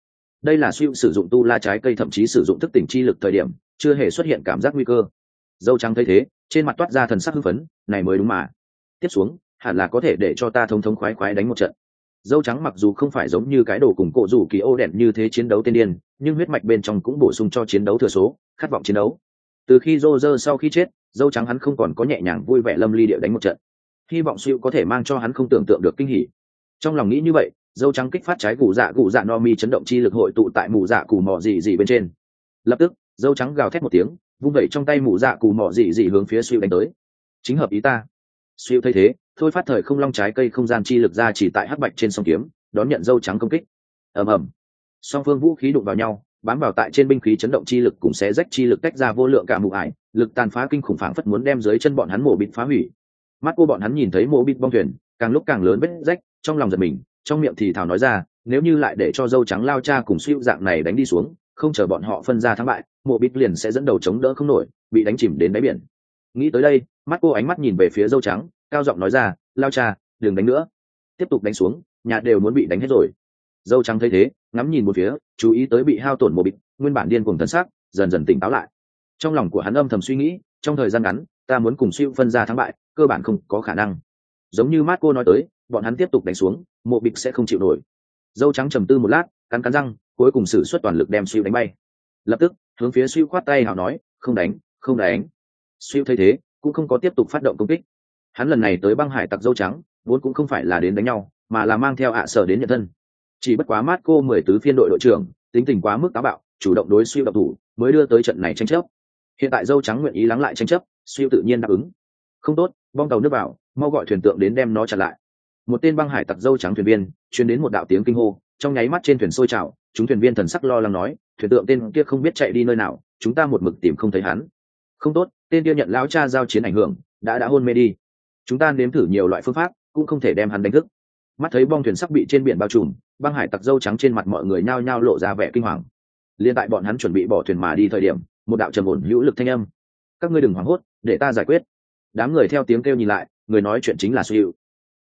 đây là siêu sử dụng tu la trái cây thậm chí sử dụng thức tỉnh chi lực thời điểm chưa hề xuất hiện cảm giác nguy cơ. Dâu trắng thấy thế trên mặt toát ra thần sắc hưng phấn, này mới đúng mà. Tiếp xuống hẳn là có thể để cho ta thống thống khoái khoái đánh một trận. Dâu trắng mặc dù không phải giống như cái đồ cùng cổ rủ kỳ ô đèn như thế chiến đấu tiên điên, nhưng huyết mạch bên trong cũng bổ sung cho chiến đấu thừa số, khát vọng chiến đấu. Từ khi Roger sau khi chết, dâu trắng hắn không còn có nhẹ nhàng vui vẻ lâm ly địa đánh một trận, hy vọng siêu có thể mang cho hắn không tưởng tượng được kinh hỉ. Trong lòng nghĩ như vậy, dâu trắng kích phát trái gù dạ gù dạ no mi chấn động chi lực hội tụ tại mù dạ cù mọ dị dị bên trên. Lập tức dâu trắng gào thét một tiếng, vung vẩy trong tay mù dạ cù mọ dị dị hướng phía siêu đánh tới. Chính hợp ý ta. Siêu thấy thế thôi phát thời không long trái cây không gian chi lực ra chỉ tại hắc bạch trên song kiếm, đón nhận dâu trắng công kích. ầm ầm, song phương vũ khí đụng vào nhau, bám vào tại trên binh khí chấn động chi lực cùng xé rách chi lực tách ra vô lượng cả mụ ải, lực tàn phá kinh khủng phảng phất muốn đem dưới chân bọn hắn mổ bịt phá hủy. Mắt cô bọn hắn nhìn thấy mổ bịt bong thuyền càng lúc càng lớn vết rách, trong lòng giật mình, trong miệng thì thào nói ra, nếu như lại để cho dâu trắng lao cha cùng siêu dạng này đánh đi xuống, không chờ bọn họ phân ra thắng bại, mộ bịt liền sẽ dẫn đầu chống đỡ không nổi, bị đánh chìm đến đáy biển. Nghĩ tới đây, mắt cô ánh mắt nhìn về phía dâu trắng, cao giọng nói ra, lao cha đừng đánh nữa, tiếp tục đánh xuống nhà đều muốn bị đánh hết rồi. Dâu trắng thấy thế ngắm nhìn một phía, chú ý tới bị hao tổn mộ bịt nguyên bản điên cuồng thân xác dần dần tỉnh táo lại. Trong lòng của hắn âm thầm suy nghĩ, trong thời gian ngắn ta muốn cùng siêu phân ra thắng bại cơ bản không có khả năng. Giống như Marco nói tới, bọn hắn tiếp tục đánh xuống mộ bịt sẽ không chịu nổi. Dâu trắng trầm tư một lát, cắn cắn răng, cuối cùng sử xuất toàn lực đem siêu đánh bay. Lập tức hướng phía siêu khoát tay hào nói, không đánh không đánh. Siêu thấy thế cũng không có tiếp tục phát động công kích. Hắn lần này tới băng hải tặc dâu trắng vốn cũng không phải là đến đánh nhau, mà là mang theo ạ sở đến nhận thân. Chỉ bất quá Marco mười tứ phiên đội đội trưởng tính tình quá mức táo bạo, chủ động đối siêu độc thủ, mới đưa tới trận này tranh chấp. Hiện tại dâu trắng nguyện ý lắng lại tranh chấp, siêu tự nhiên đáp ứng. Không tốt, bong tàu nước vào, mau gọi thuyền tượng đến đem nó chặn lại. Một tên băng hải tặc dâu trắng thuyền viên truyền đến một đạo tiếng kinh hô, trong nháy mắt trên thuyền sôi trào, chúng thuyền viên thần sắc lo lắng nói, thuyền tượng tên kia không biết chạy đi nơi nào, chúng ta một mực tìm không thấy hắn. Không tốt, tên kia nhận lão cha giao chiến ảnh hưởng, đã đã hôn mê đi. Chúng ta nếm thử nhiều loại phương pháp, cũng không thể đem hắn đánh thức. Mắt thấy bong thuyền sắp bị trên biển bao trùm, băng hải tặc dâu trắng trên mặt mọi người nhao nhao lộ ra vẻ kinh hoàng. Liên tại bọn hắn chuẩn bị bỏ thuyền mà đi thời điểm, một đạo trầm ổn hữu lực thanh âm, các ngươi đừng hoảng hốt, để ta giải quyết. Đám người theo tiếng kêu nhìn lại, người nói chuyện chính là Suy Hữu.